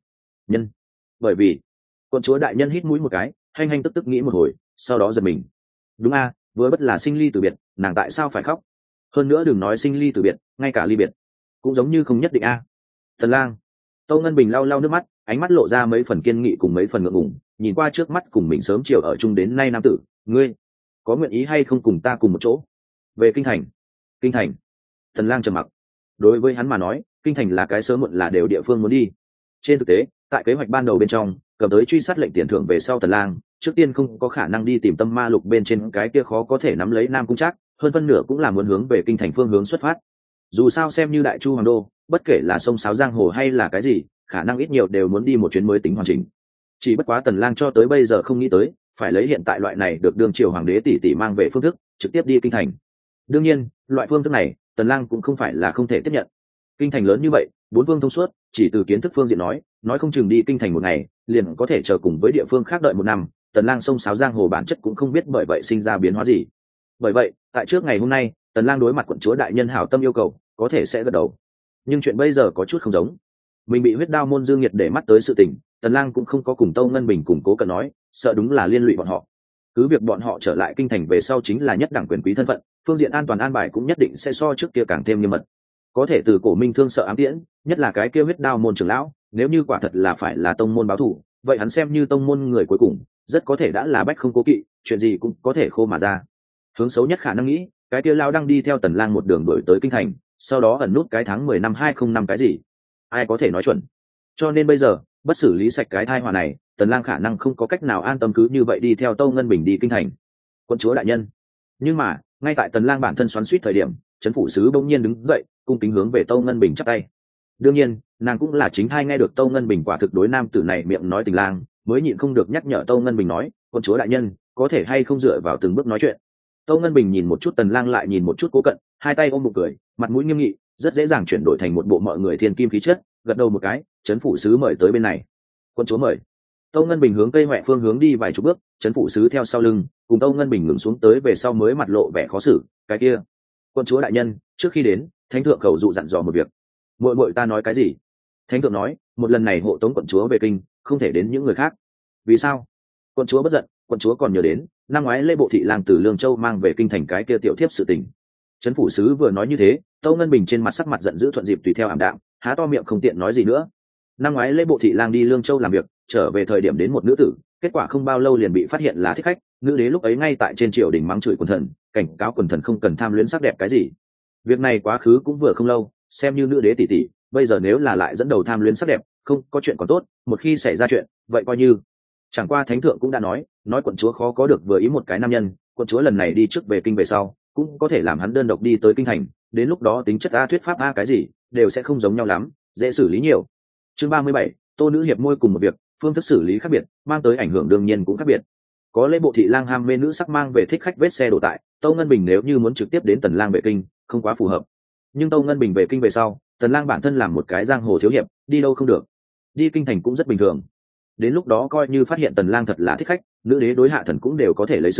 Bởi vì quận chúa đại nhân hít mũi một cái, hanh tức nghĩ một hồi, sau đó giật mình. Đúng a, vừa bất là sinh ly từ biệt, nàng tại sao phải khóc? Hơn nữa đừng nói sinh ly từ biệt, ngay cả ly biệt cũng giống như không nhất định a. Tần Lang, Tâu Ngân Bình lau lau nước mắt, ánh mắt lộ ra mấy phần kiên nghị cùng mấy phần ngượng ngùng, nhìn qua trước mắt cùng mình sớm chiều ở chung đến nay nam tử, ngươi có nguyện ý hay không cùng ta cùng một chỗ về kinh thành? Tần Lang trầm mặc. Đối với hắn mà nói, kinh thành là cái sớm muộn là đều địa phương muốn đi. Trên thực tế, tại kế hoạch ban đầu bên trong, cầm tới truy sát lệnh tiền thưởng về sau Tần Lang, trước tiên không có khả năng đi tìm Tâm Ma Lục bên trên cái kia khó có thể nắm lấy Nam Cung Trác, hơn phân nửa cũng là muốn hướng về kinh thành phương hướng xuất phát. Dù sao xem như đại chu hoàng đô, bất kể là sông sáo giang hồ hay là cái gì, khả năng ít nhiều đều muốn đi một chuyến mới tính hoàn chỉnh. Chỉ bất quá Tần Lang cho tới bây giờ không nghĩ tới, phải lấy hiện tại loại này được đương triều hoàng đế tỷ tỷ mang về phương thức, trực tiếp đi kinh thành. Đương nhiên, loại phương thức này, Tần Lang cũng không phải là không thể tiếp nhận. Kinh thành lớn như vậy, bốn phương thông suốt, chỉ từ kiến thức phương diện nói không chừng đi kinh thành một ngày, liền có thể chờ cùng với địa phương khác đợi một năm. Tần Lang sông sáo giang hồ bản chất cũng không biết bởi vậy sinh ra biến hóa gì. Bởi vậy, tại trước ngày hôm nay, Tần Lang đối mặt quận chúa đại nhân hảo tâm yêu cầu, có thể sẽ gật đầu. Nhưng chuyện bây giờ có chút không giống. Mình bị huyết đao môn Dương Nhiệt để mắt tới sự tình, Tần Lang cũng không có cùng Tâu Ngân Bình cùng Cố Cẩn nói, sợ đúng là liên lụy bọn họ. Cứ việc bọn họ trở lại kinh thành về sau chính là nhất đẳng quyền quý thân phận, phương diện an toàn an bài cũng nhất định sẽ so trước kia càng thêm nghiêm mật. Có thể từ cổ Minh Thương sợ ám tiễn, nhất là cái kia huyết đao môn trưởng lão, nếu như quả thật là phải là tông môn báo thù, vậy hắn xem như tông môn người cuối cùng, rất có thể đã là bách không cố kỵ, chuyện gì cũng có thể khô mà ra. Hướng xấu nhất khả năng nghĩ, cái kia lao đang đi theo Tần Lang một đường đuổi tới kinh thành, sau đó ẩn nút cái tháng 10 năm 2005 cái gì, ai có thể nói chuẩn. Cho nên bây giờ, bất xử lý sạch cái tai họa này, Tần Lang khả năng không có cách nào an tâm cứ như vậy đi theo Tâu Ngân Bình đi kinh thành. Quân chúa đại nhân. Nhưng mà, ngay tại Tần Lang bản thân xoắn xuýt thời điểm, trấn phủ sứ bỗng nhiên đứng dậy, cung kính hướng về Tâu Ngân Bình chắp tay. Đương nhiên, nàng cũng là chính thai nghe được Tâu Ngân Bình quả thực đối nam tử này miệng nói tình lang, mới nhịn không được nhắc nhở Tâu Ngân Bình nói, quân chúa đại nhân, có thể hay không dựa vào từng bước nói chuyện. Tâu Ngân Bình nhìn một chút Tần Lang lại nhìn một chút Cố Cận, hai tay ôm bụng cười, mặt mũi nghiêm nghị, rất dễ dàng chuyển đổi thành một bộ mọi người thiên kim khí chất, gật đầu một cái, trấn phủ sứ mời tới bên này. Quân chúa mời. Tâu Ngân Bình hướng cây hoẹ phương hướng đi vài chục bước, trấn phủ sứ theo sau lưng, cùng Tâu Ngân Bình ngừng xuống tới về sau mới mặt lộ vẻ khó xử, cái kia. Quân chúa đại nhân, trước khi đến, thánh thượng cầu dụ dặn dò một việc. Muội ta nói cái gì? Thánh thượng nói, một lần này hộ tống quận chúa về kinh, không thể đến những người khác. Vì sao? Quận chúa bất giận, quận chúa còn nhớ đến, năm ngoái Lễ Bộ thị lang từ Lương Châu mang về kinh thành cái kia tiểu thiếp sự tình. Trấn phủ sứ vừa nói như thế, Tâu Ngân Bình trên mặt sắc mặt giận dữ thuận dịp tùy theo ảm đạm, há to miệng không tiện nói gì nữa. Năm ngoái Lễ Bộ thị lang đi Lương Châu làm việc, trở về thời điểm đến một nữ tử, kết quả không bao lâu liền bị phát hiện là thích khách. Nữ đế lúc ấy ngay tại trên triều đình mắng chửi quần thần, cảnh cáo quần thần không cần tham luyến sắc đẹp cái gì. Việc này quá khứ cũng vừa không lâu, xem như nữ đế tỷ tỷ, bây giờ nếu là lại dẫn đầu tham luyến sắc đẹp, không có chuyện còn tốt, một khi xảy ra chuyện, vậy coi như. Chẳng qua thánh thượng cũng đã nói quận chúa khó có được vừa ý một cái nam nhân, quận chúa lần này đi trước về kinh về sau, cũng có thể làm hắn đơn độc đi tới kinh thành, đến lúc đó tính chất a thuyết pháp a cái gì, đều sẽ không giống nhau lắm, dễ xử lý nhiều. Chương 37, Tô nữ hiệp môi cùng một việc, phương thức xử lý khác biệt, mang tới ảnh hưởng đương nhiên cũng khác biệt. Có Lễ Bộ thị lang ham mê nữ sắc mang về thích khách vết xe đổ tại, Tâu Ngân Bình nếu như muốn trực tiếp đến Tần Lang về kinh, không quá phù hợp. Nhưng Tâu Ngân Bình về kinh về sau, Tần Lang bản thân làm một cái giang hồ thiếu hiệp, đi đâu không được, đi kinh thành cũng rất bình thường. Đến lúc đó coi như phát hiện Tần Lang thật là thích khách, nữ đế đối hạ thần cũng đều có thể lấy sừng,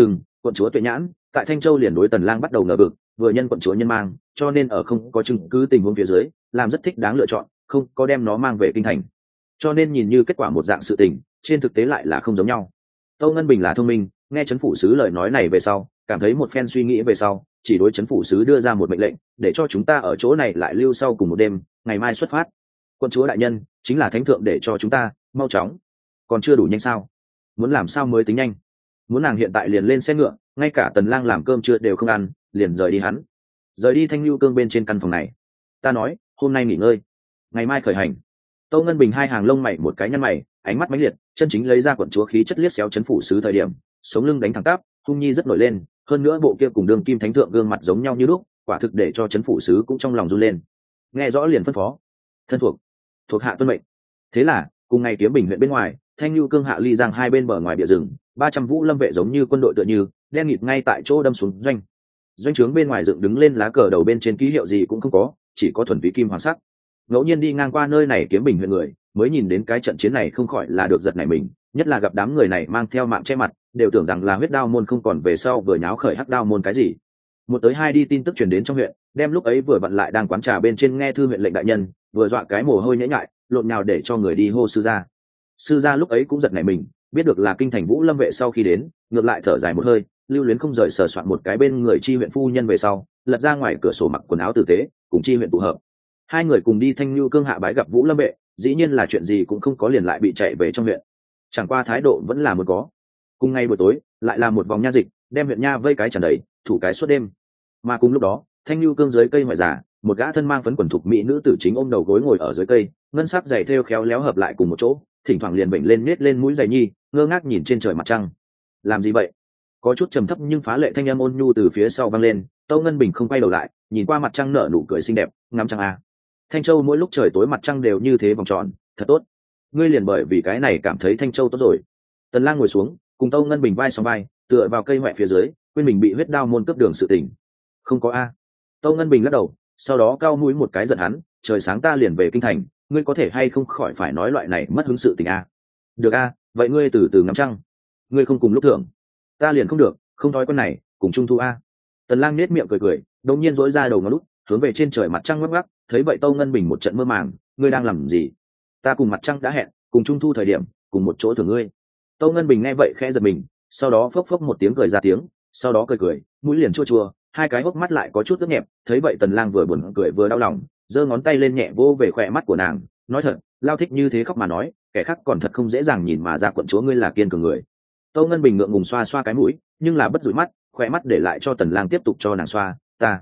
quận chúa Tuệ Nhãn tại Thanh Châu liền đối Tần Lang bắt đầu ngờ vực, vừa nhân quận chúa nhân mang, cho nên ở không có chứng cứ tình huống phía dưới, làm rất thích đáng lựa chọn, không có đem nó mang về kinh thành. Cho nên nhìn như kết quả một dạng sự tình, trên thực tế lại là không giống nhau. Tâu Ngân Bình là thông minh, nghe trấn phủ sứ lời nói này về sau, cảm thấy một phen suy nghĩ về sau, chỉ đối trấn phủ sứ đưa ra một mệnh lệnh, để cho chúng ta ở chỗ này lại lưu sau cùng một đêm, ngày mai xuất phát. Quận chúa đại nhân, chính là thánh thượng để cho chúng ta mau chóng. Còn chưa đủ nhanh sao? Muốn làm sao mới tính nhanh? Muốn nàng hiện tại liền lên xe ngựa, ngay cả Tần Lang làm cơm trưa đều không ăn, liền rời đi hắn. Rời đi Thanh Lưu Cương bên trên căn phòng này. Ta nói, hôm nay nghỉ ngơi, ngày mai khởi hành. Tâu Ngân Bình hai hàng lông mày một cái nhăn mày, ánh mắt mãnh liệt, chân chính lấy ra quận chúa khí chất liếc xéo chấn phủ sứ thời điểm, sống lưng đánh thẳng tắp, hung nhi rất nổi lên, hơn nữa bộ kia cùng đường kim thánh thượng gương mặt giống nhau như lúc, quả thực để cho chấn phủ sứ cũng trong lòng run lên. Nghe rõ liền phân phó, thân thuộc hạ tuân mệnh. Thế là, cùng ngày Kiếm Bình huyện bên ngoài, Thanh Lưu Cương hạ ly giang hai bên bờ ngoài bìa rừng, 300 vũ lâm vệ giống như quân đội tựa như, đen nghịt ngay tại chỗ đâm xuống doanh. Doanh trướng bên ngoài dựng đứng lên lá cờ đầu bên trên ký hiệu gì cũng không có, chỉ có thuần túy kim hoàng sắc. Ngẫu nhiên đi ngang qua nơi này Kiếm Bình huyện người, mới nhìn đến cái trận chiến này không khỏi là được giật nảy mình, nhất là gặp đám người này mang theo mạng che mặt, đều tưởng rằng là huyết đao môn không còn về sau vừa nháo khởi hắc đao môn cái gì. Một tới hai đi tin tức truyền đến trong huyện, đem lúc ấy vừa vặn lại đang quán trà bên trên nghe thư huyện lệnh đại nhân, vừa dọa cái mồ hôi nhễ nhại, lộn nhào để cho người đi hô sư gia. Sư gia lúc ấy cũng giật nảy mình, biết được là kinh thành Vũ Lâm vệ sau khi đến, ngược lại thở dài một hơi, lưu luyến không rời sờ soạn một cái bên người chi huyện phu nhân về sau, lật ra ngoài cửa sổ mặc quần áo tử tế, cùng chi huyện tụ hợp. Hai người cùng đi Thanh Lưu Cương hạ bái gặp Vũ Lâm vệ, dĩ nhiên là chuyện gì cũng không có liền lại bị chạy về trong huyện. Chẳng qua thái độ vẫn là một có. Cùng ngay buổi tối, lại là một vòng nha dịch, đem huyện nha vây cái tràn đầy, thủ cái suốt đêm. Mà cùng lúc đó, Thanh Lưu Cương dưới cây ngoại giả, một gã thân mang phấn quần thục mỹ nữ tử chính ôm đầu gối ngồi ở dưới cây, ngân sắc giày thêu khéo léo hợp lại cùng một chỗ, thỉnh thoảng liền bệnh lên nết lên mũi giày nhi, ngơ ngác nhìn trên trời mặt trăng. Làm gì vậy? Có chút trầm thấp nhưng phá lệ thanh âm ôn nhu từ phía sau vang lên. Tâu Ngân Bình không quay đầu lại, nhìn qua mặt trăng nở nụ cười xinh đẹp, ngắm trăng à. Thanh Châu mỗi lúc trời tối mặt trăng đều như thế vòng tròn, thật tốt. Ngươi liền bởi vì cái này cảm thấy Thanh Châu tốt rồi. Tần Lang ngồi xuống, cùng Tâu Ngân Bình vai song vai, tựa vào cây hoẹ phía dưới, quên mình bị huyết đao môn cướp đường sự tình. Không có a. Tâu Ngân Bình lắc đầu, sau đó cao mũi một cái giận hắn, trời sáng ta liền về kinh thành, ngươi có thể hay không khỏi phải nói loại này mất hứng sự tình a. Được a, vậy ngươi từ từ ngắm trăng. Ngươi không cùng lúc thưởng, ta liền không được, không thói quen này, cùng trung thu a. Tần Lang nét miệng cười cười, đột nhiên rỗi ra đầu ngón út, hướng về trên trời mặt trăng ngắc ngắc, thấy vậy Tâu Ngân Bình một trận mơ màng, ngươi đang làm gì? Ta cùng mặt trăng đã hẹn, cùng trung thu thời điểm, cùng một chỗ thưởng ngươi. Tâu Ngân Bình nghe vậy khẽ giật mình, sau đó phốc phốc một tiếng cười ra tiếng, sau đó cười cười, mũi liền chua chua, hai cái hốc mắt lại có chút ướt nhẹp. Thấy vậy Tần Lang vừa buồn cười vừa đau lòng, giơ ngón tay lên nhẹ vô về khỏe mắt của nàng, nói thật, lao thích như thế khóc mà nói, kẻ khác còn thật không dễ dàng nhìn mà ra quận chúa ngươi là kiên cường người. Tâu Ngân Bình ngượng ngùng xoa xoa cái mũi, nhưng là bất dụi mắt, khỏe mắt để lại cho Tần Lang tiếp tục cho nàng xoa.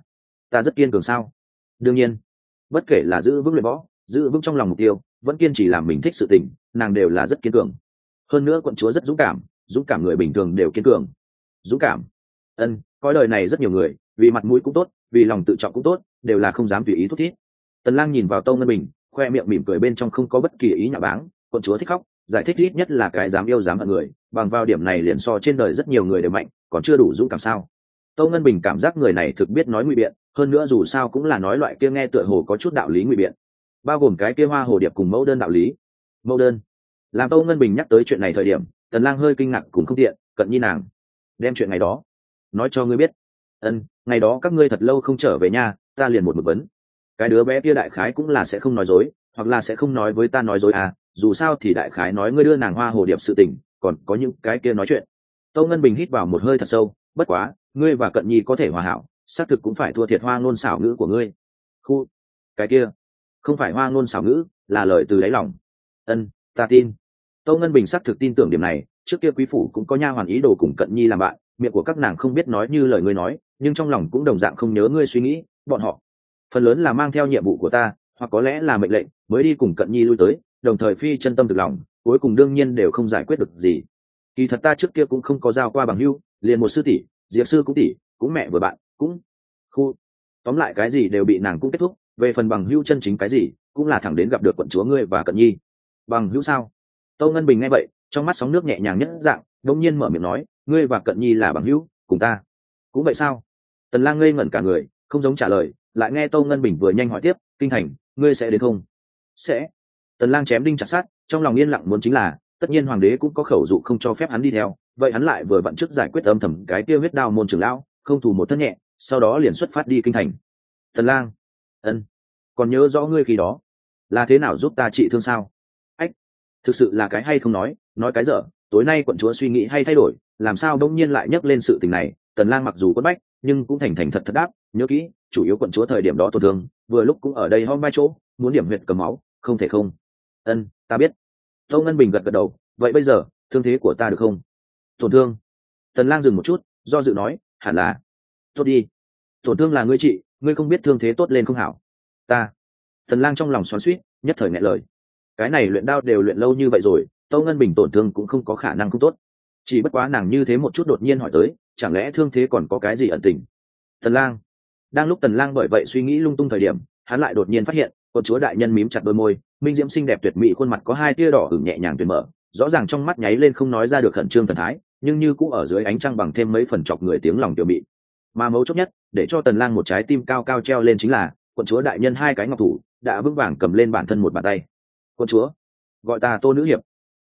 Ta rất kiên cường sao? Đương nhiên, bất kể là giữ vững luyện võ, giữ vững trong lòng mục tiêu, vẫn kiên trì làm mình thích sự tình, nàng đều là rất kiên cường. Hơn nữa quận chúa rất dũng cảm người bình thường đều kiên cường. Dũng cảm? Coi đời này rất nhiều người, vì mặt mũi cũng tốt, vì lòng tự trọng cũng tốt, đều là không dám tùy ý thúc thiết. Tần Lang nhìn vào Tâu Ngân Bình, khoe miệng mỉm cười bên trong không có bất kỳ ý nhạo báng. Quận chúa thích khóc, giải thích ít nhất là cái dám yêu dám hận người, bằng vào điểm này liền so trên đời rất nhiều người đều mạnh, còn chưa đủ dũng cảm sao? Tâu Ngân Bình cảm giác người này thực biết nói ngụy biện, hơn nữa dù sao cũng là nói loại kia nghe tựa hồ có chút đạo lý ngụy biện, bao gồm cái kia hoa hồ điệp cùng mẫu đơn đạo lý. Mẫu đơn? Làm Tâu Ngân Bình nhắc tới chuyện này thời điểm, Tần Lang hơi kinh ngạc cùng không tiện, cận nhi nàng đem chuyện ngày đó nói cho ngươi biết. Ngày đó các ngươi thật lâu không trở về nhà, ta liền một mực vấn. Cái đứa bé kia đại khái cũng là sẽ không nói dối, hoặc là sẽ không nói với ta nói dối à, dù sao thì đại khái nói ngươi đưa nàng hoa hồ điệp sự tình, còn có những cái kia nói chuyện. Tâu Ngân Bình hít vào một hơi thật sâu, bất quá, ngươi và cận nhi có thể hòa hảo, xác thực cũng phải thua thiệt hoa ngôn xảo ngữ của ngươi. Khu, cái kia không phải hoa ngôn xảo ngữ, là lời từ đáy lòng. Ta tin. Tâu Ngân Bình xác thực tin tưởng điểm này, trước kia quý phủ cũng có nha hoàn ý đồ cùng cận nhi làm bạn, miệng của các nàng không biết nói như lời ngươi nói, nhưng trong lòng cũng đồng dạng không nhớ ngươi suy nghĩ, bọn họ phần lớn là mang theo nhiệm vụ của ta, hoặc có lẽ là mệnh lệnh, mới đi cùng cận nhi lui tới, đồng thời phi chân tâm thực lòng, cuối cùng đương nhiên đều không giải quyết được gì. Kỳ thật ta trước kia cũng không có giao qua bằng hữu, liền một sư tỷ, diệp sư cũng tỷ, cũng mẹ vừa bạn, cũng khu, tóm lại cái gì đều bị nàng cũng kết thúc. Về phần bằng hữu chân chính cái gì, cũng là thẳng đến gặp được quận chúa ngươi và cận nhi. Bằng hữu sao? Tâu Ngân Bình nghe vậy, trong mắt sóng nước nhẹ nhàng nhất dạng, đột nhiên mở miệng nói, ngươi và cận nhi là bằng hữu, cùng ta cũng vậy sao? Tần Lang ngây ngẩn cả người, không giống trả lời, lại nghe Tâu Ngân Bình vừa nhanh hỏi tiếp, kinh thành, ngươi sẽ đến không? Sẽ. Tần Lang chém đinh chặt sắt, trong lòng yên lặng muốn chính là, tất nhiên hoàng đế cũng có khẩu dụ không cho phép hắn đi theo, vậy hắn lại vừa vặn trước giải quyết âm thầm cái tiêu huyết đao môn trưởng lão, không thù một thân nhẹ, sau đó liền xuất phát đi kinh thành. Tần Lang, ân, còn nhớ rõ ngươi khi đó là thế nào giúp ta trị thương sao? Ách, thực sự là cái hay không nói cái dở. Tối nay quận chúa suy nghĩ hay thay đổi, làm sao đông nhiên lại nhắc lên sự tình này? Tần Lang mặc dù quất bách, nhưng cũng thành thành thật thật đáp, nhớ kỹ, chủ yếu quận chúa thời điểm đó tổn thương, vừa lúc cũng ở đây hom vai chỗ, muốn điểm huyệt cầm máu, không thể không. Ân, ta biết. Tô Ngân Bình gật gật đầu, vậy bây giờ thương thế của ta được không? Tổn thương? Tần Lang dừng một chút, do dự nói, hẳn là tốt đi. Tổn thương là ngươi trị, ngươi không biết thương thế tốt lên không hảo. Ta. Tần Lang trong lòng xoắn xuýt, nhất thời nghẹn lời. Cái này luyện đao đều luyện lâu như vậy rồi, Tô Ngân Bình tổn thương cũng không có khả năng không tốt. Chỉ bất quá nàng như thế một chút đột nhiên hỏi tới, chẳng lẽ thương thế còn có cái gì ẩn tình? Tần Lang. Đang lúc Tần Lang bởi vậy suy nghĩ lung tung thời điểm, hắn lại đột nhiên phát hiện, quận chúa đại nhân mím chặt đôi môi, minh diễm xinh đẹp tuyệt mỹ khuôn mặt có hai tia đỏ ửng nhẹ nhàng tuyệt mở, rõ ràng trong mắt nháy lên không nói ra được khẩn trương thần thái, nhưng như cũng ở dưới ánh trăng bằng thêm mấy phần chọc người tiếng lòng tiểu mị. Mà mấu chốt nhất, để cho Tần Lang một trái tim cao cao treo lên chính là, quận chúa đại nhân hai cái ngọc thủ đã vững vàng cầm lên bản thân một bàn tay. Quận chúa, gọi ta Tô nữ hiệp.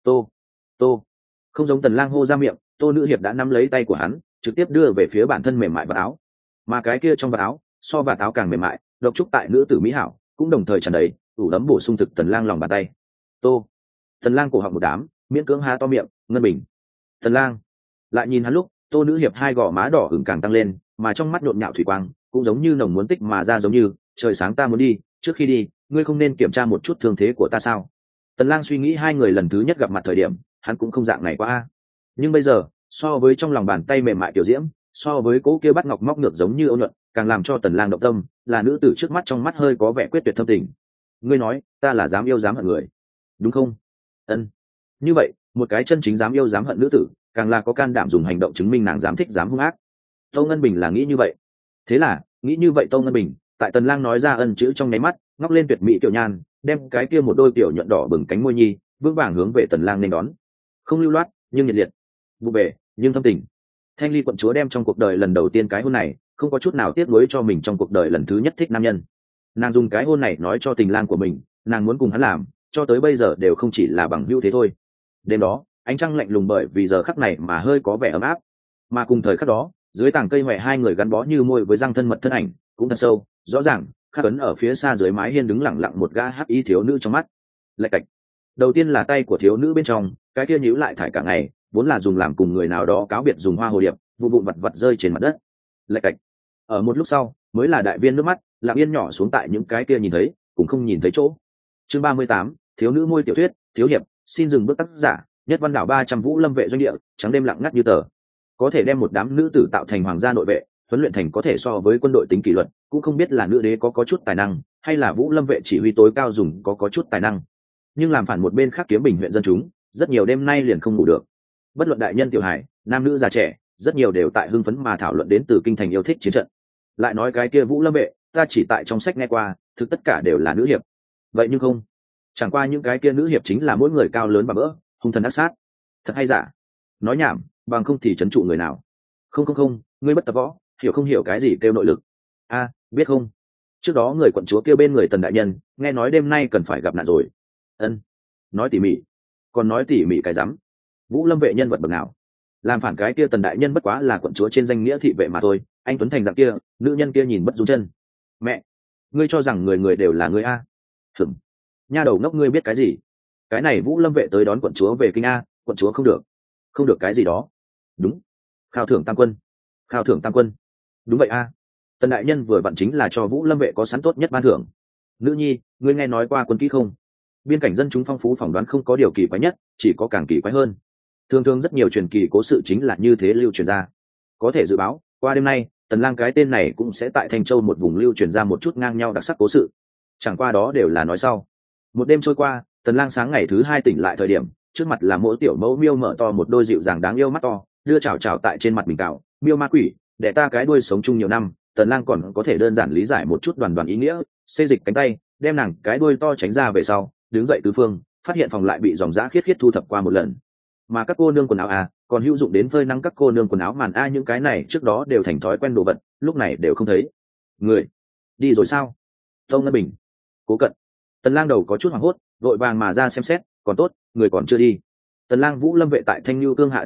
Tô. Không giống Tần Lang hô ra miệng, Tô nữ hiệp đã nắm lấy tay của hắn, trực tiếp đưa về phía bản thân mềm mại vạt áo. Mà cái kia trong vạt áo, so vạt áo càng mềm mại, độc trúc tại nữ tử mỹ hảo, cũng đồng thời tràn đầy đủ đấm bổ sung thực Tần Lang lòng bàn tay. Tô. Tần Lang cổ họng một đám, miễn cưỡng há to miệng, Ngân Bình. Tần Lang lại nhìn hắn lúc, Tô nữ hiệp hai gò má đỏ ửng càng tăng lên, mà trong mắt nhộn nhạo thủy quang, cũng giống như nồng muốn tích mà ra, giống như trời sáng ta muốn đi, trước khi đi, ngươi không nên kiểm tra một chút thương thế của ta sao? Tần Lang suy nghĩ hai người lần thứ nhất gặp mặt thời điểm, hắn cũng không dạng này quá, nhưng bây giờ, so với trong lòng bàn tay mềm mại tiểu diễm, so với cố kia bắt ngọc móc ngược giống như ôn nhuận, càng làm cho Tần Lang động tâm, là nữ tử trước mắt trong mắt hơi có vẻ quyết tuyệt thâm tình. Ngươi nói, ta là dám yêu dám hận người, đúng không? Ân. Như vậy, một cái chân chính dám yêu dám hận nữ tử, càng là có can đảm dùng hành động chứng minh nàng dám thích dám hung ác. Tô Ngân Bình là nghĩ như vậy. Thế là, nghĩ như vậy Tô Ngân Bình, tại Tần Lang nói ra ân chữ trong nháy mắt, ngóc lên tuyệt mỹ tiểu nhan, đem cái kia một đôi tiểu nhuận đỏ bừng cánh môi nhi, vững vàng hướng về Tần Lang nên đón. Không lưu loát, nhưng nhiệt liệt. Vụ bể, nhưng thâm tình. Thanh Ly quận chúa đem trong cuộc đời lần đầu tiên cái hôn này, không có chút nào tiếc nuối cho mình trong cuộc đời lần thứ nhất thích nam nhân. Nàng dùng cái hôn này nói cho tình lang của mình, nàng muốn cùng hắn làm, cho tới bây giờ đều không chỉ là bằng hữu thế thôi. Đêm đó, ánh trăng lạnh lùng bởi vì giờ khắc này mà hơi có vẻ ấm áp, mà cùng thời khắc đó, dưới tảng cây hoè hai người gắn bó như môi với răng thân mật thân ảnh, cũng thật sâu, rõ ràng, khắc ấn ở phía xa dưới mái hiên đứng lặng lặng một gã hắc y thiếu nữ trong mắt. Lạch cạch. Đầu tiên là tay của thiếu nữ bên trong, cái kia nhíu lại thải cả ngày, vốn là dùng làm cùng người nào đó cáo biệt dùng hoa hồ điệp, vụ vụn vặt rơi trên mặt đất. Lạch cạch. Ở một lúc sau, mới là đại viên nước mắt, lặng yên nhỏ xuống tại những cái kia nhìn thấy, cũng không nhìn thấy chỗ. Chương 38, thiếu nữ môi tiểu thuyết, thiếu hiệp, xin dừng bước tác giả, Nhất Văn Đảo 300 Vũ Lâm vệ doanh địa, trắng đêm lặng ngắt như tờ. Có thể đem một đám nữ tử tạo thành hoàng gia nội vệ, huấn luyện thành có thể so với quân đội tính kỷ luật, cũng không biết là nữ đế có chút tài năng, hay là Vũ Lâm vệ chỉ huy tối cao dùng có chút tài năng. Nhưng làm phản một bên khác Kiếm Bình huyện dân chúng, rất nhiều đêm nay liền không ngủ được. Bất luận đại nhân tiểu hải, nam nữ già trẻ, rất nhiều đều tại hưng phấn mà thảo luận đến từ kinh thành yêu thích chiến trận. Lại nói cái kia Vũ Lâm vệ, ta chỉ tại trong sách nghe qua, thực tất cả đều là nữ hiệp. Vậy nhưng không, chẳng qua những cái kia nữ hiệp chính là mỗi người cao lớn và bỡ, hung thần ác sát. Thật hay giả? Nói nhảm, bằng không thì trấn trụ người nào. Không, ngươi bất tập võ, hiểu không hiểu cái gì kêu nội lực. A, biết không? Trước đó người quận chúa kêu bên người Tần đại nhân, nghe nói đêm nay cần phải gặp nạn rồi. Ân. Nói tỉ mỉ. Còn nói tỉ mỉ cái rắm. Vũ Lâm vệ nhân vật bậc nào? Làm phản cái kia Tần đại nhân bất quá là quận chúa trên danh nghĩa thị vệ mà thôi, anh Tuấn Thành dạng kia, nữ nhân kia nhìn bất rung chân. Mẹ, ngươi cho rằng người người đều là ngươi a? Hửm. Nha đầu ngốc, ngươi biết cái gì? Cái này Vũ Lâm vệ tới đón quận chúa về kinh a, quận chúa không được cái gì đó. Đúng, khao thưởng tam quân. Đúng vậy a. Tần đại nhân vừa vặn chính là cho Vũ Lâm vệ có sẵn tốt nhất ban thưởng. Nữ nhi, ngươi nghe nói qua quân kỹ không? Biên cảnh dân chúng phong phú, phỏng đoán không có điều kỳ quái nhất, chỉ có càng kỳ quái hơn. Thường rất nhiều truyền kỳ cố sự chính là như thế lưu truyền ra. Có thể dự báo, qua đêm nay, Tần Lang cái tên này cũng sẽ tại Thanh Châu một vùng lưu truyền ra một chút ngang nhau đặc sắc cố sự. Chẳng qua đó đều là nói sau. Một đêm trôi qua, Tần Lang sáng ngày thứ hai tỉnh lại thời điểm, trước mặt là mỗi tiểu mẫu miêu mở to một đôi dịu dàng đáng yêu mắt to, đưa chào chào tại trên mặt mình cào, miêu ma quỷ, để ta cái đuôi sống chung nhiều năm. Tần Lang còn có thể đơn giản lý giải một chút đoàn ý nghĩa, xê dịch cánh tay, đem nàng cái đuôi to tránh ra về sau, đứng dậy tứ phương, phát hiện phòng lại bị dòng dã khiết thu thập qua một lần. Mà các cô nương quần áo còn hữu dụng đến phơi nắng các cô nương quần áo màn những cái này trước đó đều thành thói quen đồ vật, lúc này đều không thấy. Người đi rồi sao? Tông Ngân Bình, Cố Cận. Tần Lang đầu có chút hoảng hốt, vội vàng mà ra xem xét, còn tốt, người còn chưa đi. Tần Lang Vũ Lâm vệ tại Thanh Nhu cương hạ đẳng hậu,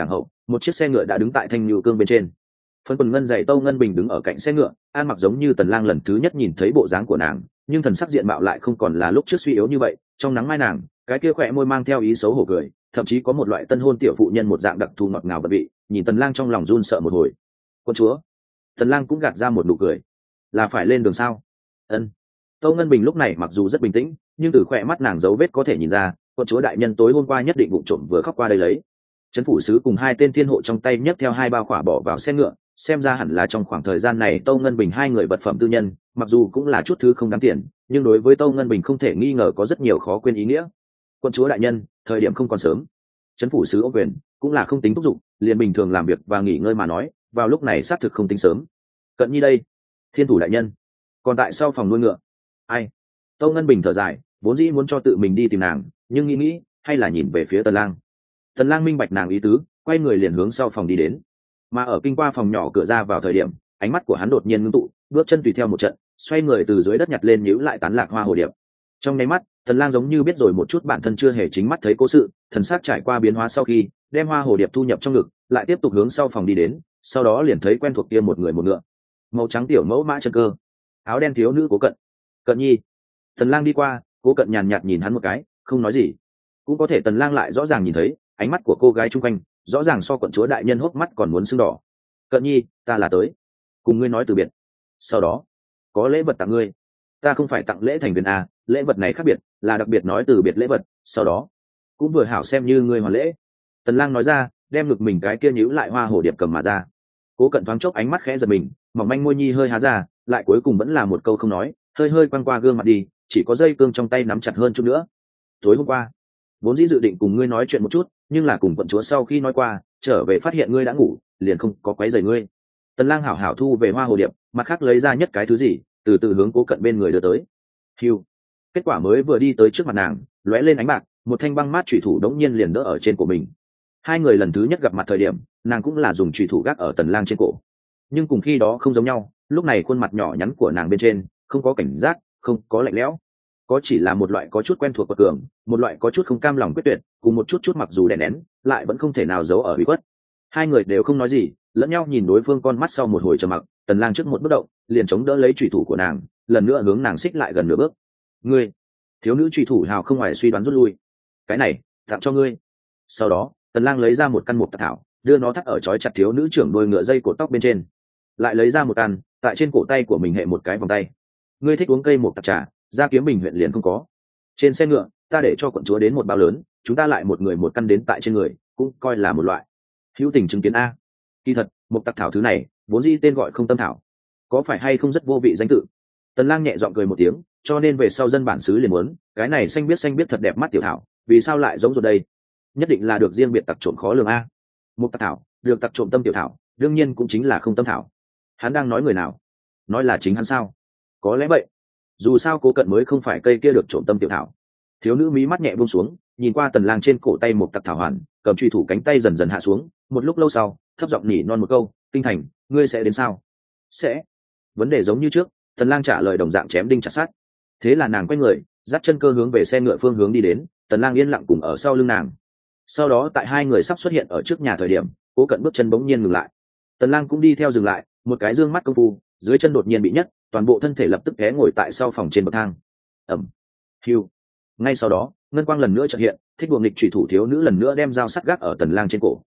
một chiếc xe ngựa đã đứng tại thanh nhự cương bên trên. Phân quần ngân dày Tâu Ngân Bình đứng ở cạnh xe ngựa, ăn mặc giống như Tần Lang lần thứ nhất nhìn thấy bộ dáng của nàng, nhưng thần sắc diện mạo lại không còn là lúc trước suy yếu như vậy. Trong nắng mai nàng, cái kia khỏe môi mang theo ý xấu hổ cười, thậm chí có một loại tân hôn tiểu phụ nhân một dạng đặc thù ngọt ngào vật vị. Nhìn Tần Lang trong lòng run sợ một hồi. Quân chúa. Tần Lang cũng gạt ra một nụ cười. Là phải lên đường sao? Ân. Tâu Ngân Bình lúc này mặc dù rất bình tĩnh, nhưng từ khỏe mắt nàng dấu vết có thể nhìn ra, quân chúa đại nhân tối hôm qua nhất định vụng trộm vừa khóc qua đây lấy. Trấn phủ sứ cùng hai tên thiên hộ trong tay nhấc theo hai bao khỏa bỏ vào xe ngựa, xem ra hẳn là trong khoảng thời gian này Tâu Ngân Bình hai người vật phẩm tư nhân, mặc dù cũng là chút thứ không đáng tiền, nhưng đối với Tâu Ngân Bình không thể nghi ngờ có rất nhiều khó quên ý nghĩa. Quân chúa đại nhân, thời điểm không còn sớm. Trấn phủ sứ ô quyền cũng là không tính thúc dụng, liền bình thường làm việc và nghỉ ngơi mà nói, vào lúc này xác thực không tính sớm. Cận nhi đây, thiên thủ đại nhân, còn tại sau phòng nuôi ngựa. Ai? Tâu Ngân Bình thở dài, vốn dĩ muốn cho tự mình đi tìm nàng, nhưng nghĩ hay là nhìn về phía Tần Lang. Tần Lang minh bạch nàng ý tứ, quay người liền hướng sau phòng đi đến. Mà ở kinh qua phòng nhỏ cửa ra vào thời điểm, ánh mắt của hắn đột nhiên ngưng tụ, bước chân tùy theo một trận, xoay người từ dưới đất nhặt lên nhíu lại tán lạc hoa hồ điệp. Trong nháy mắt, Tần Lang giống như biết rồi một chút bản thân chưa hề chính mắt thấy cố sự, thần sắc trải qua biến hóa sau khi, đem hoa hồ điệp thu nhập trong ngực, lại tiếp tục hướng sau phòng đi đến, sau đó liền thấy quen thuộc kia một người một ngựa. Màu trắng tiểu mẫu mã chân cơ, áo đen thiếu nữ Cố Cận. Cận nhi. Tần Lang đi qua, Cố Cận nhàn nhạt nhìn hắn một cái, không nói gì. Cũng có thể Tần Lang lại rõ ràng nhìn thấy, ánh mắt của cô gái chung quanh, rõ ràng so quận chúa đại nhân hốc mắt còn muốn sưng đỏ. Cận nhi, ta là tới cùng ngươi nói từ biệt. Sau đó, có lễ vật tặng ngươi. Ta không phải tặng lễ thành viên a, lễ vật này khác biệt, là đặc biệt nói từ biệt lễ vật. Sau đó, cũng vừa hảo xem như ngươi hoàn lễ. Tần Lang nói ra, đem ngực mình cái kia nhíu lại hoa hồ điệp cầm mà ra. Cố Cận thoáng chốc ánh mắt khẽ giật mình, mỏng manh môi nhi hơi há ra, lại cuối cùng vẫn là một câu không nói, hơi quăng qua gương mặt đi, chỉ có dây cương trong tay nắm chặt hơn chút nữa. Tối hôm qua, vốn dĩ dự định cùng ngươi nói chuyện một chút, nhưng là cùng quận chúa sau khi nói qua, trở về phát hiện ngươi đã ngủ, liền không có quấy rầy ngươi. Tần Lang hảo hảo thu về hoa hồ điệp, mặt khác lấy ra nhất cái thứ gì, từ từ hướng Cố Cận bên người đưa tới. Hưu. Kết quả mới vừa đi tới trước mặt nàng, lóe lên ánh bạc, một thanh băng mát chủy thủ đống nhiên liền đỡ ở trên của mình. Hai người lần thứ nhất gặp mặt thời điểm, nàng cũng là dùng chủy thủ gác ở Tần Lang trên cổ, nhưng cùng khi đó không giống nhau, lúc này khuôn mặt nhỏ nhắn của nàng bên trên không có cảnh giác, không có lạnh lẽo, có chỉ là một loại có chút quen thuộc và cường, một loại có chút không cam lòng quyết tuyệt, cùng một chút mặc dù đè nén, lại vẫn không thể nào giấu ở bị khuất. Hai người đều không nói gì, lẫn nhau nhìn đối phương con mắt sau một hồi trầm mặc, Tần Lang trước một bước động, liền chống đỡ lấy chủy thủ của nàng, lần nữa hướng nàng xích lại gần nửa bước. Ngươi, thiếu nữ chủy thủ hào không ngoài suy đoán rút lui. Cái này, tặng cho ngươi. Sau đó, Tần Lang lấy ra một căn mục tạc thảo, đưa nó thắt ở trói chặt thiếu nữ trưởng đuôi ngựa dây cột tóc bên trên, lại lấy ra một căn, tại trên cổ tay của mình hệ một cái vòng tay. Ngươi thích uống cây mục tạc trà, ra Kiếm Bình huyện liền không có. Trên xe ngựa, ta để cho quận chúa đến một bao lớn, chúng ta lại một người một căn đến tại trên người, cũng coi là một loại hữu tình chứng kiến a. Kỳ thật, mục tạc thảo thứ này, vốn dĩ tên gọi không tâm thảo, có phải hay không rất vô vị danh tự. Tần Lang nhẹ giọng cười một tiếng, cho nên về sau dân bản xứ liền muốn, cái này xanh biết thật đẹp mắt tiểu thảo, vì sao lại giống rồi đây? Nhất định là được riêng biệt tặc trộm khó lường a. Mục tạc thảo, được tặc trộm tâm tiểu thảo, đương nhiên cũng chính là không tâm thảo. Hắn đang nói người nào? Nói là chính hắn sao? Có lẽ vậy. Dù sao Cố Cận mới không phải cây kia được trộm tâm tiểu thảo. Thiếu nữ mí mắt nhẹ buông xuống, nhìn qua Tần Lang trên cổ tay một tặc thảo hoàn, cầm truy thủ cánh tay dần dần hạ xuống, một lúc lâu sau, thấp giọng nỉ non một câu, "Kinh thành, ngươi sẽ đến sao?" "Sẽ." Vấn đề giống như trước, Tần Lang trả lời đồng dạng chém đinh chặt sắt. Thế là nàng quay người, dắt chân cơ hướng về xe ngựa phương hướng đi đến, Tần Lang yên lặng cùng ở sau lưng nàng. Sau đó tại hai người sắp xuất hiện ở trước nhà thời điểm, Cố Cận bước chân bỗng nhiên ngừng lại. Tần Lang cũng đi theo dừng lại, một cái dương mắt công phu, dưới chân đột nhiên bị nhất, toàn bộ thân thể lập tức té ngồi tại sau phòng trên bậc thang. Ầm. Hưu. Ngay sau đó, ngân quang lần nữa chợt hiện, thích buồng nghịch chủy thủ thiếu nữ lần nữa đem dao sắt gác ở Tần Lang trên cổ.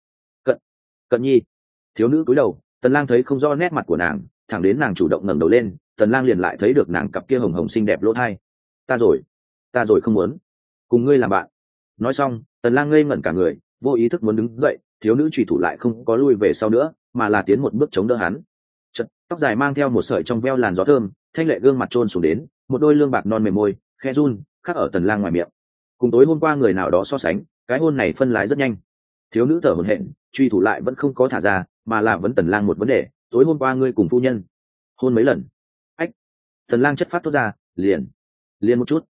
Cận nhi. Thiếu nữ cúi đầu, Tần Lang thấy không rõ nét mặt của nàng, thẳng đến nàng chủ động ngẩng đầu lên, Tần Lang liền lại thấy được nàng cặp kia hồng hồng xinh đẹp lỗ tai. Ta rồi không muốn cùng ngươi làm bạn. Nói xong, Tần Lang ngây ngẩn cả người, vô ý thức muốn đứng dậy, thiếu nữ chủy thủ lại không có lui về sau nữa, mà là tiến một bước chống đỡ hắn. Chật, tóc dài mang theo một sợi trong veo làn gió thơm, thanh lệ gương mặt trôn xuống đến, một đôi lương bạc non mềm môi, khẽ run, khắc ở Tần Lang ngoài miệng. Cùng tối hôm qua người nào đó so sánh, cái hôn này phân lái rất nhanh. Thiếu nữ thở hổn hển, truy thủ lại vẫn không có thả ra, mà là vấn Tần Lang một vấn đề, tối hôm qua ngươi cùng phu nhân hôn mấy lần? Ách. Tần Lang chất phát thốt ra, liền một chút.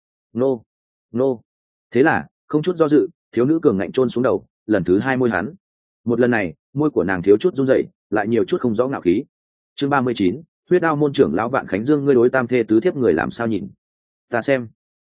Nô. Thế là, không chút do dự, thiếu nữ cường ngạnh chôn xuống đầu, lần thứ hai môi hắn. Một lần này, môi của nàng thiếu chút run rẩy, lại nhiều chút không rõ ngạo khí. Chương 39, huyết đao môn trưởng lão Vạn Khánh Dương, ngươi đối tam thê tứ thiếp người làm sao nhìn? Ta xem,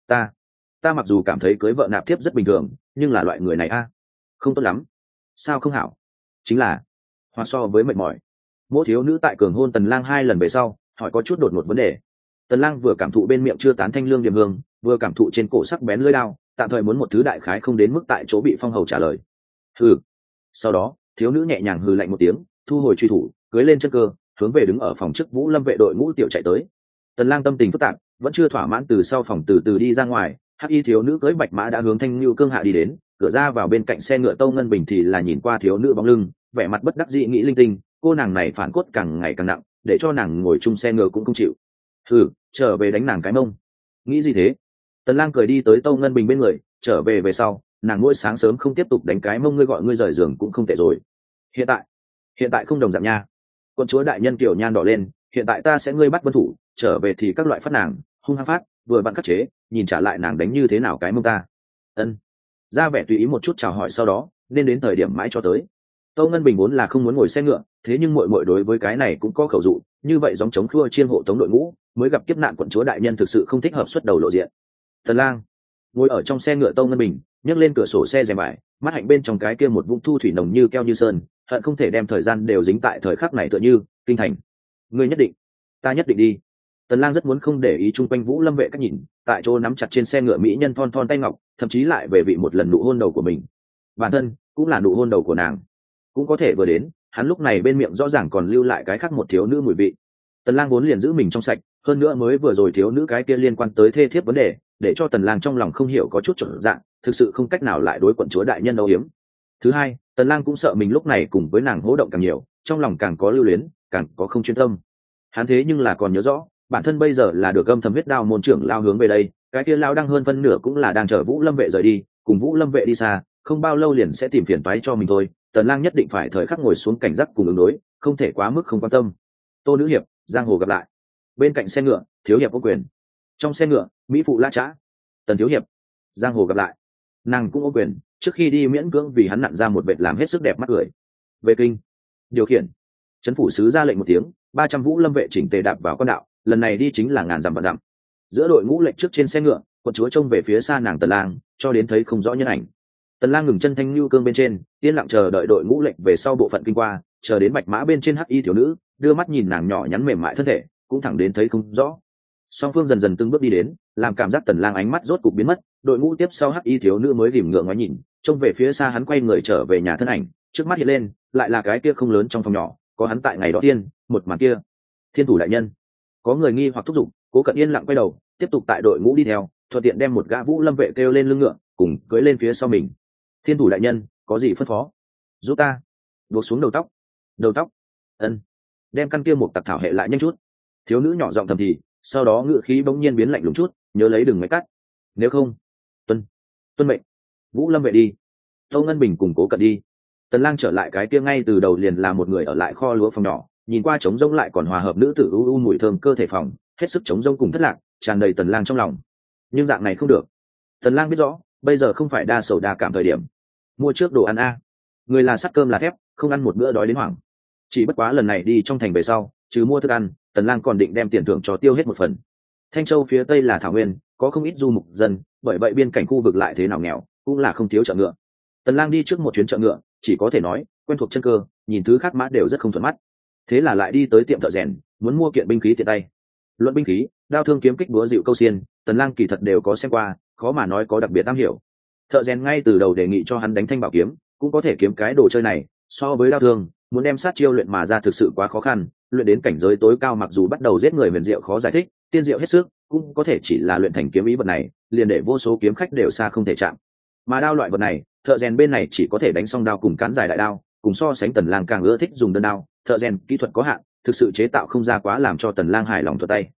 ta mặc dù cảm thấy cưới vợ nạp thiếp rất bình thường, nhưng là loại người này a, không tốt lắm. Sao không hảo? chính là hoặc so với mệt mỏi. Mỗi thiếu nữ tại cường hôn Tần Lang 2 lần về sau hỏi có chút đột ngột vấn đề. Tần Lang vừa cảm thụ bên miệng chưa tán thanh lương điểm hương, vừa cảm thụ trên cổ sắc bén lưỡi đao, tạm thời muốn một thứ đại khái không đến mức tại chỗ bị phong hầu trả lời. Hừ. Sau đó thiếu nữ nhẹ nhàng hừ lạnh một tiếng, thu hồi truy thủ, cưỡi lên chân cơ, hướng về đứng ở phòng trước Vũ Lâm vệ đội ngũ tiểu chạy tới. Tần Lang tâm tình phức tạp, vẫn chưa thỏa mãn từ sau phòng từ từ đi ra ngoài. Hắc y thiếu nữ cưỡi bạch mã đã hướng Thanh Nưu Cương hạ đi đến, cửa ra vào bên cạnh xe ngựa Tâu Ngân Bình thì là nhìn qua thiếu nữ bóng lưng, vẻ mặt bất đắc dĩ nghĩ linh tinh, cô nàng này phản cốt càng ngày càng nặng, để cho nàng ngồi chung xe ngựa cũng không chịu. Trở về đánh nàng cái mông. Nghĩ gì thế? Tần Lang cười đi tới Tâu Ngân Bình bên người, trở về về sau, nàng mỗi sáng sớm không tiếp tục đánh cái mông ngươi gọi ngươi rời giường cũng không tệ rồi. Hiện tại không đồng dạng nha. Quân chúa đại nhân kiểu nhan đỏ lên, hiện tại ta sẽ ngươi bắt vân thủ, trở về thì các loại phát nàng, hung hăng phát, vừa bạn cắt chế, nhìn trả lại nàng đánh như thế nào cái mông ta. Ân. Ra vẻ tùy ý một chút chào hỏi sau đó, nên đến thời điểm mãi cho tới. Tâu Ngân Bình vốn là không muốn ngồi xe ngựa, thế nhưng muội muội đối với cái này cũng có khẩu dụ, như vậy giống chống khua chiên hộ tống đội ngũ, mới gặp kiếp nạn quận chúa đại nhân thực sự không thích hợp xuất đầu lộ diện. Tần Lang ngồi ở trong xe ngựa Tâu Ngân Bình, nhấc lên cửa sổ xe rèm vải, mắt hạnh bên trong cái kia một vũng thu thủy nồng như keo như sơn, hận không thể đem thời gian đều dính tại thời khắc này tựa như kinh thành. Ngươi nhất định, ta nhất định đi. Tần Lang rất muốn không để ý chung quanh Vũ Lâm vệ cách nhìn, tại chỗ nắm chặt trên xe ngựa mỹ nhân thon thon tay ngọc, thậm chí lại về vị một lần nụ hôn đầu của mình. Bản thân cũng là nụ hôn đầu của nàng, cũng có thể vừa đến, hắn lúc này bên miệng rõ ràng còn lưu lại cái khác một thiếu nữ mùi vị. Tần Lang vốn liền giữ mình trong sạch, hơn nữa mới vừa rồi thiếu nữ cái kia liên quan tới thê thiếp vấn đề, để cho Tần Lang trong lòng không hiểu có chút chột dạ, thực sự không cách nào lại đối quận chúa đại nhân âu yếm. Thứ hai, Tần Lang cũng sợ mình lúc này cùng với nàng hô động càng nhiều, trong lòng càng có lưu luyến, càng có không chuyên tâm. Hắn thế nhưng là còn nhớ rõ, bản thân bây giờ là được âm thầm huyết đao môn trưởng lao hướng về đây, cái kia lao đang hơn phân nửa cũng là đang chờ Vũ Lâm vệ rời đi, cùng Vũ Lâm vệ đi xa, không bao lâu liền sẽ tìm phiền toái cho mình thôi. Tần Lang nhất định phải thời khắc ngồi xuống cảnh giác cùng ứng đối, không thể quá mức không quan tâm. Tô nữ hiệp, giang hồ gặp lại. Bên cạnh xe ngựa, thiếu hiệp có quyền. Trong xe ngựa, mỹ phụ la chã. Tần thiếu hiệp, giang hồ gặp lại. Nàng cũng có quyền, trước khi đi miễn cưỡng vì hắn nặn ra một vệt làm hết sức đẹp mắt cười. Về kinh, điều khiển. Trấn phủ sứ ra lệnh một tiếng, 300 Vũ Lâm vệ chỉnh tề đạp vào con đạo, lần này đi chính là ngàn dặm vạn dặm. Giữa đội ngũ lệnh trước trên xe ngựa, quận chúa trông về phía xa nàng Tần Lang, cho đến thấy không rõ nhân ảnh. Tần Lang ngừng chân Thanh Nưu Cương bên trên, yên lặng chờ đợi đội ngũ lệnh về sau bộ phận kinh qua, chờ đến bạch mã bên trên hắc y thiếu nữ, đưa mắt nhìn nàng nhỏ nhắn mềm mại thân thể, cũng thẳng đến thấy không rõ. Song phương dần dần từng bước đi đến, làm cảm giác Tần Lang ánh mắt rốt cục biến mất, đội ngũ tiếp sau hắc y thiếu nữ mới rìm ngượng ngoái nhìn, trông về phía xa hắn quay người trở về nhà thân ảnh, trước mắt hiện lên, lại là cái kia không lớn trong phòng nhỏ, có hắn tại ngày đó tiên, một màn kia. Thiên thủ đại nhân. Có người nghi hoặc thúc giục, Cố Cận yên lặng quay đầu, tiếp tục tại đội ngũ đi theo, thuận tiện đem một gã Vũ Lâm vệ kêu lên lưng ngựa, cùng cưỡi lên phía sau mình. Thiên thủ đại nhân, có gì phân phó? Giúp ta buộc xuống đầu tóc. Đầu tóc? Ân. Đem căn kia một tặc thảo hệ lại nhanh chút. Thiếu nữ nhỏ giọng thầm thì, sau đó ngựa khí bỗng nhiên biến lạnh lùng chút, nhớ lấy đừng máy cắt. Nếu không, tuân mệnh. Vũ Lâm vệ đi. Tâu Ngân Bình cùng Cố Cận đi. Tần Lang trở lại cái kia ngay từ đầu liền là một người ở lại kho lúa phòng nhỏ, nhìn qua trống rỗng lại còn hòa hợp nữ tử u mùi thơm cơ thể phòng, hết sức trống rỗng cùng thất lạc, tràn đầy Tần Lang trong lòng. Nhưng dạng này không được. Tần Lang biết rõ, bây giờ không phải đa sầu đa cảm thời điểm. Mua trước đồ ăn a. Người là sắt cơm là thép, không ăn một bữa đói đến hoảng. Chỉ bất quá lần này đi trong thành về sau, trừ mua thức ăn, Tần Lang còn định đem tiền thưởng cho tiêu hết một phần. Thanh Châu phía tây là thảo nguyên, có không ít du mục dân, bởi vậy biên cảnh khu vực lại thế nào nghèo, cũng là không thiếu chợ ngựa. Tần Lang đi trước một chuyến chợ ngựa, chỉ có thể nói quen thuộc chân cơ, nhìn thứ khác mã đều rất không thuận mắt. Thế là lại đi tới tiệm thợ rèn, muốn mua kiện binh khí tiện tay. Luận binh khí, đao thương kiếm kích búa dịu câu xiên, Tần Lang kỳ thật đều có xem qua, khó mà nói có đặc biệt am hiểu. Thợ rèn ngay từ đầu đề nghị cho hắn đánh thanh bảo kiếm, cũng có thể kiếm cái đồ chơi này, so với đao thương, muốn đem sát chiêu luyện mà ra thực sự quá khó khăn, luyện đến cảnh giới tối cao mặc dù bắt đầu giết người huyền diệu khó giải thích, tiên diệu hết sức, cũng có thể chỉ là luyện thành kiếm ý vật này, liền để vô số kiếm khách đều xa không thể chạm. Mà đao loại vật này, thợ rèn bên này chỉ có thể đánh song đao cùng cán dài đại đao, cùng so sánh Tần Lang càng ưa thích dùng đơn đao, thợ rèn kỹ thuật có hạn, thực sự chế tạo không ra quá làm cho Tần Lang hài lòng thuật tay.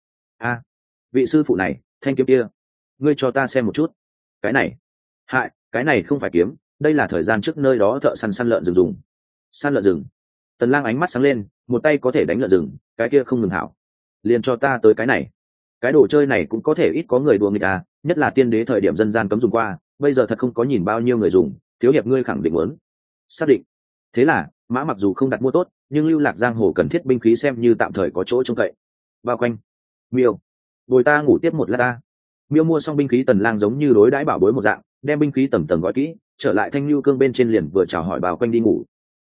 Vị sư phụ này, thanh kiếm kia, ngươi cho ta xem một chút. Cái này, cái này không phải kiếm, đây là thời gian trước nơi đó thợ săn lợn rừng dùng. Săn lợn rừng? Tần Lang ánh mắt sáng lên, một tay có thể đánh lợn rừng, cái kia không ngừng hảo. Liền cho ta tới cái này. Cái đồ chơi này cũng có thể ít có người đùa nghịch à, nhất là tiên đế thời điểm dân gian cấm dùng qua, bây giờ thật không có nhìn bao nhiêu người dùng, thiếu hiệp ngươi khẳng định muốn. Xác định. Thế là, mã mặc dù không đặt mua tốt, nhưng lưu lạc giang hồ cần thiết binh khí xem như tạm thời có chỗ trông cậy. Bao quanh. Miêu, bồi ta ngủ tiếp một lát ta. Miêu mua xong binh khí, Tần Lang giống như đối đãi bảo bối một dạng, đem binh khí tầm tầm gói kỹ, trở lại Thanh Nưu Cương bên trên liền vừa chào hỏi bao quanh đi ngủ.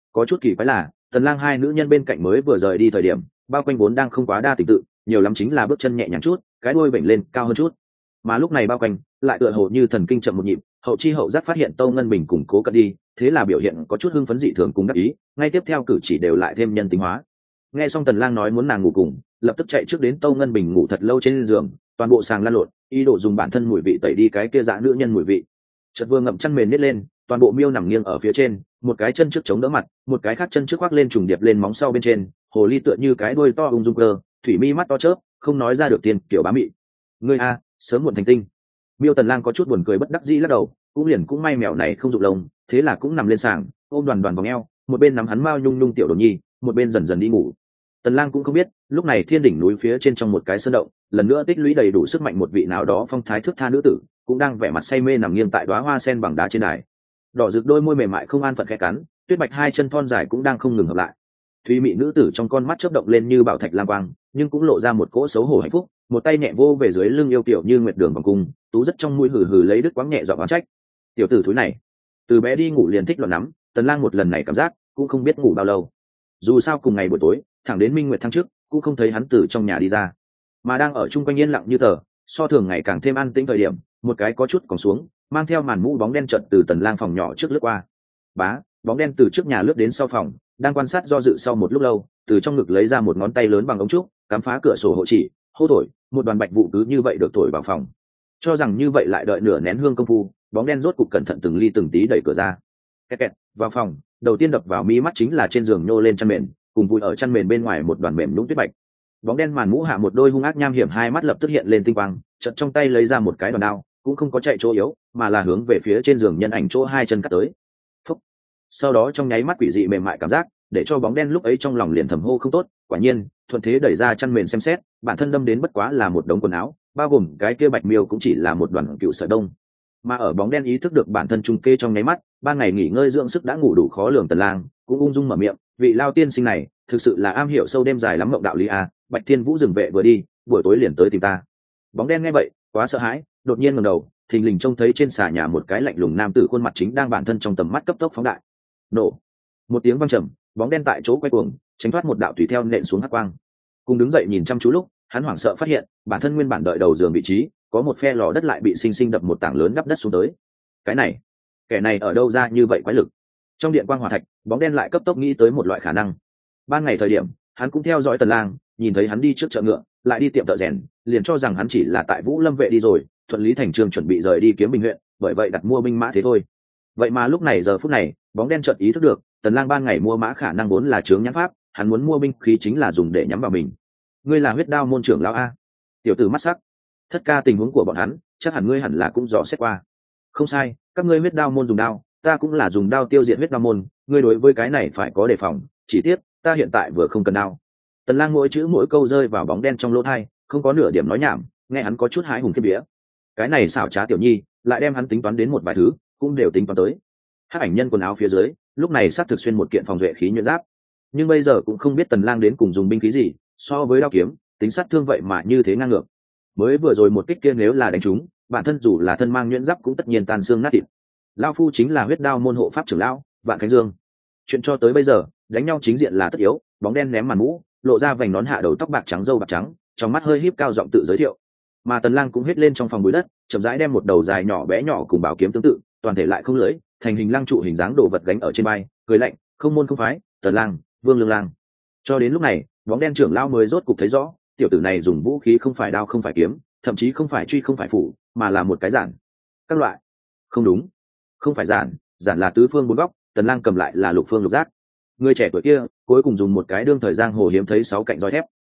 Có chút kỳ quái là tần lang hai nữ nhân bên cạnh mới vừa rời đi thời điểm bao quanh vốn đang không quá đa tình tự, nhiều lắm chính là bước chân nhẹ nhàng chút, cái đuôi vểnh lên cao hơn chút, mà lúc này bao quanh lại tựa hồ như thần kinh chậm một nhịp, hậu chi hậu giác phát hiện Tô Ngân Bình cùng Cố Cận đi, thế là biểu hiện có chút hưng phấn dị thường cùng đắc ý, ngay tiếp theo cử chỉ đều lại thêm nhân tính hóa. Nghe xong tần lang nói muốn nàng ngủ cùng, lập tức chạy trước đến Tô Ngân Bình ngủ thật lâu trên giường, toàn bộ sàng lăn lộn, ý đồ dùng bản thân mùi vị tẩy đi cái kia dã nữ nhân mùi vị. Chợt vừa ngậm chăn mền nít lên, toàn bộ miêu nằm nghiêng ở phía trên, một cái chân trước chống đỡ mặt, một cái khác chân trước khoác lên trùng điệp lên móng sau bên trên, hồ ly tựa như cái đuôi to ung dung cơ, thủy mi mắt to chớp, không nói ra được tiền kiểu bá mị. Ngươi a, sớm muộn thành tinh. Miêu Tần Lang có chút buồn cười bất đắc dĩ lắc đầu, cũng may mèo này không dụng lông, thế là cũng nằm lên sàng, ôm đoàn đoàn vòng eo, một bên nắm hắn mao nhung nhung tiểu đồ nhi, một bên dần dần đi ngủ. Tần Lang cũng không biết, lúc này thiên đỉnh núi phía trên trong một cái sơn động, lần nữa tích lũy đầy đủ sức mạnh một vị nào đó phong thái thước tha nữ tử, cũng đang vẻ mặt say mê nằm nghiêng tại đóa hoa sen bằng đá trên đài. Đỏ rực đôi môi mềm mại không an phận khẽ cắn, tuyết bạch hai chân thon dài cũng đang không ngừng hợp lại. Thùy mị nữ tử trong con mắt chớp động lên như bảo thạch lam quang, nhưng cũng lộ ra một cỗ xấu hổ hạnh phúc, một tay nhẹ vô về dưới lưng yêu kiều như nguyệt đường vòng cung, tú rất trong mũi hừ hừ lấy đứt quãng nhẹ giọng oán trách. Tiểu tử thúi này, từ bé đi ngủ liền thích loạn nắm, Tần Lang một lần này cảm giác cũng không biết ngủ bao lâu. Dù sao cùng ngày buổi tối, thẳng đến minh nguyệt tháng trước, cũng không thấy hắn từ trong nhà đi ra, mà đang ở chung quanh yên lặng như tờ, so thường ngày càng thêm an tĩnh thời điểm, một cái có chút còn xuống, mang theo màn mũ bóng đen chợt từ Tần Lang phòng nhỏ trước lướt qua. Bá, bóng đen từ trước nhà lướt đến sau phòng, đang quan sát do dự sau một lúc lâu, từ trong ngực lấy ra một ngón tay lớn bằng ống trúc, cắm phá cửa sổ hộ chỉ, hô thổi, một đoàn bạch vụ cứ như vậy được thổi vào phòng. Cho rằng như vậy lại đợi nửa nén hương công phu, bóng đen rốt cục cẩn thận từng ly từng tí đẩy cửa ra. Kẹt kẹt, vào phòng, đầu tiên đập vào mi mắt chính là trên giường nhô lên chăn mền, cùng vui ở chăn mền bên ngoài một đoàn mềm nhũn tuyết bạch. Bóng đen màn mũ hạ một đôi hung ác nham hiểm hai mắt lập tức hiện lên tinh quang, chợt trong tay lấy ra một cái đòn đao, cũng không có chạy chỗ yếu, mà là hướng về phía trên giường nhân ảnh chỗ hai chân cắt tới. Phúc. Sau đó trong nháy mắt quỷ dị mềm mại cảm giác, để cho bóng đen lúc ấy trong lòng liền thầm hô không tốt, quả nhiên, thuận thế đẩy ra chăn mền xem xét, bản thân đâm đến bất quá là một đống quần áo, bao gồm cái kia bạch miêu cũng chỉ là một đoàn cựu sợi đông. Mà ở bóng đen ý thức được bản thân trung kê trong nháy mắt, ban ngày nghỉ ngơi dưỡng sức đã ngủ đủ khó lường Tần Lang, cũng ung dung mở miệng, vị lao tiên sinh này, thực sự là am hiểu sâu đêm dài lắm mộng đạo lý a, Bạch Thiên Vũ dừng vệ vừa đi, buổi tối liền tới tìm ta. Bóng đen nghe vậy, quá sợ hãi, đột nhiên ngẩng đầu, thình lình trông thấy trên xà nhà một cái lạnh lùng nam tử khuôn mặt chính đang bản thân trong tầm mắt cấp tốc phóng đại. Nổ. Một tiếng vang trầm, bóng đen tại chỗ quay cuồng, tránh thoát một đạo tùy theo nện xuống hắc quang. Cùng đứng dậy nhìn chăm chú lúc, hắn hoảng sợ phát hiện, bản thân nguyên bản đợi đầu giường vị trí, có một phe lò đất lại bị sinh sinh đập một tảng lớn đắp đất xuống tới. Cái này, kẻ này ở đâu ra như vậy quái lực? Trong điện quang hỏa thạch, bóng đen lại cấp tốc nghĩ tới một loại khả năng. Ban ngày thời điểm, hắn cũng theo dõi Tần Lang, nhìn thấy hắn đi trước chợ ngựa, lại đi tiệm thợ rèn, liền cho rằng hắn chỉ là tại Vũ Lâm vệ đi rồi, thuận lý thành trương chuẩn bị rời đi Kiếm Bình huyện, bởi vậy đặt mua binh mã thế thôi. Vậy mà lúc này giờ phút này, bóng đen chợt ý thức được, Tần Lang ban ngày mua mã khả năng vốn là chướng nhãn pháp, hắn muốn mua binh khí chính là dùng để nhắm vào mình. Ngươi là Huyết Đao môn trưởng lão a? Tiểu tử mắt sắc. Thất ca tình huống của bọn hắn, chắc hẳn ngươi hẳn là cũng rõ xét qua. Không sai, các ngươi Huyết Đao môn dùng đao, ta cũng là dùng đao tiêu diệt Huyết Đao môn, ngươi đối với cái này phải có đề phòng, chỉ tiếc, ta hiện tại vừa không cần đao. Tần Lang mỗi chữ mỗi câu rơi vào bóng đen trong lỗ tai, không có nửa điểm nói nhảm, nghe hắn có chút hái hùng khiếp vía. Cái này xảo trá tiểu nhi, lại đem hắn tính toán đến một vài thứ, cũng đều tính toán tới. Hắc ảnh nhân quần áo phía dưới, lúc này sát thực xuyên một kiện phòng duệ khí nhuyễn giáp, nhưng bây giờ cũng không biết Tần Lang đến cùng dùng binh khí gì, so với đao kiếm, tính sát thương vậy mà như thế ngang ngược. Mới vừa rồi một kích kia nếu là đánh trúng, bản thân dù là thân mang nhuyễn giáp cũng tất nhiên tan xương nát thịt. Lão phu chính là Huyết Đao môn hộ pháp trưởng lão, Vạn Khánh Dương. Chuyện cho tới bây giờ, đánh nhau chính diện là tất yếu, bóng đen ném màn mũ, lộ ra vành nón hạ đầu tóc bạc trắng râu bạc trắng, trong mắt hơi híp cao giọng tự giới thiệu. Mà Tần Lang cũng hết lên trong phòng bụi đất, chậm rãi đem một đầu dài nhỏ bé nhỏ cùng bảo kiếm tương tự, toàn thể lại không lưỡi, thành hình lăng trụ hình dáng đồ vật gánh ở trên vai, cười lạnh, không môn không phái, Tần Lang, Vương Lương Lang. Cho đến lúc này, bóng đen trưởng lão mới rốt cục thấy rõ, tiểu tử này dùng vũ khí không phải đao không phải kiếm, thậm chí không phải truy không phải phủ, mà là một cái giản. Các loại. Không đúng, không phải giản, giản là tứ phương bốn góc, Tần Lang cầm lại là lục phương lục giác. Người trẻ tuổi kia cuối cùng dùng một cái đương thời giang hồ hiếm thấy 6 cạnh roi thép.